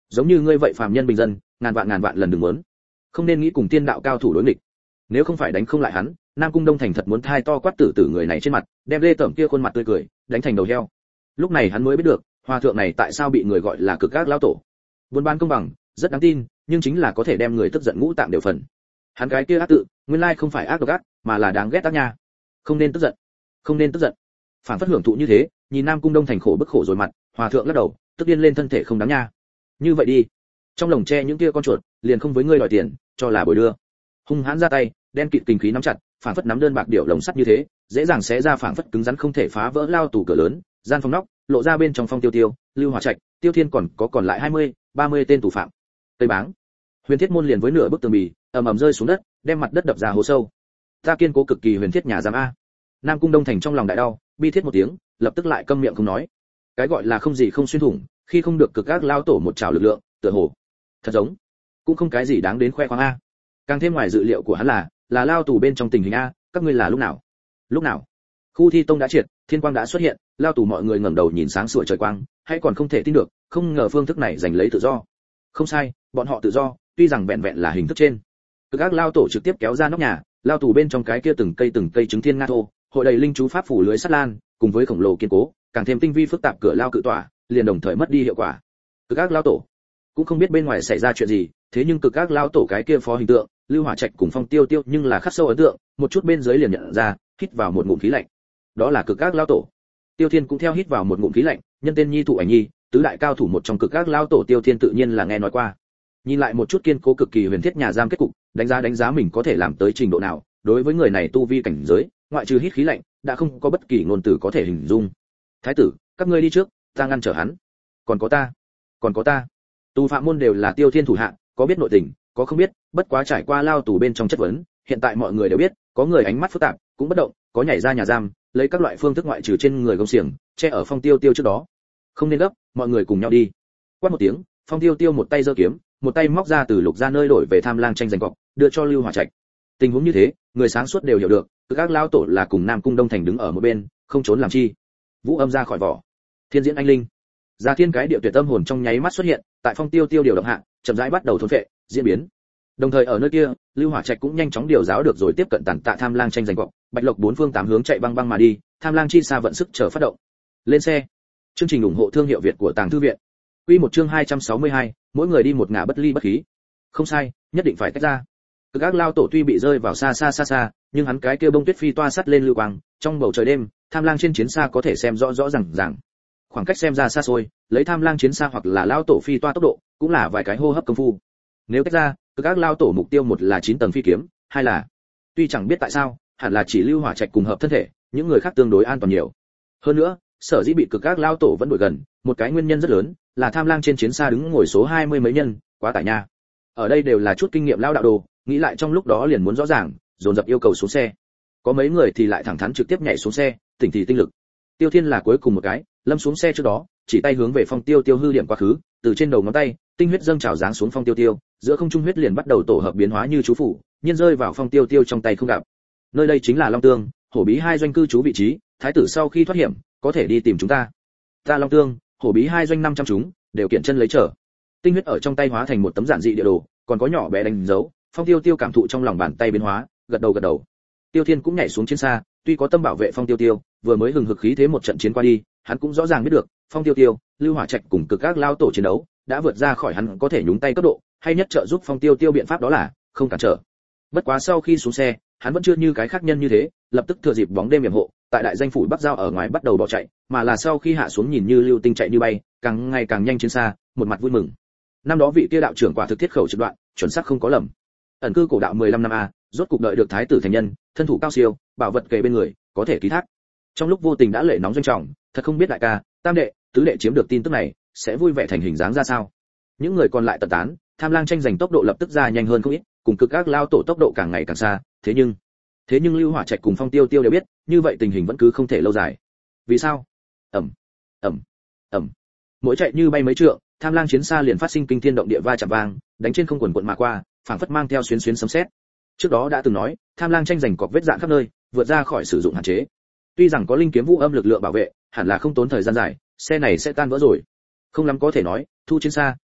Giống như ngươi vậy phàm nhân bình dân, ngàn vạn lần đừng muốn. Không nên nghĩ cùng tiên đạo cao thủ đối nghịch. Nếu không phải đánh không lại hắn, Nam Cung Đông Thành thật muốn thai to quát tử người này trên mặt, đem lê tẩm kia khuôn mặt tươi cười đánh thành đầu heo. Lúc này hắn mới biết được, hòa thượng này tại sao bị người gọi là cực ác lão tổ. Buôn bán công bằng, rất đáng tin, nhưng chính là có thể đem người tức giận ngũ tạng đều phần. Hắn cái kia ác tự, nguyên lai không phải ác độc ác, mà là đáng ghét ác nha. Không nên tức giận, không nên tức giận. Phản phất hưởng thụ như thế, nhìn Nam Cung Đông Thành khổ bức khổ rồi mặt, hòa thượng lắc đầu, tức điên lên thân thể không đáng nha. Như vậy đi, trong lồng tre những kia con chuột, liền không với ngươi đòi tiền, cho là bồi đưa. Hung hãn ra tay, đen kịt kinh khí nắm chặt, phản phất nắm đơn bạc điệu lồng sắt như thế, dễ dàng xé ra phản phất cứng rắn không thể phá vỡ lao tủ cửa lớn, gian phòng nóc, lộ ra bên trong Phong Tiêu Tiêu, Lưu Hỏa Trạch, Tiêu Thiên còn lại 20-30 tên tù phạm. Tây Báng, Huyền Thiết môn liền với nửa bức tường bì, ầm rơi xuống đất, đem mặt đất đập ra hố sâu. Ta kiên cố cực kỳ Huyền Thiết nhà giam a. Nam Cung Đông Thành trong lòng đại đau, bi thiết một tiếng, lập tức lại câm miệng không nói. Cái gọi là không gì không xuyên thủng, khi không được cực ác lao tổ một trảo lực lượng, tựa hồ thật giống cũng không cái gì đáng đến khoe khoang a. Càng thêm ngoài dự liệu của hắn là lao tù bên trong tình hình a, các ngươi là lúc nào khu thi tông đã triệt, thiên quang đã xuất hiện, lao tù mọi người ngẩng đầu nhìn sáng sủa trời quang, hay còn không thể tin được, không ngờ phương thức này giành lấy tự do. Không sai, bọn họ tự do, tuy rằng vẹn vẹn là hình thức trên. Cực ác lao tổ trực tiếp kéo ra nóc nhà, lao tù bên trong cái kia từng cây trứng thiên nga thô, hội đầy linh chú pháp phủ lưới sắt lan, cùng với khổng lồ kiên cố, càng thêm tinh vi phức tạp cửa lao cự tỏa, liền đồng thời mất đi hiệu quả. Cực ác lao tổ cũng không biết bên ngoài xảy ra chuyện gì, thế nhưng cực ác lao tổ cái kia phó hình tượng, Lưu Hỏa Trạch cùng Phong Tiêu Tiêu nhưng là khắc sâu ấn tượng, một chút bên dưới liền nhận ra, hít vào một ngụm khí lạnh. Đó là cực ác lao tổ. Tiêu Thiên cũng theo hít vào một ngụm khí lạnh, nhân tên Nhi Thụ Ảnh Nhi, tứ đại cao thủ một trong cực ác lao tổ Tiêu Thiên tự nhiên là nghe nói qua. Nhìn lại một chút kiên cố cực kỳ Huyền Thiết nhà giam kết cục, đánh giá mình có thể làm tới trình độ nào, đối với người này tu vi cảnh giới, ngoại trừ hít khí lạnh, đã không có bất kỳ ngôn từ có thể hình dung. Thái tử, các ngươi đi trước, ta ngăn trở hắn. Còn có ta. Tù phạm môn đều là Tiêu Thiên thủ hạ, có biết nội tình, có không biết, bất quá trải qua lao tù bên trong chất vấn, hiện tại mọi người đều biết, có người ánh mắt phức tạp, cũng bất động, có nhảy ra nhà giam, lấy các loại phương thức ngoại trừ trên người gông xiềng, che ở Phong Tiêu Tiêu trước đó. Không nên gấp, mọi người cùng nhau đi. Quát một tiếng, Phong Tiêu Tiêu một tay giơ kiếm, một tay móc ra từ lục ra nơi đổi về tham lang tranh giành cọc, đưa cho Lưu Hỏa Trạch. Tình huống như thế, người sáng suốt đều hiểu được, các lao tổ là cùng Nam Cung Đông Thành đứng ở một bên, không trốn làm chi. Vũ âm ra khỏi vỏ. Thiên diễn anh linh. Gia Thiên cái điệu tuyệt âm hồn trong nháy mắt xuất hiện, tại Phong Tiêu Tiêu điều động hạ, chậm rãi bắt đầu thôn phệ, diễn biến. Đồng thời ở nơi kia, Lưu Hỏa Trạch cũng nhanh chóng điều giáo được rồi tiếp cận tản tạ tham lang tranh giành cọc, bạch lộc bốn phương tám hướng chạy băng băng mà đi, tham lang chi xa vận sức chờ phát động. Lên xe. Chương trình ủng hộ thương hiệu Việt của Tàng Thư viện. Quy một chương 262, mỗi người đi một ngả bất ly bất khí. Không sai, nhất định phải tách ra. Cực ác lao tổ tuy bị rơi vào xa, nhưng hắn cái kia bông tuyết phi toa sắt lên lưu quang, trong bầu trời đêm, tham lang trên chiến xa có thể xem rõ ràng. Khoảng cách xem ra xa xôi, lấy tham lang chiến xa hoặc là lao tổ phi toa tốc độ, cũng là vài cái hô hấp công phu. Nếu tách ra, cực ác lao tổ mục tiêu một là 9 tầng phi kiếm, hai là, tuy chẳng biết tại sao, hẳn là chỉ Lưu Hỏa Trạch cùng hợp thân thể, những người khác tương đối an toàn nhiều. Hơn nữa, sở dĩ bị cực ác lao tổ vẫn đuổi gần, một cái nguyên nhân rất lớn, là tham lang trên chiến xa đứng ngồi số 20 mấy nhân, quá tải nha. Ở đây đều là chút kinh nghiệm lao đạo đồ, nghĩ lại trong lúc đó liền muốn rõ ràng, dồn dập yêu cầu xuống xe. Có mấy người thì lại thẳng thắn trực tiếp nhảy xuống xe, tỉnh thì tinh lực. Tiêu Thiên là cuối cùng một cái, lâm xuống xe trước đó, chỉ tay hướng về Phong Tiêu Tiêu hư điểm quá khứ, từ trên đầu ngón tay, tinh huyết dâng trào giáng xuống Phong Tiêu Tiêu, giữa không trung huyết liền bắt đầu tổ hợp biến hóa như chú phủ, nhiên rơi vào Phong Tiêu Tiêu trong tay không gặp. Nơi đây chính là Long Tương, Hổ Bí hai doanh cư trú vị trí, thái tử sau khi thoát hiểm, có thể đi tìm chúng ta. Ta Long Tương, Hổ Bí hai doanh 500 chúng, đều kiện chân lấy trở. Tinh huyết ở trong tay hóa thành một tấm giản dị địa đồ, còn có nhỏ bé đánh dấu, Phong Tiêu Tiêu cảm thụ trong lòng bàn tay biến hóa, gật đầu. Tiêu Thiên cũng nhảy xuống chiến xa, tuy có tâm bảo vệ Phong Tiêu Tiêu, vừa mới hừng hực khí thế một trận chiến qua đi, hắn cũng rõ ràng biết được, Phong Tiêu Tiêu, Lưu Hỏa Trạch cùng cực ác lao tổ chiến đấu, đã vượt ra khỏi hắn có thể nhúng tay cấp độ, hay nhất trợ giúp Phong Tiêu Tiêu biện pháp đó là không cản trở. Bất quá sau khi xuống xe, hắn vẫn chưa như cái khác nhân như thế, lập tức thừa dịp bóng đêm yểm hộ, tại đại danh phủ Bắc Giao ở ngoài bắt đầu bỏ chạy, mà là sau khi hạ xuống nhìn như lưu tinh chạy như bay, càng ngày càng nhanh trên xa, một mặt vui mừng. Năm đó vị kia đạo trưởng quả thực thiết khẩu trực đoạn, chuẩn xác không có lầm. Ẩn cư cổ đạo 15 năm a, rốt cục đợi được thái tử thành nhân, thân thủ cao siêu, bảo vật kề bên người, có thể ký thác. Trong lúc vô tình đã lệ nóng doanh trọng, thật không biết đại ca, tam đệ, tứ đệ chiếm được tin tức này, sẽ vui vẻ thành hình dáng ra sao. Những người còn lại tận tán, tham lang tranh giành tốc độ lập tức ra nhanh hơn không ít, cùng cực ác lao tổ tốc độ càng ngày càng xa, thế nhưng Lưu Hỏa Trạch cùng Phong Tiêu Tiêu đều biết, như vậy tình hình vẫn cứ không thể lâu dài. Vì sao? Ầm. Mỗi chạy như bay mấy trượng, tham lang chiến xa liền phát sinh kinh thiên động địa va chạm vang, đánh trên không quần quần mà qua, phảng phất mang theo xuyến sấm sét. Trước đó đã từng nói, tham lang tranh giành cọp vết dạn khắp nơi, vượt ra khỏi sử dụng hạn chế. Tuy rằng có linh kiếm vũ âm lực lượng bảo vệ, hẳn là không tốn thời gian dài, xe này sẽ tan vỡ rồi. Không lắm có thể nói, thu chiến xa,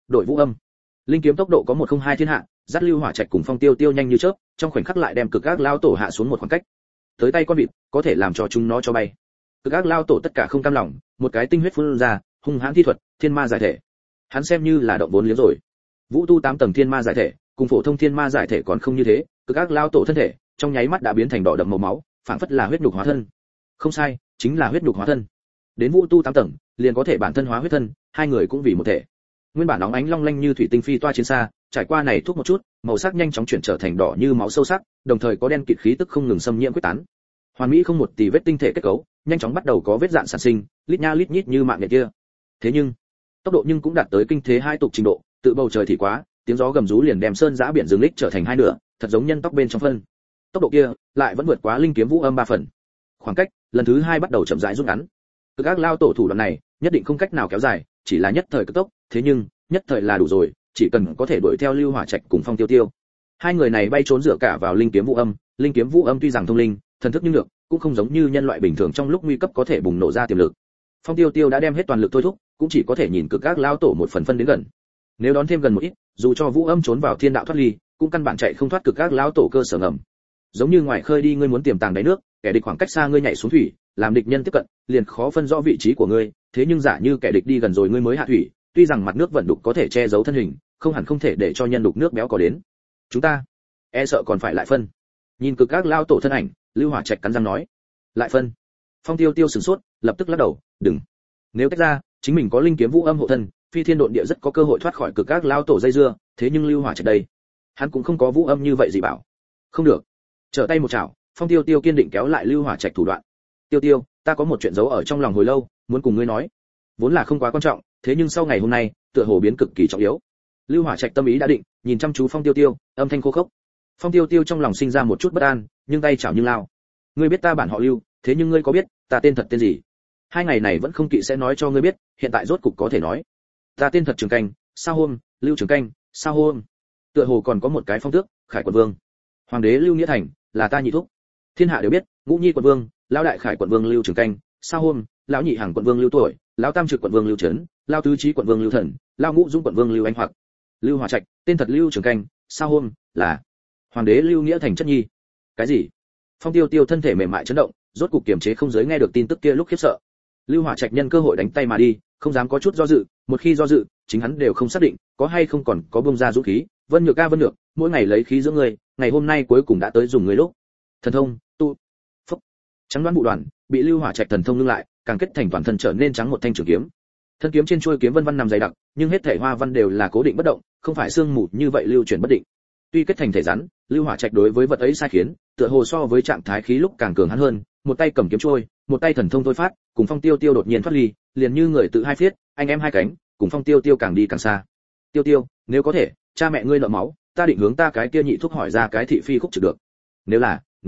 đội Vũ Âm. Linh kiếm tốc độ có 102 thiên hạ, dắt Lưu Hỏa Trạch cùng Phong Tiêu Tiêu nhanh như chớp, trong khoảnh khắc lại đem cực ác lao tổ hạ xuống một khoảng cách. Tới tay con vịt, có thể làm cho chúng nó cho bay. Cực ác lao tổ tất cả không cam lòng, một cái tinh huyết phun ra, hung hãn thi thuật, thiên ma giải thể. Hắn xem như là động vốn liếng rồi. Vũ tu 8 tầng thiên ma giải thể, cùng phổ thông thiên ma giải thể còn không như thế, cực ác lao tổ thân thể, trong nháy mắt đã biến thành đỏ đậm màu máu, phảng phất là huyết nhục hóa thân. Không sai, chính là huyết nhục hóa thân. Đến Vũ tu 8 tầng, liền có thể bản thân hóa huyết thân, hai người cũng vì một thể. Nguyên bản óng ánh long lanh như thủy tinh phi toa chiến xa, trải qua này thuốc một chút, màu sắc nhanh chóng chuyển trở thành đỏ như máu sâu sắc, đồng thời có đen kịt khí tức không ngừng xâm nhiễm quyết tán. Hoàn mỹ không một tì vết tinh thể kết cấu, nhanh chóng bắt đầu có vết dạn sản sinh, lít nha lít nhít như mạng nhện kia. Thế nhưng, tốc độ nhưng cũng đạt tới kinh thế hai tục trình độ, tự bầu trời thì quá, tiếng gió gầm rú liền đem sơn giã biển rừng lích trở thành hai nửa, thật giống nhân tóc bên trong phân. Tốc độ kia lại vẫn vượt quá linh kiếm Vũ Âm 3 phần. Khoảng cách lần thứ 2 bắt đầu chậm rãi rút ngắn. Cực ác lao tổ thủ đoạn này, nhất định không cách nào kéo dài, chỉ là nhất thời cực tốc, thế nhưng, nhất thời là đủ rồi, chỉ cần có thể đuổi theo Lưu Hỏa Trạch cùng Phong Tiêu Tiêu. Hai người này bay trốn dựa cả vào linh kiếm Vũ Âm tuy rằng thông linh, thần thức nhưng được, cũng không giống như nhân loại bình thường trong lúc nguy cấp có thể bùng nổ ra tiềm lực. Phong Tiêu Tiêu đã đem hết toàn lực thôi thúc, cũng chỉ có thể nhìn cực ác lao tổ một phần phân đến gần. Nếu đón thêm gần một ít, dù cho Vũ Âm trốn vào thiên đạo thoát ly, cũng căn bản chạy không thoát cực ác lao tổ cơ sở ngầm. Giống như ngoài khơi đi ngươi muốn tiềm tàng đáy nước, kẻ địch khoảng cách xa ngươi nhảy xuống thủy, làm địch nhân tiếp cận, liền khó phân rõ vị trí của ngươi, thế nhưng giả như kẻ địch đi gần rồi ngươi mới hạ thủy, tuy rằng mặt nước vận đục có thể che giấu thân hình, không hẳn không thể để cho nhân đục nước béo có đến. Chúng ta e sợ còn phải lại phân. Nhìn cực ác lao tổ thân ảnh, Lưu Hỏa Trạch cắn răng nói, lại phân. Phong Tiêu Tiêu sửng sốt, lập tức lắc đầu, đừng. Nếu tách ra, chính mình có linh kiếm Vũ Âm hộ thân, phi thiên độn địa rất có cơ hội thoát khỏi cực ác lao tổ dây dưa, thế nhưng Lưu Hỏa Trạch đây, hắn cũng không có Vũ Âm như vậy gì bảo. Không được. Trở tay một chảo, Phong Tiêu Tiêu kiên định kéo lại Lưu Hỏa Trạch thủ đoạn. Tiêu Tiêu, ta có một chuyện giấu ở trong lòng hồi lâu, muốn cùng ngươi nói. Vốn là không quá quan trọng, thế nhưng sau ngày hôm nay, tựa hồ biến cực kỳ trọng yếu. Lưu Hỏa Trạch tâm ý đã định, nhìn chăm chú Phong Tiêu Tiêu, âm thanh khô khốc. Phong Tiêu Tiêu trong lòng sinh ra một chút bất an, nhưng tay chảo như lao. Ngươi biết ta bản họ Lưu, thế nhưng ngươi có biết ta tên thật tên gì? Hai ngày này vẫn không kỵ sẽ nói cho ngươi biết, hiện tại rốt cục có thể nói. Ta tên thật Trường Canh, sao hôm, Lưu Trường Canh, sao hôm. Tựa hồ còn có một cái phong tước, Khải Quận Vương. Hoàng đế Lưu Nghĩa Thành, là ta nhị thúc. Thiên hạ đều biết, Ngũ Nhi Quận Vương, lão đại Khải Quận Vương Lưu Trường Canh, sao hôm, lão nhị Hàng Quận Vương Lưu Tuổi, lão tam trực Quận Vương Lưu Trấn, lão tứ trí Quận Vương Lưu Thần, lão ngũ dung Quận Vương Lưu Anh Hoặc. Lưu Hỏa Trạch, tên thật Lưu Trường Canh, sao hôm, là Hoàng đế Lưu Nghĩa Thành chất nhi. Cái gì? Phong Tiêu Tiêu thân thể mềm mại chấn động, rốt cục kiềm chế không giới nghe được tin tức kia lúc khiếp sợ. Lưu Hỏa Trạch nhân cơ hội đánh tay mà đi, không dám có chút do dự, một khi do dự, chính hắn đều không xác định có hay không còn có bung ra dũng khí. Vân Nhược ca Vân Nhược, mỗi ngày lấy khí dưỡng người, ngày hôm nay cuối cùng đã tới dùng người lúc. Thần thông, tu, phúc. Trắng đoán bụ đoàn, bị Lưu Hỏa Trạch thần thông ngưng lại, càng kết thành toàn thân trở nên trắng một thanh trường kiếm. Thân kiếm trên chuôi kiếm vân văn nằm dày đặc, nhưng hết thể hoa văn đều là cố định bất động, không phải xương mù như vậy lưu chuyển bất định. Tuy kết thành thể rắn, Lưu Hỏa Trạch đối với vật ấy sai khiến, tựa hồ so với trạng thái khí lúc càng cường hắn hơn, một tay cầm kiếm chuôi, một tay thần thông thôi phát, cùng Phong Tiêu Tiêu đột nhiên thoát ly, liền như người tự hai phiết, anh em hai cánh, cùng Phong Tiêu Tiêu càng đi càng xa. Tiêu Tiêu, nếu có thể, cha mẹ ngươi nợ máu, ta định hướng ta cái kia nhị thúc hỏi ra cái thị phi khúc trực được. Nếu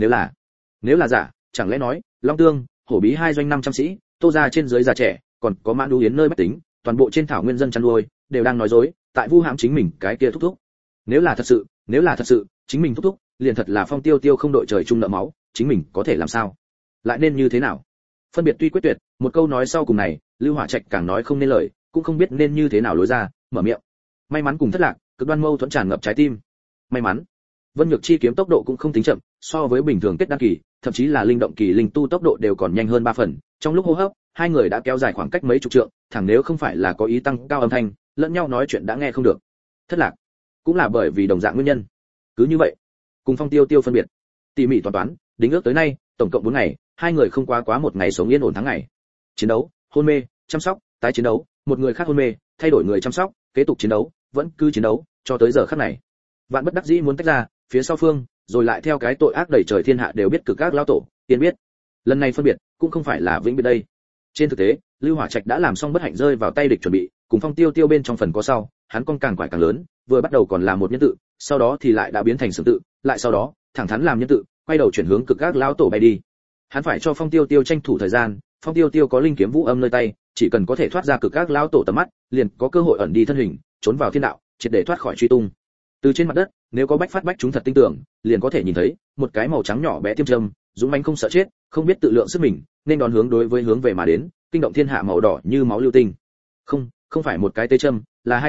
là giả, chẳng lẽ nói, Long Tương, Hổ Bí hai doanh 500 sĩ, Tô gia trên dưới già trẻ, còn có Mãn Đu Yến nơi bách tính, toàn bộ trên thảo nguyên dân chăn nuôi, đều đang nói dối, tại vu hãm chính mình cái kia thúc thúc. Nếu là thật sự, chính mình thúc thúc, liền thật là Phong Tiêu Tiêu không đội trời chung nợ máu, chính mình có thể làm sao? Lại nên như thế nào? Phân biệt tuy quyết tuyệt, một câu nói sau cùng này, Lưu Hỏa Trạch càng nói không nên lời, cũng không biết nên như thế nào lối ra, mở miệng. May mắn cùng thất lạc, cực đoan mâu thuẫn tràn ngập trái tim. May mắn. Vân Nhược chi kiếm tốc độ cũng không tính chậm, so với bình thường kết đăng kỳ, thậm chí là linh động kỳ linh tu tốc độ đều còn nhanh hơn 3 phần. Trong lúc hô hấp, hai người đã kéo dài khoảng cách mấy chục trượng, thẳng nếu không phải là có ý tăng cao âm thanh, lẫn nhau nói chuyện đã nghe không được. Thất lạc, cũng là bởi vì đồng dạng nguyên nhân. Cứ như vậy, cùng Phong Tiêu Tiêu phân biệt, tỉ mỉ toán, đính ước tới nay, tổng cộng 4 ngày, hai người không quá một ngày sống yên ổn tháng ngày. Chiến đấu, hôn mê, chăm sóc, tái chiến đấu, một người khác hôn mê, thay đổi người chăm sóc, kế tục chiến đấu, vẫn cứ chiến đấu, cho tới giờ khắc này. Vạn bất đắc dĩ muốn tách ra, phía sau phương, rồi lại theo cái tội ác đầy trời thiên hạ đều biết cực các lão tổ, tiên biết. Lần này phân biệt, cũng không phải là vĩnh biệt đây. Trên thực tế, Lưu Hỏa Trạch đã làm xong bất hạnh rơi vào tay địch chuẩn bị, cùng Phong Tiêu Tiêu bên trong phần có sau, hắn con càng quải càng lớn, vừa bắt đầu còn là một nhân tự, sau đó thì lại đã biến thành sử tự, lại sau đó, thẳng thắn làm nhân tự, quay đầu chuyển hướng cực các lão tổ bay đi. Hắn phải cho Phong Tiêu Tiêu tranh thủ thời gian, Phong Tiêu Tiêu có linh kiếm Vũ Âm nơi tay, chỉ cần có thể thoát ra cực các lão tổ tầm mắt, liền có cơ hội ẩn đi thân hình, trốn vào thiên đạo, triệt để thoát khỏi truy tung. Từ trên mặt đất, nếu có bách phát bách chúng thật tinh tưởng, liền có thể nhìn thấy một cái màu trắng nhỏ bé tiêm châm, dũng mãnh không sợ chết, không biết tự lượng sức mình, nên đón hướng về mà đến, kinh động thiên hạ màu đỏ như máu lưu tinh. Không phải một cái tê châm, là hai cái,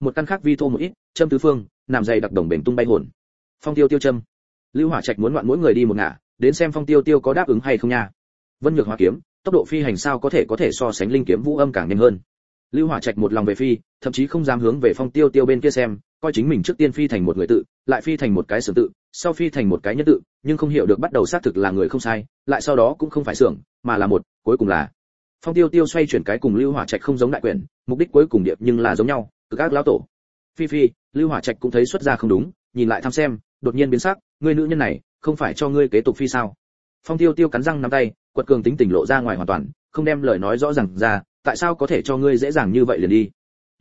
một căn khác vi thô một ít, châm tứ phương, làm dày đặc đồng bền tung bay hồn. Phong tiêu tiêu châm. Lưu Hỏa Trạch muốn ngoạn mỗi người đi một ngả, đến xem Phong tiêu tiêu có đáp ứng hay không nha. Vân Nhược Hỏa kiếm, tốc độ phi hành sao có thể so sánh linh kiếm vũ âm càng nhanh hơn. Lưu Hỏa Trạch một lòng về phi, thậm chí không dám hướng về Phong tiêu tiêu bên kia xem, coi chính mình trước tiên phi thành một người tự, lại phi thành một cái xưởng tự, sau phi thành một cái nhân tự, nhưng không hiểu được bắt đầu xác thực là người không sai, lại sau đó cũng không phải xưởng, mà là một, cuối cùng là. Phong tiêu tiêu xoay chuyển cái cùng Lưu Hỏa Trạch không giống đại quyền, mục đích cuối cùng điệp nhưng là giống nhau, cực ác lão tổ. Phi phi, Lưu Hỏa Trạch cũng thấy xuất ra không đúng, nhìn lại thăm xem, đột nhiên biến sắc, ngươi nữ nhân này, không phải cho ngươi kế tục phi sao? Phong tiêu tiêu cắn răng nắm tay, quật cường tính tình lộ ra ngoài hoàn toàn, không đem lời nói rõ ràng ra, tại sao có thể cho ngươi dễ dàng như vậy liền đi?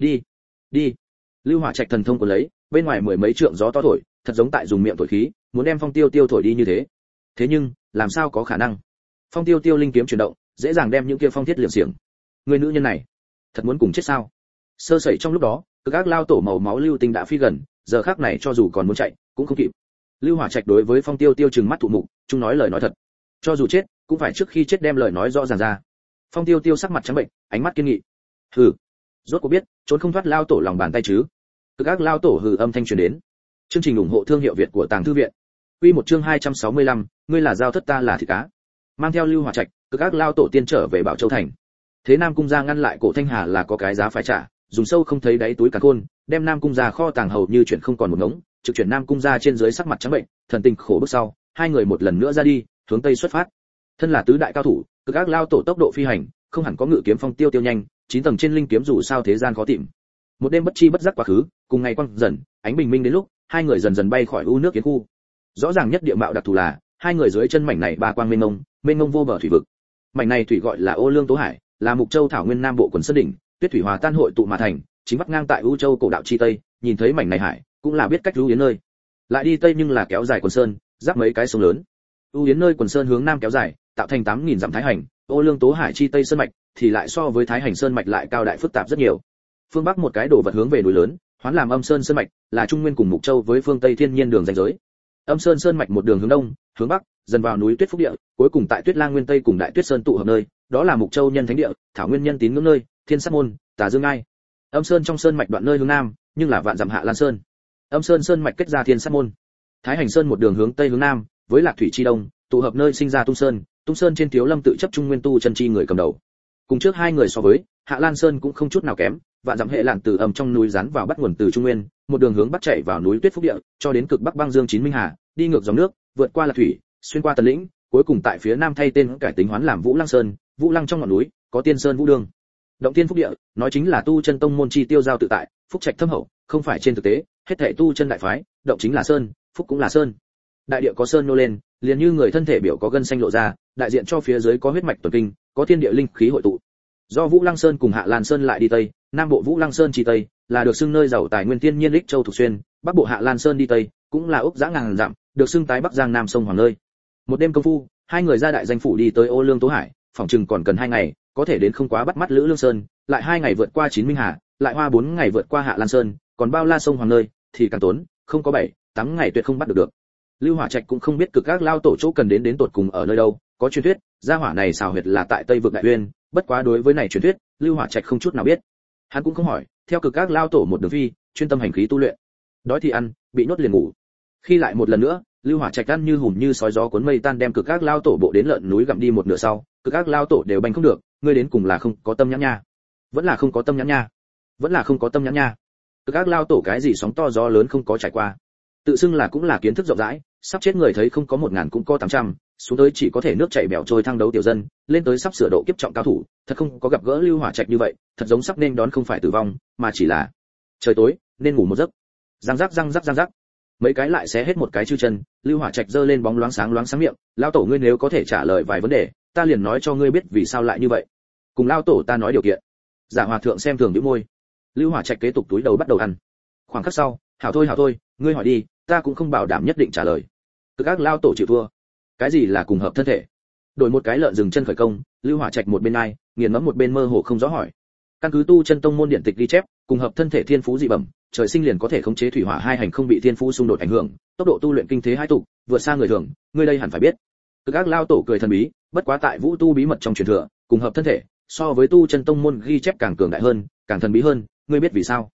Đi. Lưu Hỏa Trạch thần thông của lấy, bên ngoài mười mấy trượng gió to thổi, thật giống tại dùng miệng thổi khí, muốn đem Phong tiêu tiêu thổi đi như thế. Thế nhưng, làm sao có khả năng? Phong tiêu tiêu linh kiếm chuyển động, dễ dàng đem những kia phong thiết liệm xiềng. Người nữ nhân này, thật muốn cùng chết sao? Sơ sẩy trong lúc đó, cực ác lao tổ màu máu lưu tinh đã phi gần, giờ khắc này cho dù còn muốn chạy, cũng không kịp. Lưu Hỏa Trạch đối với Phong tiêu tiêu trừng mắt thụ mục, chúng nói lời nói thật. Cho dù chết, cũng phải trước khi chết đem lời nói rõ ràng ra. Phong tiêu tiêu sắc mặt trắng bệnh, ánh mắt kiên nghị. Hừ, rốt cuộc biết, trốn không thoát lao tổ lòng bàn tay chứ? Cực ác lao tổ hừ âm thanh truyền đến. Chương trình ủng hộ thương hiệu Việt của Tàng Thư viện. Quy một chương 265, ngươi là giao thất ta là thịt cá. Mang theo Lưu Hỏa Trạch, cực ác lao tổ tiên trở về Bảo Châu thành. Thế Nam cung gia ngăn lại Cổ Thanh Hà là có cái giá phải trả, dùng sâu không thấy đáy túi cả khôn, đem Nam cung gia kho tàng hầu như chuyện không còn một ngống, trực chuyển Nam cung gia trên dưới sắc mặt trắng bệnh, thần tình khổ bức sau, hai người một lần nữa ra đi, hướng tây xuất phát. Thân là tứ đại cao thủ, cực ác lao tổ tốc độ phi hành, không hẳn có ngự kiếm Phong tiêu tiêu nhanh, 9 tầng trên linh kiếm dù sao thế gian khó tìm. Một đêm bất chi bất giác quá khứ, cùng ngày quang dần, ánh bình minh đến lúc, hai người dần dần bay khỏi u nước kiến khu. Rõ ràng nhất địa mạo đặc thù là, hai người dưới chân mảnh này ba quang mênh mông vô bờ thủy vực. Mảnh này thủy gọi là Ô Lương Tố Hải, là Mục Châu thảo nguyên nam bộ quần sơn đỉnh, tuyết thủy hòa tan hội tụ mà thành, chính vắt ngang tại U Châu cổ đạo chi tây, nhìn thấy mảnh này hải, cũng là biết cách lưu yến nơi. Lại đi tây nhưng là kéo dài quần sơn, giáp mấy cái sông lớn. U yến nơi quần sơn hướng nam kéo dài, tạo thành 8000 dặm thái hành, Ô Lương Tố Hải chi tây sơn mạch thì lại so với thái hành sơn mạch lại cao đại phức tạp rất nhiều. Phương bắc một cái đổ vật hướng về núi lớn, hoán làm Âm Sơn sơn mạch, là Trung Nguyên cùng Mục Châu với phương tây thiên nhiên đường ranh giới. Âm Sơn sơn mạch một đường hướng đông, hướng bắc, dần vào núi Tuyết Phúc địa, cuối cùng tại Tuyết Lang Nguyên Tây cùng Đại Tuyết Sơn tụ hợp nơi, đó là Mục Châu nhân thánh địa, Thảo Nguyên nhân tín ngưỡng nơi, Thiên Sát môn, Tà Dương Ai. Âm Sơn trong sơn mạch đoạn nơi hướng nam, nhưng là vạn dặm Hạ Lan Sơn. Âm Sơn sơn mạch kết ra Thiên Sát môn. Thái Hành Sơn một đường hướng tây hướng nam, với Lạc Thủy chi đông, tụ hợp nơi sinh ra Tung Sơn, Tung Sơn trên Thiếu Lâm tự chấp Trung Nguyên tu chân chi người cầm đầu. Cùng trước hai người so với, Hạ Lan Sơn cũng không chút nào kém, vạn dặm hệ lạn từ ầm trong núi rắn vào bắt nguồn từ Trung Nguyên, một đường hướng bắc chạy vào núi Tuyết Phúc địa, cho đến cực bắc băng dương Chín Minh Hà, đi ngược dòng nước, vượt qua Lạc Thủy, xuyên qua Tần Lĩnh, cuối cùng tại phía nam thay tên cải tính hoán làm Vũ Lăng Sơn, Vũ Lăng trong ngọn núi có Tiên Sơn Vũ Đường. Động Tiên Phúc địa, nói chính là tu chân tông môn chi tiêu giao tự tại, phúc trạch thâm hậu, không phải trên thực tế, hết thảy tu chân đại phái, động chính là sơn, phúc cũng là sơn. Đại địa có sơn nô lên, liền như người thân thể biểu có gân xanh lộ ra, đại diện cho phía dưới có huyết mạch tuần kinh, có thiên địa linh khí hội tụ. Do Vũ Lăng Sơn cùng Hạ Lan Sơn lại đi tây, nam bộ Vũ Lăng Sơn chi tây, là được xưng nơi giàu tài nguyên thiên nhiên Lích Châu thuộc xuyên, bắc bộ Hạ Lan Sơn đi tây, cũng là ốc dã ngàn dặm, được xưng tái bắc giang nam sông hoàng nơi. Một đêm công phu, hai người ra đại danh phủ đi tới Ô Lương Tố Hải, phòng chừng còn cần 2 ngày, có thể đến không quá bắt mắt Lữ Lương Sơn, lại 2 ngày vượt qua Chín Minh Hà, lại hoa 4 ngày vượt qua Hạ Lan Sơn, còn bao la sông hoàng nơi thì càng tốn, không có 7-8 ngày tuyệt không bắt được. Lưu Hỏa Trạch cũng không biết cực các lao tổ chỗ cần đến tột cùng ở nơi đâu, có truyền thuyết, gia hỏa này xào huyệt là tại Tây vực Đại Uyên, bất quá đối với này truyền thuyết, Lưu Hỏa Trạch không chút nào biết. Hắn cũng không hỏi, theo cực các lao tổ một đường phi, chuyên tâm hành khí tu luyện. Đói thì ăn, bị nhốt liền ngủ. Khi lại một lần nữa, Lưu Hỏa Trạch ăn như hùm như sói gió cuốn mây tan đem cực các lao tổ bộ đến lợn núi gặm đi một nửa sau, cực các lao tổ đều bành không được, ngươi đến cùng là không có tâm nhãn nha. Vẫn là không có tâm nhãn nha. Vẫn là không có tâm nhãn nha. Cực các lao tổ cái gì sóng to gió lớn không có trải qua. Tự xưng là cũng là kiến thức rộng rãi, sắp chết người thấy không có 1000 cũng có 800, xuống tới chỉ có thể nước chảy bèo trôi thăng đấu tiểu dân, lên tới sắp sửa độ kiếp trọng cao thủ, thật không có gặp gỡ Lưu Hỏa Trạch như vậy, thật giống sắp nên đón không phải tử vong, mà chỉ là trời tối, nên ngủ một giấc. Răng rắc. Mấy cái lại xé hết một cái chư chân, Lưu Hỏa Trạch giơ lên bóng loáng sáng miệng, lão tổ ngươi nếu có thể trả lời vài vấn đề, ta liền nói cho ngươi biết vì sao lại như vậy. Cùng lão tổ ta nói điều kiện. Giả Hòa thượng xem thường nhíu môi. Lưu Hỏa Trạch kế tục túi đầu bắt đầu ăn. Khoảng khắc sau, hảo thôi, ngươi hỏi đi, ta cũng không bảo đảm nhất định trả lời. Cực ác lao tổ chịu thua. Cái gì là cùng hợp thân thể? Đổi một cái lợn dừng chân khởi công, Lưu Hỏa Trạch một bên ai, nghiền ngẫm một bên mơ hồ không rõ hỏi. Căn cứ tu chân tông môn điện tịch ghi chép, cùng hợp thân thể thiên phú dị bẩm, trời sinh liền có thể khống chế thủy hỏa hai hành không bị thiên phú xung đột ảnh hưởng, tốc độ tu luyện kinh thế hai tục, vượt xa người thường, ngươi đây hẳn phải biết. Cực ác lao tổ cười thần bí, bất quá tại vũ tu bí mật trong truyền thừa, cùng hợp thân thể, so với tu chân tông môn ghi chép càng cường đại hơn, càng thần bí hơn, ngươi biết vì sao?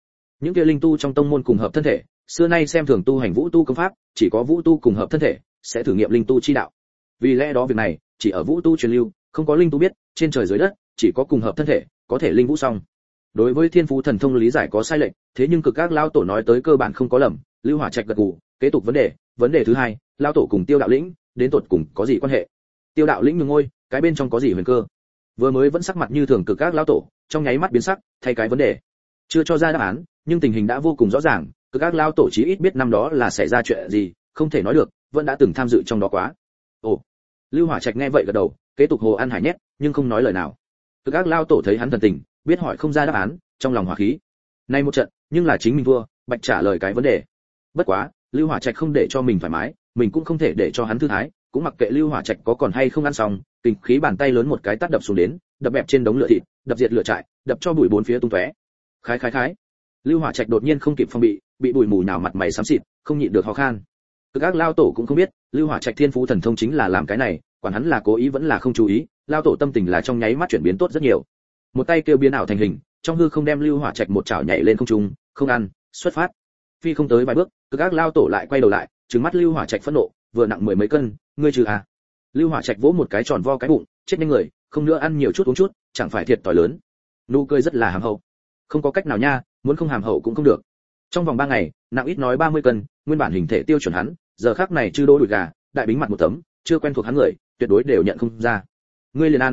Những kia linh tu trong tông môn cùng hợp thân thể, xưa nay xem thường tu hành vũ tu công pháp, chỉ có vũ tu cùng hợp thân thể sẽ thử nghiệm linh tu chi đạo. Vì lẽ đó việc này chỉ ở vũ tu truyền lưu, không có linh tu biết, trên trời dưới đất chỉ có cùng hợp thân thể có thể linh vũ song. Đối với thiên phú thần thông lý giải có sai lệch, thế nhưng cực các lao tổ nói tới cơ bản không có lầm. Lưu Hỏa Trạch gật gù, kế tục vấn đề thứ hai, lao tổ cùng Tiêu đạo lĩnh đến tột cùng có gì quan hệ? Tiêu đạo lĩnh nhường ngôi, cái bên trong có gì huyền cơ? Vừa mới vẫn sắc mặt như thường cực các lao tổ, trong nháy mắt biến sắc, thay cái vấn đề. Chưa cho ra đáp án, nhưng tình hình đã vô cùng rõ ràng, cực các lao tổ chí ít biết năm đó là xảy ra chuyện gì, không thể nói được, vẫn đã từng tham dự trong đó quá. Ồ. Lưu Hỏa Trạch nghe vậy gật đầu, kế tục hồ ăn hải nhét, nhưng không nói lời nào. Cực các lao tổ thấy hắn thần tình, biết hỏi không ra đáp án, trong lòng hỏa khí. Nay một trận, nhưng là chính mình thua, bạch trả lời cái vấn đề. Bất quá, Lưu Hỏa Trạch không để cho mình thoải mái, mình cũng không thể để cho hắn thư thái, cũng mặc kệ Lưu Hỏa Trạch có còn hay không ăn xong, kình khí bàn tay lớn một cái tát đập xuống đến, đập bẹp trên đống lửa thịt, đập diệt lửa trại, đập cho bụi bốn phía tung tóe. Khái. Lưu Hỏa Trạch đột nhiên không kịp phòng bị bụi mù nhào mặt mày xám xịt, không nhịn được ho khan. Cực các lao tổ cũng không biết, Lưu Hỏa Trạch thiên phú thần thông chính là làm cái này, quản hắn là cố ý vẫn là không chú ý, lao tổ tâm tình là trong nháy mắt chuyển biến tốt rất nhiều. Một tay kêu biến ảo thành hình, trong hư không đem Lưu Hỏa Trạch một chảo nhảy lên không trung, không ăn, xuất phát. Phi không tới vài bước, cực các lao tổ lại quay đầu lại, trừng mắt Lưu Hỏa Trạch phẫn nộ, vừa nặng mười mấy cân, ngươi trừ à? Lưu Hỏa Trạch vỗ một cái tròn vo cái bụng, chết nhanh người, không nữa ăn nhiều chút uống chút, chẳng phải thiệt tỏi lớn. Nụ cười rất là hàm hậu. Không có cách nào nha, muốn không hàm hậu cũng không được. Trong vòng 3 ngày, nặng ít nói 30 cân, nguyên bản hình thể tiêu chuẩn hắn, giờ khắc này chư đô đùi gà, đại bính mặt một tấm, chưa quen thuộc hắn người, tuyệt đối đều nhận không ra. Ngươi liền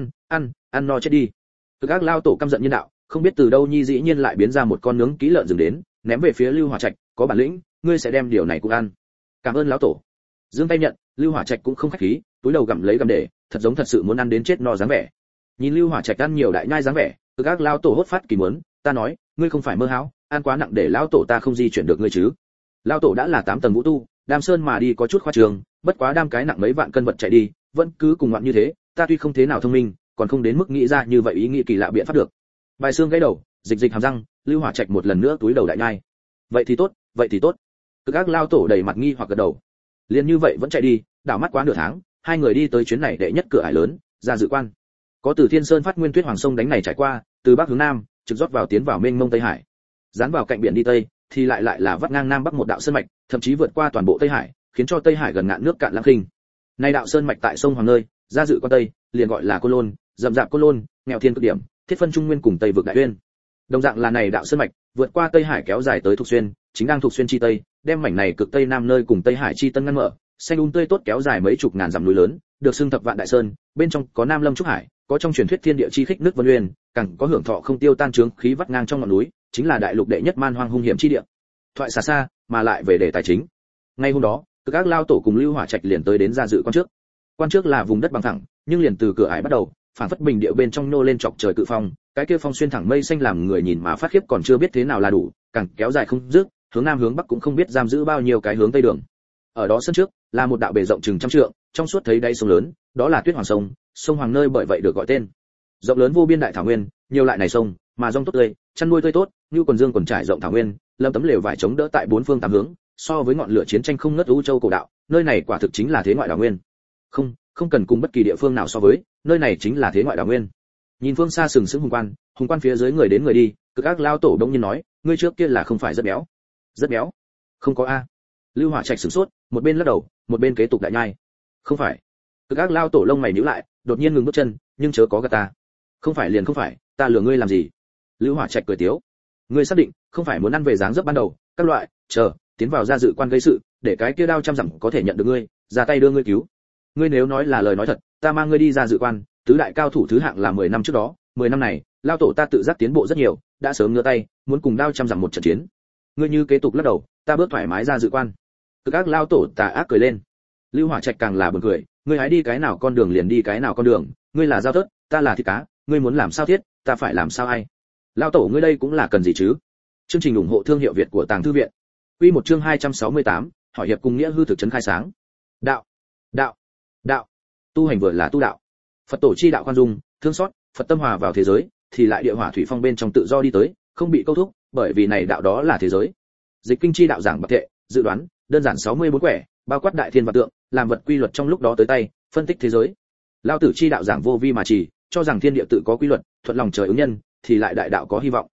ăn no chết đi. Cực các lao tổ căm giận nhân đạo, không biết từ đâu nhi dĩ nhiên lại biến ra một con nướng ký lợn rừng đến, ném về phía Lưu Hỏa Trạch, có bản lĩnh, ngươi sẽ đem điều này cũng ăn. Cảm ơn lão tổ. Dương tay nhận, Lưu Hỏa Trạch cũng không khách khí, túi đầu gặm lấy gặm để, thật giống thật sự muốn ăn đến chết no dáng vẻ. Nhìn Lưu Hỏa Trạch ăn nhiều đại nhai dáng vẻ, cực các lao tổ hốt phát kỳ muốn, ta nói, ngươi không phải mơ hão, ăn quá nặng để lão tổ ta không di chuyển được ngươi chứ? Lão tổ đã là 8 tầng vũ tu, Đam Sơn mà đi có chút khoa trương, bất quá đam cái nặng mấy vạn cân vật chạy đi, vẫn cứ cùng ngoạn như thế, ta tuy không thế nào thông minh, còn không đến mức nghĩ ra như vậy ý nghĩ kỳ lạ biện pháp được. Bài xương gãy đầu, dịch hàm răng, Lưu Hỏa Trạch một lần nữa túi đầu đại nhai. Vậy thì tốt. Cực các lao tổ đầy mặt nghi hoặc gật đầu. Liên như vậy vẫn chạy đi, đảo mắt quá nửa tháng, hai người đi tới chuyến này đệ nhất cửa ải lớn, ra dự quan. Có từ Thiên Sơn phát nguyên tuyết hoàng sông đánh này trải qua, từ bắc hướng nam, trực rót vào tiến vào mênh mông Tây Hải. Dán vào cạnh biển đi tây, thì lại là vắt ngang nam bắc một đạo sơn mạch, thậm chí vượt qua toàn bộ Tây Hải, khiến cho Tây Hải gần ngạn nước cạn lãng khinh. Nay đạo sơn mạch tại sông Hoàng nơi, ra dự quan tây, liền gọi là Côn Lôn, rậm rạp Côn Lôn, nghèo thiên cực điểm, thiết phân trung nguyên cùng Tây vực đại uyên. Đồng dạng là này đạo sơn mạch, vượt qua Tây Hải kéo dài tới Thục Xuyên, chính đang Thục Xuyên chi tây, đem mảnh này cực tây nam nơi cùng Tây Hải chi tân ngăn mở, xanh tươi tốt kéo dài mấy chục ngàn dặm núi lớn, được xưng thập vạn đại sơn, bên trong có Nam Lâm trúc hải, có trong truyền thuyết thiên địa chi khích nước vân uyên, càng có hưởng thọ không tiêu tan trướng khí vắt ngang trong ngọn núi, chính là đại lục đệ nhất man hoang hung hiểm chi địa. Thoại xa xa, mà lại về đề tài chính. Ngay hôm đó, cực các lao tổ cùng Lưu Hỏa Trạch liền tới đến ra dự quan trước. Quan trước là vùng đất bằng thẳng, nhưng liền từ cửa ải bắt đầu, phản phất bình địa bên trong nô lên chọc trời cự phong, cái kia phong xuyên thẳng mây xanh làm người nhìn mà phát khiếp còn chưa biết thế nào là đủ, càng kéo dài không dứt, hướng nam hướng bắc cũng không biết giam giữ bao nhiêu cái hướng tây đường. Ở đó sân trước là một đạo bề rộng chừng trăm trượng, trong suốt thấy đáy sông lớn, đó là Tuyết Hoàng sông, sông Hoàng nơi bởi vậy được gọi tên. Rộng lớn vô biên đại thảo nguyên, nhiều lại này sông, mà rong tốt tươi, chăn nuôi tươi tốt, như quần dương quần trải rộng thảo nguyên, lâm tấm lều vải chống đỡ tại bốn phương tám hướng, so với ngọn lửa chiến tranh không ngớt u châu cổ đạo, nơi này quả thực chính là thế ngoại đảo nguyên. Không cần cùng bất kỳ địa phương nào so với, nơi này chính là thế ngoại đảo nguyên. Nhìn phương xa sừng sững hùng quan phía dưới người đến người đi, cực ác lao tổ đông nhiên nói, ngươi trước kia là không phải rất béo? Rất béo? Không có a. Lưu Hỏa Trạch sửng sốt, một bên lắc đầu, một bên kế tục đại nhai. Không phải. Cực ác lao tổ lông mày nhíu lại, đột nhiên ngừng bước chân, nhưng chớ có gạt ta. Không phải liền không phải, ta lừa ngươi làm gì? Lưu Hỏa Trạch cười tiếu. Ngươi xác định không phải muốn ăn về dáng dấp ban đầu, các loại, chờ, tiến vào gia dự quan gây sự, để cái kia đao trăm dặm có thể nhận được ngươi, ra tay đưa ngươi cứu. Ngươi nếu nói là lời nói thật, ta mang ngươi đi ra dự quan, tứ đại cao thủ thứ hạng là 10 năm trước đó, 10 năm này, lao tổ ta tự giác tiến bộ rất nhiều, đã sớm ngửa tay, muốn cùng đao trăm dặm một trận chiến. Ngươi như kế tục lắc đầu, ta bước thoải mái ra dự quan. Cực ác lao tổ tà ác cười lên. Lưu Hỏa Trạch càng là buồn cười, ngươi hãy đi cái nào con đường liền đi cái nào con đường, ngươi là dao tớt, ta là thịt cá, ngươi muốn làm sao thiết, ta phải làm sao ai. Lao tổ ngươi đây cũng là cần gì chứ? Chương trình ủng hộ thương hiệu Việt của Tàng Thư viện. Quy một chương 268, hỏi hiệp cùng nghĩa hư thực chấn khai sáng. Đạo. Tu hành vừa là tu đạo. Phật tổ chi đạo khoan dung, thương xót, Phật tâm hòa vào thế giới, thì lại địa hỏa thủy phong bên trong tự do đi tới, không bị câu thúc, bởi vì này đạo đó là thế giới. Dịch kinh chi đạo giảng bậc thệ, dự đoán, đơn giản 64 quẻ, bao quát đại thiên và tượng, làm vật quy luật trong lúc đó tới tay, phân tích thế giới. Lao tử chi đạo giảng vô vi mà chỉ, cho rằng thiên địa tự có quy luật, thuận lòng trời ứng nhân, thì lại đại đạo có hy vọng.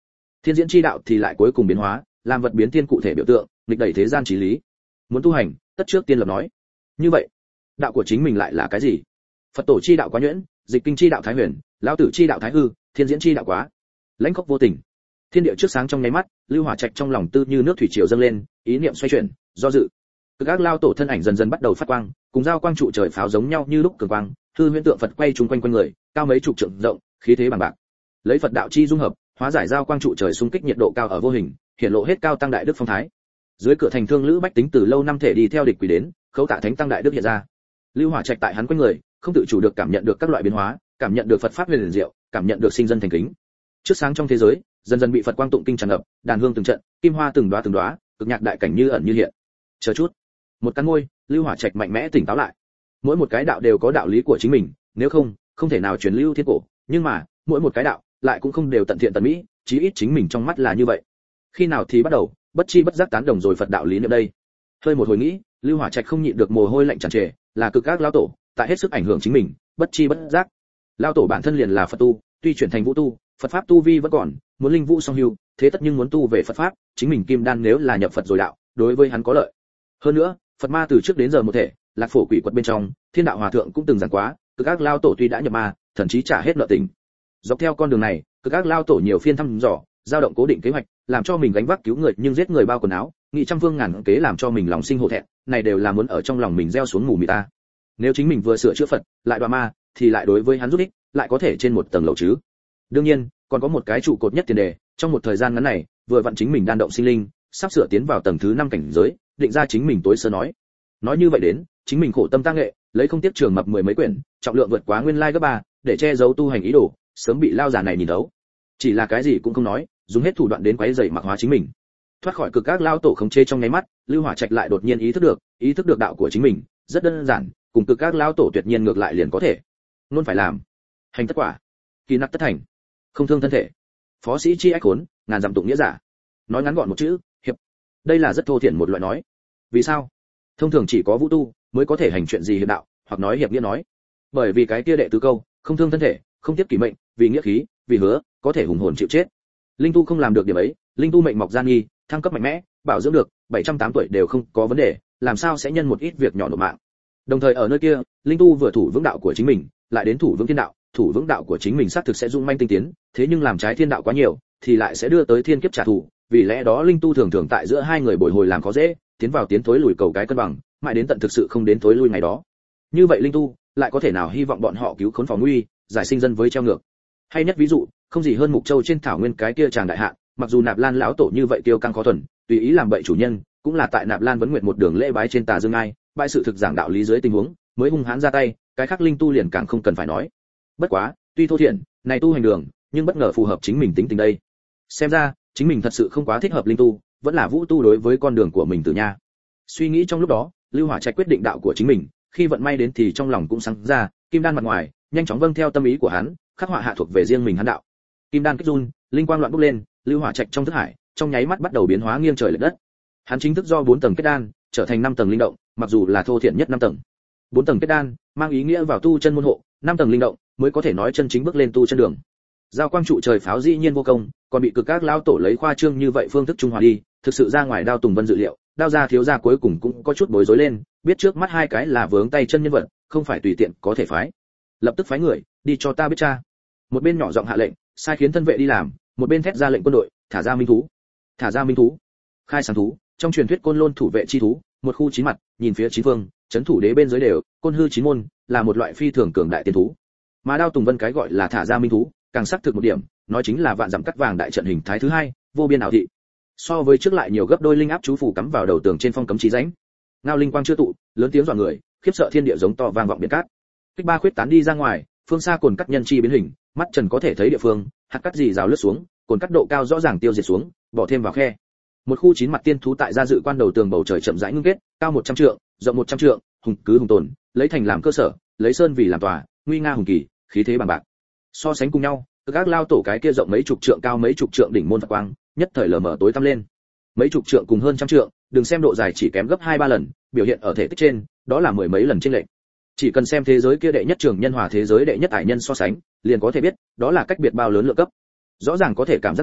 Thiên diễn chi đạo thì lại cuối cùng biến hóa, làm vật biến thiên cụ thể biểu tượng, nghịch đẩy thế gian chí lý. Muốn tu hành, tất trước tiên lập nói. Như vậy, đạo của chính mình lại là cái gì? Phật tổ chi đạo quá nhuyễn, dịch kinh chi đạo thái huyền, lão tử chi đạo thái hư, thiên diễn chi đạo quá lãnh khốc vô tình. Thiên địa trước sáng trong nháy mắt, Lưu Hỏa Trạch trong lòng tư như nước thủy triều dâng lên, ý niệm xoay chuyển, do dự. Cực ác lao tổ thân ảnh dần dần bắt đầu phát quang, cùng giao quang trụ trời pháo giống nhau như lúc cường quang, hư huyễn tượng Phật quay trung quanh quanh người, cao mấy chục trượng rộng, khí thế bằng bạc. Lấy Phật đạo chi dung hợp, hóa giải giao quang trụ trời xung kích nhiệt độ cao ở vô hình, hiện lộ hết cao tăng đại đức phong thái. Dưới cửa thành thương lữ bách tính từ lâu năm thể đi theo địch quỷ đến, khấu tạ thánh tăng đại đức hiện ra. Lưu Hỏa Trạch tại hắn quanh người, không tự chủ được cảm nhận được các loại biến hóa, cảm nhận được Phật pháp huyền diệu, cảm nhận được sinh dân thành kính. Trước sáng trong thế giới, dần dần bị Phật quang tụng kinh tràn ngập, đàn hương từng trận, kim hoa từng đóa, cực nhạc đại cảnh như ẩn như hiện. Chờ chút, một cắn môi, Lưu Hỏa Trạch mạnh mẽ tỉnh táo lại. Mỗi một cái đạo đều có đạo lý của chính mình, nếu không thể nào truyền lưu thiên cổ, nhưng mà, mỗi một cái đạo lại cũng không đều tận thiện tận mỹ, chí ít chính mình trong mắt là như vậy. Khi nào thì bắt đầu, bất chi bất giác tán đồng rồi Phật đạo lý niệm đây. Hơi một hồi nghĩ, Lưu Hỏa Trạch không nhịn được mồ hôi lạnh tràn trề, là cực ác lão tổ, tại hết sức ảnh hưởng chính mình, bất chi bất giác. Lão tổ bản thân liền là Phật tu, tuy chuyển thành vũ tu, Phật pháp tu vi vẫn còn, muốn linh vũ song hưu, thế tất nhưng muốn tu về Phật pháp, chính mình kim đan nếu là nhập Phật rồi đạo, đối với hắn có lợi. Hơn nữa, Phật ma từ trước đến giờ một thể, lạc phổ quỷ quật bên trong, Thiên đạo hòa thượng cũng từng giảng quá, cực ác lão tổ tuy đã nhập ma, thần chí trả hết nợ tình. Dọc theo con đường này, cực ác lão tổ nhiều phiên thăm dò, dao động cố định kế hoạch, làm cho mình gánh vác cứu người nhưng giết người bao quần áo, nghị trăm phương ngàn kế làm cho mình lòng sinh hổ thẹn, này đều là muốn ở trong lòng mình gieo xuống mù mịt ta. Nếu chính mình vừa sửa chữa Phật, lại đọa ma, thì lại đối với hắn giúp ích, lại có thể trên một tầng lầu chứ. Đương nhiên, còn có một cái trụ cột nhất tiền đề, trong một thời gian ngắn này, vừa vặn chính mình đan động sinh linh, sắp sửa tiến vào tầng thứ 5 cảnh giới, định ra chính mình tối sơ nói như vậy đến, chính mình khổ tâm tác nghệ, lấy không tiếc trường mập 10 mấy quyển, trọng lượng vượt quá nguyên lai gấp 3, để che giấu tu hành ý đồ, sớm bị lao già này nhìn thấu. Chỉ là cái gì cũng không nói, dùng hết thủ đoạn đến quấy rầy mặc hóa chính mình. Thoát khỏi cực ác lao tổ khống chế trong nháy mắt, Lưu Hỏa Trạch lại đột nhiên ý thức được đạo của chính mình, rất đơn giản, cùng cực ác lao tổ tuyệt nhiên ngược lại liền có thể. Luôn phải làm, hành tất quả, kỳ nặc tất thành, không thương thân thể. Phó sĩ chi ách khốn, ngàn dặm tụng nghĩa giả. Nói ngắn gọn một chữ, hiệp. Đây là rất thô thiển một loại nói. Vì sao? Thông thường chỉ có vũ tu mới có thể hành chuyện gì hiệp đạo, hoặc nói hiệp nghĩa nói. Bởi vì cái kia đệ tứ câu, không thương thân thể, không tiếp kỷ mệnh, vì nghĩa khí, vì hứa, có thể hùng hồn chịu chết. Linh tu không làm được điểm ấy, linh tu mệnh mọc gian nghi, thăng cấp mạnh mẽ, bảo dưỡng được, 708 tuổi đều không có vấn đề, làm sao sẽ nhân một ít việc nhỏ nộp mạng. Đồng thời ở nơi kia, linh tu vừa thủ vững đạo của chính mình, lại đến thủ vững thiên đạo, thủ vững đạo của chính mình xác thực sẽ dung manh tinh tiến, thế nhưng làm trái thiên đạo quá nhiều, thì lại sẽ đưa tới thiên kiếp trả thù, vì lẽ đó linh tu thường thường tại giữa hai người bồi hồi làm khó dễ, tiến vào tiến thối lùi cầu cái cân bằng, mãi đến tận thực sự không đến thối lui ngày đó. Như vậy linh tu lại có thể nào hy vọng bọn họ cứu khốn phòng nguy, giải sinh dân với treo ngược. Hay nhất ví dụ, không gì hơn Mục Châu trên thảo nguyên cái kia chàng đại hạ, mặc dù Nạp Lan lão tổ như vậy tiêu căng khó thuần, tùy ý làm bậy chủ nhân, cũng là tại Nạp Lan Vấn Nguyệt một đường lễ bái trên Tà Dương Ai, bại sự thực giảng đạo lý dưới tình huống, mới hung hãn ra tay, cái khác linh tu liền càng không cần phải nói. Bất quá, tuy thô thiện, này tu hành đường, nhưng bất ngờ phù hợp chính mình tính tình đây. Xem ra, chính mình thật sự không quá thích hợp linh tu, vẫn là vũ tu đối với con đường của mình từ nha. Suy nghĩ trong lúc đó, Lưu Hỏa Trạch quyết định đạo của chính mình, khi vận may đến thì trong lòng cũng sáng ra, kim đan mặt ngoài, nhanh chóng vâng theo tâm ý của hắn, khắc họa hạ thuộc về riêng mình hắn đạo. Kim đan kích run, linh quang loạn bốc lên, Lưu Hỏa Trạch trong thức hải, trong nháy mắt bắt đầu biến hóa nghiêng trời lệch đất. Hắn chính thức do 4 tầng kết đan, trở thành 5 tầng linh động, mặc dù là thô thiện nhất 5 tầng. 4 tầng kết đan, mang ý nghĩa vào tu chân môn hộ, 5 tầng linh động, mới có thể nói chân chính bước lên tu chân đường. Giao quang trụ trời pháo dĩ nhiên vô công, còn bị cực các lao tổ lấy khoa trương như vậy phương thức trung hòa đi, thực sự ra ngoài Đao Tùng Vân dự liệu, Đao gia thiếu gia cuối cùng cũng có chút bối rối lên, biết trước mắt hai cái là vướng tay chân nhân vật, không phải tùy tiện có thể phái. Lập tức phái người, đi cho ta biết cha. Một bên nhỏ giọng hạ lệnh, sai khiến thân vệ đi làm, một bên thét ra lệnh quân đội, thả ra minh thú. Thả ra minh thú. Khai sáng thú, trong truyền thuyết côn lôn thủ vệ chi thú, một khu chín mặt, nhìn phía chín phương, chấn thủ đế bên dưới đều, côn hư chín môn, là một loại phi thường cường đại tiên thú. Mà Đao Tùng Vân cái gọi là thả ra minh thú, càng xác thực một điểm, nói chính là vạn dặm cắt vàng đại trận hình thái thứ hai, vô biên ảo thị. So với trước lại nhiều gấp đôi linh áp chú phủ cắm vào đầu tường trên phong cấm chí rãnh. Ngao linh quang chưa tụ, lớn tiếng dọa người, khiếp sợ thiên địa giống to vang vọng biển cát. Kích ba khuyết tán đi ra ngoài, phương xa cồn cắt nhân chi biến hình, mắt trần có thể thấy địa phương, hạt cắt gì rào lướt xuống, cồn cắt độ cao rõ ràng tiêu diệt xuống, bỏ thêm vào khe. Một khu chín mặt tiên thú tại gia dự quan đầu tường bầu trời chậm rãi ngưng kết, cao 100 trượng, rộng 100 trượng, hùng cứ hùng tồn, lấy thành làm cơ sở, lấy sơn vì làm tòa, nguy nga hùng kỳ, khí thế bằng bạc. So sánh cùng nhau, các lao tổ cái kia rộng mấy chục trượng cao mấy chục trượng đỉnh môn Phật quang, nhất thời lờ mờ tối tăm lên. Mấy chục trượng cùng hơn trăm trượng, đừng xem độ dài chỉ kém gấp 2-3 lần, biểu hiện ở thể tích trên, đó là mười mấy lần chênh lệch. Chỉ cần xem thế giới kia đệ nhất trường nhân hòa thế giới đệ nhất ải nhân so sánh, liền có thể biết, đó là cách biệt bao lớn lượng cấp. Rõ ràng có thể cảm giác được,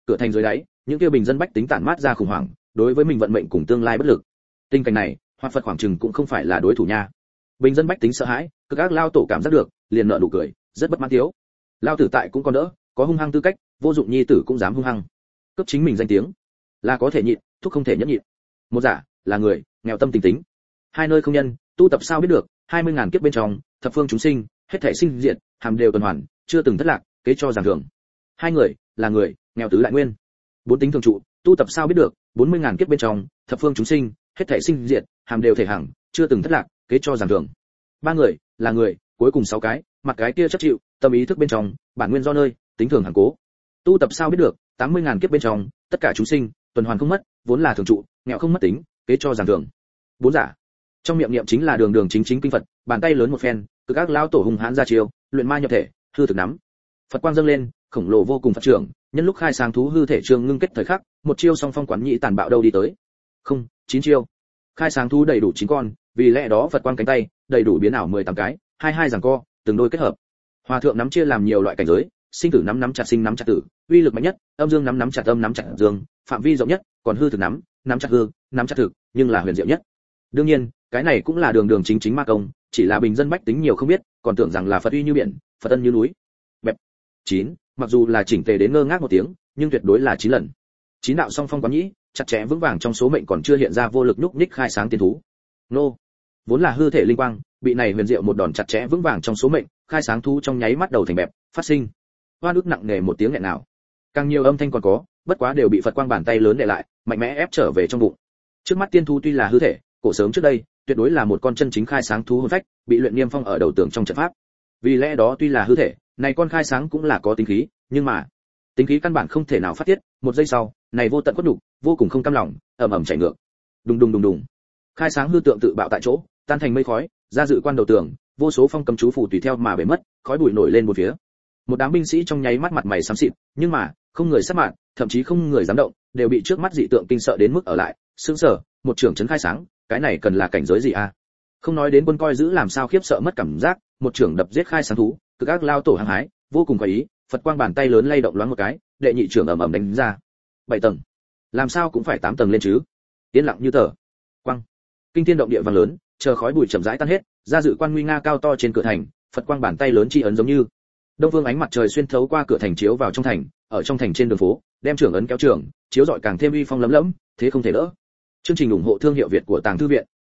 cửa thành dưới đáy, những kia bình dân bách tính tản mát ra khủng hoảng, đối với mình vận mệnh cùng tương lai bất lực. Tình cảnh này, Hoạt Phật khoảng chừng cũng không phải là đối thủ nha. Bình dân bách tính sợ hãi, cực ác lao tổ cảm giác được, liền nở nụ cười, rất bất mãn thiếu. Lao tử tại cũng còn đỡ, có hung hăng tư cách, vô dụng nhi tử cũng dám hung hăng. Cấp chính mình danh tiếng, là có thể nhịn, thúc không thể nhẫn nhịn. Một giả, là người, nghèo tâm tình tính. Hai nơi không nhân, tu tập sao biết được, 20.000 kiếp bên trong, thập phương chúng sinh, hết thảy sinh diệt, hàm đều tuần hoàn, chưa từng thất lạc, kế cho giảng thường. Hai người, là người, nghèo tứ đại nguyên. Bốn tính thường trụ, tu tập sao biết được, 40.000 kiếp bên trong, thập phương chúng sinh, hết thảy sinh diệt, hàm đều thể hằng, chưa từng thất lạc, kế cho giảng thường. Ba người, là người, cuối cùng 6 cái, mặt cái kia chấp chịu, tâm ý thức bên trong, bản nguyên do nơi, tính thường hằng cố. Tu tập sao biết được, 80.000 kiếp bên trong, tất cả chúng sinh, tuần hoàn không mất, vốn là thường trụ, nghèo không mất tính, kế cho giảng thường. Bốn giả, trong miệng niệm chính là đường đường chính chính kinh Phật, bàn tay lớn một phen, cực ác lão tổ hung hãn ra chiêu, luyện ma nhập thể, hư thực nắm. Phật quang dâng lên, khổng lồ vô cùng Phật trưởng, nhân lúc khai sáng thú hư thể trường ngưng kết thời khắc, một chiêu song phong quán nhị tàn bạo đâu đi tới. Không, 9 chiêu. Khai sáng thú đầy đủ 9 con, vì lẽ đó Phật quang cánh tay, đầy đủ biến ảo 18 cái, hai giằng co, từng đôi kết hợp. Hòa thượng nắm chia làm nhiều loại cảnh giới, sinh tử nắm chặt sinh nắm chặt tử, uy lực mạnh nhất, âm dương nắm chặt âm nắm chặt dương, phạm vi rộng nhất, còn hư thực nắm chặt hư, nắm chặt thực, nhưng là huyền diệu nhất. Đương nhiên, cái này cũng là đường đường chính chính ma công, chỉ là bình dân bách tính nhiều không biết, còn tưởng rằng là Phật uy như biển, Phật ân như núi. Bẹp. 9, mặc dù là chỉnh tề đến ngơ ngác một tiếng, nhưng tuyệt đối là 9 lần. 9 đạo song phong quán nhĩ, chặt chẽ vững vàng trong số mệnh còn chưa hiện ra vô lực nhúc nhích khai sáng tiên thú. Nô, vốn là hư thể linh quang, bị này huyền diệu một đòn chặt chẽ vững vàng trong số mệnh, khai sáng thú trong nháy mắt đầu thành bẹp, phát sinh. Oan ức nặng nề một tiếng nghẹn nào. Càng nhiều âm thanh còn có, bất quá đều bị Phật quang bàn tay lớn đè lại, mạnh mẽ ép trở về trong bụng. Trước mắt tiên thú tuy là hư thể, cổ sớm trước đây, tuyệt đối là một con chân chính khai sáng thú hồn phách, bị luyện niêm phong ở đầu tường trong trận pháp. Vì lẽ đó tuy là hư thể, này con khai sáng cũng là có tính khí, nhưng mà tính khí căn bản không thể nào phát tiết, một giây sau, này vô tận quất nhục, vô cùng không cam lòng, ầm ầm chảy ngược. Đùng đùng đùng đùng. Khai sáng hư tượng tự bạo tại chỗ, tan thành mây khói, ra dự quan đầu tường, vô số phong cấm chú phù tùy theo mà bể mất, khói bụi nổi lên một phía. Một đám binh sĩ trong nháy mắt mặt mày xám xịt, nhưng mà không người sát mạn, thậm chí không người dám động, đều bị trước mắt dị tượng kinh sợ đến mức ở lại, sững sờ, một trưởng trấn khai sáng, cái này cần là cảnh giới gì a? Không nói đến quân coi giữ làm sao khiếp sợ mất cảm giác, một trưởng đập giết khai sáng thú, cực ác lao tổ hăng hái, vô cùng quái ý, Phật quang bàn tay lớn lay động loáng một cái, đệ nhị trưởng ầm ầm đánh ra. 7 tầng, làm sao cũng phải 8 tầng lên chứ? Yên lặng như tờ. Quang, kinh thiên động địa vang lớn, chờ khói bụi chậm rãi tan hết, ra dự quan nguy nga cao to trên cửa thành, Phật quang bàn tay lớn chi ấn giống như đông phương ánh mặt trời xuyên thấu qua cửa thành chiếu vào trong thành, ở trong thành trên đường phố, đem trưởng ấn kéo trưởng, chiếu rọi càng thêm uy phong lấm lẫm, thế không thể đỡ. Chương trình ủng hộ thương hiệu Việt của Tàng Thư viện.